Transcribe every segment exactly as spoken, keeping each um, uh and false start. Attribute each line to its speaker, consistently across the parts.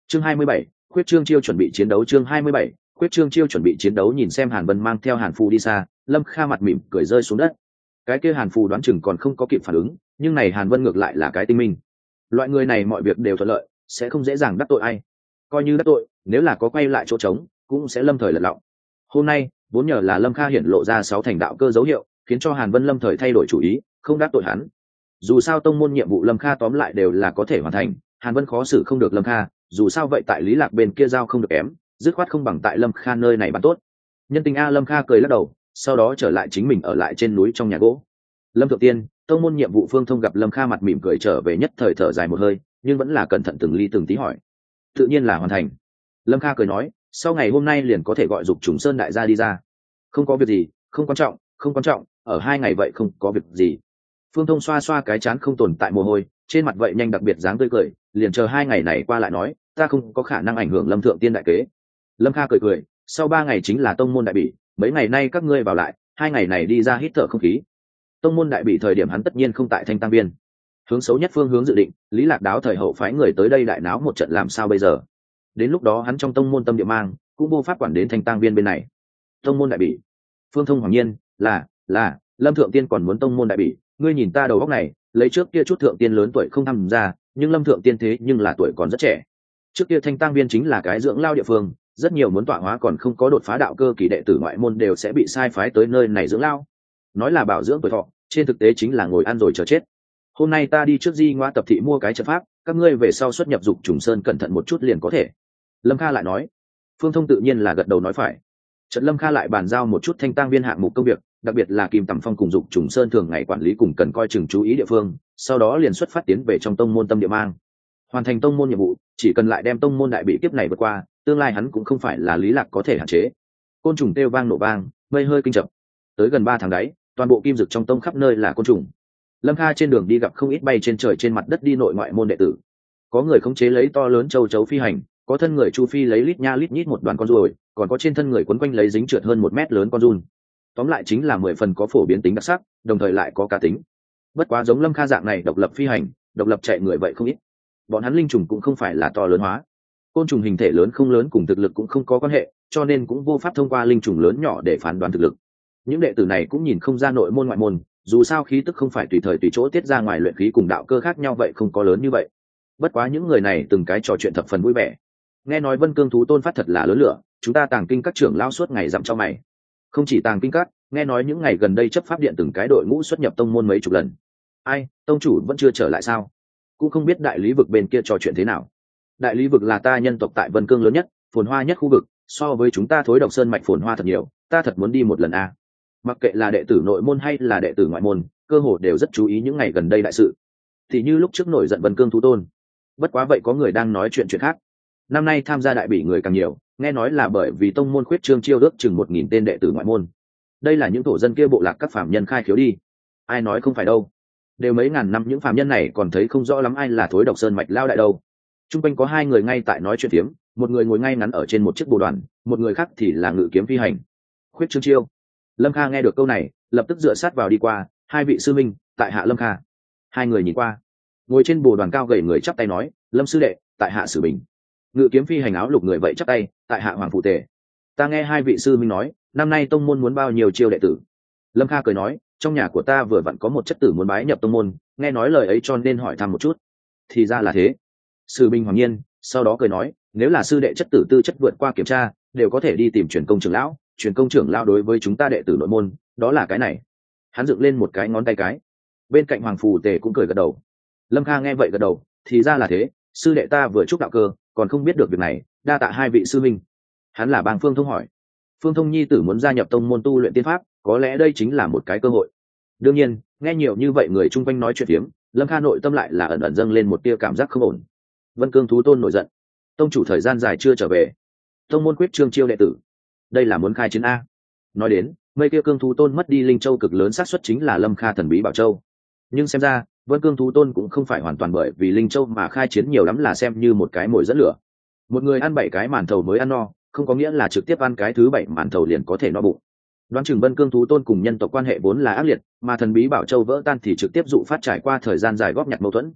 Speaker 1: chương hai mươi bảy, khuyết trương chiêu chuẩn bị chiến đấu. chương hai mươi bảy, khuyết trương chiêu chuẩn bị chiến đấu. Nhìn xem Hàn Vân mang theo Hàn Phù đi xa, Lâm Kha mặt mỉm cười rơi xuống đất. Cái kia Hàn Phù đoán chừng còn không có kịp phản ứng, nhưng này Hàn Vân ngược lại là cái tinh minh. Loại người này mọi việc đều thuận lợi, sẽ không dễ dàng đắc tội ai. Coi như đắc tội, nếu là có quay lại chỗ trống, cũng sẽ lâm thời lật lọng. Hôm nay, vốn nhờ là Lâm Kha hiển lộ ra sáu thành đạo cơ dấu hiệu, khiến cho Hàn Vân lâm thời thay đổi chủ ý, không đắc tội hắn. Dù sao tông môn nhiệm vụ Lâm Kha tóm lại đều là có thể hoàn thành, Hàn Vân khó xử không được Lâm Kha, dù sao vậy tại Lý Lạc bên kia giao không được kém, dứt khoát không bằng tại Lâm Kha nơi này bán tốt. Nhân tình a. Lâm Kha cười lắc đầu, sau đó trở lại chính mình ở lại trên núi trong nhà gỗ. Lâm Thượng Tiên, tông môn nhiệm vụ Phương Thông gặp Lâm Kha mặt mỉm cười trở về, nhất thời thở dài một hơi, nhưng vẫn là cẩn thận từng ly từng tí hỏi. Tự nhiên là hoàn thành. Lâm Kha cười nói, sau ngày hôm nay liền có thể gọi Dục Trùng Sơn đại gia đi ra. Không có việc gì, không quan trọng, không quan trọng, ở hai ngày vậy không có việc gì. Phương Thông xoa xoa cái chán không tồn tại mồ hôi, trên mặt vậy nhanh đặc biệt dáng tươi cười, liền chờ hai ngày này qua lại nói, ta không có khả năng ảnh hưởng Lâm Thượng Tiên đại kế. Lâm Kha cười cười, sau ba ngày chính là tông môn đại bỉ, mấy ngày nay các ngươi vào lại, hai ngày này đi ra hít thở không khí. Tông môn đại bỉ thời điểm hắn tất nhiên không tại Thanh Tăng Biên. Hướng xấu nhất phương hướng dự định, Lý Lạc Đáo thời hậu phái người tới đây đại náo một trận làm sao bây giờ? Đến lúc đó hắn trong tông môn tâm địa mang, cũng vô pháp quản đến Thanh Tăng Biên bên này. Tông môn đại bỉ. Phương Thông hoàng nhiên, là, là, Lâm Thượng Tiên còn muốn tông môn đại bỉ, ngươi nhìn ta đầu óc này, lấy trước kia chút thượng tiên lớn tuổi không tham gia, nhưng Lâm Thượng Tiên thế nhưng là tuổi còn rất trẻ. Trước kia Thanh Tăng Biên chính là cái dưỡng lao địa phương, rất nhiều muốn tọa hóa còn không có đột phá đạo cơ kỳ đệ tử ngoại môn đều sẽ bị sai phái tới nơi này dưỡng lao. Nói là bảo dưỡng tuổi thọ, trên thực tế chính là ngồi ăn rồi chờ chết. Hôm nay ta đi trước Di Ngoa tập thị mua cái trận pháp, các ngươi về sau xuất nhập Dục Trùng Sơn cẩn thận một chút liền có thể. Lâm Kha lại nói. Phương Thông tự nhiên là gật đầu nói phải. Trận Lâm Kha lại bàn giao một chút Thanh Tăng Biên hạng mục công việc, đặc biệt là Kim Tầm Phong cùng Dục Trùng Sơn thường ngày quản lý cùng cần coi chừng chú ý địa phương, sau đó liền xuất phát tiến về trong tông môn tâm địa mang. Hoàn thành tông môn nhiệm vụ, chỉ cần lại đem tông môn đại bị kiếp này vượt qua, tương lai hắn cũng không phải là Lý Lạc có thể hạn chế. Côn trùng kêu vang nổ vang, mây hơi kinh chập. Tới gần ba tháng đấy, toàn bộ kim dực trong tông khắp nơi là côn trùng. Lâm Kha trên đường đi gặp không ít bay trên trời trên mặt đất đi nội ngoại môn đệ tử. Có người khống chế lấy to lớn châu chấu phi hành, có thân người chu phi lấy lít nha lít nhít một đoàn con ruồi, còn có trên thân người quấn quanh lấy dính trượt hơn một mét lớn con giun. Tóm lại chính là mười phần có phổ biến tính đặc sắc, đồng thời lại có cá tính. Bất quá giống Lâm Kha dạng này độc lập phi hành, độc lập chạy người vậy không ít. Bọn hắn linh trùng cũng không phải là to lớn hóa, côn trùng hình thể lớn không lớn cùng thực lực cũng không có quan hệ, cho nên cũng vô pháp thông qua linh trùng lớn nhỏ để phán đoán thực lực. Những đệ tử này cũng nhìn không ra nội môn ngoại môn, dù sao khí tức không phải tùy thời tùy chỗ tiết ra ngoài, luyện khí cùng đạo cơ khác nhau vậy không có lớn như vậy. Bất quá những người này từng cái trò chuyện thập phần vui vẻ. Nghe nói Vân Cương thú tôn phát thật là lớn lửa, chúng ta tàng kinh các trưởng lao suốt ngày dặm cho mày. Không chỉ tàng kinh các, nghe nói những ngày gần đây chấp pháp điện từng cái đội ngũ xuất nhập tông môn mấy chục lần. Ai, tông chủ vẫn chưa trở lại sao? Cũng không biết đại lý vực bên kia trò chuyện thế nào. Đại lý vực là ta nhân tộc tại Vân Cương lớn nhất, phồn hoa nhất khu vực, so với chúng ta Thối Độc Sơn mạch phồn hoa thật nhiều, ta thật muốn đi một lần a. Mặc kệ là đệ tử nội môn hay là đệ tử ngoại môn, cơ hồ đều rất chú ý những ngày gần đây đại sự. Thì như lúc trước nổi giận Vân Cương thú tôn. Bất quá vậy có người đang nói chuyện chuyện khác. Năm nay tham gia đại bỉ người càng nhiều, nghe nói là bởi vì tông môn khuyết trương chiêu ước chừng một nghìn tên đệ tử ngoại môn. Đây là những thổ dân kia bộ lạc các phàm nhân khai khiếu đi. Ai nói không phải đâu. Đều mấy ngàn năm những phàm nhân này còn thấy không rõ lắm ai là Thối Độc Sơn mạch lao đại đâu. Trung quanh có hai người ngay tại nói chuyện phiếm, một người ngồi ngay ngắn ở trên một chiếc bồ đoàn, một người khác thì là ngự kiếm phi hành. Khuyết trương chiêu. Lâm Kha nghe được câu này, lập tức dựa sát vào đi qua, hai vị sư minh, tại hạ Lâm Kha. Hai người nhìn qua, ngồi trên bồ đoàn cao gầy người chắp tay nói, Lâm sư đệ, tại hạ Sử Bình. Ngự kiếm phi hành áo lục người vậy chắp tay, tại hạ Hoàng phụ tề. Ta nghe hai vị sư minh nói, năm nay tông môn muốn bao nhiêu chiêu đệ tử. Lâm Kha cười nói, trong nhà của ta vừa vặn có một chất tử muốn bái nhập tông môn, nghe nói lời ấy cho nên hỏi thăm một chút. Thì ra là thế. Sử Bình hoàng nhiên, sau đó cười nói, nếu là sư đệ chất tử tư chất vượt qua kiểm tra, đều có thể đi tìm truyền công trưởng lão. Truyền công trưởng lão đối với chúng ta đệ tử nội môn, đó là cái này. Hắn dựng lên một cái ngón tay cái. Bên cạnh Hoàng phù tề cũng cười gật đầu. Lâm Kha nghe vậy gật đầu, thì ra là thế, sư đệ ta vừa chúc đạo cơ, còn không biết được việc này, đa tạ hai vị sư minh. Hắn là Bàng Phương Thông hỏi. Phương Thông nhi tử muốn gia nhập tông môn tu luyện tiên pháp, có lẽ đây chính là một cái cơ hội. Đương nhiên, nghe nhiều như vậy người chung quanh nói chuyện phiếm, Lâm Kha nội tâm lại là ẩn ẩn dâng lên một tia cảm giác không ổn. Vân Cương thú tôn nổi giận, tông chủ thời gian dài chưa trở về, tông môn quyết trương chiêu đệ tử, đây là muốn khai chiến a. Nói đến, mây kia cương thú tôn mất đi linh châu cực lớn xác suất chính là Lâm Kha thần bí bảo châu. Nhưng xem ra, Vân Cương thú tôn cũng không phải hoàn toàn bởi vì linh châu mà khai chiến, nhiều lắm là xem như một cái mồi dẫn lửa. Một người ăn bảy cái màn thầu mới ăn no, không có nghĩa là trực tiếp ăn cái thứ bảy màn thầu liền có thể no bụng. Đoán chừng Vân Cương thú tôn cùng nhân tộc quan hệ vốn là ác liệt, mà thần bí bảo châu vỡ tan thì trực tiếp dụ phát trải qua thời gian dài góp nhặt mâu thuẫn.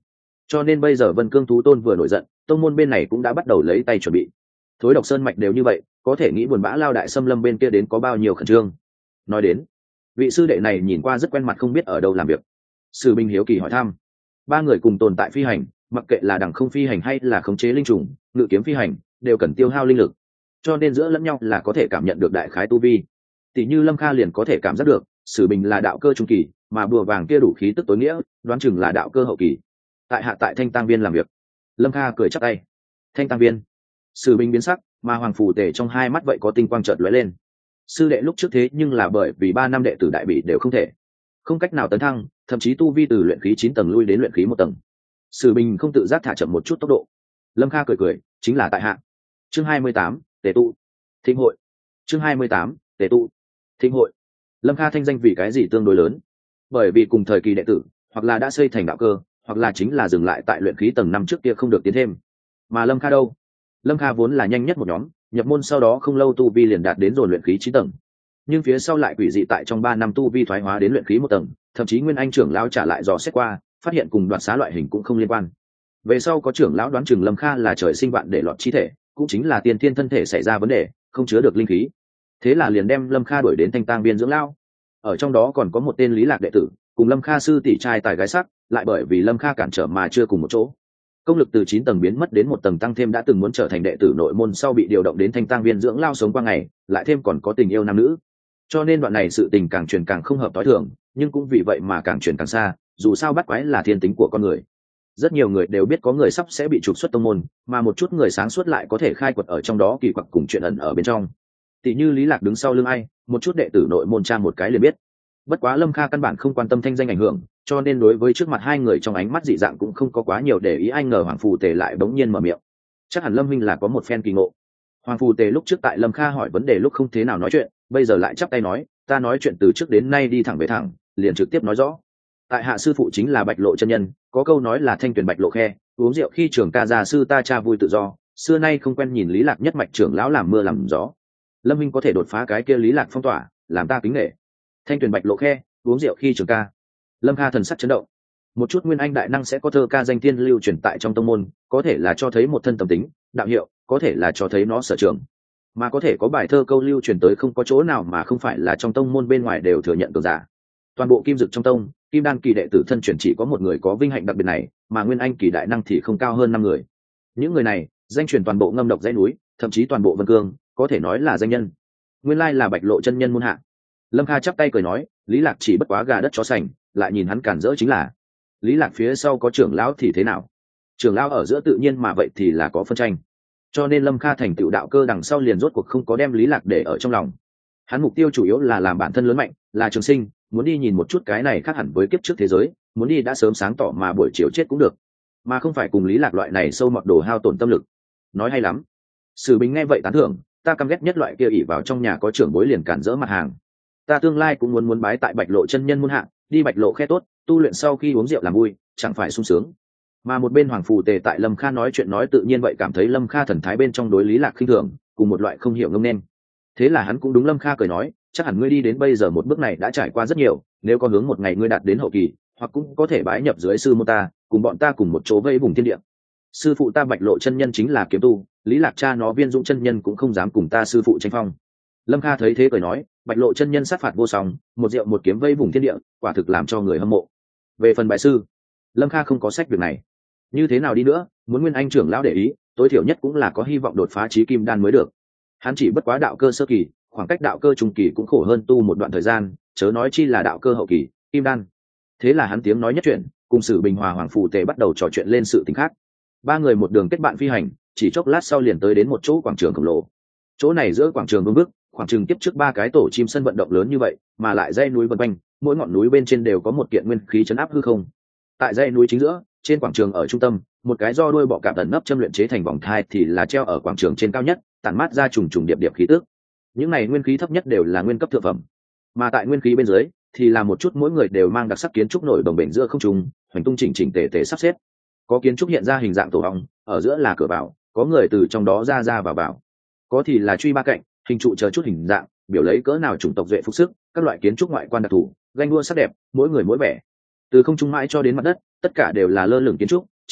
Speaker 1: cho nên bây giờ Vân Cương Thú Tôn vừa nổi giận, tông môn bên này cũng đã bắt đầu lấy tay chuẩn bị. Thối Độc Sơn mạch đều như vậy, có thể nghĩ buồn bã lao đại xâm lâm bên kia đến có bao nhiêu khẩn trương. Nói đến, vị sư đệ này nhìn qua rất quen mặt, không biết ở đâu làm việc. Sử Binh hiếu kỳ hỏi thăm. Ba người cùng tồn tại phi hành, mặc kệ là đằng không phi hành hay là khống chế linh trùng, ngự kiếm phi hành, đều cần tiêu hao linh lực, cho nên giữa lẫn nhau là có thể cảm nhận được đại khái tu vi. Tỷ như Lâm Kha liền có thể cảm giác được Sử Bình là đạo cơ trung kỳ, mà bùa vàng kia đủ khí tức tối nghĩa, đoán chừng là đạo cơ hậu kỳ. Tại hạ tại Thanh Tang Viên làm việc. Lâm Kha cười chắp tay. Thanh Tang Viên. Sử Bình biến sắc, mà Hoàng Phù Tề trong hai mắt vậy có tinh quang chợt lóe lên. Sư đệ lúc trước thế nhưng là bởi vì ba năm đệ tử đại bị đều không thể, không cách nào tấn thăng, thậm chí tu vi từ luyện khí chín tầng lui đến luyện khí một tầng. Sử Bình không tự giác thả chậm một chút tốc độ. Lâm Kha cười cười, chính là tại hạ. Chương hai mươi tám, Tề tụ. Thịnh hội. Chương hai mươi tám, Tề tụ. Thịnh hội. Lâm Kha thanh danh vì cái gì tương đối lớn? Bởi vì cùng thời kỳ đệ tử, hoặc là đã xây thành đạo cơ, hoặc là chính là dừng lại tại luyện khí tầng năm trước kia không được tiến thêm. Mà Lâm Kha đâu? Lâm Kha vốn là nhanh nhất một nhóm, nhập môn sau đó không lâu tu vi liền đạt đến rồi luyện khí chín tầng. Nhưng phía sau lại quỷ dị tại trong ba năm tu vi thoái hóa đến luyện khí một tầng, thậm chí Nguyên Anh trưởng lão trả lại dò xét qua, phát hiện cùng đoạt xá loại hình cũng không liên quan. Về sau có trưởng lão đoán chừng Lâm Kha là trời sinh vạn để lọt chi thể, cũng chính là tiên thiên thân thể xảy ra vấn đề, không chứa được linh khí. Thế là liền đem Lâm Kha đuổi đến Thanh Tang Viên dưỡng lao. Ở trong đó còn có một tên Lý Lạc đệ tử, cùng Lâm Kha sư tỷ trai tài gái sắc, lại bởi vì Lâm Kha cản trở mà chưa cùng một chỗ. Công lực từ chín tầng biến mất đến một tầng tăng thêm, đã từng muốn trở thành đệ tử nội môn sau bị điều động đến Thanh Tang Viên dưỡng lao sống qua ngày, lại thêm còn có tình yêu nam nữ. Cho nên đoạn này sự tình càng truyền càng không hợp tối thường, nhưng cũng vì vậy mà càng truyền càng xa, dù sao bắt quái là thiên tính của con người. Rất nhiều người đều biết có người sắp sẽ bị trục xuất tông môn, mà một chút người sáng suốt lại có thể khai quật ở trong đó kỳ quặc cùng chuyện ẩn ở bên trong. Tỷ như Lý Lạc đứng sau lưng ai, một chút đệ tử nội môn tra một cái liền biết. Bất quá Lâm Kha căn bản không quan tâm thanh danh ảnh hưởng, cho nên đối với trước mặt hai người trong ánh mắt dị dạng cũng không có quá nhiều để ý. Anh ngờ Hoàng Phù Tề lại bỗng nhiên mở miệng. Chắc hẳn Lâm Minh là có một phen kỳ ngộ. Hoàng Phù Tề lúc trước tại Lâm Kha hỏi vấn đề lúc không thế nào nói chuyện, bây giờ lại chắp tay nói, ta nói chuyện từ trước đến nay đi thẳng về thẳng, liền trực tiếp nói rõ. Tại hạ sư phụ chính là Bạch Lộ chân nhân, có câu nói là thanh tuyền bạch lộ khe, uống rượu khi trường ca già sư ta cha vui tự do, xưa nay không quen nhìn Lý Lạc nhất mạch trưởng lão làm mưa làm gió. Lâm Minh có thể đột phá cái kia Lý Lạc phong tỏa, làm ta kính nể. Thanh tuyền bạch lộ khe, uống rượu khi trường ca. Lâm Kha thần sắc chấn động. Một chút nguyên anh đại năng sẽ có thơ ca danh tiên lưu truyền tại trong tông môn, có thể là cho thấy một thân tâm tính, đạo hiệu, có thể là cho thấy nó sở trường, mà có thể có bài thơ câu lưu truyền tới không có chỗ nào mà không phải là trong tông môn bên ngoài đều thừa nhận cường giả. Toàn bộ kim dực trong tông, kim đan kỳ đệ tử thân truyền chỉ có một người có vinh hạnh đặc biệt này, mà nguyên anh kỳ đại năng thì không cao hơn năm người. Những người này danh truyền toàn bộ Ngâm Độc dãy núi, thậm chí toàn bộ Vân Cương, có thể nói là danh nhân. Nguyên lai là Bạch Lộ chân nhân môn hạ. Lâm Kha chắp tay cười nói, Lý Lạc chỉ bất quá gà đất chó sành, lại nhìn hắn cản rỡ chính là. Lý Lạc phía sau có trưởng lão thì thế nào? Trưởng lão ở giữa tự nhiên mà vậy thì là có phân tranh. Cho nên Lâm Kha thành tựu đạo cơ đằng sau liền rốt cuộc không có đem Lý Lạc để ở trong lòng. Hắn mục tiêu chủ yếu là làm bản thân lớn mạnh, là trường sinh, muốn đi nhìn một chút cái này khác hẳn với kiếp trước thế giới, muốn đi đã sớm sáng tỏ mà buổi chiều chết cũng được, mà không phải cùng Lý Lạc loại này sâu mọt đồ hao tổn tâm lực. Nói hay lắm. Sử Bình nghe vậy tán thưởng, ta căm ghét nhất loại kia ỷ vào trong nhà có trưởng bối liền cản rỡ mặt hàng. Ta tương lai cũng muốn muốn bái tại Bạch Lộ chân nhân môn hạ, đi Bạch Lộ khe tốt, tu luyện sau khi uống rượu làm vui, chẳng phải sung sướng. Mà một bên Hoàng Phù Tề tại Lâm Kha nói chuyện nói tự nhiên vậy cảm thấy Lâm Kha thần thái bên trong đối Lý Lạc khinh thường, cùng một loại không hiểu ngông nên. Thế là hắn cũng đúng Lâm Kha cười nói, chắc hẳn ngươi đi đến bây giờ một bước này đã trải qua rất nhiều, nếu có hướng một ngày ngươi đạt đến hậu kỳ, hoặc cũng có thể bái nhập dưới sư môn ta, cùng bọn ta cùng một chỗ vây vùng thiên địa. Sư phụ ta Bạch Lộ chân nhân chính là kiếm tu, Lý Lạc cha nó Viên Dũng chân nhân cũng không dám cùng ta sư phụ tranh phong. Lâm Kha thấy thế cười nói, Bạch Lộ chân nhân sát phạt vô song, một rượu một kiếm vây vùng thiên địa, quả thực làm cho người hâm mộ. Về phần bại sư, Lâm Kha không có sách việc này. Như thế nào đi nữa, muốn Nguyên Anh trưởng lão để ý, tối thiểu nhất cũng là có hy vọng đột phá chí kim đan mới được. Hắn chỉ bất quá đạo cơ sơ kỳ, khoảng cách đạo cơ trung kỳ cũng khổ hơn tu một đoạn thời gian, chớ nói chi là đạo cơ hậu kỳ, kim đan. Thế là hắn tiếng nói nhất chuyện, cùng Sử Bình Hòa Hoàng Phù Tề bắt đầu trò chuyện lên sự tình khác. Ba người một đường kết bạn phi hành, chỉ chốc lát sau liền tới đến một chỗ quảng trường khổng lồ. Chỗ này giữa quảng trường vương vức, khoảng chừng tiếp trước ba cái tổ chim sân vận động lớn như vậy, mà lại dãy núi vần quanh, mỗi ngọn núi bên trên đều có một kiện nguyên khí chấn áp hư không. Tại dãy núi chính giữa, trên quảng trường ở trung tâm, một cái do đuôi bọ cạp ẩn nấp châm luyện chế thành vòng thai thì là treo ở quảng trường trên cao nhất, tản mát ra trùng trùng điệp điệp khí tức. Những này nguyên khí thấp nhất đều là nguyên cấp thượng phẩm, mà tại nguyên khí bên dưới thì là một chút mỗi người đều mang đặc sắc kiến trúc nổi đồng bền giữa không trung, hoành tung chỉnh chỉnh tề tề sắp xếp. Có kiến trúc hiện ra hình dạng tổ ong, ở giữa là cửa vào, có người từ trong đó ra ra vào vào. Có thì là truy ba cạnh, hình trụ chờ chút hình dạng, biểu lấy cỡ nào chủng tộc duệ phục sức, các loại kiến trúc ngoại quan đặc thù, ganh đua sắc đẹp, mỗi người mỗi vẻ. Từ không trung mãi cho đến mặt đất, tất cả đều là lơ lửng kiến trúc,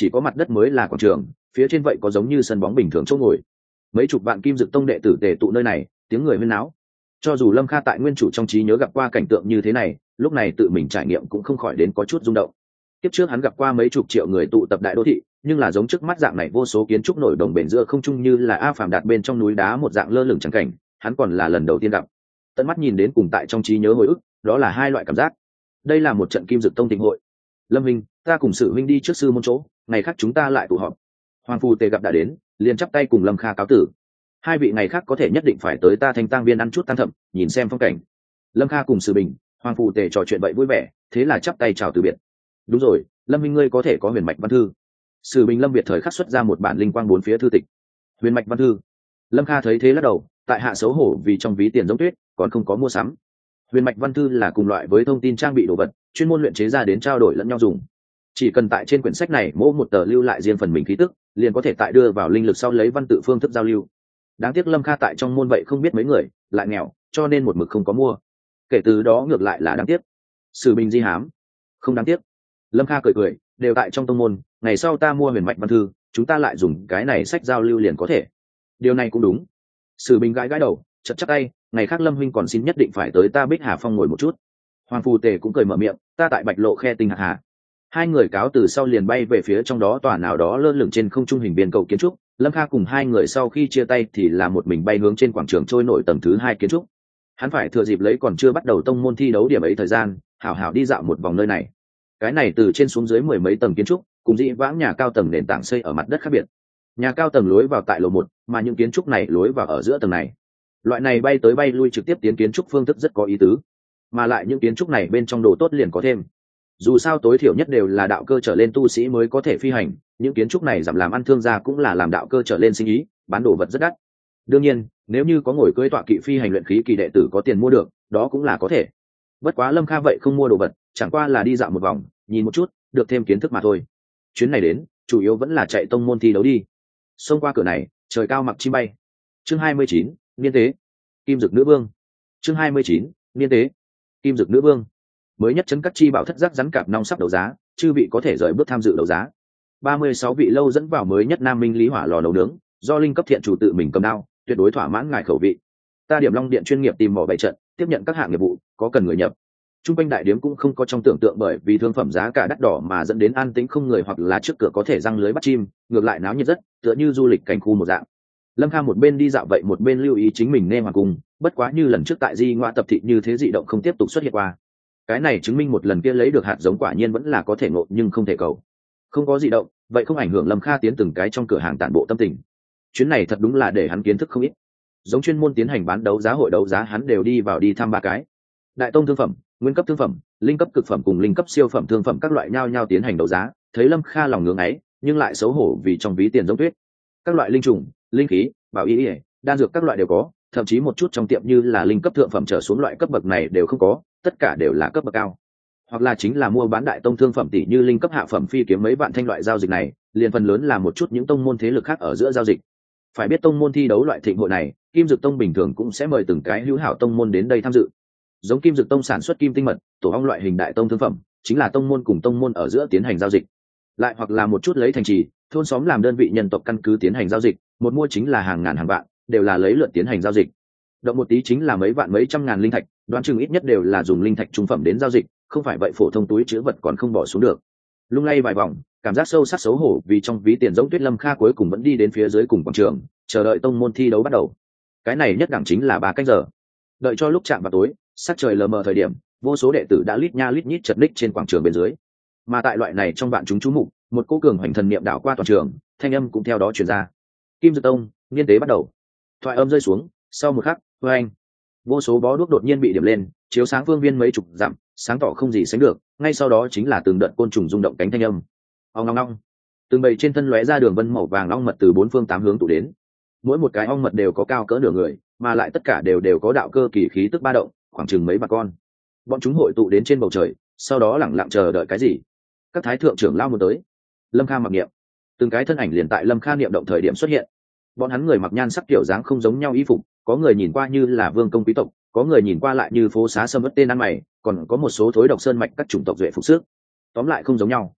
Speaker 1: chỉ có mặt đất mới là quảng trường, phía trên vậy có giống như sân bóng bình thường chỗ ngồi. Mấy chục vạn kim dực tông đệ tử tề tụ nơi này, tiếng người huyên náo. Cho dù Lâm Kha tại nguyên chủ trong trí nhớ gặp qua cảnh tượng như thế này, lúc này tự mình trải nghiệm cũng không khỏi đến có chút rung động. Kiếp trước hắn gặp qua mấy chục triệu người tụ tập đại đô thị, nhưng là giống trước mắt dạng này vô số kiến trúc nổi đồng bền giữa không trung như là A Phàm đạt bên trong núi đá một dạng lơ lửng chẳng cảnh, hắn còn là lần đầu tiên gặp. Tận mắt nhìn đến cùng tại trong trí nhớ hồi ức, đó là hai loại cảm giác. Đây là một trận kim dực tông thịnh hội. Lâm huynh, ta cùng Sử huynh đi trước sư môn chỗ, ngày khác chúng ta lại tụ họp. Hoàng phù tề gặp đã đến, liền chắp tay cùng Lâm Kha cáo tử. Hai vị ngày khác có thể nhất định phải tới ta Thanh Tang viên ăn chút tan thậm, nhìn xem phong cảnh. Lâm Kha cùng Sử Bình, Hoàng phù tề trò chuyện vậy vui vẻ, thế là chắp tay chào từ biệt. Đúng rồi, Lâm huynh ngươi có thể có huyền mạch văn thư. Sử Bình Lâm Việt thời khắc xuất ra một bản linh quang bốn phía thư tịch. Huyền mạch văn thư. Lâm Kha thấy thế lắc đầu, tại hạ xấu hổ vì trong ví tiền giống tuyết, còn không có mua sắm. Huyền mạch văn thư là cùng loại với thông tin trang bị đồ vật, chuyên môn luyện chế ra đến trao đổi lẫn nhau dùng. Chỉ cần tại trên quyển sách này mỗi một tờ lưu lại riêng phần mình khí tức, liền có thể tại đưa vào linh lực sau lấy văn tự phương thức giao lưu. Đáng tiếc Lâm Kha tại trong môn vậy không biết mấy người, lại nghèo, cho nên một mực không có mua. Kể từ đó ngược lại là đáng tiếc. Sử Bình di hám, không đáng tiếc. Lâm Kha cười cười, đều tại trong tông môn, ngày sau ta mua huyền mạch văn thư, chúng ta lại dùng cái này sách giao lưu liền có thể. Điều này cũng đúng. Sử Bình gãi gãi đầu, chật chắp tay, ngày khác Lâm huynh còn xin nhất định phải tới ta Bích Hà Phong ngồi một chút. Hoàng phù tề cũng cười mở miệng, ta tại Bạch Lộ khe tinh hạt hà. Hai người cáo từ sau liền bay về phía trong đó tòa nào đó lơ lửng trên không trung hình viên cầu kiến trúc. Lâm Kha cùng hai người sau khi chia tay thì là một mình bay hướng trên quảng trường trôi nổi tầng thứ hai kiến trúc. Hắn phải thừa dịp lấy còn chưa bắt đầu tông môn thi đấu điểm ấy thời gian, hảo hảo đi dạo một vòng nơi này. Cái này từ trên xuống dưới mười mấy tầng kiến trúc, cùng dĩ vãng nhà cao tầng nền tảng xây ở mặt đất khác biệt. Nhà cao tầng lối vào tại lầu một, mà những kiến trúc này lối vào ở giữa tầng này. Loại này bay tới bay lui trực tiếp tiến kiến trúc phương thức rất có ý tứ, mà lại những kiến trúc này bên trong đồ tốt liền có thêm. Dù sao tối thiểu nhất đều là đạo cơ trở lên tu sĩ mới có thể phi hành, những kiến trúc này giảm làm ăn thương gia cũng là làm đạo cơ trở lên sinh ý, bán đồ vật rất đắt. Đương nhiên, nếu như có ngồi cưỡi tọa kỵ phi hành luyện khí kỳ đệ tử có tiền mua được, đó cũng là có thể. Bất quá Lâm Kha vậy không mua đồ vật, chẳng qua là đi dạo một vòng, nhìn một chút, được thêm kiến thức mà thôi. Chuyến này đến, chủ yếu vẫn là chạy tông môn thi đấu đi. Xông qua cửa này, trời cao mặc chim bay. Chương hai mươi chín, niên tế. Kim Dực Nữ Vương. Chương hai mươi chín, niên tế. Kim Dực Nữ Vương. Mới nhất chấn cắt chi bảo thất giác rắn cạp nong sắp đấu giá, chư vị có thể rời bước tham dự đấu giá. ba mươi sáu vị lâu dẫn vào mới nhất Nam Minh Lý Hỏa lò nấu nướng, do linh cấp thiện chủ tự mình cầm đao, tuyệt đối thỏa mãn ngài khẩu vị. Ta Điểm Long Điện chuyên nghiệp tìm mỏ bày trận, tiếp nhận các hạng nghiệp vụ, có cần người nhập. Trung quanh đại điếm cũng không có trong tưởng tượng bởi vì thương phẩm giá cả đắt đỏ mà dẫn đến an tĩnh không người hoặc là trước cửa có thể răng lưới bắt chim, ngược lại náo nhiệt rất, tựa như du lịch cảnh khu một dạng. Lâm Kha một bên đi dạo vậy một bên lưu ý chính mình nên hoàng cung, bất quá như lần trước tại Di Ngoa tập thị như thế dị động không tiếp tục xuất hiện qua. Cái này chứng minh một lần kia lấy được hạt giống quả nhiên vẫn là có thể ngộ nhưng không thể cầu. Không có dị động, vậy không ảnh hưởng Lâm Kha tiến từng cái trong cửa hàng tản bộ tâm tình. Chuyến này thật đúng là để hắn kiến thức không ít. Giống chuyên môn tiến hành bán đấu giá hội đấu giá hắn đều đi vào đi thăm ba cái. Đại tông thương phẩm, nguyên cấp thương phẩm, linh cấp cực phẩm cùng linh cấp siêu phẩm thương phẩm các loại nhau nhau tiến hành đấu giá, thấy Lâm Kha lòng ngưỡng ấy, nhưng lại xấu hổ vì trong ví tiền giống tuyết. Các loại linh trùng, linh khí, bảo y, đan dược các loại đều có, thậm chí một chút trong tiệm như là linh cấp thượng phẩm trở xuống loại cấp bậc này đều không có, tất cả đều là cấp bậc cao. Hoặc là chính là mua bán đại tông thương phẩm tỷ như linh cấp hạ phẩm phi kiếm mấy vạn thanh loại giao dịch này, liền phần lớn là một chút những tông môn thế lực khác ở giữa giao dịch. Phải biết tông môn thi đấu loại thịnh hội này, Kim Dực Tông bình thường cũng sẽ mời từng cái hữu hảo tông môn đến đây tham dự. Giống Kim Dực Tông sản xuất kim tinh mật, tổ ong loại hình đại tông thương phẩm, chính là tông môn cùng tông môn ở giữa tiến hành giao dịch. Lại hoặc là một chút lấy thành trì, thôn xóm làm đơn vị nhân tộc căn cứ tiến hành giao dịch, một mua chính là hàng ngàn hàng vạn, đều là lấy lượt tiến hành giao dịch. Động một tí chính là mấy vạn mấy trăm ngàn linh thạch, đoán chừng ít nhất đều là dùng linh thạch trung phẩm đến giao dịch, không phải vậy phổ thông túi trữ vật còn không bỏ xuống được. Lung lay vài vòng, cảm giác sâu sắc xấu hổ vì trong ví tiền giống tuyết. Lâm Kha cuối cùng vẫn đi đến phía dưới cùng quảng trường, chờ đợi tông môn thi đấu bắt đầu. Cái này nhất đẳng chính là ba canh giờ. Đợi cho lúc chạm vào tối, sắc trời lờ mờ thời điểm, vô số đệ tử đã lít nha lít nhít chật ních trên quảng trường bên dưới. Mà tại loại này trong bạn chúng chú mục, một cô cường hoành thần niệm đảo qua toàn trường, thanh âm cũng theo đó truyền ra. Kim Dực Tông, niên tế bắt đầu. Thoại âm rơi xuống, sau một khắc, oeng, vô số bó đuốc đột nhiên bị điểm lên, chiếu sáng phương viên mấy chục dặm, sáng tỏ không gì sánh được. Ngay sau đó chính là từng đợt côn trùng rung động cánh thanh âm. Ong ong ong. Từng bầy trên thân lóe ra đường vân màu vàng ong mật từ bốn phương tám hướng tụ đến. Mỗi một cái ong mật đều có cao cỡ nửa người, mà lại tất cả đều đều có đạo cơ kỳ khí tức ba động, khoảng chừng mấy bà con. Bọn chúng hội tụ đến trên bầu trời, sau đó lẳng lặng chờ đợi cái gì? Các thái thượng trưởng lao muốn tới. Lâm Kha mặc niệm, từng cái thân ảnh liền tại Lâm Kha niệm động thời điểm xuất hiện. Bọn hắn người mặc nhan sắc kiểu dáng không giống nhau y phục, có người nhìn qua như là vương công quý tộc, có người nhìn qua lại như phố xá sâm ớt tên ăn mày, còn có một số thối độc sơn mạch các chủng tộc duệ phục sức. Tóm lại không giống nhau.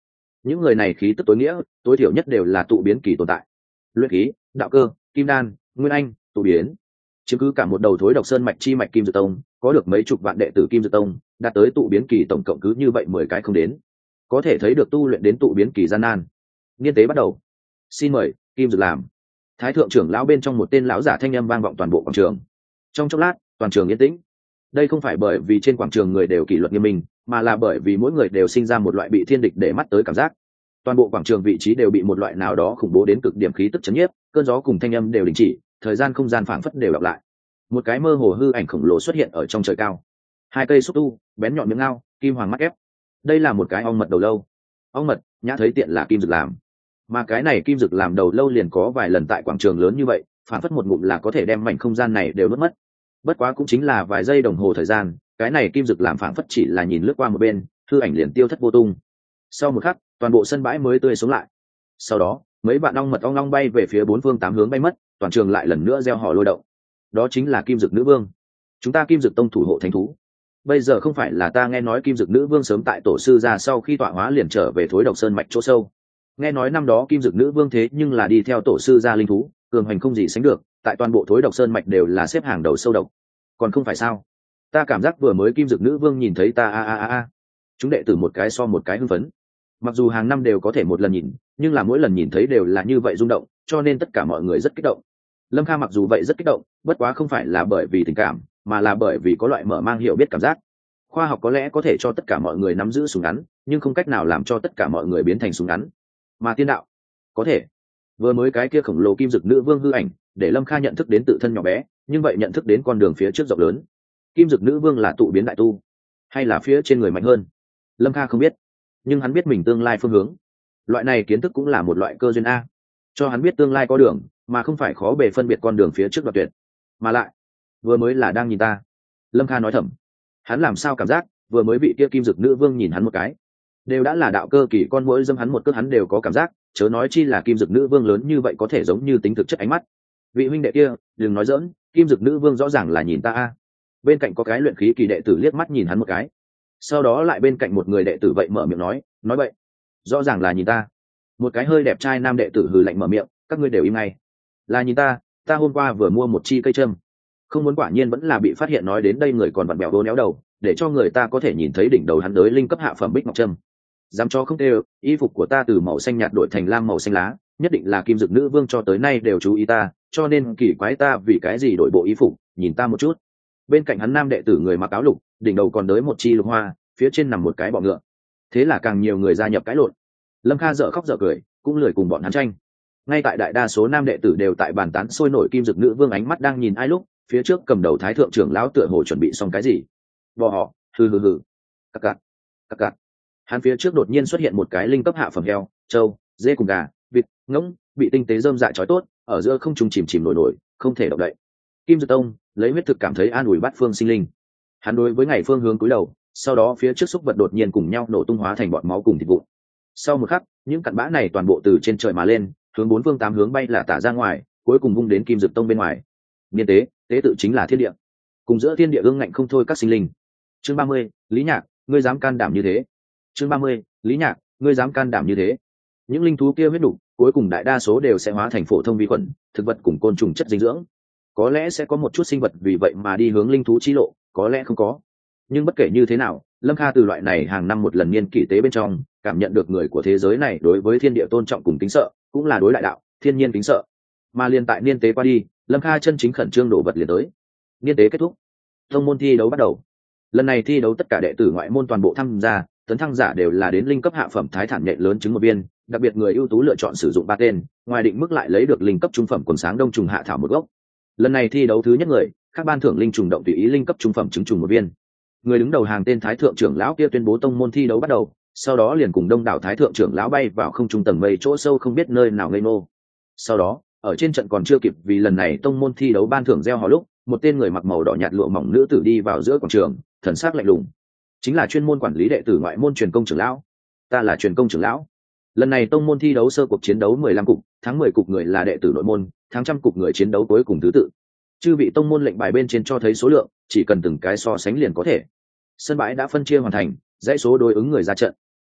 Speaker 1: những người này khí tức tối nghĩa, tối thiểu nhất đều là tụ biến kỳ tồn tại. Luyện khí, đạo cơ, kim đan, nguyên anh, tụ biến, chứng cứ cả một đầu thối độc sơn mạch chi mạch Kim Dược Tông có được mấy chục vạn đệ tử Kim Dược Tông, đạt tới tụ biến kỳ tổng cộng cứ như vậy mười cái không đến, có thể thấy được tu luyện đến tụ biến kỳ gian nan. Nghiên tế bắt đầu. Xin mời Kim Dược làm. Thái thượng trưởng lão bên trong một tên lão giả thanh âm vang vọng toàn bộ quảng trường. Trong chốc lát, toàn trường yên tĩnh. Đây không phải bởi vì trên quảng trường người đều kỷ luật nghiêm minh, mà là bởi vì mỗi người đều sinh ra một loại bị thiên địch để mắt tới cảm giác. Toàn bộ quảng trường vị trí đều bị một loại nào đó khủng bố đến cực điểm khí tức chấn nhiếp, cơn gió cùng thanh âm đều đình chỉ, thời gian không gian phảng phất đều đọc lại. Một cái mơ hồ hư ảnh khổng lồ xuất hiện ở trong trời cao. Hai cây xúc tu, bén nhọn miếng ngao, kim hoàng mắt ép. Đây là một cái ong mật đầu lâu. Ong mật, nhã thấy tiện là Kim Dược làm. Mà cái này Kim Dược làm đầu lâu liền có vài lần tại quảng trường lớn như vậy, phảng phất một ngụm là có thể đem mảnh không gian này đều nuốt mất. Bất quá cũng chính là vài giây đồng hồ thời gian, cái này Kim Dược làm phảng phất chỉ là nhìn lướt qua một bên, hư ảnh liền tiêu thất vô tung. Sau một khắc, toàn bộ sân bãi mới tươi sống lại. Sau đó, mấy bạn ong mật ong long bay về phía bốn phương tám hướng bay mất, toàn trường lại lần nữa gieo họ lôi động. Đó chính là Kim Dược nữ vương, chúng ta Kim Dược tông thủ hộ thánh thú. Bây giờ không phải là ta nghe nói Kim Dược nữ vương sớm tại tổ sư ra sau khi tọa hóa liền trở về thối độc sơn mạch chỗ sâu. Nghe nói năm đó Kim Dược nữ vương thế nhưng là đi theo tổ sư ra linh thú, cường hành không gì sánh được, tại toàn bộ thối độc sơn mạch đều là xếp hàng đầu sâu độc. Còn không phải sao? Ta cảm giác vừa mới Kim Dược nữ vương nhìn thấy ta a a a a. Chúng đệ tử một cái so một cái hưng phấn. Mặc dù hàng năm đều có thể một lần nhìn, nhưng là mỗi lần nhìn thấy đều là như vậy rung động, cho nên tất cả mọi người rất kích động. Lâm Kha mặc dù vậy rất kích động, bất quá không phải là bởi vì tình cảm, mà là bởi vì có loại mở mang hiểu biết cảm giác. Khoa học có lẽ có thể cho tất cả mọi người nắm giữ súng ngắn, nhưng không cách nào làm cho tất cả mọi người biến thành súng ngắn. Mà tiên đạo, có thể. Vừa mới cái kia khổng lồ Kim Dược nữ vương hư ảnh, để Lâm Kha nhận thức đến tự thân nhỏ bé, nhưng vậy nhận thức đến con đường phía trước rộng lớn. Kim Dược nữ vương là tụ biến đại tu, hay là phía trên người mạnh hơn? Lâm Kha không biết, nhưng hắn biết mình tương lai phương hướng. Loại này kiến thức cũng là một loại cơ duyên a, cho hắn biết tương lai có đường, mà không phải khó bề phân biệt con đường phía trước đoạt tuyệt. Mà lại, vừa mới là đang nhìn ta. Lâm Kha nói thầm. Hắn làm sao cảm giác vừa mới bị kia Kim Dược nữ vương nhìn hắn một cái, đều đã là đạo cơ kỳ con muỗi dâm hắn một cước hắn đều có cảm giác, chớ nói chi là Kim Dược nữ vương lớn như vậy có thể giống như tính thực chất ánh mắt. Vị huynh đệ kia, đừng nói dỡn, Kim Dược nữ vương rõ ràng là nhìn ta a. Bên cạnh có cái luyện khí kỳ đệ tử liếc mắt nhìn hắn một cái, sau đó lại bên cạnh một người đệ tử vậy mở miệng nói, nói vậy, rõ ràng là nhìn ta. Một cái hơi đẹp trai nam đệ tử hừ lạnh mở miệng, các ngươi đều im ngay. Là nhìn ta, ta hôm qua vừa mua một chi cây châm. Không muốn quả nhiên vẫn là bị phát hiện. Nói đến đây người còn vặn bẹo đố néo đầu, để cho người ta có thể nhìn thấy đỉnh đầu hắn đới linh cấp hạ phẩm bích ngọc trâm. Dám cho không tê, y phục của ta từ màu xanh nhạt đổi thành lam màu xanh lá, nhất định là Kim Dược nữ vương cho tới nay đều chú ý ta, cho nên kỳ quái ta vì cái gì đổi bộ y phục, nhìn ta một chút. Bên cạnh hắn nam đệ tử người mặc áo lục, đỉnh đầu còn đới một chi lục hoa, phía trên nằm một cái bọ ngựa. Thế là càng nhiều người gia nhập cãi lộn. Lâm Kha dở khóc dở cười, cũng lười cùng bọn hắn tranh. Ngay tại đại đa số nam đệ tử đều tại bàn tán sôi nổi Kim Dược nữ vương ánh mắt đang nhìn ai lúc, phía trước cầm đầu thái thượng trưởng lão tựa hồ chuẩn bị xong cái gì. Bò họ, hừ hừ hừ, cặc cặc, cặc cặc. Hắn phía trước đột nhiên xuất hiện một cái linh cấp hạ phẩm heo, trâu, dê cùng gà, vịt, ngỗng, bị tinh tế rơm dạ trói tốt, ở giữa không trung chìm chìm nổi nổi, không thể động đậy. Kim Dược tông lấy huyết thực cảm thấy an ủi bát phương sinh linh. Hắn đối với ngày phương hướng cúi đầu, sau đó phía trước xúc vật đột nhiên cùng nhau nổ tung hóa thành bọt máu cùng thịt vụn. Sau một khắc, những cặn bã này toàn bộ từ trên trời mà lên, hướng bốn phương tám hướng bay là tả ra ngoài, cuối cùng vung đến Kim Dược tông bên ngoài. Niên tế, tế tự chính là thiên địa, cùng giữa thiên địa ương ngạnh không thôi các sinh linh. Chương ba mươi, Lý Nhạc, ngươi dám can đảm như thế? Chương ba mươi, Lý Nhạc, ngươi dám can đảm như thế? Những linh thú kia huyết đủ, cuối cùng đại đa số đều sẽ hóa thành phổ thông vi khuẩn, thực vật cùng côn trùng chất dinh dưỡng. Có lẽ sẽ có một chút sinh vật vì vậy mà đi hướng linh thú chi lộ, có lẽ không có. Nhưng bất kể như thế nào, Lâm Kha từ loại này hàng năm một lần niên kỷ tế bên trong, cảm nhận được người của thế giới này đối với thiên địa tôn trọng cùng kính sợ, cũng là đối đại đạo, thiên nhiên kính sợ. Mà liên tại niên tế qua đi, Lâm Kha chân chính khẩn trương đổ vật liền tới. Niên tế kết thúc, tông môn thi đấu bắt đầu. Lần này thi đấu tất cả đệ tử ngoại môn toàn bộ tham gia, tấn thăng giả đều là đến linh cấp hạ phẩm thái thản nhện lớn trứng một viên, đặc biệt người ưu tú lựa chọn sử dụng ba tên, ngoài định mức lại lấy được linh cấp trung phẩm quần sáng đông trùng hạ thảo một gốc. Lần này thi đấu thứ nhất người, các ban thưởng linh trùng động tùy ý linh cấp trung phẩm trứng trùng một viên. Người đứng đầu hàng tên thái thượng trưởng lão kia tuyên bố tông môn thi đấu bắt đầu, sau đó liền cùng đông đảo thái thượng trưởng lão bay vào không trung tầng mây chỗ sâu không biết nơi nào ngây ngô. Sau đó, ở trên trận còn chưa kịp vì lần này tông môn thi đấu ban thưởng gieo hò lúc, một tên người mặc màu đỏ nhạt lụa mỏng nữ tử đi vào giữa quảng trường, thần sắc lạnh lùng. Chính là chuyên môn quản lý đệ tử ngoại môn truyền công trưởng lão. Ta là truyền công trưởng lão. Lần này tông môn thi đấu sơ cuộc chiến đấu mười lăm cục, thắng mười cục người là đệ tử nội môn, thắng trăm cục người chiến đấu cuối cùng thứ tự. Chư vị tông môn lệnh bài bên trên cho thấy số lượng, chỉ cần từng cái so sánh liền có thể. Sân bãi đã phân chia hoàn thành, dãy số đối ứng người ra trận.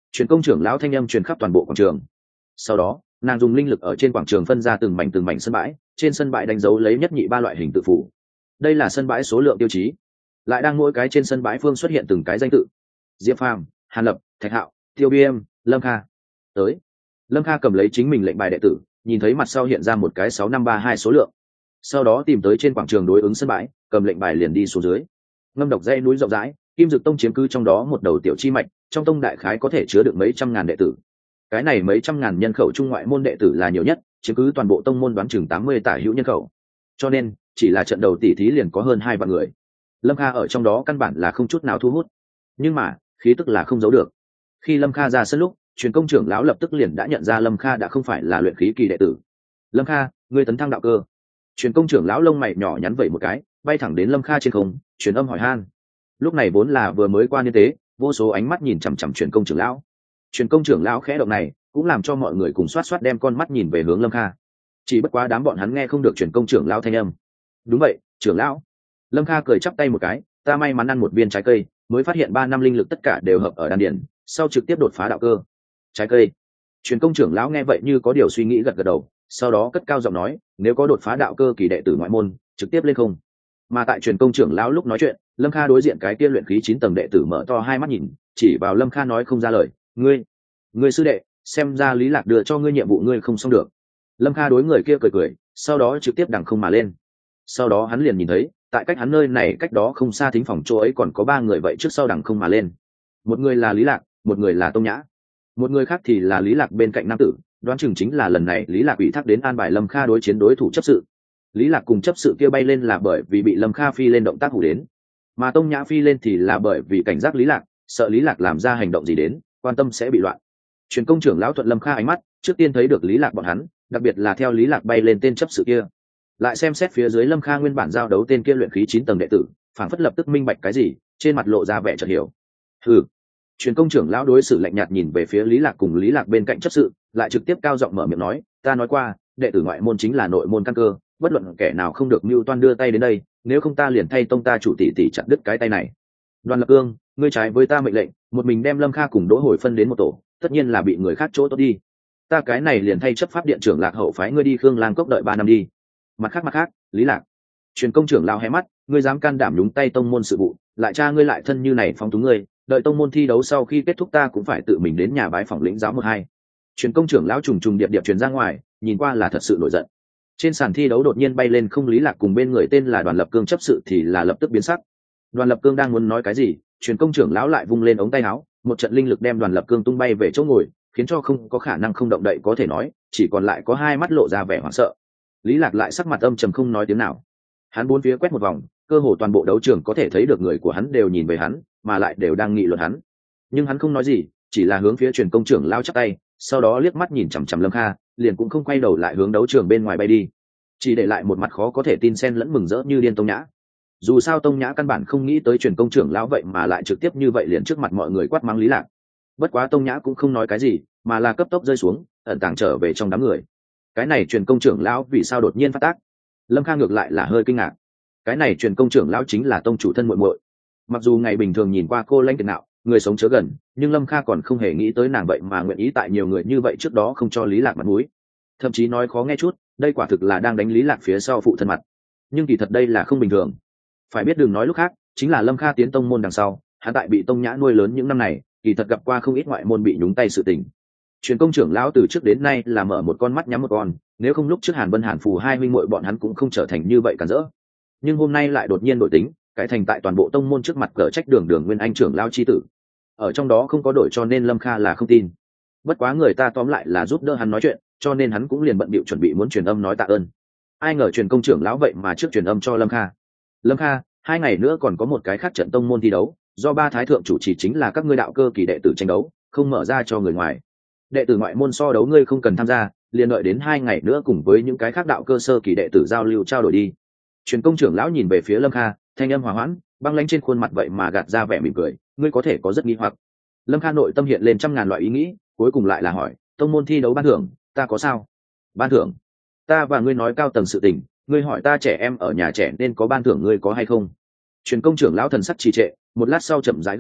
Speaker 1: truyền công trưởng lão thanh âm truyền khắp toàn bộ quảng trường. Sau đó nàng dùng linh lực ở trên quảng trường phân ra từng mảnh từng mảnh sân bãi, trên sân bãi đánh dấu lấy nhất nhị ba loại hình tự phủ. Đây là sân bãi số lượng tiêu chí, lại đang mỗi cái trên sân bãi phương xuất hiện từng cái danh tự: Diệp Phàm, Hàn Lập, Thạch Hạo, Tiêu Viêm, Lâm Kha. Tới. Lâm Kha cầm lấy chính mình lệnh bài đệ tử, nhìn thấy mặt sau hiện ra một cái sáu năm ba hai số lượng, sau đó tìm tới trên quảng trường đối ứng sân bãi, cầm lệnh bài liền đi xuống dưới. Ngâm độc dãy núi rộng rãi, Kim Dực Tông chiếm cứ trong đó một đầu tiểu chi mạch, trong tông đại khái có thể chứa được mấy trăm ngàn đệ tử. Cái này mấy trăm ngàn nhân khẩu trung ngoại môn đệ tử là nhiều nhất, chiếm cứ toàn bộ tông môn đoán chừng tám mươi tả hữu nhân khẩu. Cho nên, chỉ là trận đầu tỷ thí liền có hơn hai vạn người. Lâm Kha ở trong đó căn bản là không chút nào thu hút. Nhưng mà, khí tức là không giấu được. Khi Lâm Kha ra sân lúc, truyền công trưởng lão lập tức liền đã nhận ra Lâm Kha đã không phải là luyện khí kỳ đệ tử. Lâm Kha, ngươi tấn thăng đạo cơ. Truyền công trưởng lão lông mày nhỏ nhắn vẩy một cái, bay thẳng đến Lâm Kha trên không, truyền âm hỏi han. Lúc này vốn là vừa mới qua niên tế, vô số ánh mắt nhìn chằm chằm truyền công trưởng lão. Truyền công trưởng lão khẽ động này, cũng làm cho mọi người cùng xoát xoát đem con mắt nhìn về hướng Lâm Kha. Chỉ bất quá đám bọn hắn nghe không được truyền công trưởng lão thanh âm. Đúng vậy, trưởng lão. Lâm Kha cười chắp tay một cái, ta may mắn ăn một viên trái cây, mới phát hiện ba năm linh lực tất cả đều hợp ở đan điền, sau trực tiếp đột phá đạo cơ. Trái cây. Truyền công trưởng lão nghe vậy như có điều suy nghĩ gật gật đầu, sau đó cất cao giọng nói, nếu có đột phá đạo cơ kỳ đệ tử ngoại môn, trực tiếp lên không. Mà tại truyền công trưởng lão lúc nói chuyện, Lâm Kha đối diện cái kia luyện khí chín tầng đệ tử mở to hai mắt nhìn, chỉ vào Lâm Kha nói không ra lời, ngươi, ngươi sư đệ, xem ra Lý Lạc đưa cho ngươi nhiệm vụ ngươi không xong được. Lâm Kha đối người kia cười cười, sau đó trực tiếp đằng không mà lên. Sau đó hắn liền nhìn thấy, tại cách hắn nơi này cách đó không xa thính phòng chỗ ấy còn có ba người vậy trước sau đằng không mà lên. Một người là Lý Lạc, một người là Tông Nhã, một người khác thì là Lý Lạc bên cạnh nam tử, đoán chừng chính là lần này Lý Lạc ủy thác đến an bài Lâm Kha đối chiến đối thủ chấp sự. Lý Lạc cùng chấp sự kia bay lên là bởi vì bị Lâm Kha phi lên động tác hủ đến, mà Tông Nhã phi lên thì là bởi vì cảnh giác Lý Lạc, sợ Lý Lạc làm ra hành động gì đến, quan tâm sẽ bị loạn. Truyền công trưởng lão thuận Lâm Kha ánh mắt, trước tiên thấy được Lý Lạc bọn hắn, đặc biệt là theo Lý Lạc bay lên tên chấp sự kia, lại xem xét phía dưới Lâm Kha nguyên bản giao đấu tên kia luyện khí chín tầng đệ tử, phảng phất lập tức minh bạch cái gì, trên mặt lộ ra vẻ chợt hiểu. Hừ. Truyền công trưởng lão đối xử lạnh nhạt nhìn về phía Lý Lạc cùng Lý Lạc bên cạnh chấp sự, lại trực tiếp cao giọng mở miệng nói, ta nói qua, đệ tử ngoại môn chính là nội môn căn cơ, bất luận kẻ nào không được mưu toan đưa tay đến đây, nếu không ta liền thay tông ta chủ tỷ tỷ chặt đứt cái tay này. Đoàn Lập Cương, ngươi trái với ta mệnh lệnh, một mình đem Lâm Kha cùng Đỗ Hồi phân đến một tổ, tất nhiên là bị người khác chỗ tốt đi. Ta cái này liền thay chấp pháp điện trưởng Lạc Hậu phái ngươi đi Khương Lang Cốc đợi ba năm đi. Mặt khác mặt khác, Lý Lạc. Truyền công trưởng lao hé mắt, ngươi dám can đảm nhúng tay tông môn sự vụ, lại cha ngươi lại thân như này phóng túng ngươi, đợi tông môn thi đấu sau khi kết thúc ta cũng phải tự mình đến nhà bái phỏng lĩnh giáo một hai. Truyền công trưởng lão trùng trùng điệp điệp truyền ra ngoài, nhìn qua là thật sự nổi giận. Trên sàn thi đấu đột nhiên bay lên không Lý Lạc cùng bên người tên là Đoàn Lập Cương chấp sự thì là lập tức biến sắc. Đoàn Lập Cương đang muốn nói cái gì, truyền công trưởng lão lại vung lên ống tay áo, một trận linh lực đem Đoàn Lập Cương tung bay về chỗ ngồi, khiến cho không có khả năng không động đậy có thể nói, chỉ còn lại có hai mắt lộ ra vẻ hoảng sợ. Lý Lạc lại sắc mặt âm trầm không nói tiếng nào. Hắn bốn phía quét một vòng, cơ hồ toàn bộ đấu trường có thể thấy được người của hắn đều nhìn về hắn, mà lại đều đang nghị luận hắn. Nhưng hắn không nói gì, chỉ là hướng phía truyền công trưởng lao chắp tay, sau đó liếc mắt nhìn chằm chằm Lâm Kha, liền cũng không quay đầu lại hướng đấu trường bên ngoài bay đi, chỉ để lại một mặt khó có thể tin xen lẫn mừng rỡ như điên Tông Nhã. Dù sao Tông Nhã căn bản không nghĩ tới truyền công trưởng lão vậy mà lại trực tiếp như vậy liền trước mặt mọi người quát mắng Lý Lạc. Bất quá Tông Nhã cũng không nói cái gì, mà là cấp tốc rơi xuống, ẩn tàng trở về trong đám người. Cái này truyền công trưởng lão vì sao đột nhiên phát tác? Lâm Kha ngược lại là hơi kinh ngạc. Cái này truyền công trưởng lão chính là tông chủ thân muội muội. Mặc dù ngày bình thường nhìn qua cô lanh kiệt nạo, người sống chớ gần, nhưng Lâm Kha còn không hề nghĩ tới nàng vậy mà nguyện ý tại nhiều người như vậy trước đó không cho Lý Lạc mặt mũi. Thậm chí nói khó nghe chút, đây quả thực là đang đánh Lý Lạc phía sau phụ thân mặt. Nhưng kỳ thật đây là không bình thường. Phải biết đừng nói lúc khác, chính là Lâm Kha tiến tông môn đằng sau, hắn tại bị Tông Nhã nuôi lớn những năm này, kỳ thật gặp qua không ít ngoại môn bị nhúng tay sự tình. Truyền công trưởng lão từ trước đến nay là mở một con mắt nhắm một con, nếu không lúc trước Hàn Vân Hàn Phù hai huynh muội bọn hắn cũng không trở thành như vậy cản rỡ. Nhưng hôm nay lại đột nhiên đổi tính, cải thành tại toàn bộ tông môn trước mặt cờ trách đường đường Nguyên Anh trưởng lão chi tử. Ở trong đó không có đổi cho nên Lâm Kha là không tin. Bất quá người ta tóm lại là giúp đỡ hắn nói chuyện, cho nên hắn cũng liền bận bịu chuẩn bị muốn truyền âm nói tạ ơn. Ai ngờ truyền công trưởng lão vậy mà trước truyền âm cho Lâm Kha. Lâm Kha, hai ngày nữa còn có một cái khác trận tông môn thi đấu, do ba thái thượng chủ trì chính là các ngươi đạo cơ kỳ đệ tử tranh đấu, không mở ra cho người ngoài. Đệ tử ngoại môn so đấu ngươi không cần tham gia, liền đợi đến hai ngày nữa cùng với những cái khác đạo cơ sơ kỳ đệ tử giao lưu trao đổi đi. Truyền công trưởng lão nhìn về phía Lâm Kha, thanh âm hòa hoãn, băng lãnh trên khuôn mặt vậy mà gạt ra vẻ mỉm cười, ngươi có thể có rất nghi hoặc. Lâm Kha nội tâm hiện lên trăm ngàn loại ý nghĩ, cuối cùng lại là hỏi, tông môn thi đấu ban thưởng, ta có sao? Ban thưởng? Ta và ngươi nói cao tầng sự tình, ngươi hỏi ta trẻ em ở nhà trẻ nên có ban thưởng ngươi có hay không? Truyền công trưởng lão thần sắc trì trệ, một lát sau chậm rãi gật đầu,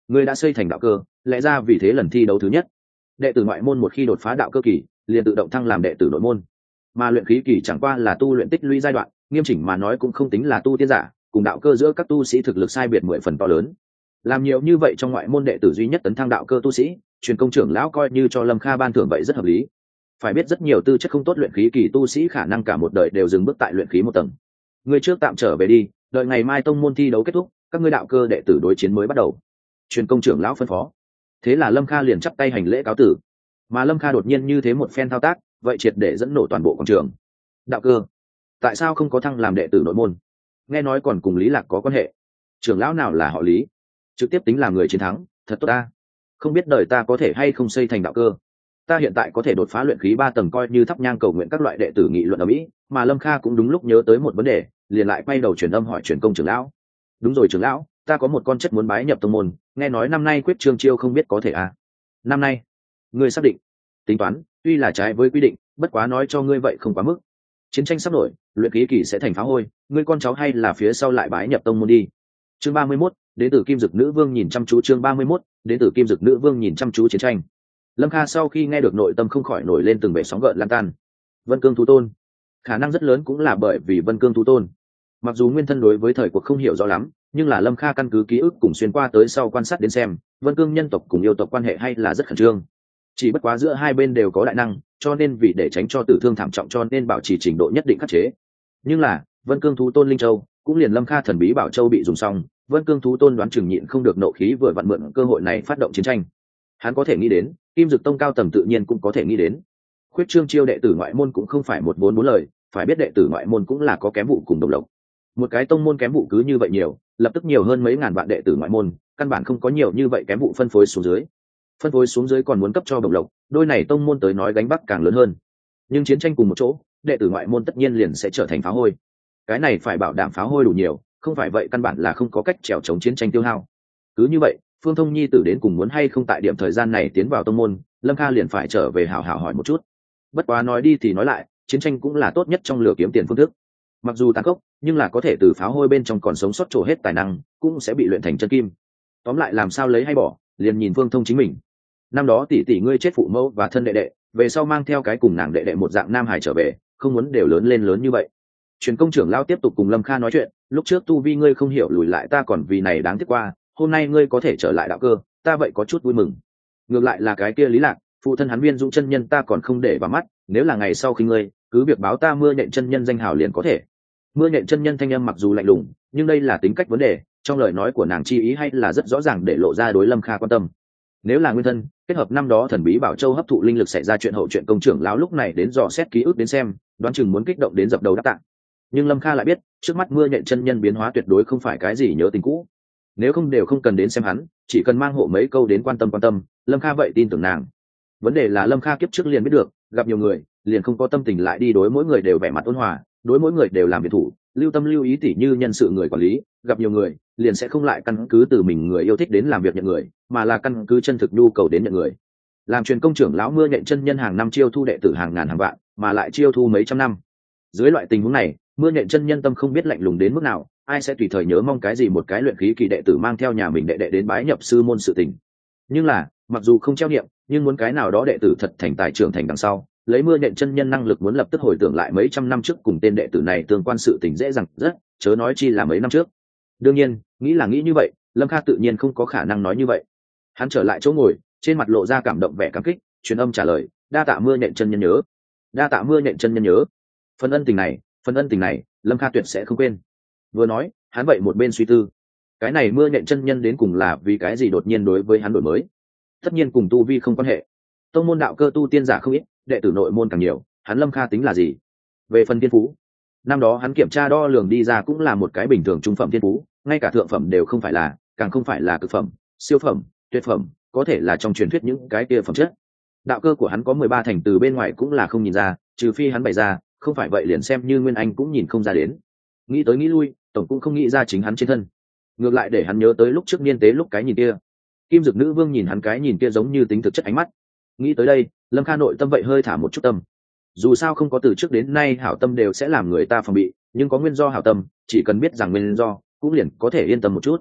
Speaker 1: ngươi đã xây thành đạo cơ, lẽ ra vì thế lần thi đấu thứ nhất đệ tử ngoại môn một khi đột phá đạo cơ kỳ liền tự động thăng làm đệ tử nội môn, mà luyện khí kỳ chẳng qua là tu luyện tích lũy giai đoạn, nghiêm chỉnh mà nói cũng không tính là tu tiên giả, cùng đạo cơ giữa các tu sĩ thực lực sai biệt mười phần to lớn. Làm nhiều như vậy trong ngoại môn đệ tử duy nhất tấn thăng đạo cơ tu sĩ, truyền công trưởng lão coi như cho Lâm Kha ban thưởng vậy rất hợp lý. Phải biết rất nhiều tư chất không tốt luyện khí kỳ tu sĩ khả năng cả một đời đều dừng bước tại luyện khí một tầng. Ngươi trước tạm trở về đi, đợi ngày mai tông môn thi đấu kết thúc, các ngươi đạo cơ đệ tử đối chiến mới bắt đầu. Truyền công trưởng lão phân phó. Thế là Lâm Kha liền chắp tay hành lễ cáo tử. Mà Lâm Kha đột nhiên như thế một phen thao tác, vậy triệt để dẫn nổ toàn bộ quảng trường. Đạo cơ, tại sao không có thăng làm đệ tử nội môn? Nghe nói còn cùng Lý Lạc có quan hệ. Trưởng lão nào là họ Lý? Trực tiếp tính là người chiến thắng, thật tốt ta. Không biết đời ta có thể hay không xây thành đạo cơ. Ta hiện tại có thể đột phá luyện khí ba tầng coi như thắp nhang cầu nguyện các loại đệ tử nghị luận ở mỹ, mà Lâm Kha cũng đúng lúc nhớ tới một vấn đề, liền lại quay đầu truyền âm hỏi truyền công trưởng lão. Đúng rồi trưởng lão, ta có một con chất muốn bái nhập tông môn, nghe nói năm nay quyết trương chiêu không biết có thể à? Năm nay? Ngươi xác định? Tính toán, tuy là trái với quy định, bất quá nói cho ngươi vậy không quá mức. Chiến tranh sắp nổi, luyện khí kỳ sẽ thành phá hôi, ngươi con cháu hay là phía sau lại bái nhập tông môn đi. Chương ba mươi mốt, đệ tử Kim Dực Nữ Vương nhìn chăm chú chương ba mươi mốt, đệ tử Kim Dực Nữ Vương nhìn chăm chú chiến tranh. Lâm Kha sau khi nghe được nội tâm không khỏi nổi lên từng bể sóng gợn lan tan. Vân Cương thú tôn, khả năng rất lớn cũng là bởi vì Vân Cương thú tôn. Mặc dù nguyên thân đối với thời cuộc không hiểu rõ lắm, nhưng là Lâm Kha căn cứ ký ức cùng xuyên qua tới sau quan sát đến xem, Vân Cương nhân tộc cùng yêu tộc quan hệ hay là rất khẩn trương. Chỉ bất quá giữa hai bên đều có đại năng, cho nên vì để tránh cho tử thương thảm trọng cho nên bảo trì trình độ nhất định khắc chế. Nhưng là Vân Cương thú tôn linh châu, cũng liền Lâm Kha thần bí bảo châu bị dùng xong, Vân Cương thú tôn đoán chừng nhịn không được nộ khí vừa vặn mượn cơ hội này phát động chiến tranh. Hắn có thể nghĩ đến, Kim Dực tông cao tầng tự nhiên cũng có thể nghĩ đến. Khuyết trương chiêu đệ tử ngoại môn cũng không phải một vốn bốn lời, phải biết đệ tử ngoại môn cũng là có kém vụ cùng đồng lộc. Một cái tông môn kém vụ cứ như vậy nhiều, lập tức nhiều hơn mấy ngàn vạn đệ tử ngoại môn, căn bản không có nhiều như vậy kém vụ phân phối xuống dưới. Phân phối xuống dưới còn muốn cấp cho đồng lộc, đôi này tông môn tới nói gánh vác càng lớn hơn. Nhưng chiến tranh cùng một chỗ, đệ tử ngoại môn tất nhiên liền sẽ trở thành phá hôi. Cái này phải bảo đảm phá hôi đủ nhiều, không phải vậy căn bản là không có cách trèo chống chiến tranh tiêu hao. Cứ như vậy, Phương Thông Nhi tử đến cùng muốn hay không tại điểm thời gian này tiến vào tông môn, Lâm Kha liền phải trở về hảo hảo hỏi một chút. Bất quá nói đi thì nói lại, chiến tranh cũng là tốt nhất trong lừa kiếm tiền phương thức. Mặc dù tàn khốc, nhưng là có thể từ pháo hôi bên trong còn sống sót trổ hết tài năng, cũng sẽ bị luyện thành chân kim. Tóm lại làm sao lấy hay bỏ, liền nhìn Phương Thông chính mình. Năm đó tỷ tỷ ngươi chết phụ mẫu và thân đệ đệ, về sau mang theo cái cùng nàng đệ đệ một dạng nam hài trở về, không muốn đều lớn lên lớn như vậy. Truyền công trưởng lão tiếp tục cùng Lâm Kha nói chuyện, lúc trước tu vi ngươi không hiểu lùi lại ta còn vì này đáng tiếc qua, hôm nay ngươi có thể trở lại đạo cơ, ta vậy có chút vui mừng. Ngược lại là cái kia Lý Lạc, phụ thân hắn Viên Dũng chân nhân ta còn không để vào mắt, nếu là ngày sau khi ngươi, cứ việc báo ta Mưa Nhện chân nhân danh hào liền có thể. Mưa Nhện chân nhân thanh âm mặc dù lạnh lùng, nhưng đây là tính cách vấn đề, trong lời nói của nàng chi ý hay là rất rõ ràng để lộ ra đối Lâm Kha quan tâm. Nếu là nguyên thân, kết hợp năm đó thần bí bảo châu hấp thụ linh lực xảy ra chuyện hậu chuyện công trưởng lão lúc này đến dò xét ký ức đến xem, đoán chừng muốn kích động đến dập đầu đáp tạng. Nhưng Lâm Kha lại biết, trước mắt Mưa Nhện chân nhân biến hóa tuyệt đối không phải cái gì nhớ tình cũ. Nếu không đều không cần đến xem hắn, chỉ cần mang hộ mấy câu đến quan tâm quan tâm, Lâm Kha vậy tin tưởng nàng. Vấn đề là Lâm Kha kiếp trước liền biết được, gặp nhiều người, liền không có tâm tình lại đi đối mỗi người đều vẻ mặt ôn hòa, đối mỗi người đều làm việc thủ, lưu tâm lưu ý tỉ như nhân sự người quản lý, gặp nhiều người, liền sẽ không lại căn cứ từ mình người yêu thích đến làm việc nhận người, mà là căn cứ chân thực nhu cầu đến nhận người. Làm truyền công trưởng lão Mưa Nhện chân nhân hàng năm chiêu thu đệ tử hàng ngàn hàng vạn, mà lại chiêu thu mấy trăm năm. Dưới loại tình huống này, Mưa Nhện chân nhân tâm không biết lạnh lùng đến mức nào, ai sẽ tùy thời nhớ mong cái gì một cái luyện khí kỳ đệ tử mang theo nhà mình đệ đệ đến bái nhập sư môn sự tình. Nhưng là, mặc dù không treo niệm, nhưng muốn cái nào đó đệ tử thật thành tài trưởng thành đằng sau, lấy Mưa Nhện chân nhân năng lực muốn lập tức hồi tưởng lại mấy trăm năm trước cùng tên đệ tử này tương quan sự tình dễ dàng rất, chớ nói chi là mấy năm trước. Đương nhiên, nghĩ là nghĩ như vậy, Lâm Kha tự nhiên không có khả năng nói như vậy. Hắn trở lại chỗ ngồi, trên mặt lộ ra cảm động vẻ cảm kích, truyền âm trả lời, đa tạ Mưa Nhện chân nhân nhớ, đa tạ Mưa Nhện chân nhân nhớ. Phần ân tình này, phần ân tình này, Lâm Kha tuyệt sẽ không quên. Vừa nói, hắn vậy một bên suy tư, cái này Mưa Nhện chân nhân đến cùng là vì cái gì đột nhiên đối với hắn đổi mới. Tất nhiên cùng tu vi không quan hệ, tông môn đạo cơ tu tiên giả không ít, đệ tử nội môn càng nhiều, hắn Lâm Kha tính là gì? Về phần thiên phú, năm đó hắn kiểm tra đo lường đi ra cũng là một cái bình thường trung phẩm thiên phú, ngay cả thượng phẩm đều không phải là, càng không phải là cực phẩm, siêu phẩm, tuyệt phẩm, có thể là trong truyền thuyết những cái kia phẩm chất. Đạo cơ của hắn có mười ba thành, từ bên ngoài cũng là không nhìn ra, trừ phi hắn bày ra, không phải vậy liền xem như Nguyên Anh cũng nhìn không ra đến. Nghĩ tới nghĩ lui, tổng cũng không nghĩ ra chính hắn trên thân. Ngược lại để hắn nhớ tới lúc trước niên tế lúc cái nhìn kia. Kim Dực Nữ Vương nhìn hắn cái nhìn kia giống như tính thực chất ánh mắt. Nghĩ tới đây, Lâm Kha nội tâm vậy hơi thả một chút tâm. Dù sao không có từ trước đến nay hảo tâm đều sẽ làm người ta phòng bị, nhưng có nguyên do hảo tâm, chỉ cần biết rằng nguyên do, cũng liền có thể yên tâm một chút.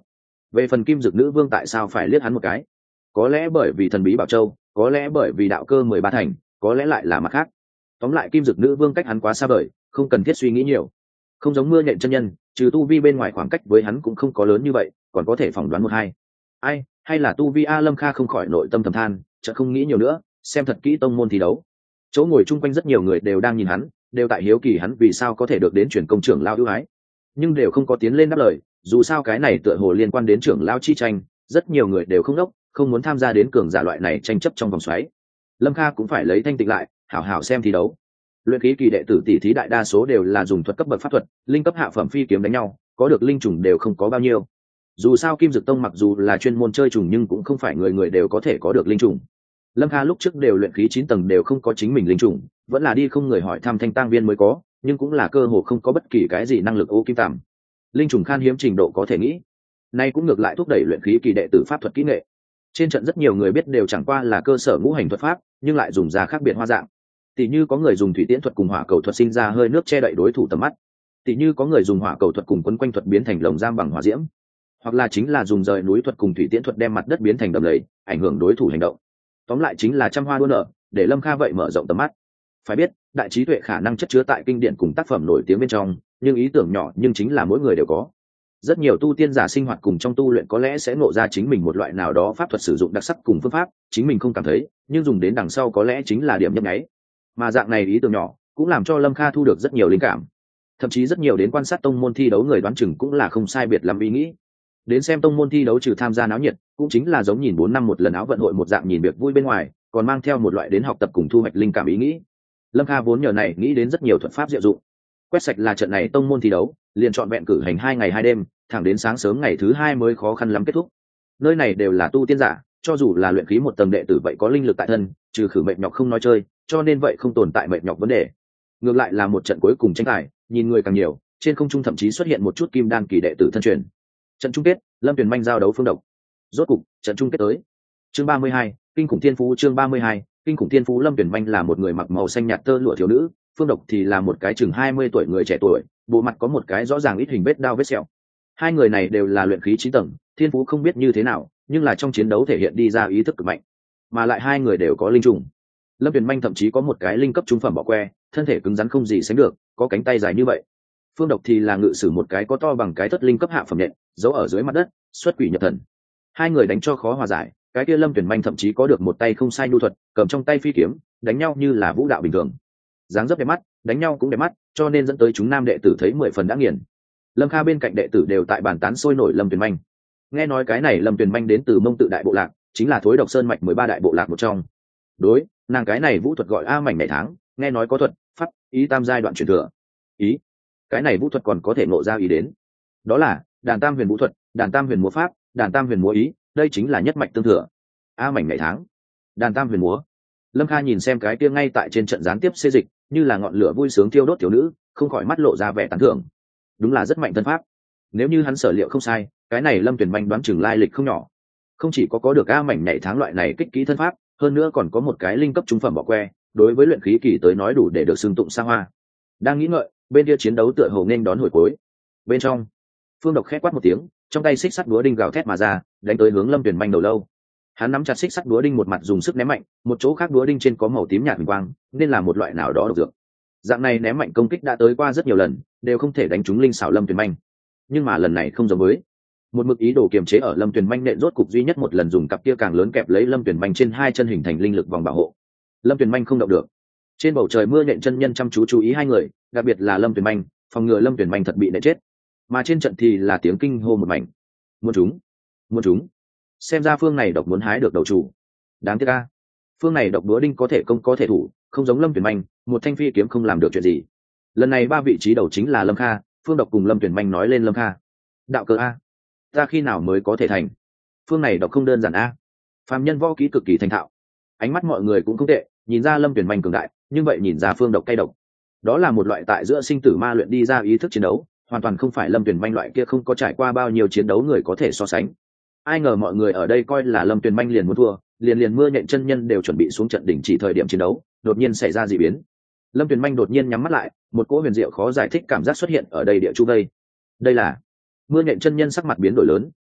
Speaker 1: Về phần kim dực nữ vương tại sao phải liếc hắn một cái, có lẽ bởi vì thần bí bảo châu, có lẽ bởi vì đạo cơ mười ba thành, có lẽ lại là mặt khác. Tóm lại kim dực nữ vương cách hắn quá xa vời, không cần thiết suy nghĩ nhiều. Không giống mưa nhện chân nhân, trừ tu vi bên ngoài khoảng cách với hắn cũng không có lớn như vậy, còn có thể phỏng đoán một hai. Ai, hay là tu vi a? Lâm Kha không khỏi nội tâm thầm than, chợt không nghĩ nhiều nữa, xem thật kỹ tông môn thi đấu. Chỗ ngồi chung quanh rất nhiều người đều đang nhìn hắn, đều tại hiếu kỳ hắn vì sao có thể được đến truyền công trưởng lao ưu ái, nhưng đều không có tiến lên đáp lời. Dù sao cái này tựa hồ liên quan đến trưởng lao chi tranh, rất nhiều người đều không đốc, không muốn tham gia đến cường giả loại này tranh chấp trong vòng xoáy. Lâm Kha cũng phải lấy thanh tịnh lại, hảo hảo xem thi đấu. Luyện khí kỳ đệ tử tỷ thí đại đa số đều là dùng thuật cấp bậc pháp thuật, linh cấp hạ phẩm phi kiếm đánh nhau, có được linh trùng đều không có bao nhiêu. Dù sao Kim Dực Tông mặc dù là chuyên môn chơi trùng nhưng cũng không phải người người đều có thể có được linh trùng. Lâm Kha lúc trước đều luyện khí chín tầng đều không có chính mình linh trùng, vẫn là đi không người hỏi thăm thanh tang viên mới có, nhưng cũng là cơ hội không có bất kỳ cái gì năng lực ô kim tằm. Linh trùng khan hiếm trình độ có thể nghĩ. Nay cũng ngược lại thúc đẩy luyện khí kỳ đệ tử pháp thuật kỹ nghệ. Trên trận rất nhiều người biết đều chẳng qua là cơ sở ngũ hành thuật pháp, nhưng lại dùng ra khác biệt hoa dạng. Tỷ như có người dùng thủy tiễn thuật cùng hỏa cầu thuật sinh ra hơi nước che đậy đối thủ tầm mắt. Tỷ như có người dùng hỏa cầu thuật cùng quấn quanh thuật biến thành lồng giam bằng hỏa diễm, hoặc là chính là dùng rời núi thuật cùng thủy tiễn thuật đem mặt đất biến thành đầm lầy, ảnh hưởng đối thủ hành động. Tóm lại chính là trăm hoa đua nở, để Lâm Kha vậy mở rộng tầm mắt. Phải biết, đại trí tuệ khả năng chất chứa tại kinh điển cùng tác phẩm nổi tiếng bên trong, nhưng ý tưởng nhỏ nhưng chính là mỗi người đều có. Rất nhiều tu tiên giả sinh hoạt cùng trong tu luyện có lẽ sẽ ngộ ra chính mình một loại nào đó pháp thuật sử dụng đặc sắc cùng phương pháp, chính mình không cảm thấy, nhưng dùng đến đằng sau có lẽ chính là điểm nhấp nháy. Mà dạng này ý tưởng nhỏ cũng làm cho Lâm Kha thu được rất nhiều linh cảm. Thậm chí rất nhiều đến quan sát tông môn thi đấu người đoán chừng cũng là không sai biệt lắm ý nghĩ. Đến xem tông môn thi đấu trừ tham gia náo nhiệt, cũng chính là giống nhìn bốn năm một lần áo vận hội một dạng nhìn việc vui bên ngoài, còn mang theo một loại đến học tập cùng thu hoạch linh cảm ý nghĩ. Lâm Kha vốn nhờ này nghĩ đến rất nhiều thuật pháp diệu dụng. Quét sạch là trận này tông môn thi đấu, liền chọn vẹn cử hành hai ngày hai đêm, thẳng đến sáng sớm ngày thứ hai mới khó khăn lắm kết thúc. Nơi này đều là tu tiên giả, cho dù là luyện khí một tầng đệ tử vậy có linh lực tại thân, trừ khử mệt nhọc không nói chơi, cho nên vậy không tồn tại mệt nhọc vấn đề. Ngược lại là một trận cuối cùng tranh tài, nhìn người càng nhiều, trên không trung thậm chí xuất hiện một chút kim đan kỳ đệ tử thân truyền. Trận chung kết, Lâm Tuyền Manh giao đấu Phương Độc. Rốt cục, trận chung kết tới. Chương ba mươi hai, Kinh khủng thiên phú. Chương ba mươi hai, Kinh khủng thiên phú. Lâm Tuyền Manh là một người mặc màu xanh nhạt tơ lụa thiếu nữ, Phương Độc thì là một cái chừng hai mươi tuổi người trẻ tuổi, bộ mặt có một cái rõ ràng ít hình vết đao vết sẹo. Hai người này đều là luyện khí chín tầng, thiên phú không biết như thế nào, nhưng là trong chiến đấu thể hiện đi ra ý thức cực mạnh, mà lại hai người đều có linh trùng. Lâm Tuyền Manh thậm chí có một cái linh cấp trung phẩm bỏ que, thân thể cứng rắn không gì sánh được, có cánh tay dài như vậy. Phương Độc thì là ngự sử một cái có to bằng cái thất linh cấp hạ phẩm nhện, giấu ở dưới mặt đất, xuất quỷ nhập thần. Hai người đánh cho khó hòa giải, cái kia Lâm Tuyền Manh thậm chí có được một tay không sai nhu thuật, cầm trong tay phi kiếm, đánh nhau như là vũ đạo bình thường. Dáng dấp đẹp mắt, đánh nhau cũng đẹp mắt, cho nên dẫn tới chúng nam đệ tử thấy mười phần đã nghiền. Lâm Kha bên cạnh đệ tử đều tại bàn tán sôi nổi Lâm Tuyền Manh. Nghe nói cái này Lâm Tuyền Manh đến từ Mông Tự đại bộ lạc, chính là Thối Độc Sơn mạch mười ba đại bộ lạc một trong. Đối, nàng cái này vũ thuật gọi a mảnh ngày tháng, nghe nói có thuật, pháp, ý tam giai đoạn truyền thừa. Ý, cái này vũ thuật còn có thể ngộ ra ý đến. Đó là đàn tam huyền vũ thuật, đàn tam huyền múa pháp, đàn tam huyền múa ý, đây chính là nhất mạch tương thừa. A mảnh ngày tháng, đàn tam huyền múa. Lâm Kha nhìn xem cái kia ngay tại trên trận gián tiếp xê dịch, như là ngọn lửa vui sướng thiêu đốt thiếu nữ, không khỏi mắt lộ ra vẻ tán thưởng. Đúng là rất mạnh thân pháp. Nếu như hắn sở liệu không sai, cái này Lâm Tuyền Manh đoán chừng lai lịch không nhỏ. Không chỉ có có được a mảnh nhảy tháng loại này kích kỹ thân pháp, hơn nữa còn có một cái linh cấp trung phẩm bỏ que, đối với luyện khí kỳ tới nói đủ để được xưng tụng xa hoa. Đang nghĩ ngợi, bên kia chiến đấu tựa hồ nên đón hồi cuối. Bên trong, Phương Độc khét quát một tiếng, trong tay xích sắt búa đinh gào thét mà ra, đánh tới hướng Lâm Tuyền Manh đầu lâu. Hắn nắm chặt xích sắt búa đinh một mặt dùng sức ném mạnh, một chỗ khác búa đinh trên có màu tím nhạt huỳnh quang, nên là một loại nào đó độc dược. Dạng này ném mạnh công kích đã tới qua rất nhiều lần, đều không thể đánh trúng linh xảo Lâm Tuyền Manh. Nhưng mà lần này không giống với. Một mực ý đồ kiềm chế ở Lâm Tuyền Manh nện rốt cục duy nhất một lần dùng cặp kia càng lớn kẹp lấy Lâm Tuyền Manh trên hai chân hình thành linh lực vòng bảo hộ. Lâm Tuyền Manh không động được. Trên bầu trời mưa nện chân nhân chăm chú chú ý hai người, đặc biệt là Lâm Tuyền Manh, phòng ngừa Lâm Tuyền Manh thật bị nện chết. Mà trên trận thì là tiếng kinh hô một mảnh. Muốn chúng, muốn chúng. Xem ra phương này độc muốn hái được đầu chủ. Đáng tiếc a. Phương này độc búa đinh có thể công có thể thủ, không giống Lâm Tuyền Manh, một thanh phi kiếm không làm được chuyện gì. Lần này ba vị trí đầu chính là Lâm Kha, Phương Độc cùng Lâm Tuyền Manh nói lên Lâm Kha. Đạo cơ a, ta khi nào mới có thể thành? Phương này độc không đơn giản a. Phàm nhân võ kỹ cực kỳ thành thạo. Ánh mắt mọi người cũng không tệ, nhìn ra Lâm Tuyền Manh cường đại, nhưng vậy nhìn ra Phương Độc cay độc. Đó là một loại tại giữa sinh tử ma luyện đi ra ý thức chiến đấu, hoàn toàn không phải Lâm Tuyền Manh loại kia không có trải qua bao nhiêu chiến đấu người có thể so sánh. Ai ngờ mọi người ở đây coi là Lâm Tuyền Manh liền muốn thua, liền liền mưa nhện chân nhân đều chuẩn bị xuống trận đỉnh chỉ thời điểm chiến đấu, đột nhiên xảy ra dị biến. Lâm Tuyền Manh đột nhiên nhắm mắt lại, một cỗ huyền diệu khó giải thích cảm giác xuất hiện ở đây địa chu đây. Đây là mưa nhện chân nhân sắc mặt biến đổi lớn,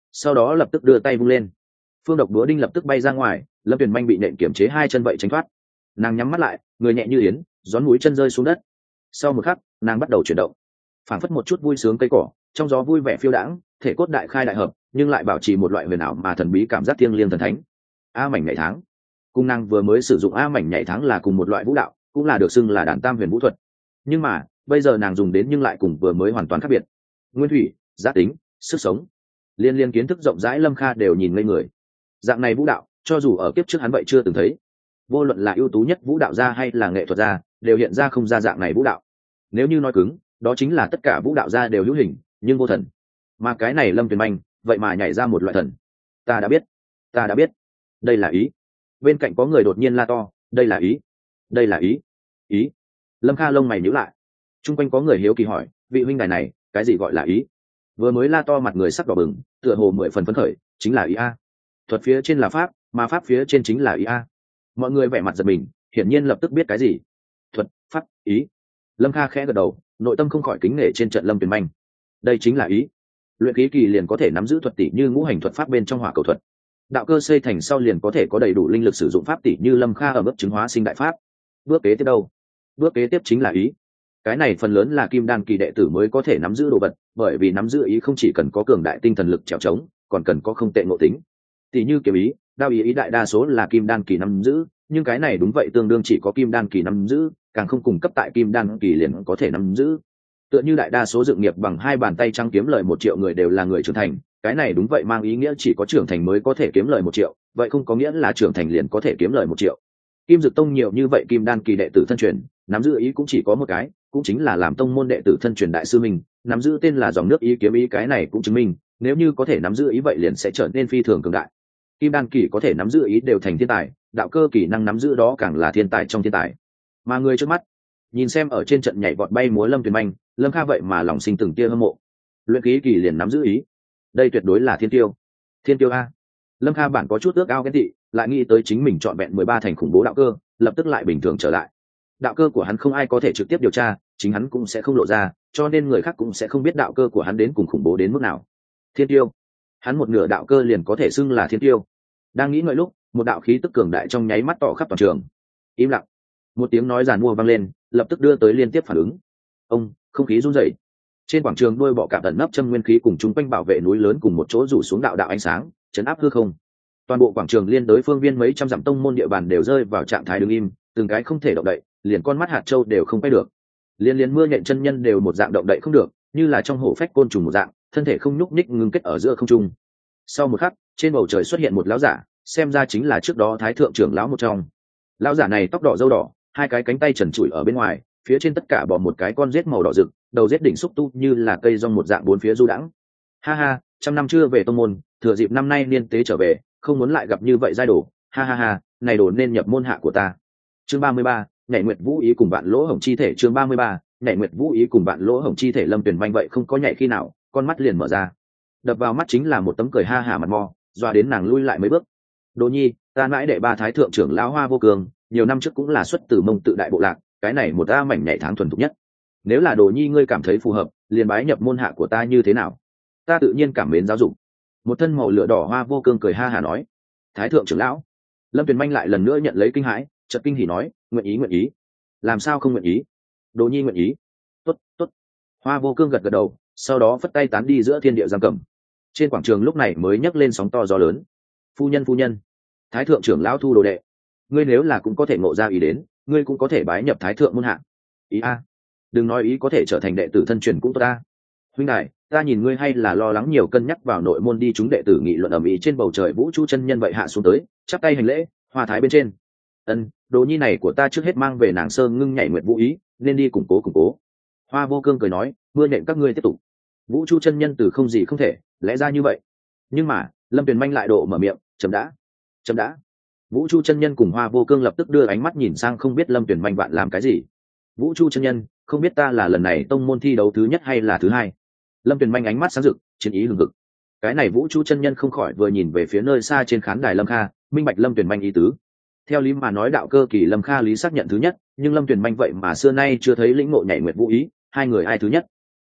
Speaker 1: sau đó lập tức đưa tay vung lên, phương độc búa đinh lập tức bay ra ngoài, lâm tuyền manh bị nện kiểm chế hai chân vậy tránh thoát. Nàng nhắm mắt lại, người nhẹ như yến, gión mũi chân rơi xuống đất. Sau một khắc, nàng bắt đầu chuyển động, phảng phất một chút vui sướng cây cỏ, trong gió vui vẻ phiêu đãng, thể cốt đại khai đại hợp, nhưng lại bảo trì một loại huyền ảo mà thần bí cảm giác thiêng liêng thần thánh. A mảnh nhảy tháng, cung năng vừa mới sử dụng a mảnh nhảy tháng là cùng một loại vũ đạo, cũng là được xưng là đàn tam huyền vũ thuật, nhưng mà bây giờ nàng dùng đến nhưng lại cùng vừa mới hoàn toàn khác biệt. Nguyên thủy, giá tính, sức sống, liên liên kiến thức rộng rãi, Lâm Kha đều nhìn ngây người. Dạng này vũ đạo, cho dù ở kiếp trước hắn vậy chưa từng thấy. Vô luận là ưu tú nhất vũ đạo gia hay là nghệ thuật gia, đều hiện ra không ra dạng này vũ đạo. Nếu như nói cứng, đó chính là tất cả vũ đạo gia đều hữu hình nhưng vô thần, mà cái này Lâm Tuyền Manh vậy mà nhảy ra một loại thần. Ta đã biết, ta đã biết, đây là ý. Bên cạnh có người đột nhiên la to, đây là ý, đây là ý, ý. Lâm Kha lông mày nhíu lại. Trung quanh có người hiếu kỳ hỏi, vị huynh đài này, cái gì gọi là ý? Vừa mới la to mặt người sắc đỏ bừng, tựa hồ mười phần phấn khởi, chính là ý a. Thuật phía trên là pháp, mà pháp phía trên chính là ý a. Mọi người vẻ mặt giật mình, hiển nhiên lập tức biết cái gì. Thuật, pháp, ý. Lâm Kha khẽ gật đầu, nội tâm không khỏi kính nể trên trận Lâm Tuyền Manh. Đây chính là ý. Luyện khí kỳ liền có thể nắm giữ thuật tỷ như ngũ hành thuật pháp bên trong hỏa cầu thuật. Đạo cơ xây thành sau liền có thể có đầy đủ linh lực sử dụng pháp tỷ như Lâm Kha ở mức chứng hóa sinh đại pháp. Bước kế tiếp đâu? Bước kế tiếp chính là ý. Cái này phần lớn là kim đan kỳ đệ tử mới có thể nắm giữ đồ vật, bởi vì nắm giữ ý không chỉ cần có cường đại tinh thần lực trèo trống, còn cần có không tệ ngộ tính. Tỷ như kiếm ý, đao ý, ý đại đa số là kim đan kỳ nắm giữ, nhưng cái này đúng vậy tương đương chỉ có kim đan kỳ nắm giữ, càng không cung cấp tại kim đan kỳ liền có thể nắm giữ. Tựa như đại đa số dự nghiệp bằng hai bàn tay trắng kiếm lời một triệu người đều là người trưởng thành, cái này đúng vậy mang ý nghĩa chỉ có trưởng thành mới có thể kiếm lời một triệu, vậy không có nghĩa là trưởng thành liền có thể kiếm lời một triệu. Kim Dực Tông nhiều như vậy kim đan kỳ đệ tử thân truyền, nắm giữ ý cũng chỉ có một cái, cũng chính là làm tông môn đệ tử thân truyền đại sư mình, nắm giữ tên là dòng nước ý kiếm ý, cái này cũng chứng minh, nếu như có thể nắm giữ ý vậy liền sẽ trở nên phi thường cường đại. Kim đan kỳ có thể nắm giữ ý đều thành thiên tài, đạo cơ kỳ năng nắm giữ đó càng là thiên tài trong thiên tài. Mà người trước mắt, nhìn xem ở trên trận nhảy vọt bay múa Lâm Tuyền Manh, Lâm Kha vậy mà lòng sinh từng tia hâm mộ. Luyện khí kỳ liền nắm giữ ý, đây tuyệt đối là thiên tiêu. Thiên tiêu a. Lâm Kha bản có chút ước ao ghen tị, lại nghĩ tới chính mình chọn vẹn mười ba thành khủng bố đạo cơ, lập tức lại bình thường trở lại. Đạo cơ của hắn không ai có thể trực tiếp điều tra, chính hắn cũng sẽ không lộ ra, cho nên người khác cũng sẽ không biết đạo cơ của hắn đến cùng khủng bố đến mức nào. Thiên tiêu, hắn một nửa đạo cơ liền có thể xưng là thiên tiêu. Đang nghĩ ngợi lúc, một đạo khí tức cường đại trong nháy mắt tỏ khắp toàn trường. Im lặng. Một tiếng nói giàn mua vang lên, lập tức đưa tới liên tiếp phản ứng. Ông, không khí rung rẩy. Trên quảng trường đuôi bọ cạp ẩn nấp châm nguyên khí cùng chung quanh bảo vệ núi lớn cùng một chỗ rủ xuống đạo đạo ánh sáng, chấn áp hư không. Toàn bộ quảng trường liên đối phương viên mấy trăm dặm tông môn địa bàn đều rơi vào trạng thái đứng im, từng cái không thể động đậy, liền con mắt hạt châu đều không quay được. Liên liên mưa nhện chân nhân đều một dạng động đậy không được, như là trong hổ phách côn trùng một dạng, thân thể không nhúc nhích ngưng kết ở giữa không trung. Sau một khắc, trên bầu trời xuất hiện một lão giả, xem ra chính là trước đó thái thượng trưởng lão một trong. Lão giả này tóc đỏ râu đỏ, hai cái cánh tay trần trụi ở bên ngoài, phía trên tất cả bò một cái con rết màu đỏ rực, đầu rết đỉnh xúc tu như là cây rong một dạng bốn phía du đãng. Ha ha, trăm năm chưa về tông môn, thừa dịp năm nay niên tế trở về, không muốn lại gặp như vậy giai đồ. Ha ha ha, này đồ nên nhập môn hạ của ta. Chương ba mươi ba, nhảy nguyệt vũ ý cùng bạn lỗ hổng chi thể. Chương ba mươi ba, nhảy nguyệt vũ ý cùng bạn lỗ hổng chi thể. Lâm Tuyền Manh vậy không có nhảy khi nào, con mắt liền mở ra, đập vào mắt chính là một tấm cười ha hả mặt mò, doa đến nàng lui lại mấy bước. Đồ nhi, ta mãi đệ ba thái thượng trưởng lão Hoa Vô Cường, nhiều năm trước cũng là xuất từ Mông Tự đại bộ lạc, cái này một ta mảnh nhảy tháng thuần thục nhất. Nếu là đồ nhi ngươi cảm thấy phù hợp, liền bái nhập môn hạ của ta như thế nào? Ta tự nhiên cảm mến giáo dục. Một thân màu lửa đỏ Hoa Vô Cương cười ha hả nói. Thái thượng trưởng lão. Lâm Tuyền Manh lại lần nữa nhận lấy kinh hãi, chợt kinh hỉ nói, nguyện ý nguyện ý. Làm sao không nguyện ý? Đồ nhi nguyện ý. Tốt, tốt. Hoa Vô Cương gật gật đầu, sau đó phất tay tán đi giữa thiên địa giam cầm. Trên quảng trường lúc này mới nhấc lên sóng to gió lớn. Phu nhân phu nhân, thái thượng trưởng lão thu đồ đệ, ngươi nếu là cũng có thể ngộ ra ý đến, ngươi cũng có thể bái nhập thái thượng môn hạ. Ý a, đừng nói ý có thể trở thành đệ tử thân truyền cũng tốt ta. Huynh đại, ta nhìn ngươi hay là lo lắng nhiều, cân nhắc vào nội môn đi. Chúng đệ tử nghị luận ầm ĩ. Trên bầu trời Vũ Chu chân nhân vậy hạ xuống tới, chắp tay hành lễ, hoa thái bên trên. Ân, đồ nhi này của ta trước hết mang về nàng sơ ngưng nhảy nguyệt vũ ý, nên đi củng cố củng cố. Hoa Vô Cương cười nói, mưa nện các ngươi tiếp tục. Vũ Chu chân nhân từ không gì không thể, lẽ ra như vậy. Nhưng mà Lâm Tuyền Manh lại độ mở miệng, chấm đã, chấm đã. Vũ Chu chân nhân cùng Hoa Vô Cương lập tức đưa ánh mắt nhìn sang, không biết Lâm Tuyền Manh bạn làm cái gì. Vũ Chu chân nhân, không biết ta là lần này tông môn thi đấu thứ nhất hay là thứ hai? Lâm Tuyền Manh ánh mắt sáng rực, chiến ý hừng hực. Cái này Vũ Chu chân nhân không khỏi vừa nhìn về phía nơi xa trên khán đài Lâm Kha, minh bạch Lâm Tuyền Manh ý tứ. Theo lý mà nói đạo cơ kỳ Lâm Kha lý xác nhận thứ nhất, nhưng Lâm Tuyền Manh vậy mà xưa nay chưa thấy lĩnh ngộ nhảy nguyệt vũ ý, hai người ai thứ nhất?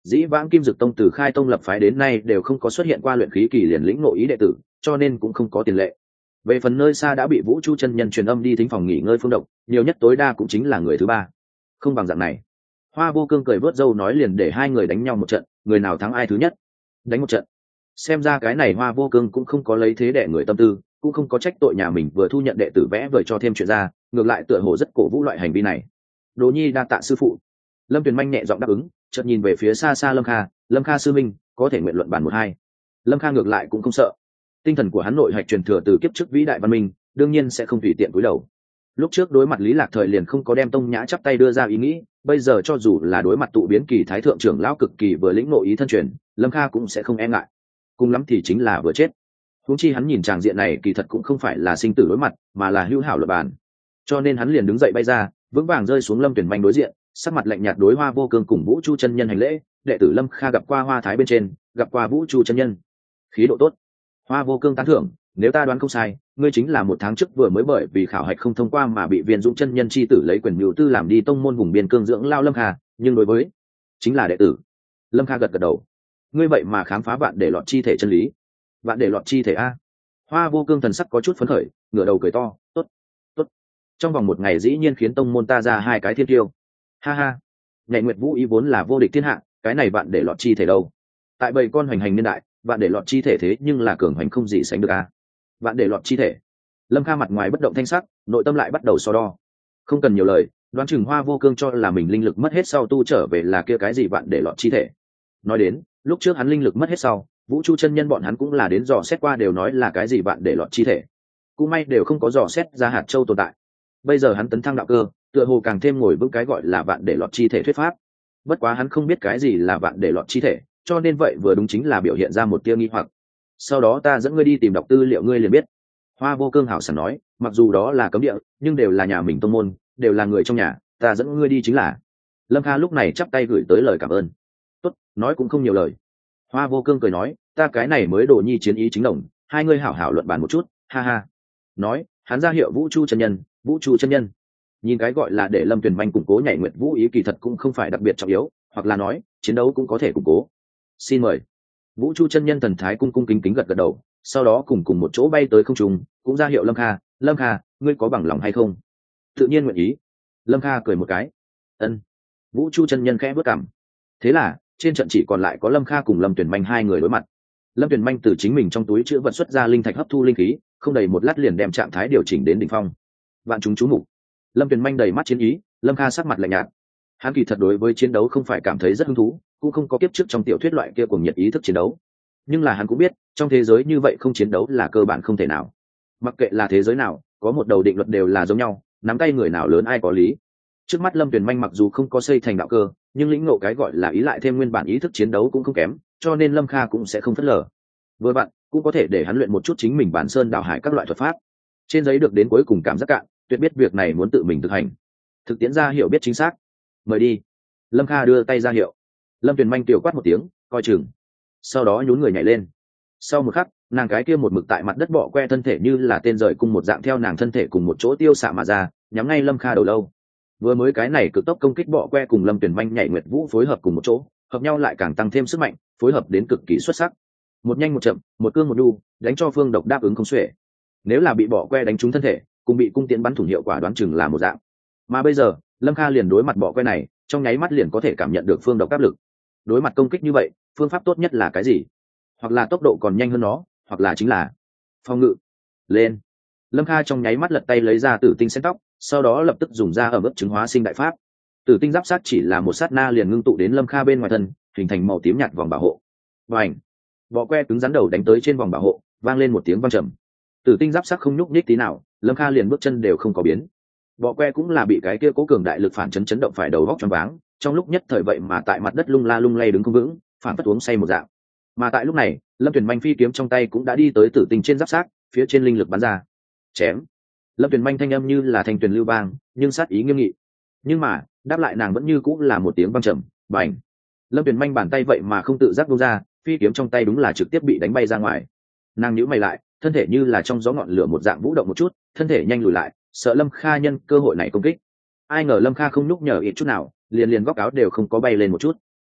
Speaker 1: dĩ vãng Kim Dực Tông từ khai tông lập phái đến nay đều không có xuất hiện qua luyện khí kỳ liền lĩnh ngộ ý đệ tử, cho nên cũng không có tiền lệ. Về phần nơi xa đã bị Vũ Chu chân nhân truyền âm đi thính phòng nghỉ ngơi Phương Độc, nhiều nhất tối đa cũng chính là người thứ ba. Không bằng dạng này. Hoa Vô Cương cười vớt râu nói liền để hai người đánh nhau một trận, người nào thắng ai thứ nhất. Đánh một trận. Xem ra cái này Hoa Vô Cương cũng không có lấy thế đẻ người tâm tư, cũng không có trách tội nhà mình vừa thu nhận đệ tử vẽ vời cho thêm chuyện ra, ngược lại tựa hồ rất cổ vũ loại hành vi này. Đỗ Nhi đa tạ sư phụ. Lâm Tuyền Manh nhẹ giọng đáp ứng, chợt nhìn về phía xa xa Lâm Kha, Lâm Kha sư minh, có thể nguyện luận bàn một hai. Lâm Kha ngược lại cũng không sợ, tinh thần của hắn nội hạch truyền thừa từ kiếp trước vĩ đại văn minh, đương nhiên sẽ không tùy tiện cúi đầu. Lúc trước đối mặt Lý Lạc Thời liền không có đem Tông Nhã chắp tay đưa ra ý nghĩ, bây giờ cho dù là đối mặt tụ biến kỳ thái thượng trưởng lão cực kỳ vừa lĩnh nội ý thân truyền, Lâm Kha cũng sẽ không e ngại, cùng lắm thì chính là vừa chết. Huống chi hắn nhìn tràng diện này kỳ thật cũng không phải là sinh tử đối mặt, mà là hữu hảo luận bàn, cho nên hắn liền đứng dậy bay ra, vững vàng rơi xuống Lâm Tuyền Manh đối diện, sắc mặt lạnh nhạt đối Hoa Vô Cương cùng Vũ Chu chân nhân hành lễ, đệ tử Lâm Kha gặp qua Hoa Thái bên trên, gặp qua Vũ Chu chân nhân. Khí độ tốt. Hoa Vô Cương tán thưởng, nếu ta đoán không sai, ngươi chính là một tháng trước vừa mới bởi vì khảo hạch không thông qua mà bị Viên Dũng chân nhân chi tử lấy quyền mưu tư làm đi tông môn vùng biên cương dưỡng lao Lâm Kha, nhưng đối với chính là đệ tử. Lâm Kha gật gật đầu. Ngươi vậy mà khám phá vạn để lọt chi thể chân lý. Vạn để lọt chi thể a? Hoa Vô Cương thần sắc có chút phấn khởi, ngửa đầu cười to, tốt, tốt. Trong vòng một ngày dĩ nhiên khiến tông môn ta ra hai cái thiên tiêu. Ha ha. Nhạy Nguyệt Vũ ý vốn là vô địch thiên hạ, cái này vạn để lọt chi thể đâu? Tại bầy con hoành hành niên đại, vạn để lọt chi thể thế nhưng là cường hoành không gì sánh được a. Vạn để lọt chi thể. Lâm Kha mặt ngoài bất động thanh sắc, nội tâm lại bắt đầu so đo. Không cần nhiều lời, đoán chừng Hoa Vô Cương cho là mình linh lực mất hết sau tu trở về là kia cái gì vạn để lọt chi thể. Nói đến, lúc trước hắn linh lực mất hết sau, Vũ Chu chân nhân bọn hắn cũng là đến dò xét qua đều nói là cái gì vạn để lọt chi thể. Cũng may đều không có dò xét ra hạt châu tồn tại. Bây giờ hắn tấn thăng đạo cơ, tựa hồ càng thêm ngồi vững cái gọi là vạn để lọt chi thể thuyết pháp. Bất quá hắn không biết cái gì là vạn để lọt chi thể, cho nên vậy vừa đúng chính là biểu hiện ra một tia nghi hoặc. Sau đó ta dẫn ngươi đi tìm đọc tư liệu ngươi liền biết. Hoa Vô Cương hảo sảng nói, mặc dù đó là cấm địa, nhưng đều là nhà mình tông môn, đều là người trong nhà, ta dẫn ngươi đi chính là. Lâm Kha lúc này chắp tay gửi tới lời cảm ơn. Tốt, nói cũng không nhiều lời. Hoa Vô Cương cười nói, ta cái này mới Đồ Nhi chiến ý chính đồng, hai ngươi hảo hảo luận bàn một chút, ha ha. Nói, hắn ra hiệu Vũ Chu chân nhân, Vũ Chu chân nhân. Nhìn cái gọi là để Lâm Tuyền Manh củng cố Nhảy Nguyệt Vũ ý kỳ thật cũng không phải đặc biệt trọng yếu, hoặc là nói, chiến đấu cũng có thể củng cố. Xin mời. Vũ Chu chân nhân thần thái cung cung kính kính gật gật đầu, sau đó cùng cùng một chỗ bay tới không trung, cũng ra hiệu Lâm Kha, Lâm Kha, ngươi có bằng lòng hay không? Tự nhiên nguyện ý. Lâm Kha cười một cái. Ân. Vũ Chu chân nhân khẽ bước cằm. Thế là, trên trận chỉ còn lại có Lâm Kha cùng Lâm Tuyền Manh hai người đối mặt. Lâm Tuyền Manh từ chính mình trong túi chữ vật xuất ra linh thạch hấp thu linh khí, không đầy một lát liền đem trạng thái điều chỉnh đến đỉnh phong. Vạn chúng chú mục. Lâm Tuyền Manh đầy mắt chiến ý, Lâm Kha sắc mặt lạnh nhạt. Hắn kỳ thật đối với chiến đấu không phải cảm thấy rất hứng thú, cũng không có kiếp trước trong tiểu thuyết loại kia cùng nhiệt ý thức chiến đấu. Nhưng là hắn cũng biết, trong thế giới như vậy không chiến đấu là cơ bản không thể nào. Mặc kệ là thế giới nào, có một đầu định luật đều là giống nhau, nắm tay người nào lớn ai có lý. Trước mắt Lâm Tuyền Manh mặc dù không có xây thành đạo cơ, nhưng lĩnh ngộ cái gọi là ý lại thêm nguyên bản ý thức chiến đấu cũng không kém, cho nên Lâm Kha cũng sẽ không phớt lờ. Vừa bạn cũng có thể để hắn luyện một chút chính mình bản sơn đảo hải các loại thuật pháp. Trên giấy được đến cuối cùng cảm giác cạn, tuyệt biết việc này muốn tự mình thực hành. Thực tiễn ra hiểu biết chính xác. Mời đi. Lâm Kha đưa tay ra hiệu. Lâm Tuyền Manh tiểu quát một tiếng, coi chừng. Sau đó nhún người nhảy lên. Sau một khắc, nàng cái kia một mực tại mặt đất bọ que thân thể như là tên rời cung một dạng theo nàng thân thể cùng một chỗ tiêu xạ mà ra, nhắm ngay Lâm Kha đầu lâu. Vừa mới cái này cực tốc công kích bọ que cùng Lâm Tuyền Manh nhảy nguyệt vũ phối hợp cùng một chỗ, hợp nhau lại càng tăng thêm sức mạnh, phối hợp đến cực kỳ xuất sắc. Một nhanh một chậm, một cương một nhu, đánh cho Phương Độc đáp ứng không xuể. Nếu là bị bọ que đánh trúng thân thể, cùng bị cung tiễn bắn thủng hiệu quả đoán chừng là một dạng. Mà bây giờ, Lâm Kha liền đối mặt bọ que này, trong nháy mắt liền có thể cảm nhận được Phương Độc áp lực. Đối mặt công kích như vậy, phương pháp tốt nhất là cái gì? Hoặc là tốc độ còn nhanh hơn nó, hoặc là chính là phòng ngự. Lên. Lâm Kha trong nháy mắt lật tay lấy ra Tử Tinh Xén Tóc, sau đó lập tức dùng ra ở mức chứng hóa sinh đại pháp. Tử Tinh giáp sát chỉ là một sát na liền ngưng tụ đến Lâm Kha bên ngoài thân, hình thành màu tím nhạt vòng bảo hộ. Bành! Bọ que cứng rắn đầu đánh tới trên vòng bảo hộ, vang lên một tiếng vang trầm. Tử Tinh giáp sát không nhúc nhích tí nào, Lâm Kha liền bước chân đều không có biến. Bọ que cũng là bị cái kia cố cường đại lực phản chấn chấn động phải đầu góc choáng váng, trong lúc nhất thời vậy mà tại mặt đất lung la lung lay đứng không vững, phản phất uống say một dạng. Mà tại lúc này, Lâm Tuyền Manh phi kiếm trong tay cũng đã đi tới Tử Tinh trên giáp sát, phía trên linh lực bắn ra. Chém! Lâm Tuyền Manh thanh âm như là thanh tuyền lưu vang, nhưng sát ý nghiêm nghị. Nhưng mà, đáp lại nàng vẫn như cũng là một tiếng vang trầm, bành. Lâm Tuyền Manh bàn tay vậy mà không tự giác buông ra, phi kiếm trong tay đúng là trực tiếp bị đánh bay ra ngoài. Nàng nhíu mày lại, thân thể như là trong gió ngọn lửa một dạng vũ động một chút, thân thể nhanh lùi lại, sợ Lâm Kha nhân cơ hội này công kích. Ai ngờ Lâm Kha không nhúc nhở ít chút nào, liền liền góc áo đều không có bay lên một chút.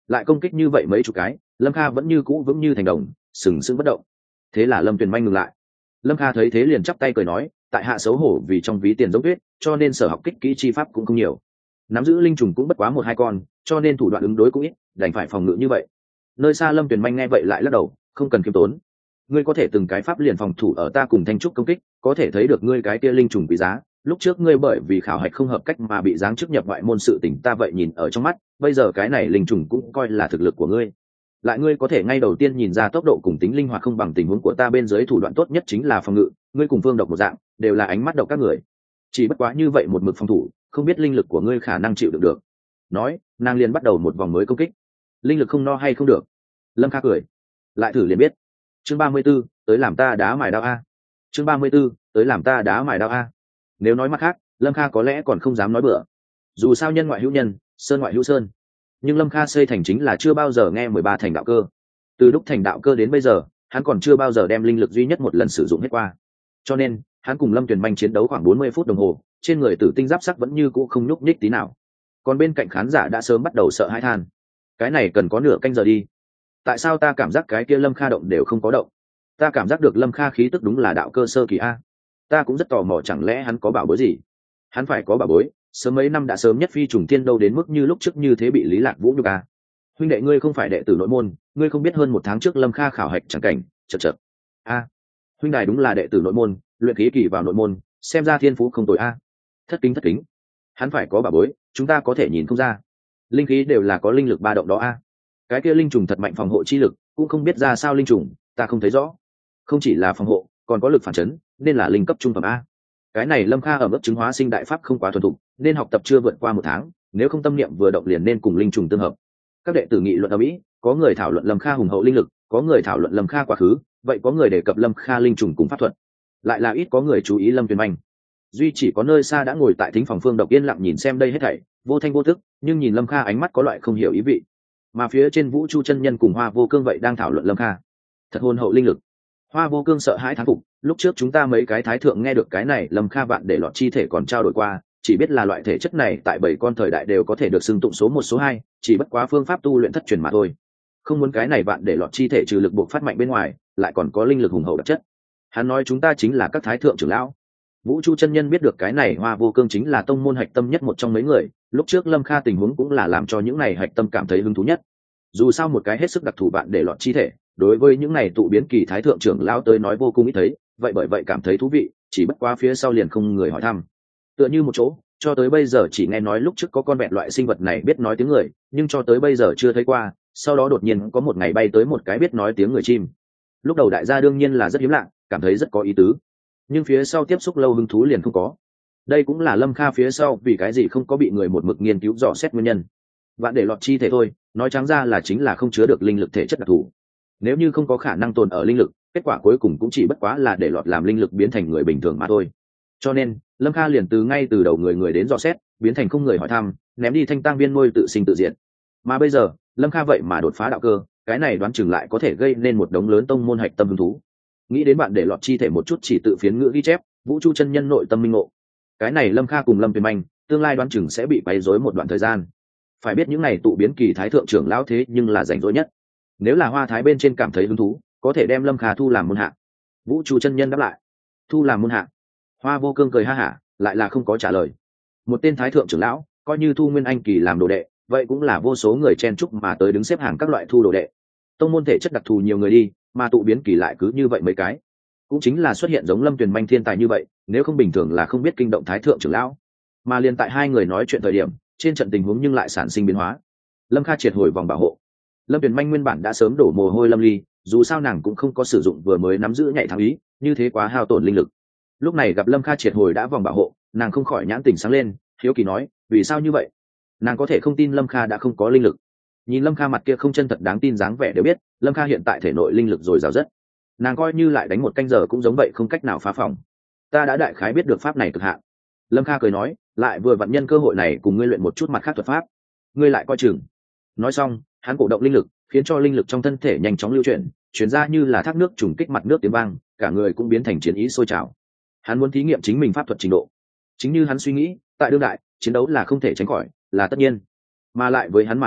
Speaker 1: lại công kích như vậy mấy chục cái, Lâm Kha vẫn như cũ vững như thành đồng, sừng sững bất động. Thế là Lâm Tuyền Manh ngừng lại. Lâm Kha thấy thế liền chắp tay cười nói, tại hạ xấu hổ vì trong ví tiền giống tuyết, cho nên sở học kích kỹ chi pháp cũng không nhiều, nắm giữ linh trùng cũng bất quá một hai con, cho nên thủ đoạn ứng đối cũng ít, đành phải phòng ngự như vậy. Nơi xa Lâm Tuyền Manh nghe vậy lại lắc đầu, không cần khiêm tốn, ngươi có thể từng cái pháp liền phòng thủ ở ta cùng Thanh Trúc công kích, có thể thấy được ngươi cái kia linh trùng quý giá. Lúc trước ngươi bởi vì khảo hạch không hợp cách mà bị giáng chức nhập ngoại môn sự tình ta vậy nhìn ở trong mắt, bây giờ cái này linh trùng cũng coi là thực lực của ngươi. Lại ngươi có thể ngay đầu tiên nhìn ra tốc độ cùng tính linh hoạt không bằng tình huống của ta, bên dưới thủ đoạn tốt nhất chính là phòng ngự, ngươi cùng Phương Độc một dạng, đều là ánh mắt độc các người. Chỉ bất quá như vậy một mực phòng thủ, không biết linh lực của ngươi khả năng chịu được được. Nói, nàng liền bắt đầu một vòng mới công kích. Linh lực không no hay không được? Lâm Kha cười, lại thử liền biết. Chương ba mươi 34, tới làm ta đá mài đao a. Chương ba mươi 34, tới làm ta đá mài đao a. Nếu nói mặt khác, Lâm Kha có lẽ còn không dám nói bừa. Dù sao nhân ngoại hữu nhân, sơn ngoại hữu sơn. Nhưng Lâm Kha xây thành chính là chưa bao giờ nghe mười ba thành đạo cơ. Từ lúc thành đạo cơ đến bây giờ, hắn còn chưa bao giờ đem linh lực duy nhất một lần sử dụng hết qua. Cho nên, hắn cùng Lâm Tuyền Manh chiến đấu khoảng bốn mươi phút đồng hồ, trên người tử tinh giáp sắc vẫn như cũ không nhúc nhích tí nào. Còn bên cạnh khán giả đã sớm bắt đầu sợ hãi than. Cái này cần có nửa canh giờ đi. Tại sao ta cảm giác cái kia Lâm Kha động đều không có động? Ta cảm giác được Lâm Kha khí tức đúng là đạo cơ sơ kỳ a. Ta cũng rất tò mò, chẳng lẽ hắn có bảo bối gì? Hắn phải có bảo bối, sớm mấy năm đã sớm nhất phi trùng tiên đâu đến mức như lúc trước như thế bị Lý Lạc Vũ nhục a. Huynh đệ, ngươi không phải đệ tử nội môn, ngươi không biết hơn một tháng trước Lâm Kha khảo hạch chẳng cảnh, chật chật. A, huynh đài đúng là đệ tử nội môn, luyện khí kỳ vào nội môn, xem ra thiên phú không tồi a. Thất kính thất kính. Hắn phải có bảo bối, chúng ta có thể nhìn không ra. Linh khí đều là có linh lực ba động đó a. Cái kia linh trùng thật mạnh phòng hộ chi lực, cũng không biết ra sao linh trùng, ta không thấy rõ. Không chỉ là phòng hộ, còn có lực phản chấn, nên là linh cấp trung phẩm a. Cái này Lâm Kha ở mức chứng hóa sinh đại pháp không quá thuần thục, nên học tập chưa vượt qua một tháng, nếu không tâm niệm vừa động liền nên cùng linh trùng tương hợp. Các đệ tử nghị luận ở mỹ, có người thảo luận Lâm Kha hùng hậu linh lực, có người thảo luận Lâm Kha quá khứ, vậy có người đề cập Lâm Kha linh trùng cùng pháp thuật, lại là ít có người chú ý Lâm Tuyền Manh. Duy chỉ có nơi xa đã ngồi tại thính phòng Phương Độc yên lặng nhìn xem đây hết thảy, vô thanh vô tức, nhưng nhìn Lâm Kha ánh mắt có loại không hiểu ý vị. Mà phía trên Vũ Chu chân nhân cùng Hoa Vô Cương vậy đang thảo luận Lâm Kha thật hồn hậu linh lực. Hoa Vô Cương sợ hãi thán phục, lúc trước chúng ta mấy cái thái thượng nghe được cái này Lâm Kha vạn để lọt chi thể còn trao đổi qua, chỉ biết là loại thể chất này tại bảy con thời đại đều có thể được xưng tụng số một số hai, chỉ bất quá phương pháp tu luyện thất truyền mà thôi. Không muốn cái này vạn để lọt chi thể trừ lực buộc phát mạnh bên ngoài, lại còn có linh lực hùng hậu đặc chất. Hắn nói chúng ta chính là các thái thượng trưởng lão. Vũ Chu chân nhân biết được cái này Hoa Vô Cương chính là tông môn hạch tâm nhất một trong mấy người, lúc trước Lâm Kha tình huống cũng là làm cho những này hạch tâm cảm thấy hứng thú nhất. Dù sao một cái hết sức đặc thù bạn để lọt chi thể, đối với những này tụ biến kỳ thái thượng trưởng lão tới nói vô cùng ít thấy, vậy bởi vậy cảm thấy thú vị, chỉ bất quá phía sau liền không người hỏi thăm. Tựa như một chỗ, cho tới bây giờ chỉ nghe nói lúc trước có con vẹn loại sinh vật này biết nói tiếng người, nhưng cho tới bây giờ chưa thấy qua, sau đó đột nhiên có một ngày bay tới một cái biết nói tiếng người chim. Lúc đầu đại gia đương nhiên là rất hiếm lạ, cảm thấy rất có ý tứ, nhưng phía sau tiếp xúc lâu hứng thú liền không có. Đây cũng là Lâm Kha phía sau vì cái gì không có bị người một mực nghiên cứu dò xét nguyên nhân. Vạn để lọt chi thể thôi, nói trắng ra là chính là không chứa được linh lực thể chất đặc thù. Nếu như không có khả năng tồn ở linh lực, kết quả cuối cùng cũng chỉ bất quá là để lọt làm linh lực biến thành người bình thường mà thôi. Cho nên Lâm Kha liền từ ngay từ đầu người người đến dò xét, biến thành không người hỏi thăm, ném đi thanh tang viên nuôi tự sinh tự diệt. Mà bây giờ Lâm Kha vậy mà đột phá đạo cơ, cái này đoán chừng lại có thể gây nên một đống lớn tông môn hạch tâm hứng thú. Nghĩ đến bạn để lọt chi thể một chút chỉ tự phiến ngữ ghi chép, Vũ Chu chân nhân nội tâm minh ngộ. Cái này Lâm Kha cùng Lâm Tuyền Manh, tương lai đoán chừng sẽ bị quấy rối một đoạn thời gian. Phải biết những này tụ biến kỳ thái thượng trưởng lão thế nhưng là rảnh rỗi nhất. Nếu là Hoa Thái bên trên cảm thấy hứng thú, có thể đem Lâm Kha thu làm môn hạ. Vũ Chu chân nhân đáp lại, thu làm môn hạ. Hoa Vô Cương cười ha hả, lại là không có trả lời. Một tên thái thượng trưởng lão, coi như thu Nguyên Anh kỳ làm đồ đệ, vậy cũng là vô số người chen chúc mà tới đứng xếp hàng các loại thu đồ đệ. Tông môn thể chất đặc thù nhiều người đi, mà tụ biến kỳ lại cứ như vậy mấy cái. Cũng chính là xuất hiện giống Lâm Tuyền Manh thiên tài như vậy, nếu không bình thường là không biết kinh động thái thượng trưởng lão. Mà liền tại hai người nói chuyện thời điểm, trên trận tình huống nhưng lại sản sinh biến hóa. Lâm Kha triệt hồi vòng bảo hộ. Lâm Tuyền Manh nguyên bản đã sớm đổ mồ hôi lâm ly, dù sao nàng cũng không có sử dụng vừa mới nắm giữ nhạy thắng ý, như thế quá hao tổn linh lực. Lúc này gặp Lâm Kha triệt hồi đã vòng bảo hộ, nàng không khỏi nhãn tình sáng lên, hiếu kỳ nói, vì sao như vậy? Nàng có thể không tin Lâm Kha đã không có linh lực. Nhìn Lâm Kha mặt kia không chân thật đáng tin dáng vẻ đều biết, Lâm Kha hiện tại thể nội linh lực dồi dào rất. Nàng coi như lại đánh một canh giờ cũng giống vậy, không cách nào phá phòng. Ta đã đại khái biết được pháp này cực hạn. Lâm Kha cười nói, lại vừa vặn nhân cơ hội này cùng ngươi luyện một chút mặt khác thuật pháp. Ngươi lại coi chừng. Nói xong, hắn cổ động linh lực, khiến cho linh lực trong thân thể nhanh chóng lưu chuyển, chuyển ra như là thác nước trùng kích mặt nước tiếng vang, cả người cũng biến thành chiến ý sôi trào. Hắn muốn thí nghiệm chính mình pháp thuật trình độ. Chính như hắn suy nghĩ, tại đương đại, chiến đấu là không thể tránh khỏi, là tất nhiên. Mà lại với hắn mà nói,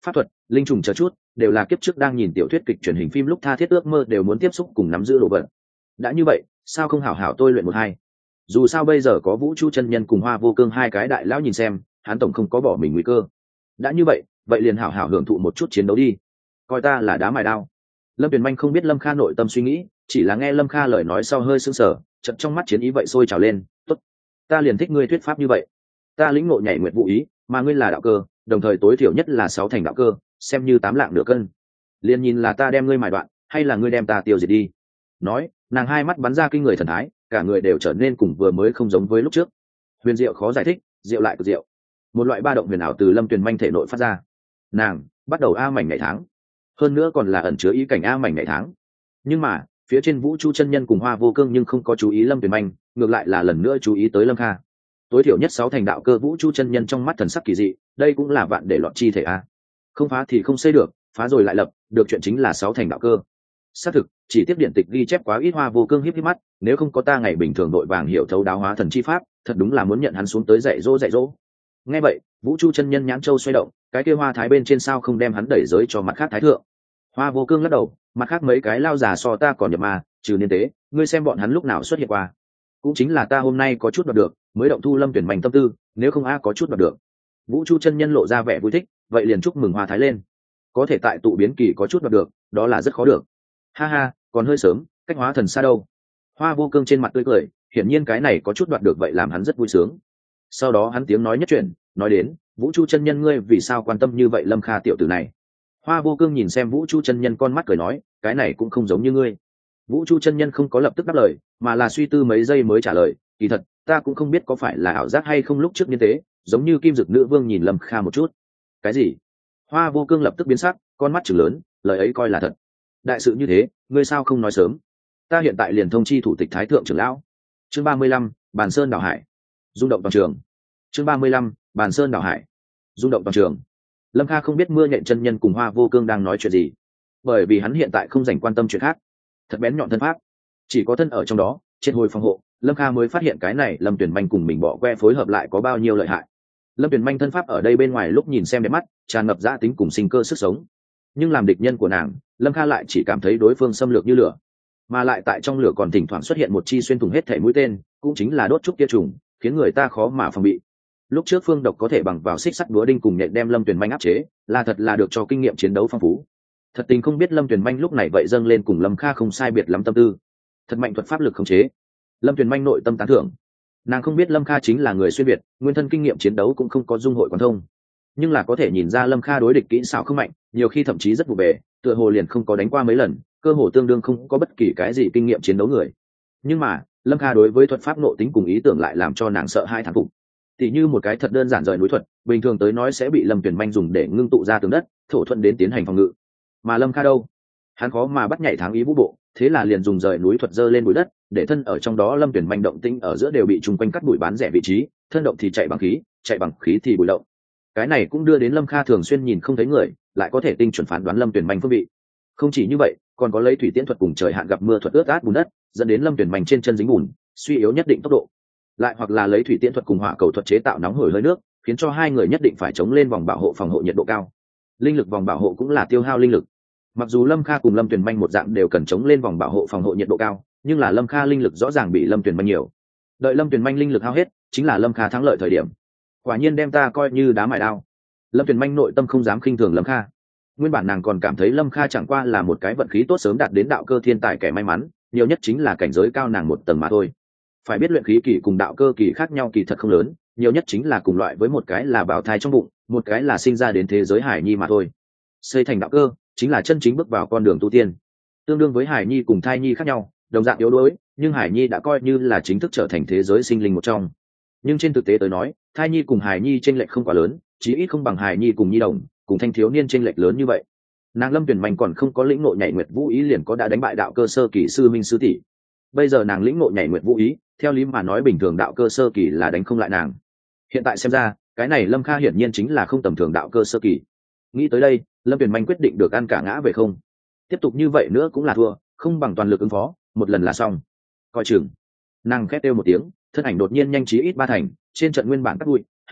Speaker 1: pháp thuật, linh trùng chờ chút đều là kiếp trước đang nhìn tiểu thuyết kịch truyền hình phim lúc tha thiết ước mơ đều muốn tiếp xúc cùng nắm giữ đồ vật. Đã như vậy sao không hảo hảo tôi luyện một hai, dù sao bây giờ có Vũ Chu chân nhân cùng Hoa Vô Cương hai cái đại lão nhìn xem, hắn tổng không có bỏ mình nguy cơ. Đã như vậy vậy liền hảo hảo hưởng thụ một chút chiến đấu đi, coi ta là đá mài đao. Lâm Tuyền Manh không biết Lâm Kha nội tâm suy nghĩ, chỉ là nghe Lâm Kha lời nói sau hơi sững sờ, chợt trong mắt chiến ý vậy sôi trào lên. Tốt, ta liền thích ngươi thuyết pháp như vậy. Ta lĩnh ngộ nhảy nguyệt vũ ý, mà ngươi là đạo cơ, đồng thời tối thiểu nhất là sáu thành đạo cơ, xem như tám lạng nửa cân. Liền nhìn là ta đem ngươi mài đoạn, hay là ngươi đem ta tiêu diệt đi. Nói, nàng hai mắt bắn ra kinh người thần thái, cả người đều trở nên cùng vừa mới không giống với lúc trước. Huyền diệu khó giải thích, diệu lại cực diệu. Một loại ba động huyền ảo từ Lâm Tuyền Manh thể nội phát ra. Nàng bắt đầu a mảnh ngày tháng, hơn nữa còn là ẩn chứa ý cảnh a mảnh ngày tháng. Nhưng mà phía trên Vũ Chu chân nhân cùng Hoa Vô Cương nhưng không có chú ý Lâm Tuyền Manh, ngược lại là lần nữa chú ý tới Lâm Kha. Tối thiểu nhất sáu thành đạo cơ Vũ Chu chân nhân trong mắt thần sắc kỳ dị, đây cũng là vạn để lọt chi thể a. Không phá thì không xây được, phá rồi lại lập, được chuyện chính là sáu thành đạo cơ. Xác thực, chỉ tiếp điện tịch ghi chép quá ít. Hoa Vô Cương hiếp hiếp mắt, nếu không có ta ngày bình thường đội vàng hiểu thấu đáo hóa thần chi pháp, thật đúng là muốn nhận hắn xuống tới dạy dỗ dạy dỗ. Nghe vậy, Vũ Chu chân nhân nhãn châu xoay động, cái kia Hoa Thái bên trên sao không đem hắn đẩy giới cho mặt khác thái thượng. Hoa Vô Cương lắc đầu, mặt khác mấy cái lao già so ta còn nhập ma, trừ niên tế, ngươi xem bọn hắn lúc nào xuất hiện qua. Cũng chính là ta hôm nay có chút đoạt được, mới động thu Lâm Tuyển Manh tâm tư, nếu không a có chút đoạt được. Vũ Chu chân nhân lộ ra vẻ vui thích, vậy liền chúc mừng Hoa Thái lên. Có thể tại tụ biến kỳ có chút đoạt được, đó là rất khó được. Ha ha, còn hơi sớm, cách hóa thần xa đâu. Hoa Vô Cương trên mặt tươi cười, hiển nhiên cái này có chút đoạt được vậy làm hắn rất vui sướng. Sau đó hắn tiếng nói nhất chuyện, nói đến, Vũ Chu chân nhân ngươi vì sao quan tâm như vậy Lâm Kha tiểu tử này. Hoa Vô Cương nhìn xem Vũ Chu chân nhân con mắt cười nói, cái này cũng không giống như ngươi. Vũ Chu chân nhân không có lập tức đáp lời, mà là suy tư mấy giây mới trả lời, kỳ thật ta cũng không biết có phải là ảo giác hay không, lúc trước như thế giống như Kim Dực nữ vương nhìn Lâm Kha một chút. Cái gì? Hoa Vô Cương lập tức biến sắc, con mắt trừng lớn, lời ấy coi là thật. Đại sự như thế ngươi sao không nói sớm, ta hiện tại liền thông chi thủ tịch thái thượng trưởng lão. Chương ba mươi lăm, Bàn Sơn Đảo Hải, rung động toàn trường. Chương ba mươi lăm, Bàn Sơn Đảo Hải, rung động toàn trường. Lâm Kha không biết Mưa Nhện chân nhân cùng Hoa Vô Cương đang nói chuyện gì, bởi vì hắn hiện tại không dành quan tâm chuyện khác. Thật bén nhọn thân pháp, chỉ có thân ở trong đó, trên hồi phòng hộ, Lâm Kha mới phát hiện cái này Lâm Tuyển Manh cùng mình bỏ que phối hợp lại có bao nhiêu lợi hại. Lâm Tuyển Manh thân pháp ở đây bên ngoài lúc nhìn xem đẹp mắt, tràn ngập dã tính cùng sinh cơ sức sống, nhưng làm địch nhân của nàng, Lâm Kha lại chỉ cảm thấy đối phương xâm lược như lửa, mà lại tại trong lửa còn thỉnh thoảng xuất hiện một chi xuyên thủng hết thể mũi tên, cũng chính là đốt trúc kia trùng, khiến người ta khó mà phòng bị. Lúc trước Phương Độc có thể bằng vào xích sắt búa đinh cùng nhện đem Lâm Tuyền Manh áp chế, là thật là được cho kinh nghiệm chiến đấu phong phú. Thật tình không biết Lâm Tuyền Manh lúc này vậy dâng lên cùng Lâm Kha không sai biệt lắm tâm tư, thật mạnh thuật pháp lực khống chế. Lâm Tuyền Manh nội tâm tán thưởng, nàng không biết Lâm Kha chính là người xuyên việt, nguyên thân kinh nghiệm chiến đấu cũng không có dung hội quán thông, nhưng là có thể nhìn ra Lâm Kha đối địch kỹ xảo không mạnh, nhiều khi thậm chí rất vụ bề, tựa hồ liền không có đánh qua mấy lần, cơ hồ tương đương không có bất kỳ cái gì kinh nghiệm chiến đấu người. Nhưng mà Lâm Kha đối với thuật pháp nộ tính cùng ý tưởng lại làm cho nàng sợ hai thán phục. Tỉ như một cái thật đơn giản rời núi thuật, bình thường tới nói sẽ bị Lâm Tuyền Manh dùng để ngưng tụ ra tường đất, thổ thuận đến tiến hành phòng ngự. Mà Lâm Kha đâu, hắn khó mà bắt nhảy tháng ý vũ bộ, thế là liền dùng rời núi thuật dơ lên bụi đất, để thân ở trong đó Lâm Tuyền Manh động tĩnh ở giữa đều bị chung quanh cắt bụi bán rẻ vị trí, thân động thì chạy bằng khí, chạy bằng khí thì bụi động. Cái này cũng đưa đến Lâm Kha thường xuyên nhìn không thấy người, lại có thể tinh chuẩn phán đoán Lâm Tuyền Manh phương vị. Không chỉ như vậy, còn có lấy thủy tiễn thuật cùng trời hạn gặp mưa thuật ướt át bùn đất, dẫn đến Lâm Tuyền Manh trên chân dính bùn, suy yếu nhất định tốc độ. Lại hoặc là lấy thủy tiễn thuật cùng hỏa cầu thuật chế tạo nóng hổi hơi nước, khiến cho hai người nhất định phải chống lên vòng bảo hộ phòng hộ nhiệt độ cao. Linh lực vòng bảo hộ cũng là tiêu hao linh lực. Mặc dù Lâm Kha cùng Lâm Tuyền Manh một dạng đều cần chống lên vòng bảo hộ phòng hộ nhiệt độ cao, nhưng là Lâm Kha linh lực rõ ràng bị Lâm Tuyền Manh nhiều. Đợi Lâm Tuyền Manh linh lực hao hết, chính là Lâm Kha thắng lợi thời điểm. Quả nhiên đem ta coi như đá mài đao. Lâm Tuyền Manh nội tâm không dám khinh thường Lâm Kha. Nguyên bản nàng còn cảm thấy Lâm Kha chẳng qua là một cái vận khí tốt sớm đạt đến đạo cơ thiên tài kẻ may mắn, nhiều nhất chính là cảnh giới cao nàng một tầng mà thôi. Phải biết luyện khí kỳ cùng đạo cơ kỳ khác nhau kỳ thật không lớn, nhiều nhất chính là cùng loại với một cái là bào thai trong bụng, một cái là sinh ra đến thế giới hải nhi mà thôi. Xây thành đạo cơ chính là chân chính bước vào con đường tu tiên, tương đương với hải nhi cùng thai nhi khác nhau, đồng dạng yếu đuối, nhưng hải nhi đã coi như là chính thức trở thành thế giới sinh linh một trong. Nhưng trên thực tế tới nói, thai nhi cùng hải nhi chênh lệch không quá lớn, chí ít không bằng hải nhi cùng nhi đồng, cùng thanh thiếu niên chênh lệch lớn như vậy. Nàng Lâm Tuyền Manh còn không có lĩnh ngộ nhảy nguyệt vũ ý liền có đã đánh bại đạo cơ sơ kỳ sư minh sư tỷ. Bây giờ nàng lĩnh ngộ nhảy nguyệt vũ ý, theo lý mà nói bình thường đạo cơ sơ kỳ là đánh không lại nàng. Hiện tại xem ra, cái này Lâm Kha hiển nhiên chính là không tầm thường đạo cơ sơ kỳ. Nghĩ tới đây, Lâm Tuyền Manh quyết định được ăn cả ngã về không. Tiếp tục như vậy nữa cũng là thua, không bằng toàn lực ứng phó, một lần là xong. Coi chừng. Nàng khét kêu một tiếng, thân ảnh đột nhiên nhanh trí ít ba thành, trên trận nguyên bản cắt bụi, hơi nước,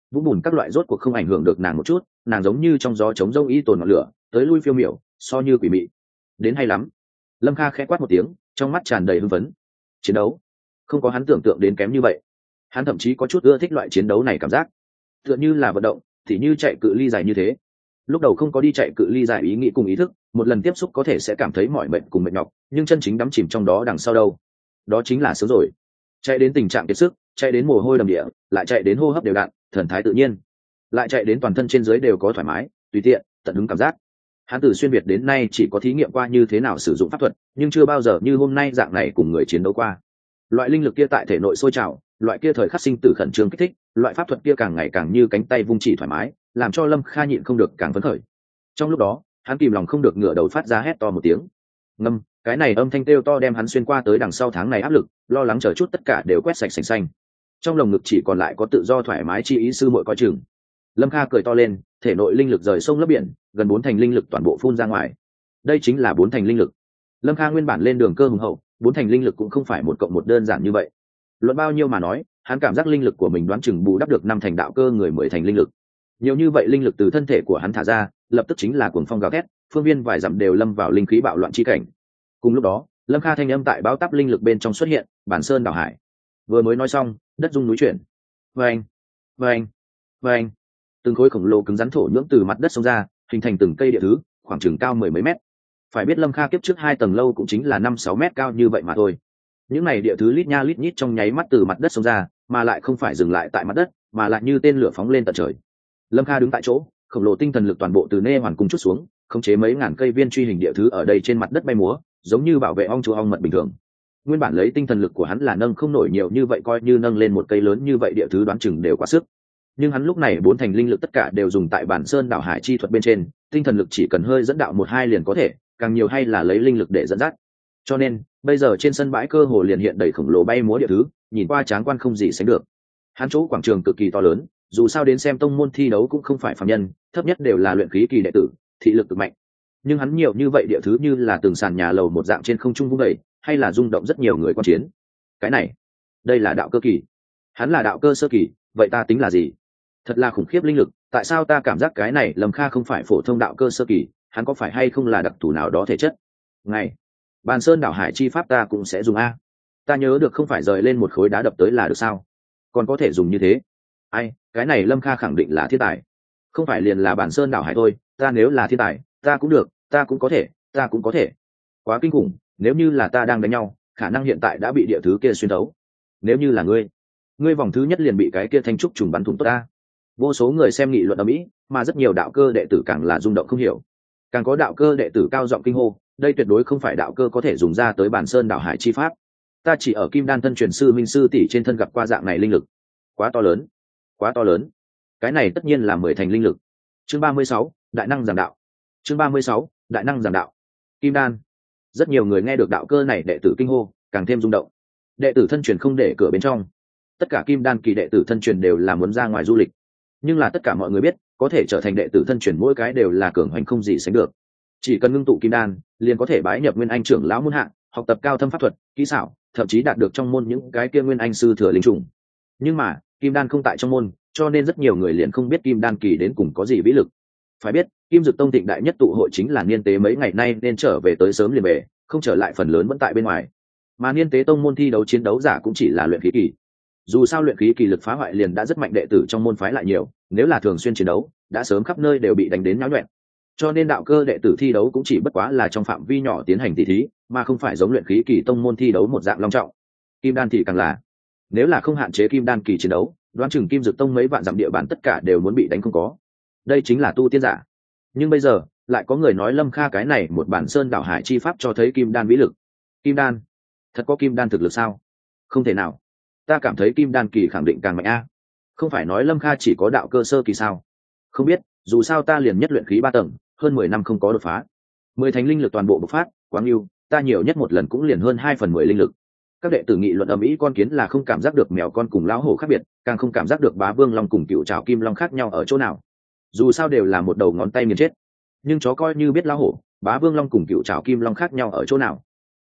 Speaker 1: vũng bùn các loại rốt cuộc không ảnh hưởng được nàng một chút, nàng giống như trong gió trống rông y tồn ngọn lửa, tới lui phiêu miểu, so như quỷ mị. Đến hay lắm. Lâm Kha khẽ quát một tiếng, trong mắt tràn đầy hưng phấn. Chiến đấu không có hắn tưởng tượng đến kém như vậy. Hắn thậm chí có chút ưa thích loại chiến đấu này cảm giác, tựa như là vận động, thì như chạy cự ly dài như thế. Lúc đầu không có đi chạy cự ly dài ý nghĩ cùng ý thức, một lần tiếp xúc có thể sẽ cảm thấy mỏi mệt cùng mệt nhọc, nhưng chân chính đắm chìm trong đó đằng sau đâu, đó chính là sướng rồi. Chạy đến tình trạng kiệt sức, chạy đến mồ hôi đầm địa, lại chạy đến hô hấp đều đặn, thần thái tự nhiên, lại chạy đến toàn thân trên dưới đều có thoải mái, tùy tiện, tận hứng cảm giác. Hắn từ xuyên việt đến nay chỉ có thí nghiệm qua như thế nào sử dụng pháp thuật, nhưng chưa bao giờ như hôm nay dạng này cùng người chiến đấu qua. Loại linh lực kia tại thể nội sôi trào, loại kia thời khắc sinh tử khẩn trương kích thích, loại pháp thuật kia càng ngày càng như cánh tay vung chỉ thoải mái, làm cho Lâm Kha nhịn không được càng phấn khởi. Trong lúc đó, hắn kìm lòng không được ngửa đầu phát ra hét to một tiếng. Ngâm, cái này âm thanh kêu to đem hắn xuyên qua tới đằng sau tháng này áp lực, lo lắng chờ chút tất cả đều quét sạch sành xanh. Trong lồng ngực chỉ còn lại có tự do thoải mái chi ý sư muội coi chừng. Lâm Kha cười to lên, thể nội linh lực rời sông lấp biển, gần bốn thành linh lực toàn bộ phun ra ngoài. Đây chính là bốn thành linh lực. Lâm Kha nguyên bản lên đường cơ hùng hậu, bốn thành linh lực cũng không phải một cộng một đơn giản như vậy. Luận bao nhiêu mà nói, hắn cảm giác linh lực của mình đoán chừng bù đắp được năm thành đạo cơ người mười thành linh lực. Nhiều như vậy linh lực từ thân thể của hắn thả ra, lập tức chính là cuồng phong gào thét, phương viên vài dặm đều lâm vào linh khí bạo loạn chi cảnh. Cùng lúc đó, Lâm Kha thanh âm tại báo táp linh lực bên trong xuất hiện, bản sơn đảo hải. Vừa mới nói xong, đất rung núi chuyển. Vâng, vâng, vâng. Từng khối khổng lồ cứng rắn thổ nhưỡng từ mặt đất xông ra, hình thành từng cây địa thứ, khoảng chừng cao mười mấy mét. Phải biết Lâm Kha kiếp trước hai tầng lâu cũng chính là năm sáu mét cao như vậy mà thôi. Những này địa thứ lít nha lít nhít trong nháy mắt từ mặt đất xông ra, mà lại không phải dừng lại tại mặt đất, mà lại như tên lửa phóng lên tận trời. Lâm Kha đứng tại chỗ, khổng lồ tinh thần lực toàn bộ từ nê hoàn cung chút xuống, khống chế mấy ngàn cây viên truy hình địa thứ ở đây trên mặt đất bay múa, giống như bảo vệ ong chúa ong mật bình thường. Nguyên bản lấy tinh thần lực của hắn là nâng không nổi nhiều như vậy, coi như nâng lên một cây lớn như vậy địa thứ đoán chừng đều quá sức. Nhưng hắn lúc này bốn thành linh lực tất cả đều dùng tại bản sơn đảo hải chi thuật bên trên, tinh thần lực chỉ cần hơi dẫn đạo một hai liền có thể, càng nhiều hay là lấy linh lực để dẫn dắt. Cho nên bây giờ trên sân bãi cơ hồ liền hiện đầy khổng lồ bay múa địa thứ, nhìn qua tráng quan không gì sánh được. Hắn chỗ quảng trường cực kỳ to lớn, dù sao đến xem tông môn thi đấu cũng không phải phàm nhân, thấp nhất đều là luyện khí kỳ đệ tử, thị lực cực mạnh. Nhưng hắn nhiều như vậy địa thứ như là từng sàn nhà lầu một dạng trên không trung vung đẩy, hay là rung động rất nhiều người quan chiến. Cái này, đây là đạo cơ kỳ. Hắn là đạo cơ sơ kỳ, vậy ta tính là gì? Thật là khủng khiếp linh lực, tại sao ta cảm giác cái này Lâm Kha không phải phổ thông đạo cơ sơ kỳ, hắn có phải hay không là đặc thù nào đó thể chất? Ngày, Bàn Sơn đảo hải chi pháp ta cũng sẽ dùng a. Ta nhớ được không phải rời lên một khối đá đập tới là được sao? Còn có thể dùng như thế? Ai, cái này Lâm Kha khẳng định là thiên tài. Không phải liền là Bàn Sơn đảo hải thôi, ta nếu là thiên tài, ta cũng được, ta cũng có thể, ta cũng có thể. Quá kinh khủng, nếu như là ta đang đánh nhau, khả năng hiện tại đã bị địa thứ kia xuyên thấu. Nếu như là ngươi, ngươi vòng thứ nhất liền bị cái kia thanh trúc trùng bắn thủng tốt ta. Vô số người xem nghị luận ở mỹ, mà rất nhiều đạo cơ đệ tử càng là rung động không hiểu. Càng có đạo cơ đệ tử cao giọng kinh hô, đây tuyệt đối không phải đạo cơ có thể dùng ra tới Bàn Sơn đảo hải chi pháp. Ta chỉ ở Kim Đan thân truyền sư minh sư tỷ trên thân gặp qua dạng này linh lực. Quá to lớn, quá to lớn. Cái này tất nhiên là mười thành linh lực. Chương ba mươi sáu, đại năng giảng đạo. Chương ba mươi sáu, đại năng giảng đạo. Kim Đan. Rất nhiều người nghe được đạo cơ này đệ tử kinh hô, càng thêm rung động. Đệ tử thân truyền không để cửa bên trong. Tất cả Kim Đan kỳ đệ tử thân truyền đều là muốn ra ngoài du lịch. Nhưng là tất cả mọi người biết, có thể trở thành đệ tử thân truyền mỗi cái đều là cường hoành không gì sánh được. Chỉ cần ngưng tụ Kim Đan, liền có thể bái nhập Nguyên Anh trưởng lão môn hạ, học tập cao thâm pháp thuật, kỹ xảo, thậm chí đạt được trong môn những cái kia Nguyên Anh sư thừa linh trùng. Nhưng mà, Kim Đan không tại trong môn, cho nên rất nhiều người liền không biết Kim Đan kỳ đến cùng có gì vĩ lực. Phải biết, Kim Dực Tông thịnh đại nhất tụ hội chính là niên tế mấy ngày nay nên trở về tới sớm liền về, không trở lại phần lớn vẫn tại bên ngoài. Mà niên tế tông môn thi đấu chiến đấu giả cũng chỉ là luyện khí kỳ. Dù sao luyện khí kỳ lực phá hoại liền đã rất mạnh, đệ tử trong môn phái lại nhiều, nếu là thường xuyên chiến đấu, đã sớm khắp nơi đều bị đánh đến nháo nhuyễn. Cho nên đạo cơ đệ tử thi đấu cũng chỉ bất quá là trong phạm vi nhỏ tiến hành tỷ thí, mà không phải giống luyện khí kỳ tông môn thi đấu một dạng long trọng. Kim Đan thì càng là, nếu là không hạn chế Kim Đan kỳ chiến đấu, đoán chừng Kim Dực Tông mấy vạn dặm địa bàn tất cả đều muốn bị đánh không có. Đây chính là tu tiên giả. Nhưng bây giờ lại có người nói Lâm Kha cái này một bản sơn đảo hải chi pháp cho thấy Kim Đan vĩ lực. Kim Đan, thật có Kim Đan thực lực sao? Không thể nào. Ta cảm thấy Kim Đan kỳ khẳng định càng mạnh a. Không phải nói Lâm Kha chỉ có đạo cơ sơ kỳ sao? Không biết, dù sao ta liền nhất luyện khí ba tầng, hơn mười năm không có đột phá. Mười thành linh lực toàn bộ bộc phát, quá ưu, ta nhiều nhất một lần cũng liền hơn hai phần mười linh lực. Các đệ tử nghị luận ầm ĩ, con kiến là không cảm giác được mèo con cùng lão hổ khác biệt, càng không cảm giác được Bá Vương Long cùng Cựu Trảo Kim Long khác nhau ở chỗ nào. Dù sao đều là một đầu ngón tay nghiền chết. Nhưng chó coi như biết lão hổ, Bá Vương Long cùng Cựu Trảo Kim Long khác nhau ở chỗ nào.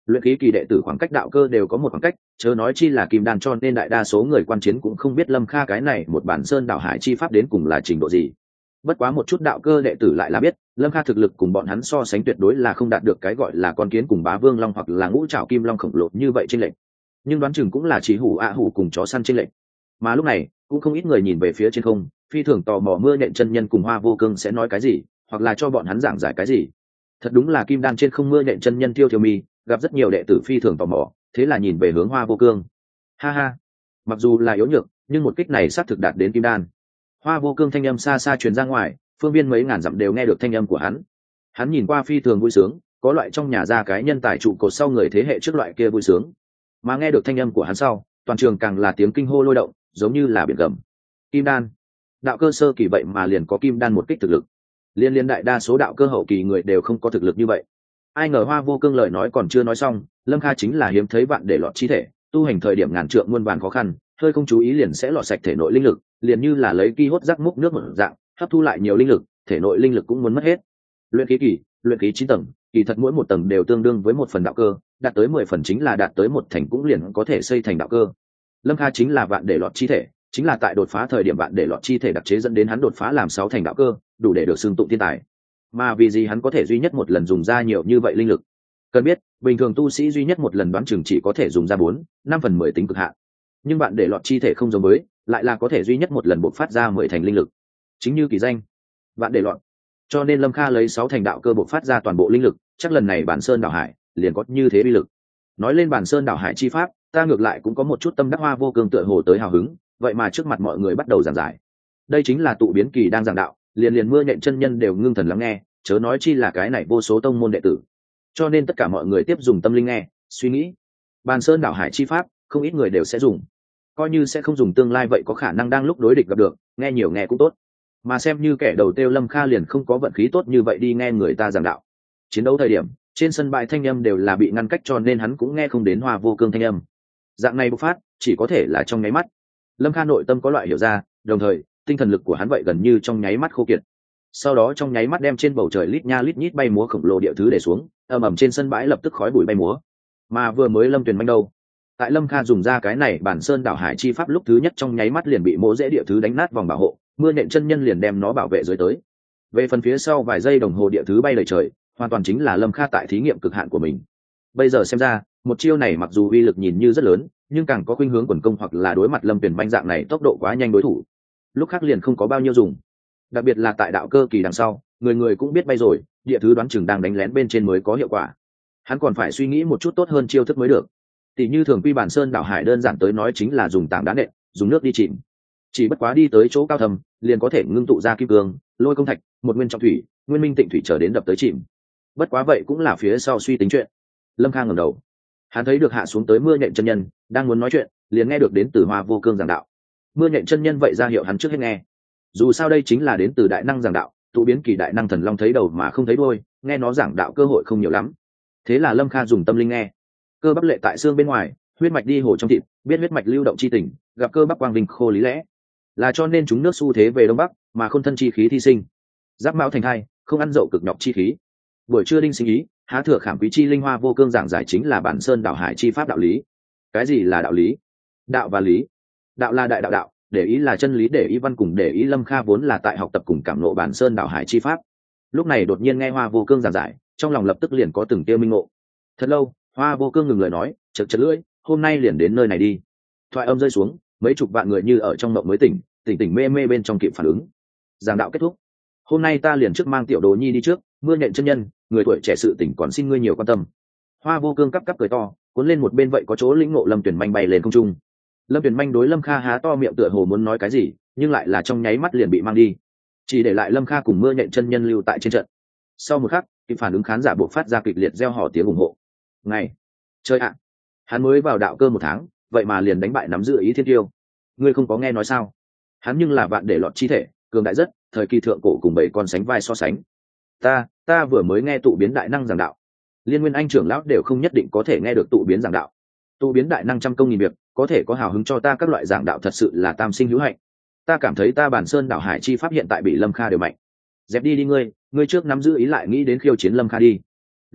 Speaker 1: luyện khí kỳ đệ tử khoảng cách đạo cơ đều có một khoảng cách, chớ nói chi là kim đan, cho nên đại đa số người quan chiến cũng không biết Lâm Kha cái này một bản sơn đảo hải chi pháp đến cùng là trình độ gì. Bất quá một chút đạo cơ đệ tử lại là biết, Lâm Kha thực lực cùng bọn hắn so sánh tuyệt đối là không đạt được cái gọi là con kiến cùng bá vương long hoặc là ngũ trảo kim long khổng lồ như vậy trên lệnh. Nhưng đoán chừng cũng là chỉ hủ ạ hủ cùng chó săn trên lệnh. Mà lúc này, cũng không ít người nhìn về phía trên không, phi thường tò mò Mưa Nhện chân nhân cùng Hoa Vô Cương sẽ nói cái gì, hoặc là cho bọn hắn giảng giải cái gì. Thật đúng là kim đan trên không Mưa Nhện chân nhân Tiêu Thiêu Mi, gặp rất nhiều đệ tử phi thường tò mò, thế là nhìn về hướng Hoa Vô Cương. Ha ha, mặc dù là yếu nhược, nhưng một kích này xác thực đạt đến kim đan. Hoa Vô Cương thanh âm xa xa truyền ra ngoài, phương viên mấy ngàn dặm đều nghe được thanh âm của hắn. Hắn nhìn qua phi thường vui sướng, có loại trong nhà ra cái nhân tài trụ cột sau người thế hệ trước loại kia vui sướng. Mà nghe được thanh âm của hắn sau, toàn trường càng là tiếng kinh hô lôi động, giống như là biển gầm. Kim đan, đạo cơ sơ kỳ vậy mà liền có kim đan một kích thực lực. Liên liên đại đa số đạo cơ hậu kỳ người đều không có thực lực như vậy. Ai ngờ Hoa Vô Cương lời nói còn chưa nói xong, Lâm Kha chính là hiếm thấy bạn để lọt chi thể, tu hành thời điểm ngàn trượng muôn vàn khó khăn, hơi không chú ý liền sẽ lọt sạch thể nội linh lực, liền như là lấy ki hốt rắc múc nước một dạng, hấp thu lại nhiều linh lực, thể nội linh lực cũng muốn mất hết. Luyện khí kỳ, luyện khí chín tầng, kỳ thật mỗi một tầng đều tương đương với một phần đạo cơ, đạt tới mười phần chính là đạt tới một thành cũng liền có thể xây thành đạo cơ. Lâm Kha chính là vạn để lọt chi thể, chính là tại đột phá thời điểm vạn để lọt chi thể đặc chế dẫn đến hắn đột phá làm sáu thành đạo cơ, đủ để được xưng tụng thiên tài. Mà vì gì hắn có thể duy nhất một lần dùng ra nhiều như vậy linh lực? Cần biết, bình thường tu sĩ duy nhất một lần đoán chừng chỉ có thể dùng ra bốn, năm phần mười tính cực hạn. Nhưng bạn để lọt chi thể không giống với, lại là có thể duy nhất một lần bộc phát ra mười thành linh lực. Chính như kỳ danh, bạn để lọt. Cho nên Lâm Kha lấy sáu thành đạo cơ bộc phát ra toàn bộ linh lực, chắc lần này bản sơn đảo hải liền có như thế uy lực. Nói lên bản sơn đảo hải chi pháp, ta ngược lại cũng có một chút tâm đắc. Hoa Vô Cương tựa hồ tới hào hứng, vậy mà trước mặt mọi người bắt đầu giảng giải. Đây chính là tụ biến kỳ đang giảng đạo, liền liền Mưa Nhện chân nhân đều ngưng thần lắng nghe, chớ nói chi là cái này vô số tông môn đệ tử. Cho nên tất cả mọi người tiếp dùng tâm linh nghe, suy nghĩ. Bàn sơn đảo hải chi pháp, không ít người đều sẽ dùng. Coi như sẽ không dùng tương lai vậy có khả năng đang lúc đối địch gặp được, nghe nhiều nghe cũng tốt. Mà xem như kẻ đầu tiêu Lâm Kha liền không có vận khí tốt như vậy đi nghe người ta giảng đạo. Chiến đấu thời điểm, trên sân bãi thanh âm đều là bị ngăn cách, cho nên hắn cũng nghe không đến Hoa Vô Cương thanh âm. Dạng này bộc phát, chỉ có thể là trong nháy mắt. Lâm Kha nội tâm có loại hiểu ra, đồng thời, tinh thần lực của hắn vậy gần như trong nháy mắt khô kiệt. Sau đó trong nháy mắt đem trên bầu trời lít nha lít nhít bay múa khổng lồ địa thứ để xuống, ầm ầm trên sân bãi lập tức khói bụi bay múa. Mà vừa mới Lâm Tuyền manh đâu, tại Lâm Kha dùng ra cái này bản sơn đảo hải chi pháp lúc thứ nhất trong nháy mắt liền bị mỗ dễ địa thứ đánh nát vòng bảo hộ, Mưa Nhện chân nhân liền đem nó bảo vệ dưới tới. Về phần phía sau vài giây đồng hồ địa thứ bay lời trời, hoàn toàn chính là Lâm Kha tại thí nghiệm cực hạn của mình. Bây giờ xem ra, một chiêu này mặc dù uy lực nhìn như rất lớn, nhưng càng có khuynh hướng quần công hoặc là đối mặt Lâm Tuyền manh dạng này tốc độ quá nhanh đối thủ, lúc khác liền không có bao nhiêu dùng. Đặc biệt là tại đạo cơ kỳ đằng sau, người người cũng biết bay rồi, địa thứ đoán chừng đang đánh lén bên trên mới có hiệu quả. Hắn còn phải suy nghĩ một chút tốt hơn chiêu thức mới được. Tỷ như thường quy bản sơn đảo hải đơn giản tới nói chính là dùng tảng đá nện, dùng nước đi chìm. Chỉ bất quá đi tới chỗ cao thầm, liền có thể ngưng tụ ra kim cương, lôi công thạch, một nguyên trọng thủy, nguyên minh tịnh thủy trở đến đập tới chìm. Bất quá vậy cũng là phía sau suy tính chuyện. Lâm Kha ngẩng đầu, hắn thấy được hạ xuống tới Mưa Nhện chân nhân, đang muốn nói chuyện, liền nghe được đến từ Hoa Vô Cương giảng đạo. Mưa Nhện chân nhân vậy ra hiệu hắn trước hết nghe. Dù sao đây chính là đến từ đại năng giảng đạo, tụ biến kỳ đại năng thần long thấy đầu mà không thấy đuôi, nghe nó giảng đạo cơ hội không nhiều lắm. Thế là Lâm Kha dùng tâm linh nghe. Cơ bắp lệ tại xương bên ngoài, huyết mạch đi hồ trong thịt, biết huyết mạch lưu động chi tình, gặp cơ bắp quang vinh khô lý lẽ, là cho nên chúng nước xu thế về đông bắc, mà khôn thân chi khí thi sinh. Giáp mão thành thai, không ăn dậu cực nhọc chi khí. Buổi trưa đinh sinh ý, há thừa khảm quý chi linh. Hoa Vô Cương giảng giải chính là bản sơn đảo hải chi pháp đạo lý. Cái gì là đạo lý? Đạo và lý. Đạo là đại đạo đạo, để ý là chân lý, để ý văn cùng để ý. Lâm Kha vốn là tại học tập cùng cảm ngộ bản sơn đảo hải chi pháp, lúc này đột nhiên nghe Hoa Vô Cương giảng giải, trong lòng lập tức liền có từng tia minh ngộ. Thật lâu, Hoa Vô Cương ngừng lời nói, chật chật lưỡi, hôm nay liền đến nơi này đi. Thoại âm rơi xuống, mấy chục vạn người như ở trong mộng mới tỉnh, tỉnh tỉnh mê mê bên trong kịp phản ứng. Giảng đạo kết thúc, hôm nay ta liền trước mang tiểu đồ nhi đi trước. Mưa Nhện chân nhân, người tuổi trẻ sự tỉnh còn xin ngươi nhiều quan tâm. Hoa Vô Cương cắp cắp cười to, cuốn lên một bên vậy có chỗ lĩnh ngộ Lâm Tuyển Manh bay lên không trung. Lâm Tuyển Manh đối Lâm Kha há to miệng tựa hồ muốn nói cái gì, nhưng lại là trong nháy mắt liền bị mang đi, chỉ để lại Lâm Kha cùng Mưa Nhện chân nhân lưu tại trên trận. Sau một khắc, kịp phản ứng khán giả buộc phát ra kịch liệt reo hò tiếng ủng hộ. Ngày, chơi ạ, hắn mới vào đạo cơ một tháng, vậy mà liền đánh bại nắm giữ ý thiên tiêu. Ngươi không có nghe nói sao? Hắn nhưng là vạn để lọt chi thể, cường đại rất, thời kỳ thượng cổ cùng bảy con sánh vai so sánh. Ta, ta vừa mới nghe tụ biến đại năng giảng đạo. Liên Nguyên Anh trưởng lão đều không nhất định có thể nghe được tụ biến giảng đạo. Tụ biến đại năng trăm công nghìn việc, có thể có hào hứng cho ta các loại giảng đạo thật sự là tam sinh hữu hạnh. Ta cảm thấy ta bản sơn đảo hải chi pháp hiện tại bị Lâm Kha đều mạnh. Dẹp đi đi ngươi, ngươi trước nắm giữ ý lại nghĩ đến khiêu chiến Lâm Kha đi.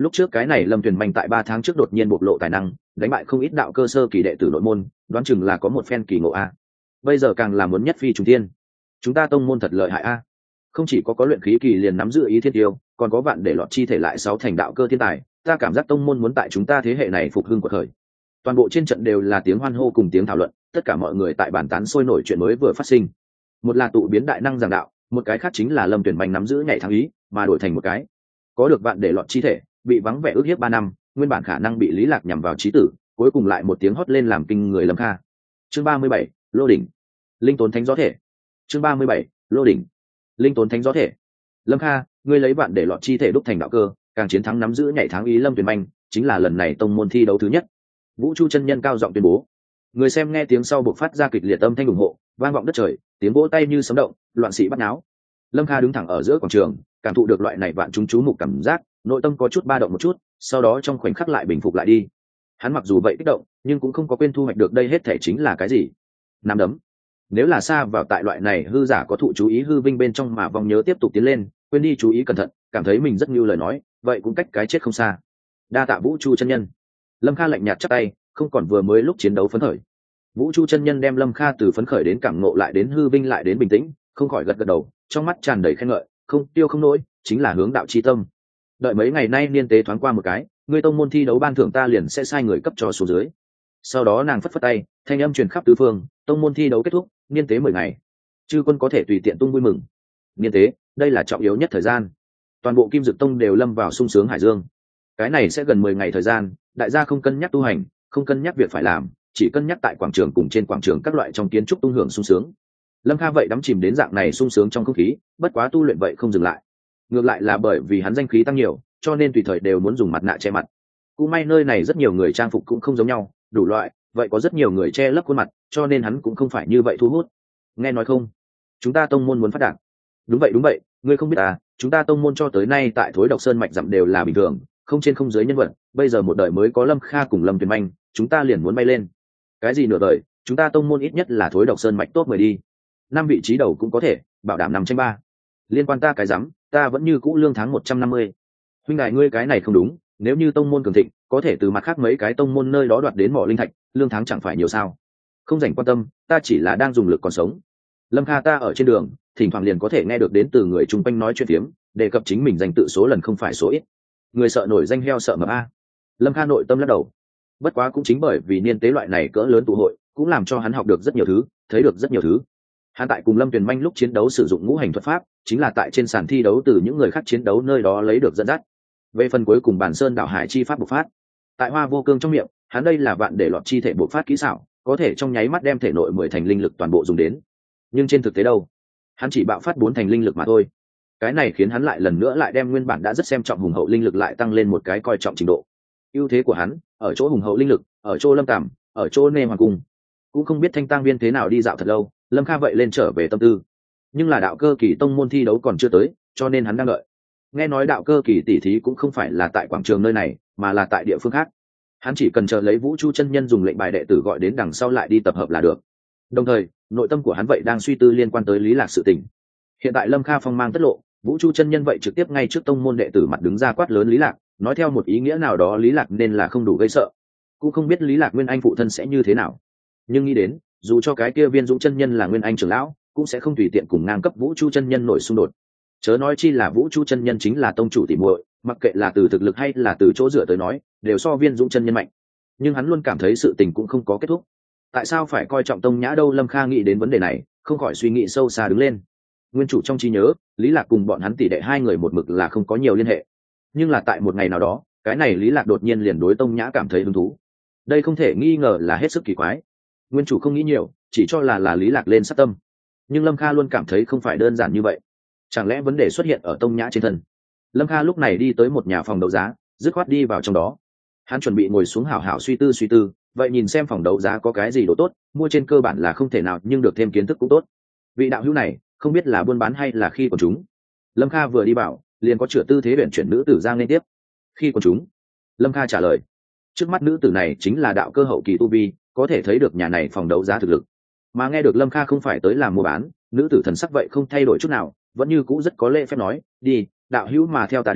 Speaker 1: lúc trước cái này lâm tuyền manh tại ba tháng trước đột nhiên bộc lộ tài năng, đánh bại không ít đạo cơ sơ kỳ đệ tử nội môn, đoán chừng là có một phen kỳ ngộ a. Bây giờ càng là muốn nhất phi trùng thiên, chúng ta tông môn thật lợi hại a. Không chỉ có có luyện khí kỳ liền nắm giữ ý thiên tiêu, còn có vạn để lọt chi thể lại sáu thành đạo cơ thiên tài, ta cảm giác tông môn muốn tại chúng ta thế hệ này phục hưng của thời. Toàn bộ trên trận đều là tiếng hoan hô cùng tiếng thảo luận, tất cả mọi người tại bàn tán sôi nổi chuyện mới vừa phát sinh. Một là tụ biến đại năng giảng đạo, một cái khác chính là lâm tuyển manh nắm giữ nhảy thắng ý, mà đổi thành một cái có được vạn để lọt chi thể, bị vắng vẻ ước hiếp ba năm, nguyên bản khả năng bị Lý Lạc nhằm vào chí tử, cuối cùng lại một tiếng hót lên làm kinh người Lâm Kha. Chương ba mươi bảy, Lô đỉnh. Linh tốn thánh gió thể. Chương ba mươi bảy, Lô đỉnh. Linh tốn thánh gió thể. Lâm Kha, ngươi lấy vạn để lọt chi thể đúc thành đạo cơ, càng chiến thắng nắm giữ nhảy thắng ý lâm tuyển manh, chính là lần này tông môn thi đấu thứ nhất. Vũ Chu chân nhân cao giọng tuyên bố. Người xem nghe tiếng sau bộc phát ra kịch liệt âm thanh ủng hộ, vang vọng đất trời, tiếng vỗ tay như sấm động, loạn sĩ bắt náo. Lâm Kha đứng thẳng ở giữa quảng trường, cảm thụ được loại này vạn chúng chú mục cảm giác, nội tâm có chút ba động một chút, sau đó trong khoảnh khắc lại bình phục lại đi. Hắn mặc dù vậy kích động, nhưng cũng không có quên thu hoạch được đây hết thể chính là cái gì? Nắm đấm. Nếu là xa vào tại loại này hư giả có thụ chú ý hư vinh bên trong mà vong nhớ tiếp tục tiến lên, quên đi chú ý cẩn thận, cảm thấy mình rất như lời nói, vậy cũng cách cái chết không xa. Đa tạ Vũ Chu chân nhân. Lâm Kha lạnh nhạt chắp tay, không còn vừa mới lúc chiến đấu phấn khởi. Vũ Chu chân nhân đem Lâm Kha từ phấn khởi đến cảm ngộ lại đến hư vinh lại đến bình tĩnh, không khỏi gật gật đầu, trong mắt tràn đầy khen ngợi, không tiêu không nỗi, chính là hướng đạo chi tâm. Đợi mấy ngày nay niên tế thoáng qua một cái, ngươi tông môn thi đấu ban thưởng ta liền sẽ sai người cấp cho số dưới. Sau đó nàng phất phất tay, thanh âm truyền khắp tứ phương, tông môn thi đấu kết thúc, niên tế mười ngày. Chư quân có thể tùy tiện tung vui mừng. Niên tế, đây là trọng yếu nhất thời gian. Toàn bộ Kim Dực Tông đều lâm vào sung sướng hải dương. Cái này sẽ gần mười ngày thời gian, đại gia không cân nhắc tu hành, không cân nhắc việc phải làm, chỉ cân nhắc tại quảng trường cùng trên quảng trường các loại trong kiến trúc tung hưởng sung sướng. Lâm Kha vậy đắm chìm đến dạng này sung sướng trong không khí, bất quá tu luyện vậy không dừng lại. Ngược lại là bởi vì hắn danh khí tăng nhiều, cho nên tùy thời đều muốn dùng mặt nạ che mặt. Cũng may nơi này rất nhiều người trang phục cũng không giống nhau, đủ loại, vậy có rất nhiều người che lấp khuôn mặt, cho nên hắn cũng không phải như vậy thu hút. Nghe nói không? Chúng ta tông môn muốn phát đạt. Đúng vậy đúng vậy, ngươi không biết à, chúng ta tông môn cho tới nay tại Thối Độc Sơn mạch dặm đều là bình thường, không trên không dưới nhân vật, bây giờ một đời mới có Lâm Kha cùng Lâm Tuyền Manh, chúng ta liền muốn bay lên. Cái gì nửa đời, chúng ta tông môn ít nhất là Thối Độc Sơn mạch top mười đi. Năm vị trí đầu cũng có thể, bảo đảm nằm tranh ba. Liên quan ta cái rắm, ta vẫn như cũ lương tháng một trăm năm mươi. Huynh đại ngươi cái này không đúng, nếu như tông môn cường thịnh, có thể từ mặt khác mấy cái tông môn nơi đó đoạt đến mỏ linh thạch, lương tháng chẳng phải nhiều sao? Không dành quan tâm, ta chỉ là đang dùng lực còn sống. Lâm Kha ta ở trên đường, thỉnh thoảng liền có thể nghe được đến từ người chung quanh nói chuyện phiếm, đề cập chính mình danh tự số lần không phải số ít. Người sợ nổi danh heo sợ mập a. Lâm Kha nội tâm lắc đầu. Bất quá cũng chính bởi vì niên tế loại này cỡ lớn tụ hội, cũng làm cho hắn học được rất nhiều thứ, thấy được rất nhiều thứ. Hắn tại cùng Lâm Tuyền Manh lúc chiến đấu sử dụng ngũ hành thuật pháp, chính là tại trên sàn thi đấu từ những người khác chiến đấu nơi đó lấy được dẫn dắt. Về phần cuối cùng bản sơn đảo hải chi pháp bộc phát, tại Hoa Vô Cương trong miệng, hắn đây là vạn để lọt chi thể bộc phát kỹ xảo, có thể trong nháy mắt đem thể nội mười thành linh lực toàn bộ dùng đến. Nhưng trên thực tế đâu, hắn chỉ bạo phát bốn thành linh lực mà thôi. Cái này khiến hắn lại lần nữa lại đem nguyên bản đã rất xem trọng hùng hậu linh lực lại tăng lên một cái coi trọng trình độ. Ưu thế của hắn ở chỗ hùng hậu linh lực, ở chỗ Lâm Tàm, ở chỗ Nê Hoàng Cung. Cũng không biết Thanh Tang Viên thế nào đi dạo thật lâu, Lâm Kha vậy lên trở về tâm tư. Nhưng là đạo cơ kỳ tông môn thi đấu còn chưa tới, cho nên hắn đang đợi. Nghe nói đạo cơ kỳ tỷ thí cũng không phải là tại quảng trường nơi này, mà là tại địa phương khác. Hắn chỉ cần chờ lấy Vũ Chu chân nhân dùng lệnh bài đệ tử gọi đến đằng sau lại đi tập hợp là được. Đồng thời, nội tâm của hắn vậy đang suy tư liên quan tới Lý Lạc sự tình. Hiện tại Lâm Kha phong mang tất lộ, Vũ Chu chân nhân vậy trực tiếp ngay trước tông môn đệ tử mặt đứng ra quát lớn Lý Lạc, nói theo một ý nghĩa nào đó Lý Lạc nên là không đủ gây sợ. Cũng không biết Lý Lạc nguyên anh phụ thân sẽ như thế nào. Nhưng nghĩ đến, dù cho cái kia Viên Dũng chân nhân là nguyên anh trưởng lão, cũng sẽ không tùy tiện cùng ngang cấp Vũ Chu chân nhân nổi xung đột. Chớ nói chi là Vũ Chu chân nhân chính là tông chủ tỉ muội, mặc kệ là từ thực lực hay là từ chỗ dựa tới nói, đều so Viên Dũng chân nhân mạnh. Nhưng hắn luôn cảm thấy sự tình cũng không có kết thúc. Tại sao phải coi trọng tông nhã đâu? Lâm Kha nghĩ đến vấn đề này, không khỏi suy nghĩ sâu xa đứng lên. Nguyên chủ trong trí nhớ, Lý Lạc cùng bọn hắn tỷ đệ hai người một mực là không có nhiều liên hệ. Nhưng là tại một ngày nào đó, cái này Lý Lạc đột nhiên liền đối tông nhã cảm thấy hứng thú. Đây không thể nghi ngờ là hết sức kỳ quái. Nguyên chủ không nghĩ nhiều, chỉ cho là là Lý Lạc lên sát tâm. Nhưng Lâm Kha luôn cảm thấy không phải đơn giản như vậy. Chẳng lẽ vấn đề xuất hiện ở tông nhã trên thân? Lâm Kha lúc này đi tới một nhà phòng đấu giá, dứt khoát đi vào trong đó. Hắn chuẩn bị ngồi xuống hảo hảo suy tư suy tư, vậy nhìn xem phòng đấu giá có cái gì đồ tốt, mua trên cơ bản là không thể nào nhưng được thêm kiến thức cũng tốt. Vị đạo hữu này, không biết là buôn bán hay là khi của chúng. Lâm Kha vừa đi vào, liền có chữa tư thế luyện chuyển nữ tử Giang lên tiếp. Khi của chúng. Lâm Kha trả lời. Trước mắt nữ tử này chính là đạo cơ hậu kỳ tu vi, có thể thấy được nhà này phòng đấu giá thực lực. Mà nghe được Lâm Kha không phải tới làm mua bán, nữ tử thần sắc vậy không thay đổi chút nào, vẫn như cũ rất có lễ phép nói, đi, đạo hữu mà theo ta đến,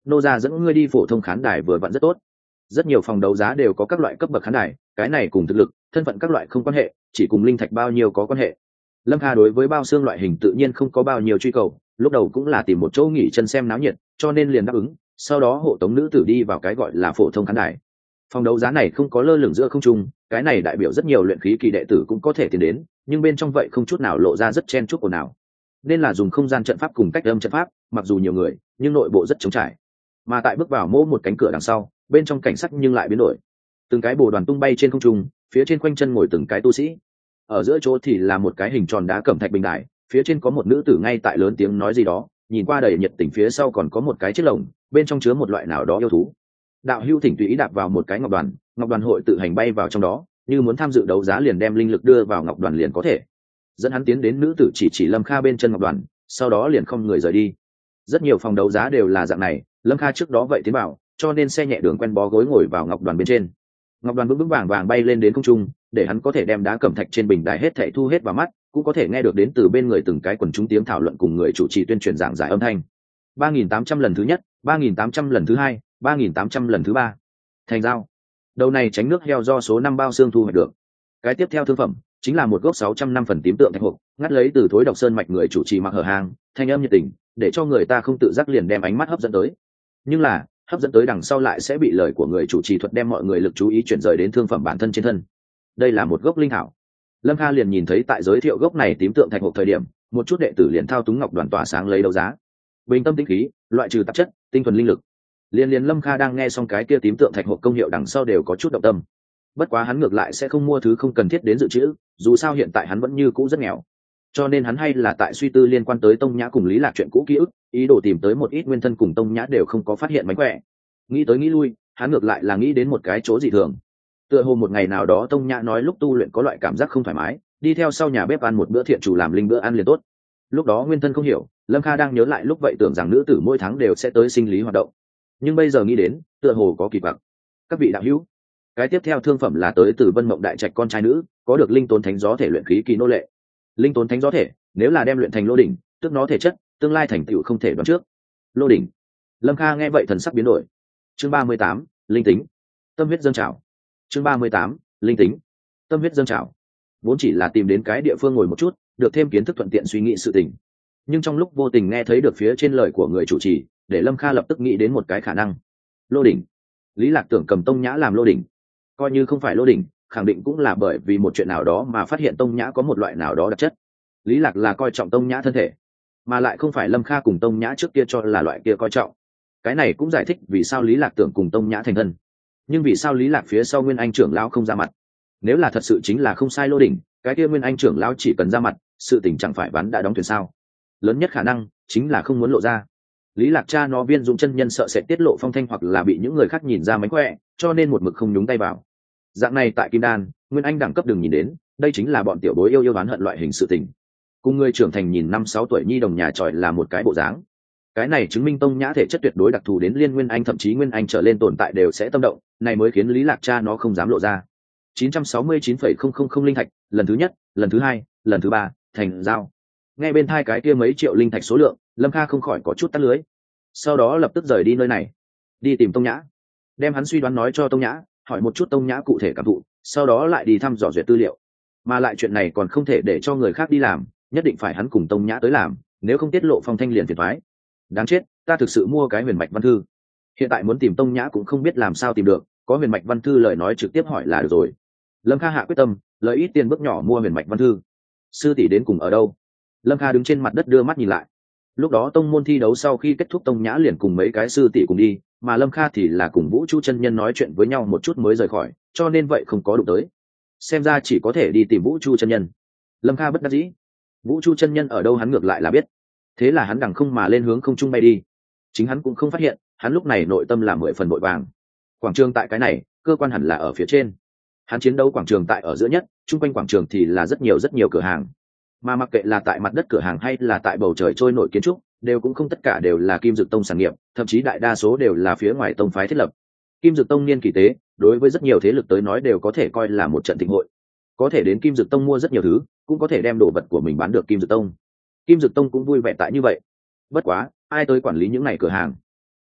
Speaker 1: nô gia dẫn ngươi đi phổ thông khán đài vừa vặn rất tốt. Rất nhiều phòng đấu giá đều có các loại cấp bậc khán đài, cái này cùng thực lực thân phận các loại không quan hệ, chỉ cùng linh thạch bao nhiêu có quan hệ. Lâm Kha đối với bao xương loại hình tự nhiên không có bao nhiêu truy cầu, lúc đầu cũng là tìm một chỗ nghỉ chân xem náo nhiệt, cho nên liền đáp ứng, sau đó hộ tống nữ tử đi vào cái gọi là phổ thông khán đài. Phòng đấu giá này không có lơ lửng giữa không trung, cái này đại biểu rất nhiều luyện khí kỳ đệ tử cũng có thể tiến đến, nhưng bên trong vậy không chút nào lộ ra rất chen chúc ồn ào. Nên là dùng không gian trận pháp cùng cách âm trận pháp, mặc dù nhiều người, nhưng nội bộ rất trống trải. Mà tại bước vào mỗi một cánh cửa đằng sau, bên trong cảnh sắc nhưng lại biến đổi. Từng cái bồ đoàn tung bay trên không trung, phía trên quanh chân ngồi từng cái tu sĩ. Ở giữa chỗ thì là một cái hình tròn đá cẩm thạch bình đài, phía trên có một nữ tử ngay tại lớn tiếng nói gì đó, nhìn qua đầy nhiệt tình, phía sau còn có một cái chiếc lồng, bên trong chứa một loại nào đó yêu thú. Đạo Hưu thỉnh tùy ý đạp vào một cái ngọc đoàn, ngọc đoàn hội tự hành bay vào trong đó, như muốn tham dự đấu giá liền đem linh lực đưa vào ngọc đoàn liền có thể. Dẫn hắn tiến đến nữ tử chỉ chỉ Lâm Kha bên chân ngọc đoàn, sau đó liền không người rời đi. Rất nhiều phòng đấu giá đều là dạng này, Lâm Kha trước đó vậy tiến vào, cho nên xe nhẹ đường quen bó gối ngồi vào ngọc đoàn bên trên. Ngọc đoàn vững vững vàng vàng bay lên đến không trung, để hắn có thể đem đá cẩm thạch trên bình đài hết thảy thu hết vào mắt, cũng có thể nghe được đến từ bên người từng cái quần chúng tiếng thảo luận cùng người chủ trì tuyên truyền giảng giải âm thanh. ba nghìn tám trăm lần thứ nhất, ba nghìn tám trăm lần thứ hai, ba nghìn tám trăm lần thứ ba. Thành giao. Đầu này tránh nước heo do số năm bao xương thu hoạch được. Cái tiếp theo thương phẩm chính là một gốc sáu trăm năm phần tím tượng thạch hộp, ngắt lấy từ thối độc sơn mạch người chủ trì mặc hở hàng, thanh âm nhiệt tình, để cho người ta không tự giác liền đem ánh mắt hấp dẫn tới. Nhưng là, hấp dẫn tới đằng sau lại sẽ bị lời của người chủ trì thuật đem mọi người lực chú ý chuyển rời đến thương phẩm bản thân trên thân. Đây là một gốc linh thảo. Lâm Kha liền nhìn thấy tại giới thiệu gốc này tím tượng thạch hộp thời điểm, một chút đệ tử liền thao túng ngọc đoàn tỏa sáng lấy đấu giá. Bình tâm tĩnh khí, loại trừ tạp chất, tinh thuần linh lực. Liên liên Lâm Kha đang nghe xong cái kia tím tượng thạch hộp công hiệu đằng sau đều có chút động tâm. Bất quá hắn ngược lại sẽ không mua thứ không cần thiết đến dự trữ, dù sao hiện tại hắn vẫn như cũ rất nghèo. Cho nên hắn hay là tại suy tư liên quan tới Tông Nhã cùng Lý Lạc chuyện cũ ký ức, ý đồ tìm tới một ít nguyên thân cùng Tông Nhã đều không có phát hiện mánh khỏe. Nghĩ tới nghĩ lui, hắn ngược lại là nghĩ đến một cái chỗ dị thường. Tựa hồ một ngày nào đó Tông Nhã nói lúc tu luyện có loại cảm giác không thoải mái, đi theo sau nhà bếp ăn một bữa thiện chủ làm linh bữa ăn liền tốt. Lúc đó nguyên thân không hiểu, Lâm Kha đang nhớ lại lúc vậy tưởng rằng nữ tử mỗi tháng đều sẽ tới sinh lý hoạt động, nhưng bây giờ nghĩ đến tựa hồ có kỳ quặc. Các vị đạo hữu, cái tiếp theo thương phẩm là tới từ Vân Mộng đại trạch con trai nữ, có được linh tốn thánh gió thể luyện khí kỳ nô lệ. Linh tốn thánh gió thể nếu là đem luyện thành lô đỉnh, tức nó thể chất tương lai thành tựu không thể đoán trước. Lô đỉnh. Lâm Kha nghe vậy thần sắc biến đổi. Chương ba mươi tám, linh tính. Tâm huyết dâng trào. Chương ba mươi tám, linh tính. Tâm huyết dâng trào. Vốn chỉ là tìm đến cái địa phương ngồi một chút, được thêm kiến thức thuận tiện suy nghĩ sự tình. Nhưng trong lúc vô tình nghe thấy được phía trên lời của người chủ trì, để Lâm Kha lập tức nghĩ đến một cái khả năng. Lô đỉnh. Lý Lạc tưởng cầm Tông Nhã làm lô đỉnh, coi như không phải lô đỉnh, khẳng định cũng là bởi vì một chuyện nào đó mà phát hiện Tông Nhã có một loại nào đó đặc chất. Lý Lạc là coi trọng Tông Nhã thân thể, mà lại không phải Lâm Kha cùng Tông Nhã trước kia cho là loại kia coi trọng. Cái này cũng giải thích vì sao Lý Lạc tưởng cùng Tông Nhã thành thân. Nhưng vì sao Lý Lạc phía sau Nguyên Anh trưởng lão không ra mặt? Nếu là thật sự chính là không sai lô đỉnh, cái kia Nguyên Anh trưởng lão chỉ cần ra mặt, sự tình chẳng phải ván đã đóng thuyền sao? Lớn nhất khả năng chính là không muốn lộ ra. Lý Lạc cha nó Viên Dũng chân nhân sợ sẽ tiết lộ phong thanh hoặc là bị những người khác nhìn ra mánh khỏe, cho nên một mực không nhúng tay vào. Dạng này tại Kim Đan, Nguyên Anh đẳng cấp đừng nhìn đến, đây chính là bọn tiểu bối yêu yêu oán hận loại hình sự tình. Cùng người trưởng thành nhìn năm sáu tuổi nhi đồng nhà tròi là một cái bộ dáng. Cái này chứng minh Tông Nhã thể chất tuyệt đối đặc thù đến liên Nguyên Anh thậm chí Nguyên Anh trở lên tồn tại đều sẽ tâm động, này mới khiến Lý Lạc cha nó không dám lộ ra. chín trăm sáu mươi chín phẩy không không không linh thạch, lần thứ nhất, lần thứ hai, lần thứ ba, thành giao. Nghe bên thai cái kia mấy triệu linh thạch số lượng, Lâm Kha không khỏi có chút tắt lưới. Sau đó lập tức rời đi nơi này, đi tìm Tông Nhã, đem hắn suy đoán nói cho Tông Nhã, hỏi một chút Tông Nhã cụ thể cảm thụ, sau đó lại đi thăm dò duyệt tư liệu. Mà lại chuyện này còn không thể để cho người khác đi làm, nhất định phải hắn cùng Tông Nhã tới làm, nếu không tiết lộ phong thanh liền phiền toái. Đáng chết, ta thực sự mua cái huyền mạch văn thư. Hiện tại muốn tìm Tông Nhã cũng không biết làm sao tìm được, có huyền mạch văn thư lời nói trực tiếp hỏi là được rồi. Lâm Kha hạ quyết tâm, lấy ít tiền bước nhỏ mua huyền mạch văn thư. Sư tỷ đến cùng ở đâu? Lâm Kha đứng trên mặt đất đưa mắt nhìn lại. Lúc đó tông môn thi đấu sau khi kết thúc, Tông Nhã liền cùng mấy cái sư tỷ cùng đi, mà Lâm Kha thì là cùng Vũ Chu chân nhân nói chuyện với nhau một chút mới rời khỏi, cho nên vậy không có đụng tới. Xem ra chỉ có thể đi tìm Vũ Chu chân nhân. Lâm Kha bất đắc dĩ. Vũ Chu chân nhân ở đâu hắn ngược lại là biết. Thế là hắn đằng không mà lên hướng không trung bay đi. Chính hắn cũng không phát hiện, hắn lúc này nội tâm là mười phần vội vàng. Quảng trường tại cái này, cơ quan hẳn là ở phía trên. Hắn chiến đấu quảng trường tại ở giữa nhất, chung quanh quảng trường thì là rất nhiều rất nhiều cửa hàng. Mà mặc kệ là tại mặt đất cửa hàng hay là tại bầu trời trôi nổi kiến trúc, đều cũng không tất cả đều là Kim Dực Tông sản nghiệp, thậm chí đại đa số đều là phía ngoài tông phái thiết lập. Kim Dực Tông niên kỳ tế, đối với rất nhiều thế lực tới nói đều có thể coi là một trận thịnh hội. Có thể đến Kim Dực Tông mua rất nhiều thứ, cũng có thể đem đồ vật của mình bán được Kim Dực Tông. Kim Dực Tông cũng vui vẻ tại như vậy. Bất quá, ai tới quản lý những này cửa hàng?